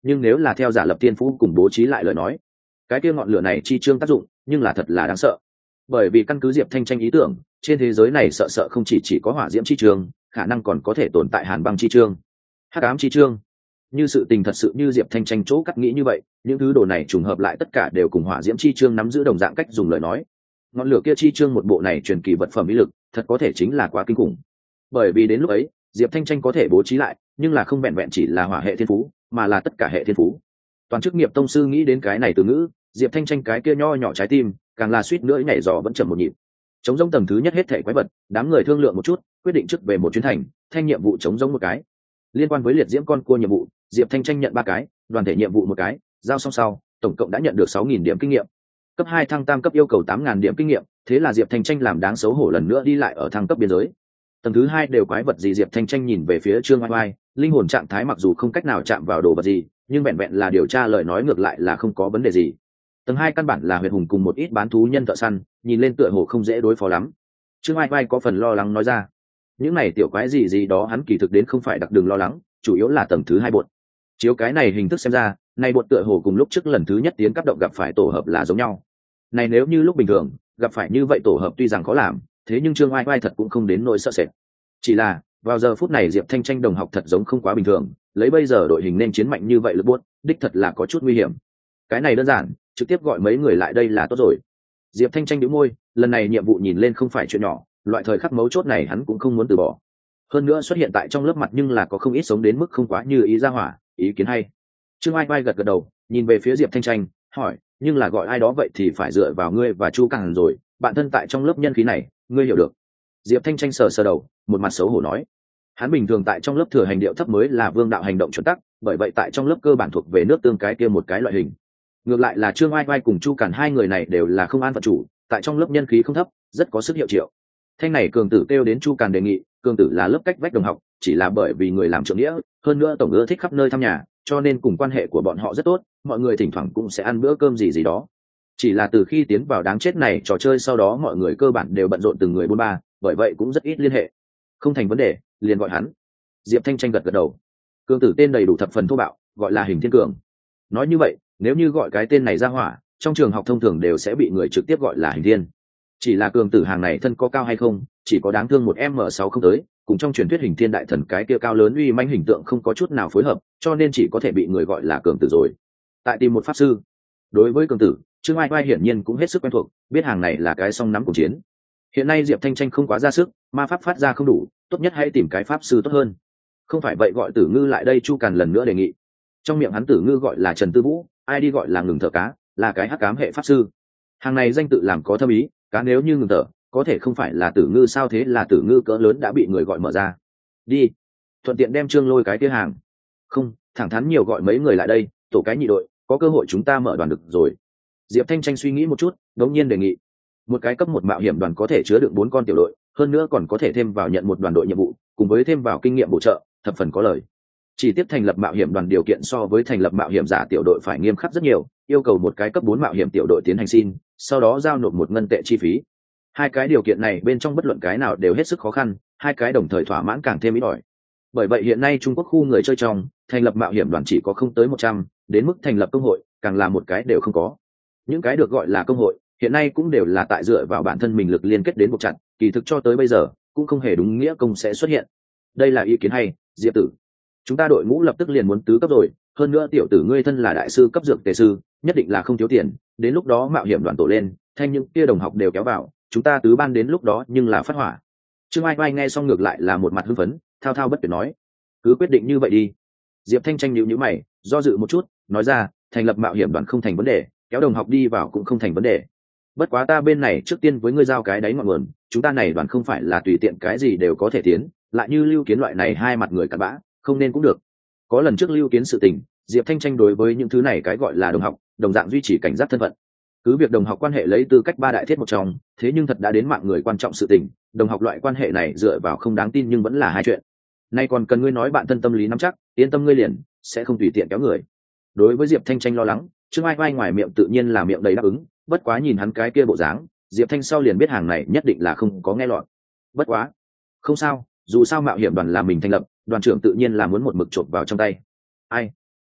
nhưng nếu là theo giả lập thiên phú cùng bố trí lại lời nói, cái kia ngọn lửa này chi chương tác dụng nhưng là thật là đáng sợ. Bởi vì căn cứ Diệp Thanh Tranh ý tưởng, trên thế giới này sợ không chỉ có hỏa diễm chi chương, khả năng còn có thể tồn tại hàn băng chi chương, hắc ám chi chương. Như sự tình thật sự như Diệp Thanh Tranh chỗ cắt nghĩ như vậy, những thứ đồ này trùng hợp lại tất cả đều cùng hỏa diễm chi chương nắm giữ đồng dạng cách dùng lời nói, ngọn lửa kia chi chương một bộ này truyền kỳ vật phẩm ý lực thật có thể chính là quá kinh khủng. Bởi vì đến lúc ấy Diệp Thanh Tranh có thể bố trí lại, nhưng là không vẹn vẹn chỉ là hỏa hệ thiên phú, mà là tất cả hệ thiên phú. Toàn chức nghiệp tông sư nghĩ đến cái này từ ngữ, Diệp Thanh Tranh cái kia nho nhỏ trái tim càng là suýt nữa nhảy dò vẫn chậm một nhịp. Chống giống tầng thứ nhất hết thể quái vật, đám người thương lượng một chút, quyết định trước về một chuyến thành, thanh nhiệm vụ chống giống một cái. Liên quan với liệt diễm con cua nhiệm vụ, Diệp Thanh Tranh nhận 3 cái, đoàn thể nhiệm vụ một cái, giao xong sau, tổng cộng đã nhận được 6.000 điểm kinh nghiệm. Cấp 2 thăng tam cấp yêu cầu 8.000 điểm kinh nghiệm, thế là Diệp Thanh Tranh làm đáng xấu hổ lần nữa đi lại ở thăng cấp biên giới. Tầng thứ 2 đều quái vật gì? Diệp Thanh Tranh nhìn về phía Trương Oai Oai, linh hồn trạng thái mặc dù không cách nào chạm vào đồ vật gì, nhưng vẹn vẹn là điều tra lời nói ngược lại là không có vấn đề gì. Tầng 2 căn bản là huyệt hùng cùng một ít bán thú nhân thợ săn, nhìn lên tựa hồ không dễ đối phó lắm. Trương Oai Oai có phần lo lắng nói ra, những này tiểu quái gì đó hắn kỳ thực đến không phải đặc đường lo lắng, chủ yếu là tầng thứ 2 bột. Chiếu cái này hình thức xem ra, này bột tựa hồ cùng lúc trước lần thứ nhất tiến cấp động gặp phải tổ hợp là giống nhau. Này nếu như lúc bình thường gặp phải như vậy tổ hợp tuy rằng khó làm, thế nhưng Trương Oai Oai thật cũng không đến nỗi sợ sệt. Chỉ là vào giờ phút này Diệp Thanh Tranh đồng học thật giống không quá bình thường, lấy bây giờ đội hình nên chiến mạnh như vậy lực buốt, đích thật là có chút nguy hiểm. Cái này đơn giản, trực tiếp gọi mấy người lại đây là tốt rồi. Diệp Thanh Tranh nhíu môi, lần này nhiệm vụ nhìn lên không phải chuyện nhỏ, loại thời khắc mấu chốt này hắn cũng không muốn từ bỏ. Hơn nữa xuất hiện tại trong lớp mặt nhưng là có không ít sống đến mức không quá như ý ra hỏa, ý kiến hay. Trương Oai Oai gật gật đầu, nhìn về phía Diệp Thanh Tranh, hỏi, nhưng là gọi ai đó vậy thì phải dựa vào ngươi và Chu Càng rồi, bạn thân tại trong lớp nhân khí này, ngươi hiểu được. Diệp Thanh Tranh sờ sờ đầu, một mặt xấu hổ nói, hắn bình thường tại trong lớp thừa hành điệu thấp mới là vương đạo hành động chuẩn tắc, bởi vậy tại trong lớp cơ bản thuộc về nước tương cái kia một cái loại hình. Ngược lại là Trương Oai Oai cùng Chu Cản hai người này đều là không an phận chủ, tại trong lớp nhân khí không thấp, rất có sức hiệu triệu. Thanh này cường tử kêu đến Chu Cản đề nghị, cường tử là lớp cách vách đồng học, chỉ là bởi vì người làm trưởng nghĩa, hơn nữa tổng ưa thích khắp nơi thăm nhà, cho nên cùng quan hệ của bọn họ rất tốt, mọi người thỉnh thoảng cũng sẽ ăn bữa cơm gì đó. Chỉ là từ khi tiến vào đáng chết này trò chơi sau đó mọi người cơ bản đều bận rộn từng người bôn ba, bởi vậy cũng rất ít liên hệ. Không thành vấn đề, liền gọi hắn. Diệp Thanh Tranh gật gật đầu. Cường tử tên đầy đủ thập phần thô bạo, gọi là Hình Thiên Cường. Nói như vậy, nếu như gọi cái tên này ra hỏa, trong trường học thông thường đều sẽ bị người trực tiếp gọi là Hình Thiên. Chỉ là cường tử hàng này thân có cao hay không, chỉ có đáng thương một M6 không tới, cùng trong truyền thuyết Hình Thiên đại thần cái kia cao lớn uy manh hình tượng không có chút nào phối hợp, cho nên chỉ có thể bị người gọi là cường tử rồi. Tại tìm một pháp sư. Đối với cường tử, Trương Ai Vai hiển nhiên cũng hết sức quen thuộc, biết hàng này là cái song nắm của chiến. Hiện nay Diệp Thanh Tranh không quá ra sức, ma pháp phát ra không đủ, tốt nhất hãy tìm cái pháp sư tốt hơn. Không phải vậy gọi Tử Ngư lại đây. Chu Càn lần nữa đề nghị. Trong miệng hắn Tử Ngư gọi là Trần Tư Vũ, ai đi gọi là ngừng thở cá, là cái hắc ám hệ pháp sư. Hàng này danh tự làm có thâm ý, cá nếu như ngừng thở, có thể không phải là Tử Ngư sao? Thế là Tử Ngư cỡ lớn đã bị người gọi mở ra. Đi, thuận tiện đem Trương Lôi cái kia hàng. Không, thẳng thắn nhiều gọi mấy người lại đây, tổ cái nhị đội, có cơ hội chúng ta mở đoàn được rồi. Diệp Thanh Tranh suy nghĩ một chút, đống nhiên đề nghị. Một cái cấp 1 mạo hiểm đoàn có thể chứa đựng 4 con tiểu đội, hơn nữa còn có thể thêm vào nhận một đoàn đội nhiệm vụ, cùng với thêm vào kinh nghiệm bổ trợ, thập phần có lời. Chỉ tiếp thành lập mạo hiểm đoàn điều kiện so với thành lập mạo hiểm giả tiểu đội phải nghiêm khắc rất nhiều, yêu cầu một cái cấp 4 mạo hiểm tiểu đội tiến hành xin, sau đó giao nộp một ngân tệ chi phí. Hai cái điều kiện này bên trong bất luận cái nào đều hết sức khó khăn, hai cái đồng thời thỏa mãn càng thêm ít ỏi. Bởi vậy hiện nay Trung Quốc khu người chơi trong, thành lập mạo hiểm đoàn chỉ có không tới 100, đến mức thành lập công hội, càng là một cái đều không có. Những cái được gọi là công hội, hiện nay cũng đều là tại dựa vào bản thân mình lực liên kết đến buộc chặt, kỳ thực cho tới bây giờ cũng không hề đúng nghĩa công sẽ xuất hiện. Đây là ý kiến hay, Diệp tử. Chúng ta đội ngũ lập tức liền muốn tứ cấp rồi, hơn nữa tiểu tử ngươi thân là đại sư cấp dược tề sư, nhất định là không thiếu tiền, đến lúc đó mạo hiểm đoàn tổ lên, thanh những kia đồng học đều kéo vào, chúng ta tứ ban đến lúc đó nhưng là phát hỏa. Trương Ai Vai nghe xong ngược lại là một mặt hưng phấn, thao thao bất tuyệt nói, cứ quyết định như vậy đi. Diệp Thanh Tranh nhíu nhíu mày, do dự một chút, nói ra, thành lập mạo hiểm đoàn không thành vấn đề, kéo đồng học đi vào cũng không thành vấn đề. Bất quá ta bên này trước tiên với ngươi giao cái đáy ngọn nguồn, chúng ta này đoàn không phải là tùy tiện cái gì đều có thể tiến, lại như Lưu Kiến loại này hai mặt người cặn bã, không nên cũng được. Có lần trước Lưu Kiến sự tình, Diệp Thanh Tranh đối với những thứ này cái gọi là đồng học, đồng dạng duy trì cảnh giác thân phận. Cứ việc đồng học quan hệ lấy tư cách ba đại thiết một trong, thế nhưng thật đã đến mạng người quan trọng sự tình, đồng học loại quan hệ này dựa vào không đáng tin nhưng vẫn là hai chuyện. Nay còn cần ngươi nói bạn thân tâm lý nắm chắc, yên tâm ngươi liền sẽ không tùy tiện kéo người. Đối với Diệp Thanh Tranh lo lắng, Trương Ai Vai ngoài miệng tự nhiên là miệng đầy đáp ứng, bất quá nhìn hắn cái kia bộ dáng, Diệp Thanh sau liền biết hàng này nhất định là không có nghe lọt. Bất quá, không sao, dù sao mạo hiểm đoàn là mình thành lập, đoàn trưởng tự nhiên là muốn một mực chộp vào trong tay. Ai?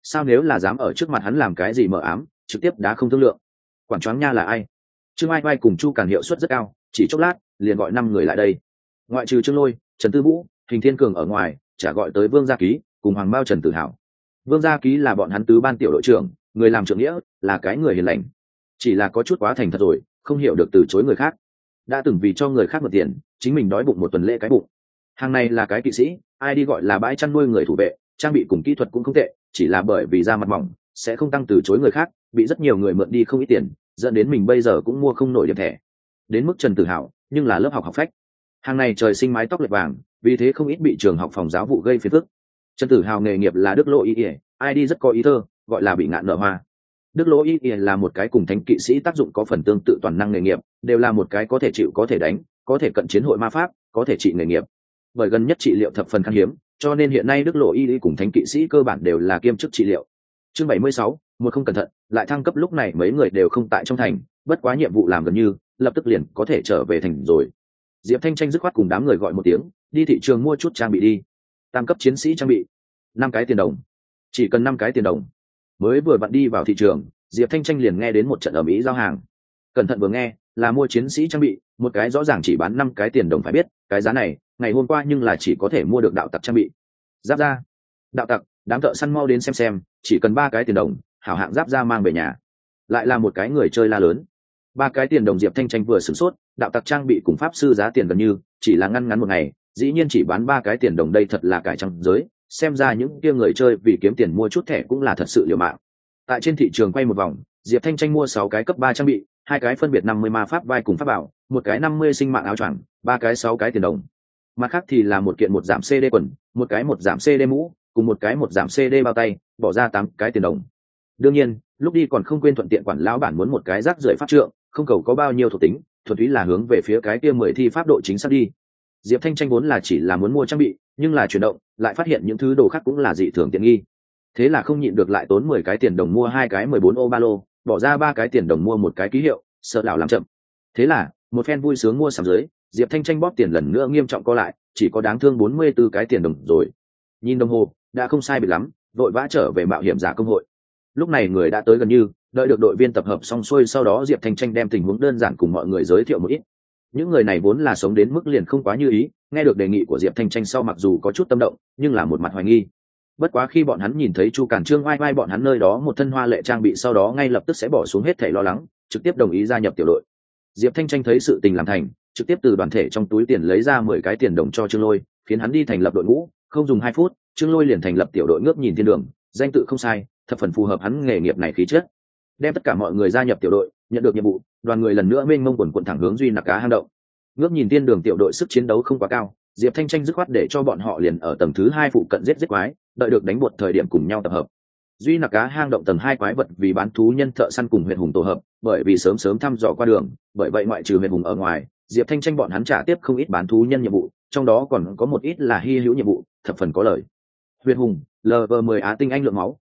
sao nếu là dám ở trước mặt hắn làm cái gì mờ ám, trực tiếp đã không thương lượng. Quản choáng nha là ai? Trương Ai Vai cùng Chu Càn hiệu suất rất cao, chỉ chốc lát liền gọi 5 người lại đây. Ngoại trừ Trương Lôi, Trần Tư Vũ, Hình Thiên Cường ở ngoài, chả gọi tới Vương Gia Ký cùng Hoàng Bao Trần Tử Hảo. Vương Gia Ký là bọn hắn tứ ban tiểu đội trưởng, người làm trưởng nghĩa, là cái người hiền lành, chỉ là có chút quá thành thật rồi, không hiểu được từ chối người khác. Đã từng vì cho người khác mượn tiền, chính mình đói bụng một tuần lễ cái bụng. Hàng này là cái kỵ sĩ, ai đi gọi là bãi chăn nuôi người thủ vệ, trang bị cùng kỹ thuật cũng không tệ, chỉ là bởi vì da mặt mỏng, sẽ không tăng từ chối người khác, bị rất nhiều người mượn đi không ít tiền, dẫn đến mình bây giờ cũng mua không nổi điểm thẻ. Đến mức Trần Tử Hảo, nhưng là lớp học học phách. Hàng này trời sinh mái tóc lệch vàng, vì thế không ít bị trường học phòng giáo vụ gây phiền phức. Trần Tử Hào nghề nghiệp là Đức Lỗ Y, ai đi rất có ý thơ, gọi là bị ngạn nở hoa. Đức Lỗ Y là một cái cùng thánh kỵ sĩ tác dụng có phần tương tự toàn năng nghề nghiệp, đều là một cái có thể chịu có thể đánh, có thể cận chiến hội ma pháp, có thể trị nghề nghiệp. Bởi gần nhất trị liệu thập phần khan hiếm, cho nên hiện nay Đức Lỗ Y cùng thánh kỵ sĩ cơ bản đều là kiêm chức trị liệu. Chương 76, một không cẩn thận, lại thăng cấp, lúc này mấy người đều không tại trong thành, bất quá nhiệm vụ làm gần như, lập tức liền có thể trở về thành rồi. Diệp Thanh Tranh dứt khoát cùng đám người gọi một tiếng, đi thị trường mua chút trang bị đi. Tam cấp chiến sĩ trang bị, 5 cái tiền đồng, chỉ cần 5 cái tiền đồng. Mới vừa vặn đi vào thị trường, Diệp Thanh Tranh liền nghe đến một trận ầm ĩ giao hàng. Cẩn thận vừa nghe, là mua chiến sĩ trang bị, một cái rõ ràng chỉ bán 5 cái tiền đồng, phải biết cái giá này ngày hôm qua nhưng là chỉ có thể mua được đạo tặc trang bị. Giáp ra, đạo tặc, đám thợ săn mau đến xem, chỉ cần 3 cái tiền đồng, hảo hạng giáp ra mang về nhà. Lại là một cái người chơi la lớn. 3 cái tiền đồng. Diệp Thanh Tranh vừa sửng sốt, đạo tặc trang bị cùng pháp sư giá tiền gần như, chỉ là ngăn ngắn một ngày, dĩ nhiên chỉ bán 3 cái tiền đồng, đây thật là cải trắng giới. Xem ra những kia người chơi vì kiếm tiền mua chút thẻ cũng là thật sự liều mạng. Tại trên thị trường quay một vòng, Diệp Thanh Tranh mua 6 cái cấp 3 trang bị, 2 cái phân biệt 50 ma pháp vai cùng pháp bảo, một cái 50 sinh mạng áo choàng, 3 cái 6 cái tiền đồng. Mặt khác thì là một kiện một giảm CD quần, một cái một giảm CD mũ, cùng một cái một giảm CD bao tay, bỏ ra 8 cái tiền đồng. Đương nhiên, lúc đi còn không quên thuận tiện quản lão bản muốn một cái rác rưởi pháp trượng, không cầu có bao nhiêu thuộc tính, thuần túy là hướng về phía cái kia 10 thi pháp độ chính xác đi. Diệp Thanh Tranh vốn là chỉ là muốn mua trang bị, nhưng là chuyển động, lại phát hiện những thứ đồ khác cũng là dị thường tiện nghi. Thế là không nhịn được lại tốn 10 cái tiền đồng mua 2 cái 14 ô ba lô, bỏ ra 3 cái tiền đồng mua một cái ký hiệu, sợ đảo làm chậm. Thế là, một phen vui sướng mua sắm dưới, Diệp Thanh Tranh bóp tiền lần nữa nghiêm trọng co lại, chỉ có đáng thương 44 cái tiền đồng rồi. Nhìn đồng hồ, đã không sai biệt lắm, vội vã trở về mạo hiểm giả công hội. Lúc này người đã tới gần như, đợi được đội viên tập hợp xong xuôi, sau đó Diệp Thanh Tranh đem tình huống đơn giản cùng mọi người giới thiệu một ít. Những người này vốn là sống đến mức liền không quá như ý, nghe được đề nghị của Diệp Thanh Tranh sau mặc dù có chút tâm động, nhưng là một mặt hoài nghi. Bất quá khi bọn hắn nhìn thấy Chu Càn Trương Oai Oai bọn hắn nơi đó một thân hoa lệ trang bị, sau đó ngay lập tức sẽ bỏ xuống hết thảy lo lắng, trực tiếp đồng ý gia nhập tiểu đội. Diệp Thanh Tranh thấy sự tình làm thành, trực tiếp từ đoàn thể trong túi tiền lấy ra 10 cái tiền đồng cho Trương Lôi, khiến hắn đi thành lập đội ngũ, không dùng 2 phút, Trương Lôi liền thành lập tiểu đội ngước nhìn thiên đường, danh tự không sai, thập phần phù hợp hắn nghề nghiệp này khí chất. Đem tất cả mọi người gia nhập tiểu đội, nhận được nhiệm vụ, đoàn người lần nữa mênh mông quần quần thẳng hướng Duy Nặc Cá hang động. Ngước nhìn thiên đường tiểu đội sức chiến đấu không quá cao, Diệp Thanh Tranh dứt khoát để cho bọn họ liền ở tầng thứ 2 phụ cận giết quái, đợi được đánh buột thời điểm cùng nhau tập hợp. Duy Nặc Cá hang động tầng 2 quái vật vì bán thú nhân thợ săn cùng Huyền Hùng tổ hợp, bởi vì sớm sớm thăm dò qua đường, bởi vậy ngoại trừ Huyền Hùng ở ngoài, Diệp Thanh Tranh bọn hắn trả tiếp không ít bán thú nhân nhiệm vụ, trong đó còn có một ít là hi hữu nhiệm vụ, thập phần có lợi. Huyền Hùng, LV10 Á tinh anh lượng máu,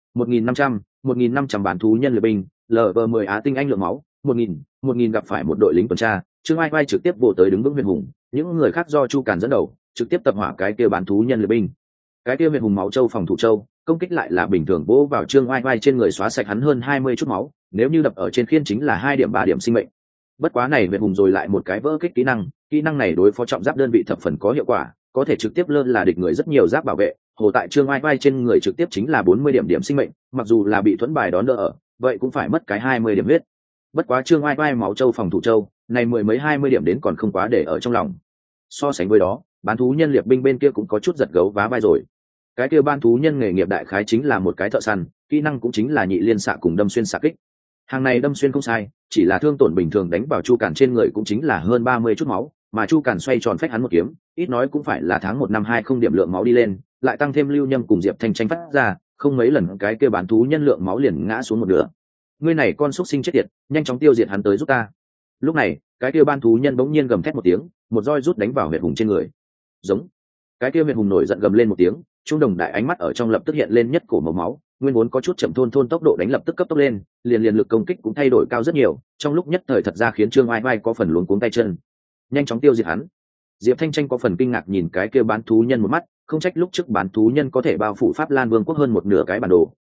1500 bán thú nhân luyện binh, LV10 Á tinh anh lượng máu, 1000 gặp phải một đội lính tuần tra, Trương Ai Ai trực tiếp vồ tới đứng vững Huyền Hùng, những người khác do Chu Càn dẫn đầu, trực tiếp tập hỏa cái kia bán thú nhân luyện binh. Cái kia Huyền Hùng máu châu phòng thủ châu, công kích lại là bình thường vỗ vào Trương Ai Ai trên người xóa sạch hắn hơn 20 chút máu, nếu như đập ở trên khiên chính là 2 điểm 3 điểm sinh mệnh. Bất quá này Huyền Hùng rồi lại một cái vỡ kích kỹ năng này đối phó trọng giáp đơn vị thập phần có hiệu quả, có thể trực tiếp lơ là địch người rất nhiều giáp bảo vệ, hồ tại Trương Ai Ai trên người trực tiếp chính là 40 điểm sinh mệnh, mặc dù là bị thuẫn bài đón đỡ ở, vậy cũng phải mất cái 20 điểm huyết. Bất quá Trương Ai Ai máu châu phòng thủ châu, này mười mấy 20 điểm đến còn không quá để ở trong lòng. So sánh với đó, bán thú nhân liệp binh bên kia cũng có chút giật gấu vá vai rồi. Cái kia ban thú nhân nghề nghiệp đại khái chính là một cái thợ săn, kỹ năng cũng chính là nhị liên xạ cùng đâm xuyên xạ kích. Hàng này đâm xuyên không sai, chỉ là thương tổn bình thường đánh vào Chu Càn trên người cũng chính là hơn 30 chút máu, mà Chu Càn xoay tròn phách hắn một kiếm, ít nói cũng phải là tháng 1 năm 20 điểm lượng máu đi lên, lại tăng thêm Lưu Nhâm cùng Diệp Thanh Tranh phát ra, không mấy lần cái kia bán thú nhân lượng máu liền ngã xuống một nửa. Ngươi này con xúc sinh chết tiệt, nhanh chóng tiêu diệt hắn tới giúp ta. Lúc này, cái kia ban thú nhân bỗng nhiên gầm thét một tiếng, một roi rút đánh vào Huyệt Hùng trên người. Giống. Cái kia Huyệt Hùng nổi giận gầm lên một tiếng, trung đồng đại ánh mắt ở trong lập tức hiện lên nhất cổ màu máu, nguyên vốn có chút chậm thôn tốc độ đánh lập tức cấp tốc lên, liền lực công kích cũng thay đổi cao rất nhiều, trong lúc nhất thời thật ra khiến Trương Ai Ai có phần luống cuống tay chân. Nhanh chóng tiêu diệt hắn. Diệp Thanh Tranh có phần kinh ngạc nhìn cái kia bán thú nhân một mắt, không trách lúc trước bán thú nhân có thể bao phủ Pháp Lan Vương quốc hơn một nửa cái bản đồ,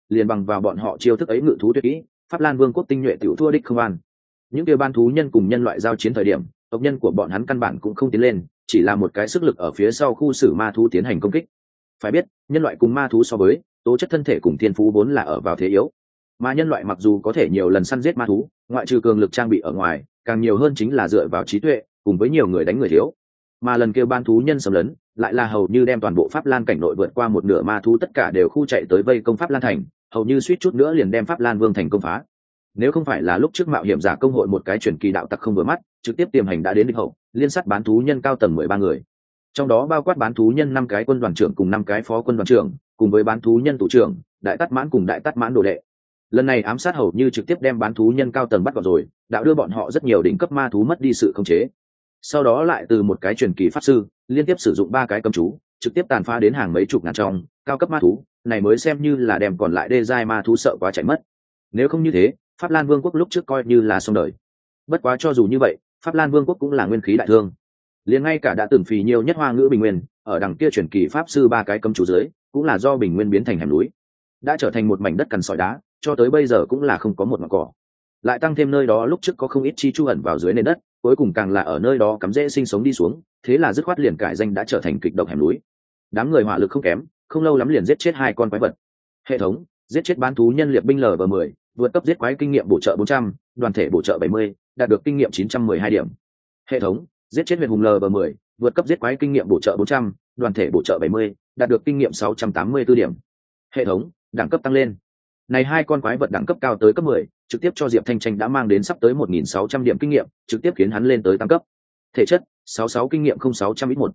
liền bằng vào bọn họ chiêu thức ấy ngự thú tuyệt kỹ, Pháp Lan Vương quốc tinh nhuệ tiểu thua đích không an. Những kia ban thú nhân cùng nhân loại giao chiến thời điểm, tộc nhân của bọn hắn căn bản cũng không tiến lên, chỉ là một cái sức lực ở phía sau khu xử ma thú tiến hành công kích. Phải biết, nhân loại cùng ma thú so với, tố chất thân thể cùng thiên phú vốn là ở vào thế yếu. Mà nhân loại mặc dù có thể nhiều lần săn giết ma thú, ngoại trừ cường lực trang bị ở ngoài, càng nhiều hơn chính là dựa vào trí tuệ, cùng với nhiều người đánh người thiếu. Mà lần kia ban thú nhân xâm lấn, lại là hầu như đem toàn bộ Pháp Lan cảnh nội vượt qua một nửa ma thú tất cả đều khu chạy tới vây công Pháp Lan thành, hầu như suýt chút nữa liền đem Pháp Lan Vương thành công phá. Nếu không phải là lúc trước mạo hiểm giả công hội một cái truyền kỳ đạo tặc không vừa mắt, trực tiếp tiềm hành đã đến địch hậu, liên sát bán thú nhân cao tầng 13 người. Trong đó bao quát bán thú nhân 5 cái quân đoàn trưởng cùng 5 cái phó quân đoàn trưởng, cùng với bán thú nhân thủ trưởng, đại tát mãn cùng đại tát mãn đồ đệ. Lần này ám sát hầu như trực tiếp đem bán thú nhân cao tầng bắt vào rồi, đã đưa bọn họ rất nhiều đỉnh cấp ma thú mất đi sự khống chế. Sau đó lại từ một cái truyền kỳ pháp sư, liên tiếp sử dụng 3 cái cấm chú, trực tiếp tàn phá đến hàng mấy chục ngàn trong cao cấp ma thú, này mới xem như là đem còn lại đê giai ma thú sợ quá chạy mất. Nếu không như thế, Pháp Lan Vương quốc lúc trước coi như là xong đời. Bất quá cho dù như vậy, Pháp Lan Vương quốc cũng là nguyên khí đại thương. Liền ngay cả đã từng phì nhiều nhất hoa ngữ bình nguyên, ở đằng kia truyền kỳ pháp sư 3 cái cấm chú dưới, cũng là do bình nguyên biến thành hẻm núi, đã trở thành một mảnh đất cằn sỏi đá, cho tới bây giờ cũng là không có một ngọn cỏ. Lại tăng thêm nơi đó lúc trước có không ít chi chu ẩn vào dưới nền đất, cuối cùng càng là ở nơi đó cắm rễ sinh sống đi xuống, thế là dứt khoát liền cải danh đã trở thành kịch độc hẻm núi. Đám người hỏa lực không kém, không lâu lắm liền giết chết 2 con quái vật. Hệ thống, giết chết bán thú nhân liệt binh LV10, vượt cấp giết quái kinh nghiệm bổ trợ 400, đoàn thể bổ trợ 70, đạt được kinh nghiệm 912 điểm. Hệ thống, giết chết huyền hùng LV10, vượt cấp giết quái kinh nghiệm bổ trợ 400, đoàn thể bổ trợ 70, đạt được kinh nghiệm 684 điểm. Hệ thống, đẳng cấp tăng lên. Này 2 con quái vật đẳng cấp cao tới cấp 10, trực tiếp cho Diệp Thanh Tranh đã mang đến sắp tới 1600 điểm kinh nghiệm, trực tiếp khiến hắn lên tới tăng cấp. Thể chất, 66 kinh nghiệm 0600 ít 1.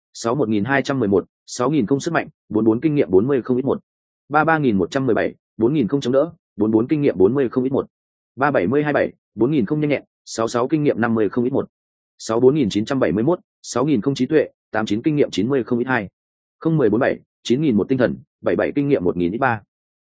61211, 6000 không sức mạnh, 44 kinh nghiệm 40 không ít 1. 33117, 4000 không chống đỡ, 44 kinh nghiệm 40 không ít 1. 3727, 4000 không nhanh nhẹn, 66 kinh nghiệm 50 không ít 1. 64971, 6000 không trí tuệ, 89 kinh nghiệm 90 không ít 2. 0147, 9000 một tinh thần, 77 kinh nghiệm 1000 ít 3.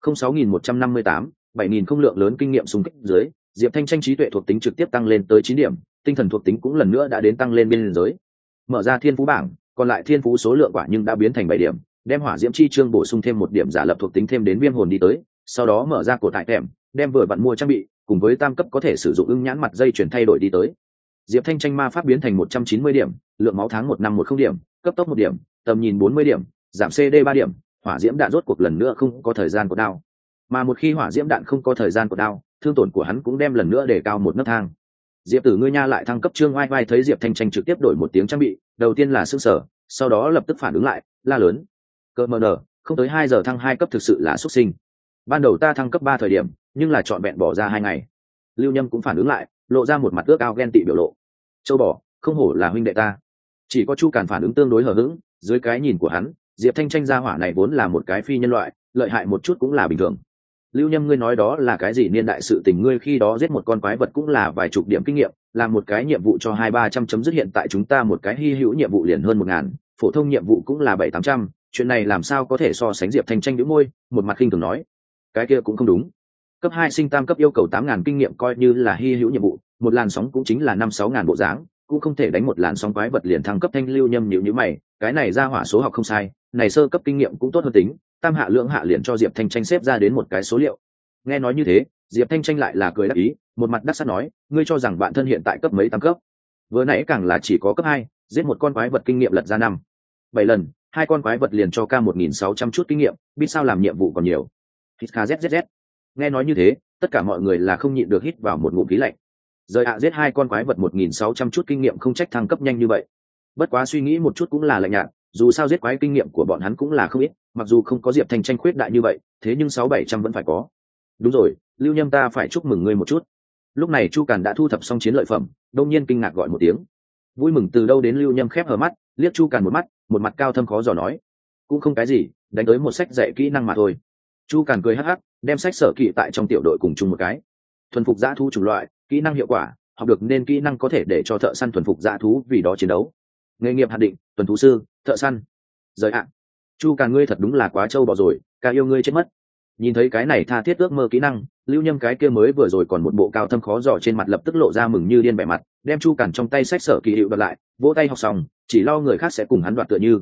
06158, 7000 không lượng lớn kinh nghiệm xung kích dưới, Diệp Thanh Tranh trí tuệ thuộc tính trực tiếp tăng lên tới 9 điểm, tinh thần thuộc tính cũng lần nữa đã đến tăng lên bên giới. Mở ra thiên phú bảng, còn lại thiên phú số lượng quả nhưng đã biến thành 7 điểm, đem hỏa diễm chi chương bổ sung thêm 1 điểm giả lập thuộc tính thêm đến viêm hồn đi tới, sau đó mở ra cột tại thèm, đem vừa vặn mua trang bị, cùng với tam cấp có thể sử dụng ưng nhãn mặt dây chuyển thay đổi đi tới. Diệp Thanh Tranh ma pháp biến thành 190 điểm, lượng máu tháng 1510 điểm, cấp tốc 1 điểm, tầm nhìn 40 điểm, giảm CD 3 điểm, hỏa diễm đạn rốt cuộc lần nữa không có thời gian của đao. Mà một khi hỏa diễm đạn không có thời gian của đao, thương tổn của hắn cũng đem lần nữa để cao một nấc thang. Diệp Tử ngươi nha lại thăng cấp trương oai oai thấy Diệp Thanh Tranh trực tiếp đổi một tiếng trang bị, đầu tiên là sửng sở, sau đó lập tức phản ứng lại, la lớn: "Cơ mờ nở, không tới 2 giờ thăng 2 cấp thực sự là xuất sinh. Ban đầu ta thăng cấp 3 thời điểm, nhưng là chọn vẹn bỏ ra 2 ngày." Lưu Nhâm cũng phản ứng lại, lộ ra một mặt ước ao ghen tị biểu lộ. Châu bò, không hổ là huynh đệ ta. Chỉ có Chu Càn phản ứng tương đối hờ hững, dưới cái nhìn của hắn, Diệp Thanh Tranh gia hỏa này vốn là một cái phi nhân loại, lợi hại một chút cũng là bình thường. Lưu Nhâm ngươi nói đó là cái gì niên đại sự tình, ngươi khi đó giết một con quái vật cũng là vài chục điểm kinh nghiệm, làm một cái nhiệm vụ cho 200-300 chấm dứt, hiện tại chúng ta một cái hy hữu nhiệm vụ liền hơn 1000, phổ thông nhiệm vụ cũng là 700-800, chuyện này làm sao có thể so sánh. Diệp Thanh Tranh nhếch môi, một mặt khinh thường nói: "Cái kia cũng không đúng. Cấp 2 sinh tam cấp yêu cầu 8000 kinh nghiệm coi như là hy hữu nhiệm vụ, một làn sóng cũng chính là 5-6000 bộ dáng, cũng không thể đánh một làn sóng quái vật liền thăng cấp." Thanh Lưu Nhâm nhíu mày, cái này ra hỏa số học không sai, này sơ cấp kinh nghiệm cũng tốt hơn tính, tam hạ lượng hạ liền cho Diệp Thanh Tranh xếp ra đến một cái số liệu. Nghe nói như thế, Diệp Thanh Tranh lại là cười đắc ý, một mặt đắc sắt nói: "Ngươi cho rằng bạn thân hiện tại cấp mấy tam cấp? Vừa nãy càng là chỉ có cấp 2, giết một con quái vật kinh nghiệm lật ra 5-7 lần, 2 con quái vật liền cho ca 1600 chút kinh nghiệm, biết sao làm nhiệm vụ còn nhiều." HKZZZ. Nghe nói như thế, tất cả mọi người là không nhịn được hít vào một ngụm khí lạnh. Rời giết 2 con quái vật 1600 chút kinh nghiệm không trách thăng cấp nhanh như vậy. Bất quá suy nghĩ một chút cũng là lạnh nhạt, dù sao giết quái kinh nghiệm của bọn hắn cũng là không ít, mặc dù không có Diệp Thanh Tranh khuyết đại như vậy, thế nhưng 600-700 vẫn phải có. Đúng rồi, Lưu Nhâm ta phải chúc mừng ngươi một chút. Lúc này Chu Càn đã thu thập xong chiến lợi phẩm, đông nhiên kinh ngạc gọi một tiếng. Vui mừng từ đâu đến? Lưu Nhâm khép hờ mắt, liếc Chu Càn một mặt cao thâm khó dò nói: "Cũng không cái gì, đánh tới một sách dạy kỹ năng mà thôi." Chu Càn cười hắc hắc, đem sách sở kỹ tại trong tiểu đội cùng chung một cái. Thuần phục dã thú chủng loại, kỹ năng hiệu quả, học được nên kỹ năng có thể để cho thợ săn thuần phục dã thú vì đó chiến đấu. Nghề nghiệp hạn định: tuần thú sư, thợ săn. Rời ạ. Chu Càn ngươi thật đúng là quá trâu bò rồi, ca yêu ngươi chết mất. Nhìn thấy cái này tha thiết ước mơ kỹ năng, Lưu Nhâm cái kia mới vừa rồi còn một bộ cao thâm khó dò trên mặt lập tức lộ ra mừng như điên vẻ mặt, đem Chu Càn trong tay sách sở kỳ hiệu đoạt lại, vỗ tay học xong, chỉ lo người khác sẽ cùng hắn đoạt tựa như.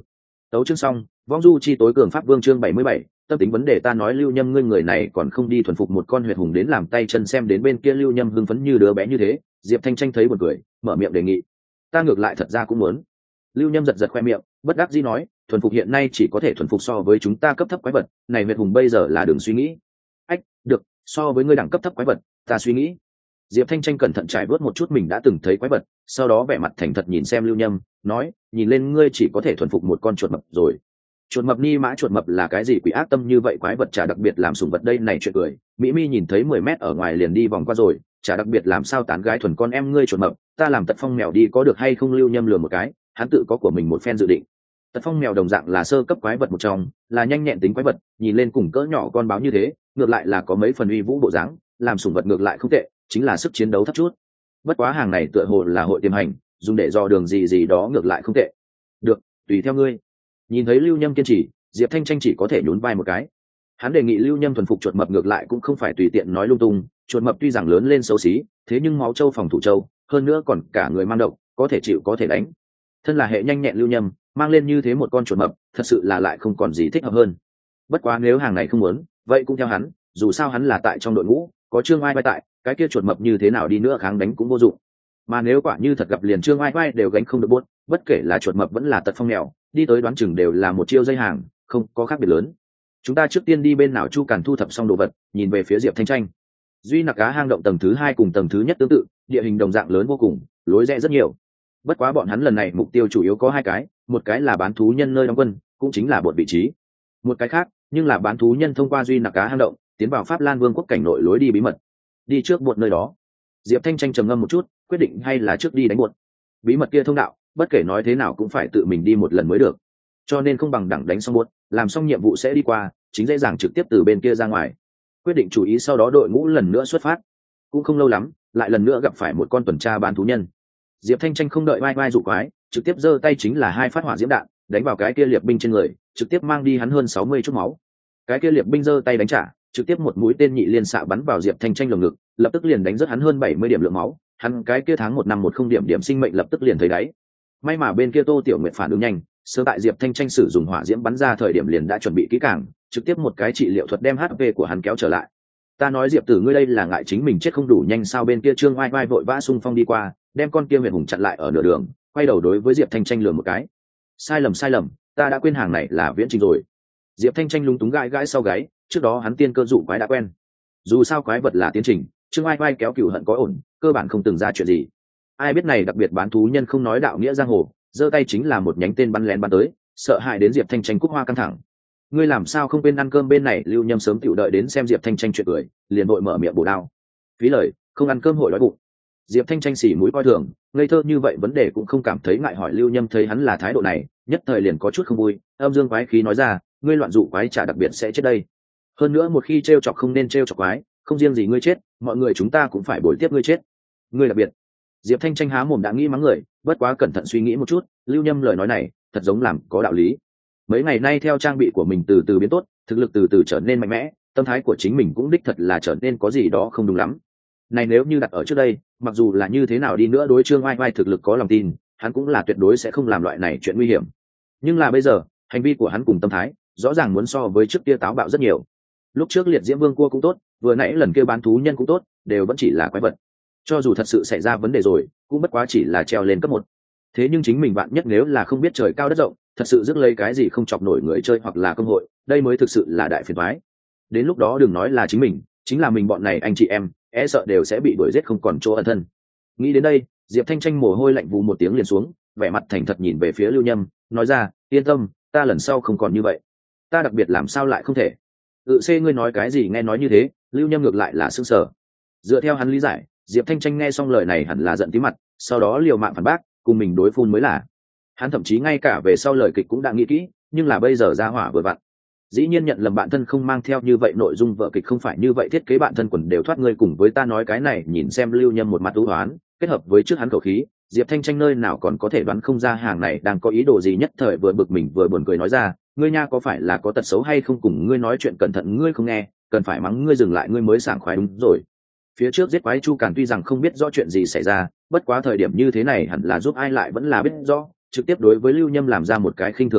Tấu chương xong. Vong du chi tối cường pháp vương chương 77, tâm tính vấn đề ta nói Lưu Nhâm ngươi người này còn không đi thuần phục một con huyệt hùng đến làm tay chân xem đến bên kia Lưu Nhâm hưng phấn như đứa bé như thế, Diệp Thanh Tranh thấy buồn cười, mở miệng đề nghị. Ta ngược lại thật ra cũng muốn. Lưu Nhâm giật giật khoe miệng, bất đắc dĩ nói, thuần phục hiện nay chỉ có thể thuần phục so với chúng ta cấp thấp quái vật, này huyệt hùng bây giờ là đừng suy nghĩ. Ách, được, so với ngươi đẳng cấp thấp quái vật, ta suy nghĩ. Diệp Thanh Tranh cẩn thận trải bớt một chút mình đã từng thấy quái vật, sau đó vẻ mặt thành thật nhìn xem Lưu Nhâm, nói, nhìn lên ngươi chỉ có thể thuần phục một con chuột mập rồi. Chuột mập ni mã chuột mập là cái gì quỷ ác tâm như vậy quái vật chả đặc biệt làm sủng vật đây này chuyện cười. Mỹ Mi nhìn thấy 10 mét ở ngoài liền đi vòng qua rồi, chả đặc biệt làm sao tán gái thuần con em ngươi chuột mập, ta làm Tật Phong mèo đi có được hay không Lưu Nhâm lừa một cái, hắn tự có của mình một phen dự định. Tật Phong mèo đồng dạng là sơ cấp quái vật một trong, là nhanh nhẹn tính quái vật, nhìn lên cùng cỡ nhỏ con báo như thế, ngược lại là có mấy phần uy vũ bộ dáng, làm sủng vật ngược lại không tệ, chính là sức chiến đấu thấp chút. Bất quá hàng này tựa hồ là hội tiềm hành, dùng để dò đường gì gì đó ngược lại không tệ. Được, tùy theo ngươi. Nhìn thấy Lưu Nhâm kiên trì, Diệp Thanh Tranh chỉ có thể nhún vai một cái. Hắn đề nghị Lưu Nhâm thuần phục chuột mập ngược lại cũng không phải tùy tiện nói lung tung, chuột mập tuy rằng lớn lên xấu xí, thế nhưng máu châu phòng thủ châu, hơn nữa còn cả người mang độc, có thể chịu có thể đánh. Thân là hệ nhanh nhẹn Lưu Nhâm, mang lên như thế một con chuột mập, thật sự là lại không còn gì thích hợp hơn. Bất quá nếu hàng này không muốn, vậy cũng theo hắn, dù sao hắn là tại trong đội ngũ, có Trương Ai Vai tại, cái kia chuột mập như thế nào đi nữa kháng đánh cũng vô dụng. Mà nếu quả như thật gặp liền Trương Ai Vai đều gánh không được buốt, bất kể là chuột mập vẫn là Tật Phong mèo, đi tới đoán chừng đều là một chiêu dây hàng, không có khác biệt lớn. Chúng ta trước tiên đi bên nào Chu Càn thu thập xong đồ vật, nhìn về phía Diệp Thanh Tranh. Duy Nặc Cá hang động tầng thứ 2 cùng tầng thứ nhất tương tự, địa hình đồng dạng lớn vô cùng, lối rẽ rất nhiều. Bất quá bọn hắn lần này mục tiêu chủ yếu có hai cái, một cái là bán thú nhân nơi đóng quân, cũng chính là bột vị trí. Một cái khác, nhưng là bán thú nhân thông qua Duy Nặc Cá hang động, tiến vào Pháp Lan Vương quốc cảnh nội lối đi bí mật. Đi trước bột nơi đó. Diệp Thanh Tranh trầm ngâm một chút, quyết định hay là trước đi đánh bột. Bí mật kia thông đạo, bất kể nói thế nào cũng phải tự mình đi một lần mới được. Cho nên không bằng đẳng đánh xong bột, làm xong nhiệm vụ sẽ đi qua, chính dễ dàng trực tiếp từ bên kia ra ngoài. Quyết định chủ ý sau đó đội ngũ lần nữa xuất phát. Cũng không lâu lắm, lại lần nữa gặp phải một con tuần tra bán thú nhân. Diệp Thanh Tranh không đợi vai vai dụ quái, trực tiếp giơ tay chính là 2 phát hỏa diễm đạn, đánh vào cái kia liệp binh trên người, trực tiếp mang đi hắn hơn 60 chút máu. Cái kia liệp binh giơ tay đánh trả, trực tiếp một mũi tên nhị liên xạ bắn vào Diệp Thanh Tranh lồng ngực, lập tức liền đánh rớt hắn hơn 70 điểm lượng máu, hắn cái kia tháng 1 năm 10 điểm sinh mệnh lập tức liền thấy đáy. May mà bên kia Tô Tiểu Nguyệt phản ứng nhanh, sớm tại Diệp Thanh Tranh sử dụng hỏa diễm bắn ra thời điểm liền đã chuẩn bị kỹ càng, trực tiếp một cái trị liệu thuật đem HP của hắn kéo trở lại. Ta nói Diệp Tử ngươi đây là ngại chính mình chết không đủ nhanh sao? Bên kia Trương Oai Oai vội vã xung phong đi qua, đem con kia huyền hùng chặn lại ở nửa đường, quay đầu đối với Diệp Thanh Tranh lườm một cái. Sai lầm, ta đã quên hàng này là viễn trình rồi. Diệp Thanh Tranh lúng túng gãi gãi sau gáy, trước đó hắn tiên cơ dụ quái đã quen. Dù sao quái vật là tiến trình, Trương Oai Oai kéo cừu hận có ổn, cơ bản không từng ra chuyện gì. Ai biết này đặc biệt bán thú nhân không nói đạo nghĩa giang hồ, giơ tay chính là một nhánh tên bắn lén bắn tới, sợ hãi đến Diệp Thanh Tranh cúc hoa căng thẳng. Ngươi làm sao không quên ăn cơm bên này? Lưu Nhâm sớm tiểu đợi đến xem Diệp Thanh Tranh chuyện cười, liền vội mở miệng bổ đao. Phí lời, không ăn cơm hội đói bụng. Diệp Thanh Tranh xỉ mũi coi thường, ngây thơ như vậy vấn đề cũng không cảm thấy ngại hỏi. Lưu Nhâm thấy hắn là thái độ này, nhất thời liền có chút không vui, âm dương quái khí nói ra, ngươi loạn dụ quái trả đặc biệt sẽ chết đây. Hơn nữa một khi trêu chọc không nên trêu chọc quái, không riêng gì ngươi chết, mọi người chúng ta cũng phải bồi tiếp ngươi chết. Ngươi đặc biệt. Diệp Thanh Tranh há mồm đã nghĩ mắng người, bất quá cẩn thận suy nghĩ một chút, Lưu Nhâm lời nói này thật giống làm có đạo lý. Mấy ngày nay theo trang bị của mình từ từ biến tốt, thực lực từ từ trở nên mạnh mẽ, tâm thái của chính mình cũng đích thật là trở nên có gì đó không đúng lắm. Này nếu như đặt ở trước đây, mặc dù là như thế nào đi nữa đối Trương Oai Oai thực lực có lòng tin, hắn cũng là tuyệt đối sẽ không làm loại này chuyện nguy hiểm. Nhưng là bây giờ, hành vi của hắn cùng tâm thái, rõ ràng muốn so với trước kia táo bạo rất nhiều. Lúc trước liệt diễm vương cua cũng tốt, vừa nãy lần kia bán thú nhân cũng tốt, đều vẫn chỉ là quái vật. Cho dù thật sự xảy ra vấn đề rồi, cũng bất quá chỉ là treo lên cấp 1. Thế nhưng chính mình bạn nhất nếu là không biết trời cao đất rộng, thật sự rước lấy cái gì không chọc nổi người chơi hoặc là công hội, đây mới thực sự là đại phiền toái. Đến lúc đó đừng nói là chính mình, chính là mình bọn này anh chị em, e sợ đều sẽ bị đuổi giết không còn chỗ ẩn thân. Nghĩ đến đây, Diệp Thanh Tranh mồ hôi lạnh vù một tiếng liền xuống, vẻ mặt thành thật nhìn về phía Lưu Nhâm, nói ra, yên tâm, ta lần sau không còn như vậy. Ta đặc biệt làm sao lại không thể? Ngươi nói cái gì? Nghe nói như thế, Lưu Nhâm ngược lại là sững sờ. Dựa theo hắn lý giải, Diệp Thanh Tranh nghe xong lời này hẳn là giận tí mặt, sau đó liều mạng phản bác, cùng mình đối phun mới là. Hắn thậm chí ngay cả về sau lời kịch cũng đã nghĩ kỹ, nhưng là bây giờ ra hỏa vừa vặn. Dĩ nhiên nhận lầm bạn thân không mang theo như vậy nội dung vở kịch không phải như vậy thiết kế bạn thân quần đều thoát ngươi cùng với ta nói cái này. Nhìn xem Lưu Nhâm một mặt ưu hoán, kết hợp với trước hắn khẩu khí, Diệp Thanh Tranh nơi nào còn có thể đoán không ra hàng này đang có ý đồ gì, nhất thời vừa bực mình vừa buồn cười nói ra, ngươi nha có phải là có tật xấu hay không? Cùng ngươi nói chuyện cẩn thận ngươi không nghe, cần phải mắng ngươi dừng lại ngươi mới sảng khoái. Đúng rồi, phía trước giết quái Chu Càn tuy rằng không biết rõ chuyện gì xảy ra, bất quá thời điểm như thế này hẳn là giúp ai lại vẫn là biết rõ, trực tiếp đối với Lưu Nhâm làm ra một cái khinh thường biểu lộ,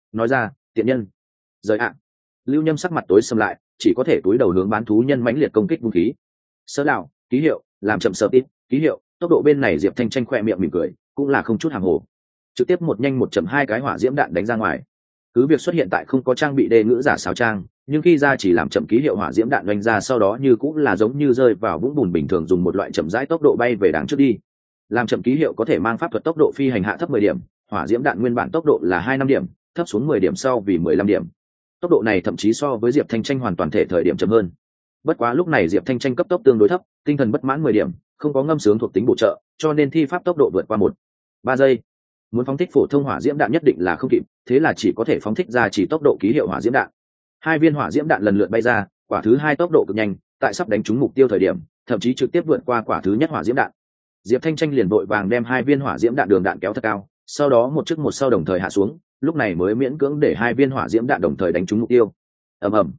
nói ra tiện nhân rời ạ. Lưu Nhâm sắc mặt tối sầm lại, chỉ có thể túi đầu hướng bán thú nhân mãnh liệt công kích vũ khí. Sơ đạo ký hiệu làm chậm sợ tít ký hiệu tốc độ bên này Diệp Thanh Tranh khoe miệng mỉm cười, cũng là không chút hàng hồ, trực tiếp một nhanh 1.2 cái hỏa diễm đạn đánh ra ngoài. Cứ việc xuất hiện tại không có trang bị đề ngữ giả sáo trang, nhưng khi ra chỉ làm chậm ký hiệu hỏa diễm đạn đánh ra, sau đó như cũng là giống như rơi vào vũng bùn bình thường, dùng một loại chậm rãi tốc độ bay về đằng trước đi. Làm chậm ký hiệu có thể mang pháp thuật tốc độ phi hành hạ thấp 10 điểm, hỏa diễm đạn nguyên bản tốc độ là 25 điểm, thấp xuống 10 điểm sau vì 15 điểm. Tốc độ này thậm chí so với Diệp Thanh Tranh hoàn toàn thể thời điểm chậm hơn. Bất quá lúc này Diệp Thanh Tranh cấp tốc tương đối thấp, tinh thần bất mãn 10 điểm, không có ngâm sướng thuộc tính bổ trợ, cho nên thi pháp tốc độ vượt qua 1.3 giây. Muốn phóng thích phổ thông hỏa diễm đạn nhất định là không kịp, thế là chỉ có thể phóng thích ra chỉ tốc độ ký hiệu hỏa diễm đạn. Hai viên hỏa diễm đạn lần lượt bay ra, quả thứ hai tốc độ cực nhanh, tại sắp đánh trúng mục tiêu thời điểm, thậm chí trực tiếp vượt qua quả thứ nhất hỏa diễm đạn. Diệp Thanh Tranh liền vội vàng đem hai viên hỏa diễm đạn đường đạn kéo thật cao, sau đó một trước một sau đồng thời hạ xuống, lúc này mới miễn cưỡng để hai viên hỏa diễm đạn đồng thời đánh trúng mục tiêu. Ầm ầm.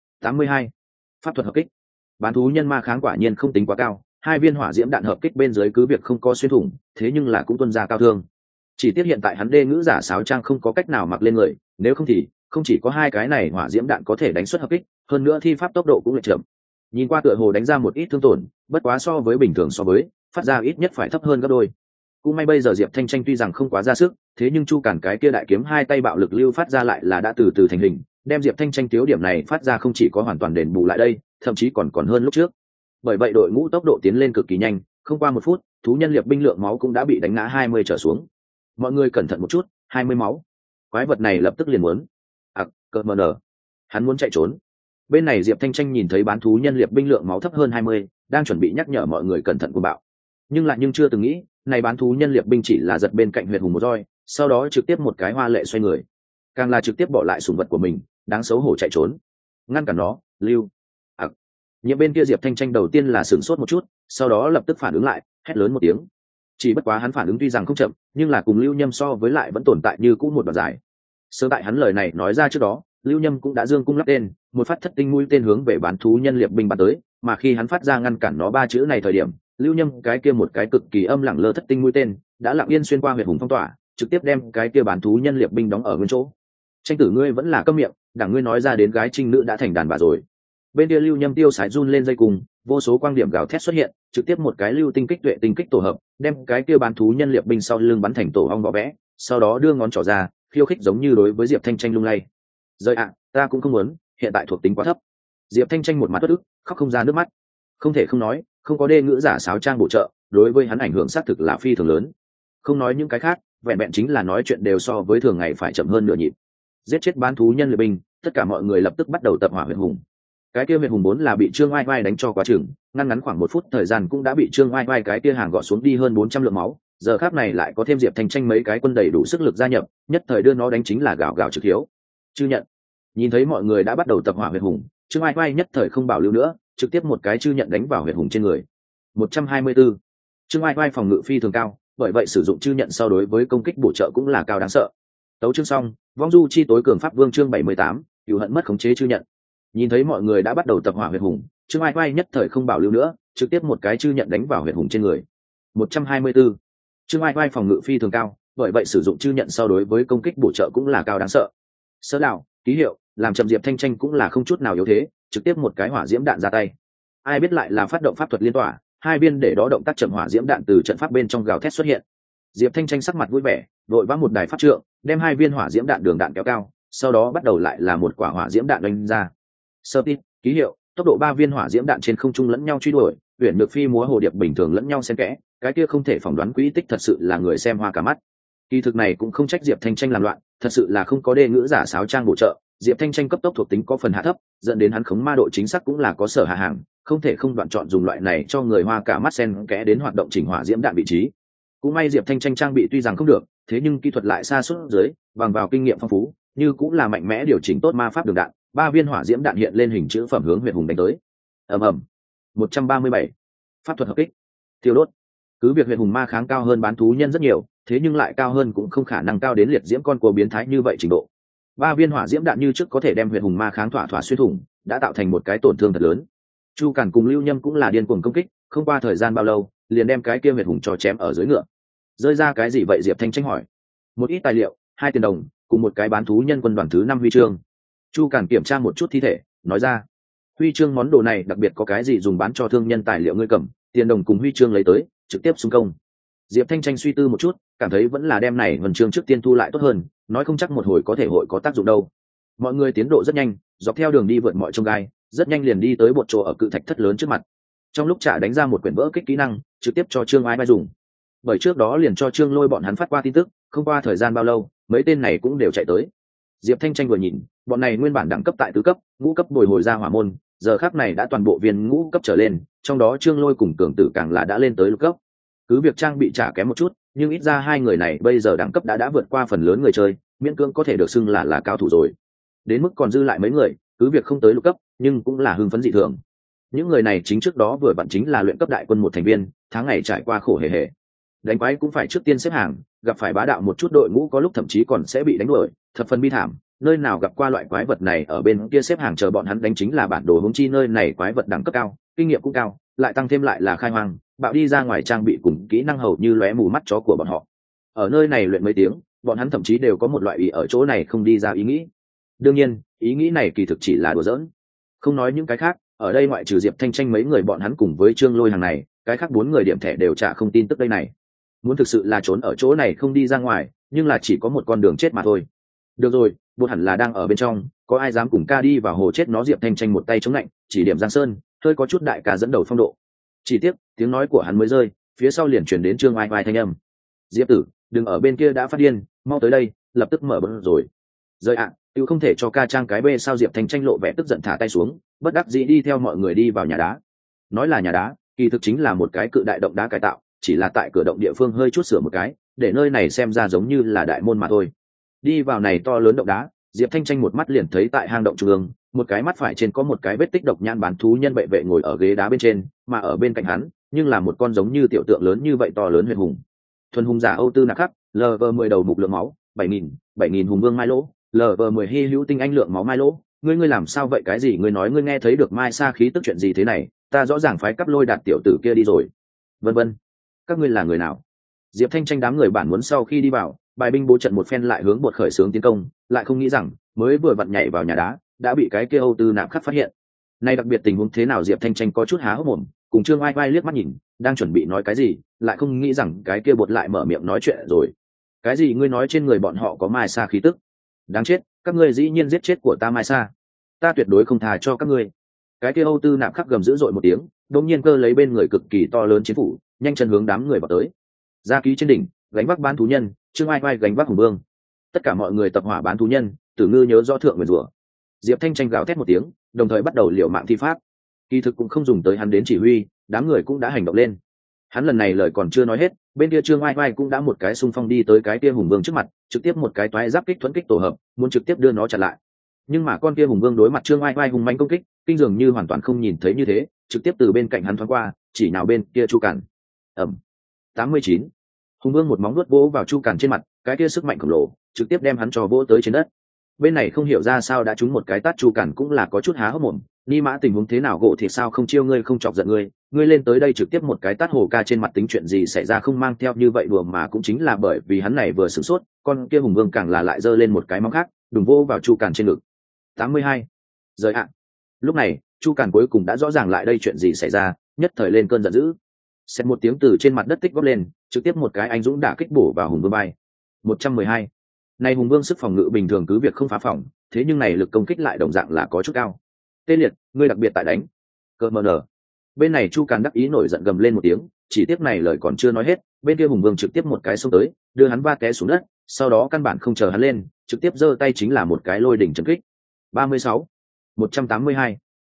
82. Pháp thuật hợp kích. Bán thú nhân ma kháng quả nhiên không tính quá cao, hai viên hỏa diễm đạn hợp kích bên dưới cứ việc không có xuyên thủng, thế nhưng là cũng tuôn ra cao thương. Chỉ tiếc hiện tại hắn đê ngữ giả sáo trang không có cách nào mặc lên người, nếu không thì không chỉ có hai cái này hỏa diễm đạn có thể đánh xuất hợp kích, hơn nữa thi pháp tốc độ cũng lệch chậm. Nhìn qua tựa hồ đánh ra một ít thương tổn, bất quá so với bình thường so với phát ra ít nhất phải thấp hơn gấp đôi. Cũng may bây giờ Diệp Thanh Tranh tuy rằng không quá ra sức, thế nhưng Chu Cản cái kia đại kiếm hai tay bạo lực lưu phát ra lại là đã từ từ thành hình, đem Diệp Thanh Tranh thiếu điểm này phát ra không chỉ có hoàn toàn đền bù lại đây, thậm chí còn hơn lúc trước. Bởi vậy đội ngũ tốc độ tiến lên cực kỳ nhanh, không qua 1 phút, thú nhân liệp binh lượng máu cũng đã bị đánh ngã 20 trở xuống. Mọi người cẩn thận một chút, 20 máu. Quái vật này lập tức liền muốn. Cợt mờ nở. Hắn muốn chạy trốn. Bên này Diệp Thanh Tranh nhìn thấy bán thú nhân liệp binh lượng máu thấp hơn 20, đang chuẩn bị nhắc nhở mọi người cẩn thận cuồng bạo. Nhưng chưa từng nghĩ, này bán thú nhân liệp binh chỉ là giật bên cạnh huyệt hùng một roi, sau đó trực tiếp một cái hoa lệ xoay người, càng là trực tiếp bỏ lại sủng vật của mình, đáng xấu hổ chạy trốn. Ngăn cản nó, Lưu. Nhiệm bên kia Diệp Thanh Tranh đầu tiên là sửng sốt một chút, sau đó lập tức phản ứng lại, hét lớn một tiếng. Chỉ bất quá hắn phản ứng tuy rằng không chậm, nhưng là cùng Lưu Nhâm so với lại vẫn tồn tại như cũ một đoạn dài. Sớm tại hắn lời này nói ra trước đó, Lưu Nhâm cũng đã dương cung lắp tên, một phát thất tinh mũi tên hướng về bán thú nhân liệp binh bắn tới, mà khi hắn phát ra ngăn cản nó 3 chữ này thời điểm, Lưu Nhâm cái kia một cái cực kỳ âm lặng lơ thất tinh mũi tên đã lặng yên xuyên qua huyệt hùng phong tỏa, trực tiếp đem cái kia bán thú nhân liệp binh đóng ở nguyên chỗ. Tranh tử ngươi vẫn là câm miệng, đảng ngươi nói ra đến gái trinh nữ đã thành đàn bà rồi. Bên kia Lưu Nhâm tiêu sái run lên dây cùng, vô số quang điểm gào thét xuất hiện, trực tiếp một cái lưu tinh kích tuệ tinh kích tổ hợp, đem cái kia bán thú nhân liệp binh sau lưng bắn thành tổ ong vỏ vẽ, sau đó đưa ngón trỏ ra, khiêu khích giống như đối với Diệp Thanh Tranh lung lay. Rời ạ, ta cũng không muốn, hiện tại thuộc tính quá thấp. Diệp Thanh Tranh một mặt uất ức, khóc không ra nước mắt. Không thể không nói, không có đê ngữ giả sáo trang bổ trợ, đối với hắn ảnh hưởng xác thực là phi thường lớn. Không nói những cái khác, vẹn vẹn chính là nói chuyện đều so với thường ngày phải chậm hơn nửa nhịp. Giết chết bán thú nhân liệp binh, tất cả mọi người lập tức bắt đầu tập hỏa huyết hùng. Cái kia huyết hùng vốn là bị Trương Oai Oai đánh cho quá chừng, ngắn khoảng 1 phút thời gian cũng đã bị Trương Oai Oai cái kia hàng gọt xuống đi hơn 400 lượng máu, giờ khác này lại có thêm Diệp Thanh Tranh mấy cái quân đầy đủ sức lực gia nhập, nhất thời đưa nó đánh chính là gào gào trực hiếu. Chư nhận. Nhìn thấy mọi người đã bắt đầu tập hỏa huyết hùng, Trương Oai Oai nhất thời không bảo lưu nữa, trực tiếp một cái chư nhận đánh vào huyết hùng trên người. 124. Trương Oai Oai phòng ngự phi thường cao, bởi vậy sử dụng chư nhận sau đối với công kích bổ trợ cũng là cao đáng sợ. Tấu chương xong, vong du chi tối cường pháp vương chương 78, cửu hận mất khống chế chư nhận. Nhìn thấy mọi người đã bắt đầu tập hỏa huyết hùng, Trương Oai Oai nhất thời không bảo lưu nữa, trực tiếp một cái chư nhận đánh vào huyết hùng trên người. 124. Trương Oai Oai phòng ngự phi thường cao, bởi vậy sử dụng chư nhận sau đối với công kích bổ trợ cũng là cao đáng sợ. Sơ đạo, ký hiệu, làm chậm Diệp Thanh Tranh cũng là không chút nào yếu thế, trực tiếp một cái hỏa diễm đạn ra tay. Ai biết lại là phát động pháp thuật liên tỏa, hai viên để đó động tác chậm hỏa diễm đạn từ trận pháp bên trong gào thét xuất hiện. Diệp Thanh Tranh sắc mặt vui vẻ, vội vã một đài pháp trượng, đem hai viên hỏa diễm đạn đường đạn kéo cao, sau đó bắt đầu lại là một quả hỏa diễm đạn đánh ra. Sơ tít, ký hiệu, tốc độ 3 viên hỏa diễm đạn trên không trung lẫn nhau truy đuổi, huyền được phi múa hồ điệp bình thường lẫn nhau xen kẽ, cái kia không thể phỏng đoán quỹ tích thật sự là người xem hoa cả mắt. Kỳ thực này cũng không trách Diệp Thanh Tranh làm loạn, thật sự là không có đê ngữ giả sáo trang bổ trợ, Diệp Thanh Tranh cấp tốc thuộc tính có phần hạ thấp, dẫn đến hắn khống ma độ chính xác cũng là có sở hạ hàng, không thể không đoạn chọn dùng loại này cho người hoa cả mắt xen kẽ đến hoạt động chỉnh hỏa diễm đạn vị trí. Cũng may Diệp Thanh Tranh trang bị tuy rằng không được, thế nhưng kỹ thuật lại xa suốt dưới, bằng vào kinh nghiệm phong phú, như cũng là mạnh mẽ điều chỉnh tốt ma pháp đường đạn, 3 viên hỏa diễm đạn hiện lên hình chữ phẩm hướng huyệt hùng đánh tới. Ầm ầm. 137. Pháp thuật hợp kích. Tiêu đốt. Cứ việc huyệt hùng ma kháng cao hơn bán thú nhân rất nhiều, thế nhưng lại cao hơn cũng không khả năng cao đến liệt diễm con cua biến thái như vậy trình độ. 3 viên hỏa diễm đạn như trước có thể đem huyệt hùng ma kháng thỏa xuyên thủng, đã tạo thành một cái tổn thương thật lớn. Chu Cản cùng Lưu Nhâm cũng là điên cuồng công kích, không qua thời gian bao lâu, liền đem cái kia huyệt hùng cho chém ở dưới ngựa. Rơi ra cái gì vậy Diệp Thanh Tranh hỏi. Một ít tài liệu, 2 tiền đồng, cùng một cái bán thú nhân quân đoàn thứ 5 huy chương. Chu Càn kiểm tra một chút thi thể, nói ra, huy chương món đồ này đặc biệt có cái gì dùng bán cho thương nhân tài liệu ngươi cầm, tiền đồng cùng huy chương lấy tới, trực tiếp xung công. Diệp Thanh Tranh suy tư một chút, cảm thấy vẫn là đem này huân chương trước tiên thu lại tốt hơn, nói không chắc một hồi có thể hội có tác dụng đâu. Mọi người tiến độ rất nhanh, dọc theo đường đi vượt mọi chông gai, rất nhanh liền đi tới một chỗ ở cự thạch thất lớn trước mặt. Trong lúc trả đánh ra một quyển vỡ kích kỹ năng, trực tiếp cho Trương Ai Mai dùng. Bởi trước đó liền cho Trương Lôi bọn hắn phát qua tin tức, không qua thời gian bao lâu, mấy tên này cũng đều chạy tới. Diệp Thanh Tranh vừa nhìn, bọn này nguyên bản đẳng cấp tại tứ cấp, ngũ cấp bồi hồi ra hỏa môn, giờ khắc này đã toàn bộ viên ngũ cấp trở lên, trong đó Trương Lôi cùng Cường Tử càng là đã lên tới lục cấp. Cứ việc trang bị trả kém một chút, nhưng ít ra hai người này bây giờ đẳng cấp đã vượt qua phần lớn người chơi, miễn cưỡng có thể được xưng là cao thủ rồi. Đến mức còn dư lại mấy người, cứ việc không tới lục cấp, nhưng cũng là hưng phấn dị thường. Những người này chính trước đó vừa vặn chính là luyện cấp đại quân một thành viên, tháng ngày trải qua khổ hề hề. Đánh quái cũng phải trước tiên xếp hàng, gặp phải bá đạo một chút đội ngũ có lúc thậm chí còn sẽ bị đánh đuổi, thập phần bi thảm. Nơi nào gặp qua loại quái vật này ở bên kia xếp hàng chờ bọn hắn đánh chính là bản đồ hướng chi nơi này quái vật đẳng cấp cao, kinh nghiệm cũng cao, lại tăng thêm lại là khai hoang, bạo đi ra ngoài trang bị cùng kỹ năng hầu như lóe mù mắt chó của bọn họ. Ở nơi này luyện mấy tiếng, bọn hắn thậm chí đều có một loại ý ở chỗ này không đi ra ý nghĩ. Đương nhiên, ý nghĩ này kỳ thực chỉ là đùa giỡn. Không nói những cái khác, ở đây ngoại trừ Diệp Thanh Tranh mấy người bọn hắn cùng với Trương Lôi hàng này, cái khác 4 người điểm thẻ đều trả không tin tức đây này. Muốn thực sự là trốn ở chỗ này không đi ra ngoài, nhưng là chỉ có một con đường chết mà thôi. Được rồi, bột hẳn là đang ở bên trong, có ai dám cùng ca đi vào hồ chết nó. Diệp Thanh Tranh một tay chống lạnh, chỉ điểm Giang Sơn, hơi có chút đại ca dẫn đầu phong độ. Chỉ tiếc, tiếng nói của hắn mới rơi, phía sau liền chuyển đến Trương Ai Vai thanh âm. Diệp tử, đừng ở bên kia đã phát điên, mau tới đây, lập tức mở bờ rồi. Rơi ạ, tiêu không thể cho ca trang cái bê sao. Diệp Thanh Tranh lộ vẻ tức giận thả tay xuống, bất đắc dĩ đi theo mọi người đi vào nhà đá. Nói là nhà đá, kỳ thực chính là một cái cự đại động đá cải tạo, chỉ là tại cửa động địa phương hơi chút sửa một cái, để nơi này xem ra giống như là đại môn mà thôi. Đi vào này to lớn động đá, Diệp Thanh Tranh một mắt liền thấy tại hang động trung ương, một cái mắt phải trên có một cái vết tích độc nhãn bán thú nhân bệ vệ ngồi ở ghế đá bên trên, mà ở bên cạnh hắn, nhưng là một con giống như tiểu tượng lớn như vậy to lớn huyền hùng. Thuần hùng giả Âu Tư Nạp Khắc, LV10 đầu mục lượng máu, 7000 hùng vương mai lỗ, LV10 hy hữu tinh anh lượng máu mai lỗ. Ngươi làm sao vậy? Cái gì ngươi nói? Ngươi nghe thấy được mai sa khí tức chuyện gì thế này? Ta rõ ràng phái cắp lôi đạt tiểu tử kia đi rồi. Vân vân. Các ngươi là người nào? Diệp Thanh Tranh đám người bản muốn sau khi đi vào, bài binh bố trận một phen lại hướng bột khởi xướng tiến công, lại không nghĩ rằng mới vừa vặn nhảy vào nhà đá, đã bị cái kia Âu Tư Nạp Khắc phát hiện. Nay đặc biệt tình huống thế nào? Diệp Thanh Tranh có chút há hốc mồm, cùng Trương Ai Vai liếc mắt nhìn, đang chuẩn bị nói cái gì, lại không nghĩ rằng cái kia bột lại mở miệng nói chuyện rồi. Cái gì? Ngươi nói trên người bọn họ có mai sa khí tức? Đáng chết, các ngươi dĩ nhiên giết chết của ta mai sa, ta tuyệt đối không tha cho các ngươi. Cái kia Âu Tư Nạp Khắc gầm dữ dội một tiếng, đột nhiên cơ lấy bên người cực kỳ to lớn chiến phủ, nhanh chân hướng đám người vào tới. Gia ký trên đỉnh, gánh vác bán thú nhân, Trương Ai Vai gánh vác hùng vương. Tất cả mọi người tập hỏa bán thú nhân, Tử Ngư nhớ rõ thượng nguyền rủa. Diệp Thanh Tranh gào thét một tiếng, đồng thời bắt đầu liều mạng thi pháp. Kỳ thực cũng không dùng tới hắn đến chỉ huy, đám người cũng đã hành động lên. Hắn lần này lời còn chưa nói hết, bên kia Trương Ai Vai cũng đã một cái xung phong đi tới cái kia hùng vương trước mặt, trực tiếp một cái toái giáp kích thuẫn kích tổ hợp, muốn trực tiếp đưa nó chặn lại. Nhưng mà con kia hùng vương đối mặt Trương Ai Vai hùng mãnh công kích, kinh dường như hoàn toàn không nhìn thấy như thế, trực tiếp từ bên cạnh hắn thoáng qua, chỉ nào bên kia Chu Càn. Ầm. 89. Hùng vương một móng nuốt vỗ vào Chu Càn trên mặt, cái kia sức mạnh khổng lồ trực tiếp đem hắn cho vỗ tới trên đất. Bên này không hiểu ra sao đã trúng một cái tát. Chu Càn cũng là có chút há hốc mồm, ni mã tình huống thế nào gỗ thì sao không chiêu ngươi không chọc giận ngươi lên tới đây trực tiếp một cái tát hồ ca trên mặt, tính chuyện gì xảy ra không mang theo như vậy đùa. Mà cũng chính là bởi vì hắn này vừa sửng sốt, con kia hùng vương càng là lại giơ lên một cái móng khác, đùng vô vào Chu Càn trên ngực. 82. Rời ạ. Lúc này Chu Càn cuối cùng đã rõ ràng lại đây chuyện gì xảy ra, nhất thời lên cơn giận dữ, xét một tiếng từ trên mặt đất tích góp lên, trực tiếp một cái anh dũng đả kích bổ vào hùng vương bay. 112. Này hùng vương sức phòng ngự bình thường cứ việc không phá phòng, thế nhưng này lực công kích lại đồng dạng là có chút cao. Tê liệt, ngươi đặc biệt tại đánh. Cơ mờ nở. Bên này Chu Càn đắc ý nổi giận gầm lên một tiếng, chỉ tiếc này lời còn chưa nói hết, bên kia hùng vương trực tiếp một cái xông tới, đưa hắn va té xuống đất, sau đó căn bản không chờ hắn lên, trực tiếp giơ tay chính là một cái lôi đỉnh trấn kích. 36. 182.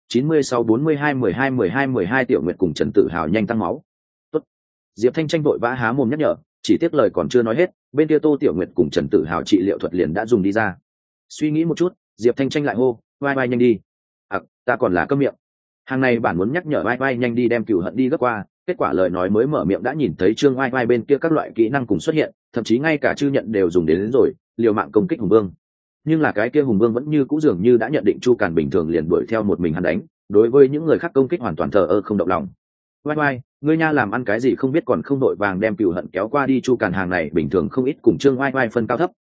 96 42 12 12 12 Tiểu Nguyệt cùng Trần Tử Hào nhanh tăng máu. Tốt. Diệp Thanh Tranh vội vã há mồm nhắc nhở, chỉ tiếc lời còn chưa nói hết, bên kia Tô Tiểu Nguyệt cùng Trần Tử Hào trị liệu thuật liền đã dùng đi ra. Suy nghĩ một chút, Diệp Thanh Tranh lại hô, vai vai nhanh đi. Ta còn là câm miệng. Hàng này bản muốn nhắc nhở vai vai nhanh đi đem cửu hận đi gấp qua, kết quả lời nói mới mở miệng đã nhìn thấy Trương vai vai bên kia các loại kỹ năng cùng xuất hiện, thậm chí ngay cả chư nhận đều dùng đến rồi, liều mạng công kích hùng vương. Nhưng là cái kia hùng vương vẫn như cũ dường như đã nhận định Chu Càn bình thường liền đuổi theo một mình hắn đánh, đối với những người khác công kích hoàn toàn thờ ơ không động lòng. Vai vai, ngươi nha làm ăn cái gì không biết còn không đội vàng đem cửu hận kéo qua đi. Chu Càn hàng này bình thường không ít cùng Trương vai vai phân cao thấp,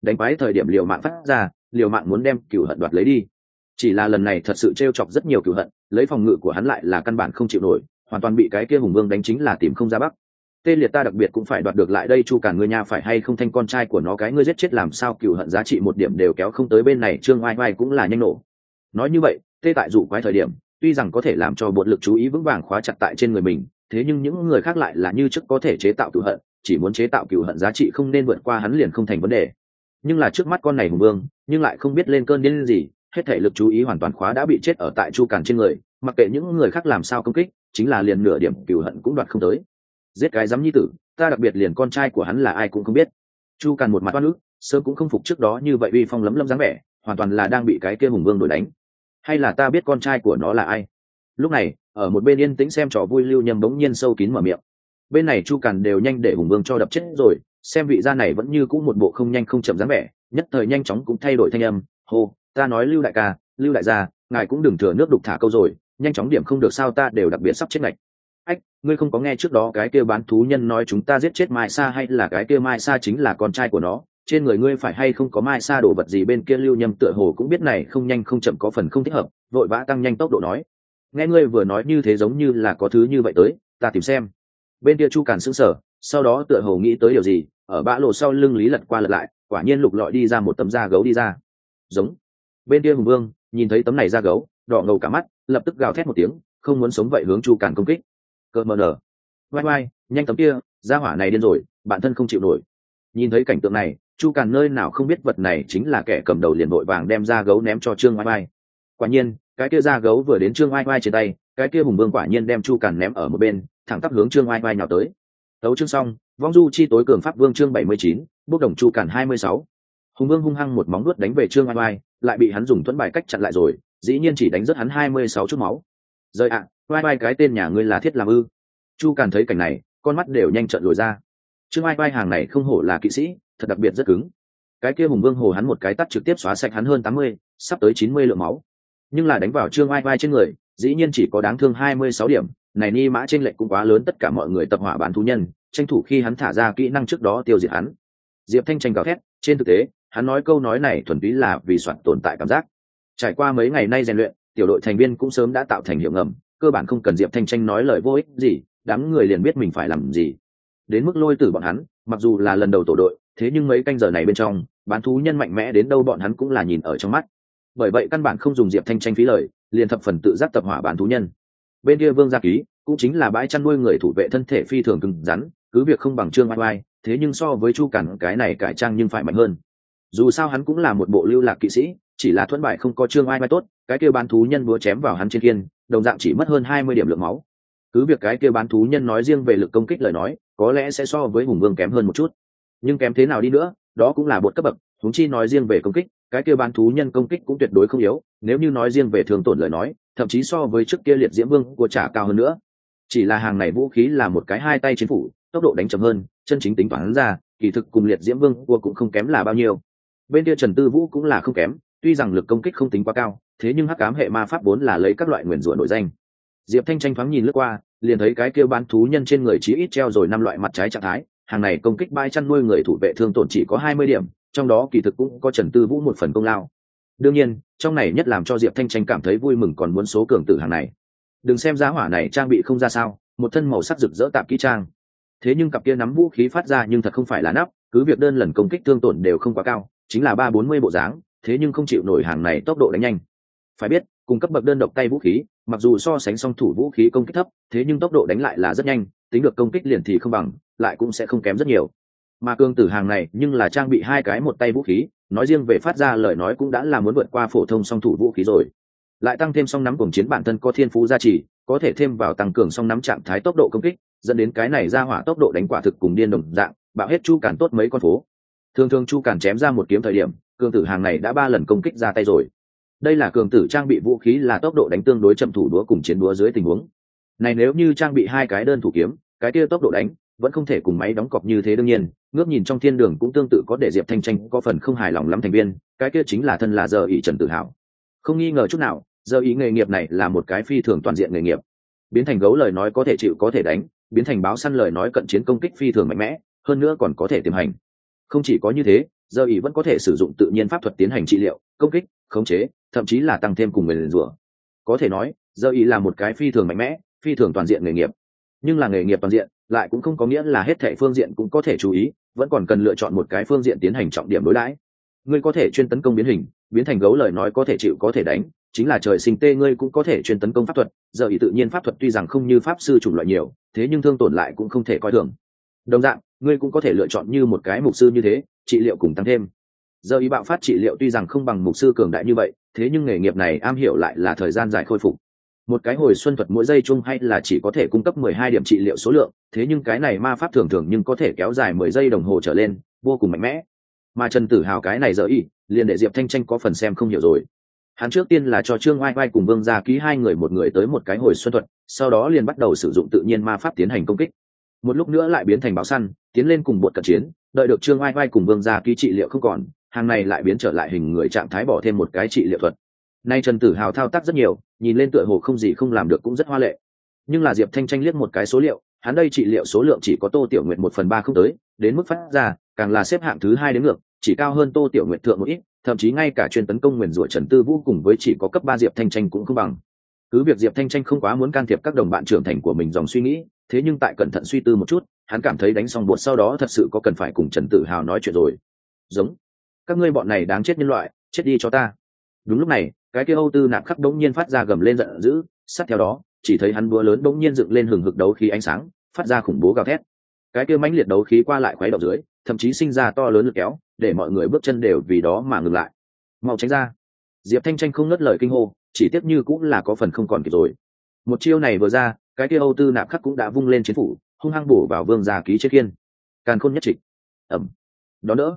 đánh quái thời điểm liều mạng phát ra, liều mạng muốn đem cửu hận đoạt lấy đi. Chỉ là lần này thật sự trêu chọc rất nhiều cửu hận, lấy phòng ngự của hắn lại là căn bản không chịu nổi, hoàn toàn bị cái kia hùng vương đánh chính là tìm không ra bắc. Tê liệt ta đặc biệt cũng phải đoạt được lại đây. Chu Càn ngươi nha phải hay không thanh con trai của nó cái ngươi giết chết làm sao cửu hận giá trị một điểm đều kéo không tới bên này. Trương Oai Oai cũng là nhanh nổ. Nói như vậy, tê tại dụ quái thời điểm, tuy rằng có thể làm cho bột lực chú ý vững vàng khóa chặt tại trên người mình, thế nhưng những người khác lại là như trước có thể chế tạo cửu hận, chỉ muốn chế tạo cửu hận giá trị không nên vượt qua hắn liền không thành vấn đề. Nhưng là trước mắt con này hùng vương, nhưng lại không biết lên cơn điên gì, hết thể lực chú ý hoàn toàn khóa đã bị chết ở tại Chu Càn trên người, mặc kệ những người khác làm sao công kích, chính là liền nửa điểm cửu hận cũng đoạt không tới. Giết cái dám nhi tử, ta đặc biệt liền con trai của hắn là ai cũng không biết. Chu Càn một mặt oan ức, sớm cũng không phục trước đó như vậy uy phong lấm lấm dáng vẻ, hoàn toàn là đang bị cái kia hùng vương đuổi đánh. Hay là ta biết con trai của nó là ai? Lúc này, ở một bên yên tĩnh xem trò vui Lưu Nhâm bỗng nhiên sâu kín mở miệng. Bên này Chu Càn đều nhanh để hùng vương cho đập chết rồi, xem vị gia này vẫn như cũ một bộ không nhanh không chậm dáng vẻ, nhất thời nhanh chóng cũng thay đổi thanh âm, hô, ta nói Lưu đại ca, Lưu đại gia, ngài cũng đừng thừa nước đục thả câu rồi, nhanh chóng điểm không được sao, ta đều đặc biệt sắp chết ngạch. Ách, ngươi không có nghe trước đó cái kia bán thú nhân nói chúng ta giết chết Mai Sa, hay là cái kia Mai Sa chính là con trai của nó, trên người ngươi phải hay không có Mai Sa đồ vật gì? Bên kia Lưu Nhâm tựa hồ cũng biết này không nhanh không chậm có phần không thích hợp, vội vã tăng nhanh tốc độ nói, nghe ngươi vừa nói như thế giống như là có thứ như vậy tới, ta tìm xem. Bên kia Chu Càn sững sờ, sau đó tựa hồ nghĩ tới điều gì, ở bã lộ sau lưng lý lật qua lật lại, quả nhiên lục lọi đi ra một tấm da gấu đi ra. Giống. Bên kia hùng vương nhìn thấy tấm này da gấu, đỏ ngầu cả mắt, lập tức gào thét một tiếng, không muốn sống vậy hướng Chu Càn công kích. Cờ mờ nở. Oai oai, nhanh tấm kia, gia hỏa này điên rồi, bản thân không chịu nổi. Nhìn thấy cảnh tượng này, Chu Càn nơi nào không biết vật này chính là kẻ cầm đầu, liền vội vàng đem da gấu ném cho Trương Oai Oai. Quả nhiên, cái kia da gấu vừa đến Trương Oai Oai trên tay, cái kia hùng vương quả nhiên đem Chu Càn ném ở một bên, thẳng tắp hướng Trương Oai Oai nhào tới. Tấu chương xong, vong du chi tối cường pháp vương chương 79, bốc đồng Chu Càn 26. Hùng vương hung hăng một móng vuốt đánh về Trương Oai Oai, lại bị hắn dùng thuẫn bài cách chặn lại rồi, dĩ nhiên chỉ đánh rất hắn 26 chút máu. Rơi ạ, Oai Oai cái tên nhà ngươi là thiết làm ư? Chu Càn thấy cảnh này, con mắt đều nhanh trợn lồi ra. Trương Oai Oai hàng này không hổ là kỵ sĩ, thật đặc biệt rất cứng. Cái kia hùng vương hồ hắn một cái tát trực tiếp xóa sạch hắn hơn 80, sắp tới 90 lượng máu. Nhưng là đánh vào Trương Oai Oai trên người, dĩ nhiên chỉ có đáng thương 26 điểm, này ni mã trên lệnh cũng quá lớn, tất cả mọi người tập hỏa bán thú nhân, tranh thủ khi hắn thả ra kỹ năng trước đó tiêu diệt hắn. Diệp Thanh tranh gào thét, trên thực tế, hắn nói câu nói này thuần túy là vì soạn tồn tại cảm giác. Trải qua mấy ngày nay rèn luyện, tiểu đội thành viên cũng sớm đã tạo thành hiệu ngầm, cơ bản không cần Diệp Thanh tranh nói lời vô ích gì, đám người liền biết mình phải làm gì. Đến mức Lôi Tử bọn hắn, mặc dù là lần đầu tổ đội, thế nhưng mấy canh giờ này bên trong, bán thú nhân mạnh mẽ đến đâu bọn hắn cũng là nhìn ở trong mắt. Bởi vậy căn bản không dùng Diệp Thanh tranh phí lời, liền thập phần tự giác tập hỏa bán thú nhân. Bên kia Vương Gia Ký cũng chính là bãi chăn nuôi người thủ vệ thân thể phi thường cứng rắn, cứ việc không bằng Trương Oai Oai, thế nhưng so với Chu Càn cái này cải trang nhưng phải mạnh hơn. Dù sao hắn cũng là một bộ lưu lạc kỵ sĩ, chỉ là thuẫn bại không có Trương Oai Oai tốt, cái kia bán thú nhân búa chém vào hắn trên kiên, đồng dạng chỉ mất hơn 20 điểm lượng máu. Cứ việc cái kia bán thú nhân nói riêng về lực công kích lời nói, có lẽ sẽ so với Hùng Vương kém hơn một chút, nhưng kém thế nào đi nữa, đó cũng là bột cấp bậc, huống chi nói riêng về công kích, cái kia bán thú nhân công kích cũng tuyệt đối không yếu, nếu như nói riêng về thương tổn lời nói, thậm chí so với trước kia Liệt Diễm Vương của trả cao hơn nữa. Chỉ là hàng này vũ khí là một cái hai tay chiến phủ, tốc độ đánh chậm hơn, chân chính tính toán ra, kỳ thực cùng Liệt Diễm Vương của cũng không kém là bao nhiêu. Bên kia Trần Tư Vũ cũng là không kém, tuy rằng lực công kích không tính quá cao, thế nhưng hắc ám hệ ma pháp vốn là lấy các loại nguyền rủa nổi danh. Diệp Thanh tranh thoáng nhìn lướt qua, liền thấy cái kia bán thú nhân trên người chí ít treo rồi 5 loại mặt trái trạng thái, hàng này công kích bãi chăn nuôi người thủ vệ thương tổn chỉ có 20 điểm, trong đó kỳ thực cũng có Trần Tư Vũ một phần công lao. Đương nhiên, trong này nhất làm cho Diệp Thanh tranh cảm thấy vui mừng còn muốn số cường tử hàng này. Đừng xem giá hỏa này trang bị không ra sao, một thân màu sắc rực rỡ tạp kỹ trang. Thế nhưng cặp kia nắm vũ khí phát ra nhưng thật không phải là nắp, cứ việc đơn lần công kích thương tổn đều không quá cao, chính là 340 bộ dáng, thế nhưng không chịu nổi hàng này tốc độ đánh nhanh. Phải biết, cùng cấp bậc đơn độc tay vũ khí, mặc dù so sánh song thủ vũ khí công kích thấp, thế nhưng tốc độ đánh lại là rất nhanh, tính được công kích liền thì không bằng, lại cũng sẽ không kém rất nhiều. Mà cường tử hàng này nhưng là trang bị hai cái một tay vũ khí, nói riêng về phát ra lời nói cũng đã là muốn vượt qua phổ thông song thủ vũ khí rồi. Lại tăng thêm song nắm cùng chiến bản thân có thiên phú gia trì, có thể thêm vào tăng cường song nắm trạng thái tốc độ công kích, dẫn đến cái này ra hỏa tốc độ đánh quả thực cùng điên đồng dạng, bạo hết Chu Càn tốt mấy con phố. Thường thường Chu Càn chém ra một kiếm thời điểm, cường tử hàng này đã 3 lần công kích ra tay rồi. Đây là cường tử trang bị vũ khí là tốc độ đánh tương đối chậm thủ đũa cùng chiến đũa dưới tình huống này, nếu như trang bị hai cái đơn thủ kiếm, cái kia tốc độ đánh vẫn không thể cùng máy đóng cọc như thế. đương nhiên ngước nhìn trong thiên đường cũng tương tự có để Diệp Thanh tranh có phần không hài lòng lắm thành viên, cái kia chính là thân là Giờ Ý Trần Tử Hào. Không nghi ngờ chút nào, Giờ Ý nghề nghiệp này là một cái phi thường toàn diện nghề nghiệp. Biến thành gấu lời nói có thể chịu có thể đánh, biến thành báo săn lời nói cận chiến công kích phi thường mạnh mẽ, hơn nữa còn có thể tiềm hành. Không chỉ có như thế, giờ ỉ vẫn có thể sử dụng tự nhiên pháp thuật tiến hành trị liệu, công kích, khống chế, thậm chí là tăng thêm cùng nguyền rủa. Có thể nói giờ ỉ là một cái phi thường mạnh mẽ, phi thường toàn diện nghề nghiệp. Nhưng là nghề nghiệp toàn diện lại cũng không có nghĩa là hết thảy phương diện cũng có thể chú ý, vẫn còn cần lựa chọn một cái phương diện tiến hành trọng điểm đối đãi. Ngươi có thể chuyên tấn công biến hình, biến thành gấu lời nói có thể chịu có thể đánh, chính là trời sinh tê ngươi cũng có thể chuyên tấn công pháp thuật. Giờ ý tự nhiên pháp thuật tuy rằng không như pháp sư chủng loại nhiều, thế nhưng thương tổn lại cũng không thể coi thường. Đồng dạng, ngươi cũng có thể lựa chọn như một cái mục sư như thế, trị liệu cùng tăng thêm. Giờ ý bạo phát trị liệu tuy rằng không bằng mục sư cường đại như vậy, thế nhưng nghề nghiệp này am hiểu lại là thời gian dài khôi phục. Một cái hồi xuân thuật mỗi giây chung hay là chỉ có thể cung cấp 12 điểm trị liệu số lượng, thế nhưng cái này ma pháp thường thường nhưng có thể kéo dài 10 giây đồng hồ trở lên, vô cùng mạnh mẽ. Mà Trần Tử Hào cái này giờ ý, liền để Diệp Thanh Tranh có phần xem không hiểu rồi. Hắn trước tiên là cho Trương Oai Oai cùng Vương Gia Ký hai người một người tới một cái hồi xuân thuật, sau đó liền bắt đầu sử dụng tự nhiên ma pháp tiến hành công kích. Một lúc nữa lại biến thành báo săn, tiến lên cùng bột cận chiến, đợi được Trương Oai Oai cùng Vương Gia Ký trị liệu không còn, hàng này lại biến trở lại hình người trạng thái bỏ thêm một cái trị liệu thuật. Nay Trần Tử Hào thao tác rất nhiều, nhìn lên tựa hồ không gì không làm được cũng rất hoa lệ. Nhưng là Diệp Thanh Tranh liếc một cái số liệu, hắn đây trị liệu số lượng chỉ có Tô Tiểu Nguyệt 1/3 không tới, đến mức phát ra, càng là xếp hạng thứ 2 đến ngược, chỉ cao hơn Tô Tiểu Nguyệt thượng một ít, thậm chí ngay cả chuyên tấn công nguyền rủa Trần Tư Vũ cùng với chỉ có cấp 3 Diệp Thanh Tranh cũng không bằng. Cứ việc Diệp Thanh Tranh không quá muốn can thiệp các đồng bạn trưởng thành của mình dòng suy nghĩ, thế nhưng tại cẩn thận suy tư một chút, hắn cảm thấy đánh xong bột sau đó thật sự có cần phải cùng Trần Tử Hào nói chuyện rồi. Giống, các ngươi bọn này đáng chết nhân loại, chết đi cho ta. Đúng lúc này, cái kia Âu Tư Nạp Khắc đống nhiên phát ra gầm lên giận dữ, sát theo đó, chỉ thấy hắn búa lớn đống nhiên dựng lên hừng hực đấu khí ánh sáng, phát ra khủng bố gào thét. Cái kia mãnh liệt đấu khí qua lại khuấy động dưới, thậm chí sinh ra to lớn lực kéo, để mọi người bước chân đều vì đó mà ngừng lại. Mau tránh ra! Diệp Thanh Tranh không ngớt lời kinh hô, chỉ tiếc như cũng là có phần không còn kịp rồi. Một chiêu này vừa ra, cái kia Âu Tư Nạp Khắc cũng đã vung lên chiến phủ, hung hăng bổ vào Vương Gia Ký trên khiên. Càn khôn nhất trịch. Ầm. Đó đỡ.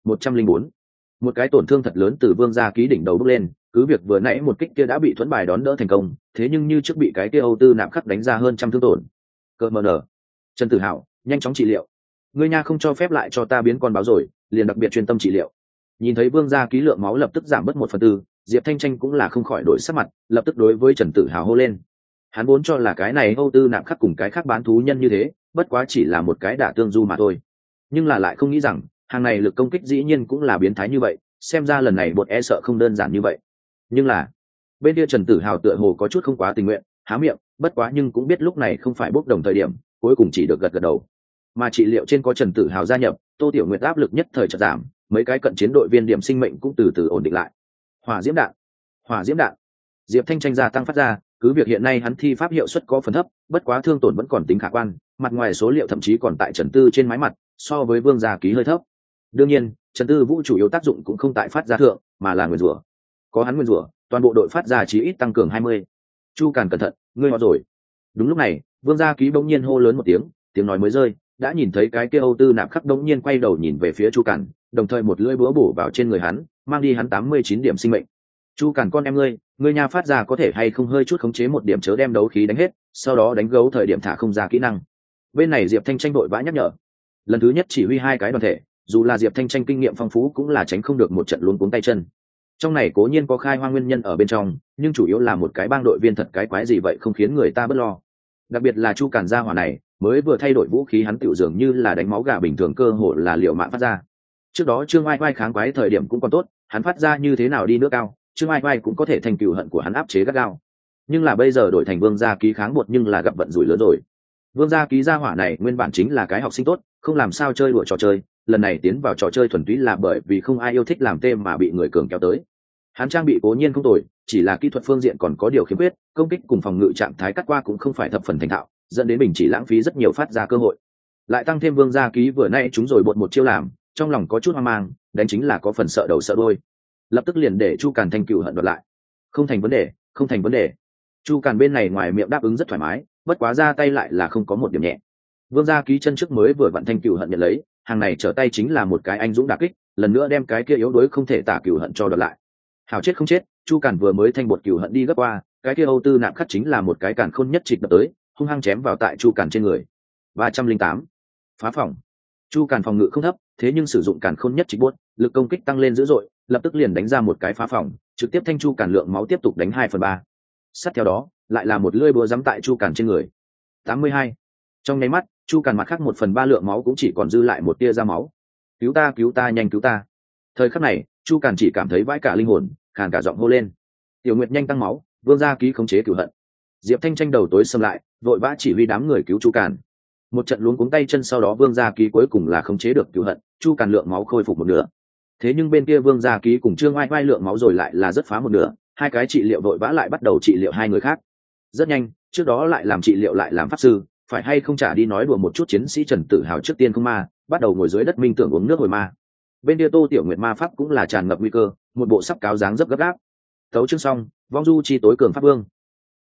104. Một cái tổn thương thật lớn từ Vương Gia Ký đỉnh đầu bốc lên, cứ việc vừa nãy một kích kia đã bị thuẫn bài đón đỡ thành công, thế nhưng như trước bị cái kia Âu Tư Nạp Khắc đánh ra hơn trăm thương tổn. Cơ mờ nở. Trần Tử Hào, nhanh chóng trị liệu. Ngươi nha không cho phép lại cho ta biến con báo rồi, liền đặc biệt chuyên tâm trị liệu. Nhìn thấy Vương Gia Ký lượng máu lập tức giảm bớt 1/4, Diệp Thanh Tranh cũng là không khỏi đổi sắc mặt, lập tức đối với Trần Tử Hào hô lên. Hắn vốn cho là cái này Âu Tư Nạp Khắc cùng cái khác bán thú nhân như thế, bất quá chỉ là một cái đả tương du mà thôi. Nhưng là lại không nghĩ rằng, hàng này lực công kích dĩ nhiên cũng là biến thái như vậy, xem ra lần này bột e sợ không đơn giản như vậy. Nhưng là, bên kia Trần Tử Hào tựa hồ có chút không quá tình nguyện, há miệng, bất quá nhưng cũng biết lúc này không phải bốc đồng thời điểm, cuối cùng chỉ được gật gật đầu. Mà trị liệu trên có Trần Tử Hào gia nhập, Tô Tiểu Nguyệt áp lực nhất thời chợt giảm, mấy cái cận chiến đội viên điểm sinh mệnh cũng từ từ ổn định lại. Hỏa diễm đạn, hỏa diễm đạn. Diệp Thanh Tranh gia tăng phát ra, cứ việc hiện nay hắn thi pháp hiệu suất có phần thấp, bất quá thương tổn vẫn còn tính khả quan, mặt ngoài số liệu thậm chí còn tại Trần Tư trên mái mặt, so với Vương Gia Ký hơi thấp. Đương nhiên, Trần Tư Vũ chủ yếu tác dụng cũng không tại phát ra thượng, mà là nguyên rủa. Có hắn nguyên rủa, toàn bộ đội phát ra chí ít tăng cường 20. Chu Càn cẩn thận, ngươi họ rồi. Đúng lúc này, Vương Gia Ký bỗng nhiên hô lớn một tiếng, tiếng nói mới rơi, đã nhìn thấy cái kia Âu Tư Nạp Khắc bỗng nhiên quay đầu nhìn về phía Chu Càn, đồng thời một lưỡi búa bổ vào trên người hắn, mang đi hắn 89 điểm sinh mệnh. Chu Càn con em ngươi nha phát ra có thể hay không hơi chút khống chế một điểm chớ đem đấu khí đánh hết, sau đó đánh gấu thời điểm thả không ra kỹ năng. Bên này Diệp Thanh Tranh đội vã nhắc nhở. Lần thứ nhất chỉ huy hai cái đoàn thể, dù là Diệp Thanh Tranh kinh nghiệm phong phú cũng là tránh không được một trận luống cuống tay chân. Trong này cố nhiên có khai hoang nguyên nhân ở bên trong, nhưng chủ yếu là một cái bang đội viên thật cái quái gì vậy không khiến người ta bớt lo. Đặc biệt là Chu Càn gia hỏa này, mới vừa thay đổi vũ khí hắn tựu dường như là đánh máu gà bình thường, cơ hội là liều mạng phát ra. Trước đó Trương Oai Oai kháng quái thời điểm cũng còn tốt, hắn phát ra như thế nào đi nước cao, Trương Oai Oai cũng có thể thành cừu hận của hắn áp chế gắt gao. Nhưng là bây giờ đổi thành Vương Gia Ký kháng bột nhưng là gặp vận rủi lớn rồi. Vương Gia Ký gia hỏa này nguyên bản chính là cái học sinh tốt, không làm sao chơi đùa trò chơi, lần này tiến vào trò chơi thuần túy là bởi vì không ai yêu thích làm tê mà bị người cường kéo tới. Hắn trang bị cố nhiên không tồi, chỉ là kỹ thuật phương diện còn có điều khiếm khuyết, công kích cùng phòng ngự trạng thái cắt qua cũng không phải thập phần thành thạo, dẫn đến mình chỉ lãng phí rất nhiều phát ra cơ hội. Lại tăng thêm Vương Gia Ký vừa nãy chúng rồi bột một chiêu làm, trong lòng có chút hoang mang, đánh chính là có phần sợ đầu sợ đuôi. Lập tức liền để Chu Càn thanh cựu hận đoạt lại. Không thành vấn đề, không thành vấn đề. Chu Càn bên này ngoài miệng đáp ứng rất thoải mái, bất quá ra tay lại là không có một điểm nhẹ. Vương Gia Ký chân trước mới vừa vặn thanh cựu hận nhận lấy, hàng này trở tay chính là một cái anh dũng đả kích, lần nữa đem cái kia yếu đuối không thể tả cựu hận cho đoạt lại. Hảo chết không chết, Chu Càn vừa mới thanh bột cựu hận đi gấp qua, cái kia Âu Tư Nạp Khắc chính là một cái càn khôn nhất trịch đập tới, hung hăng chém vào tại Chu Càn trên người. 308. Phá phòng. Chu Càn phòng ngự không thấp, thế nhưng sử dụng càn khôn nhất trịch buốt, lực công kích tăng lên dữ dội, lập tức liền đánh ra một cái phá phòng, trực tiếp thanh Chu Càn lượng máu tiếp tục đánh 2/3. Sát theo đó, lại là một lưỡi búa giẫm tại Chu Càn trên người. 82. Trong nháy mắt, Chu Càn mặt khác 1/3 lượng máu cũng chỉ còn dư lại một tia ra máu. Cứu ta, nhanh cứu ta. Thời khắc này chu càn chỉ cảm thấy vãi cả linh hồn, khàn cả giọng hô lên. Tiểu Nguyệt nhanh tăng máu, vương gia ký khống chế cửu hận. Diệp Thanh tranh đầu tối xâm lại, vội vã chỉ huy đám người cứu chu càn. Một trận luống cuống tay chân sau đó vương gia ký cuối cùng là khống chế được cửu hận, chu càn lượng máu khôi phục một nửa. Thế nhưng bên kia vương gia ký cùng trương oai oai lượng máu rồi lại là rất phá một nửa, hai cái trị liệu vội vã lại bắt đầu trị liệu hai người khác. Rất nhanh, trước đó lại làm trị liệu lại làm pháp sư, phải hay không trả đi nói đùa một chút chiến sĩ Trần Tử Hào trước tiên không ma, bắt đầu ngồi dưới đất minh tưởng uống nước hồi ma. Bên kia Tô Tiểu Nguyệt ma pháp cũng là tràn ngập nguy cơ, một bộ sắp cáo dáng rất gấp gáp. Tấu chương xong, vong du chi tối cường pháp vương.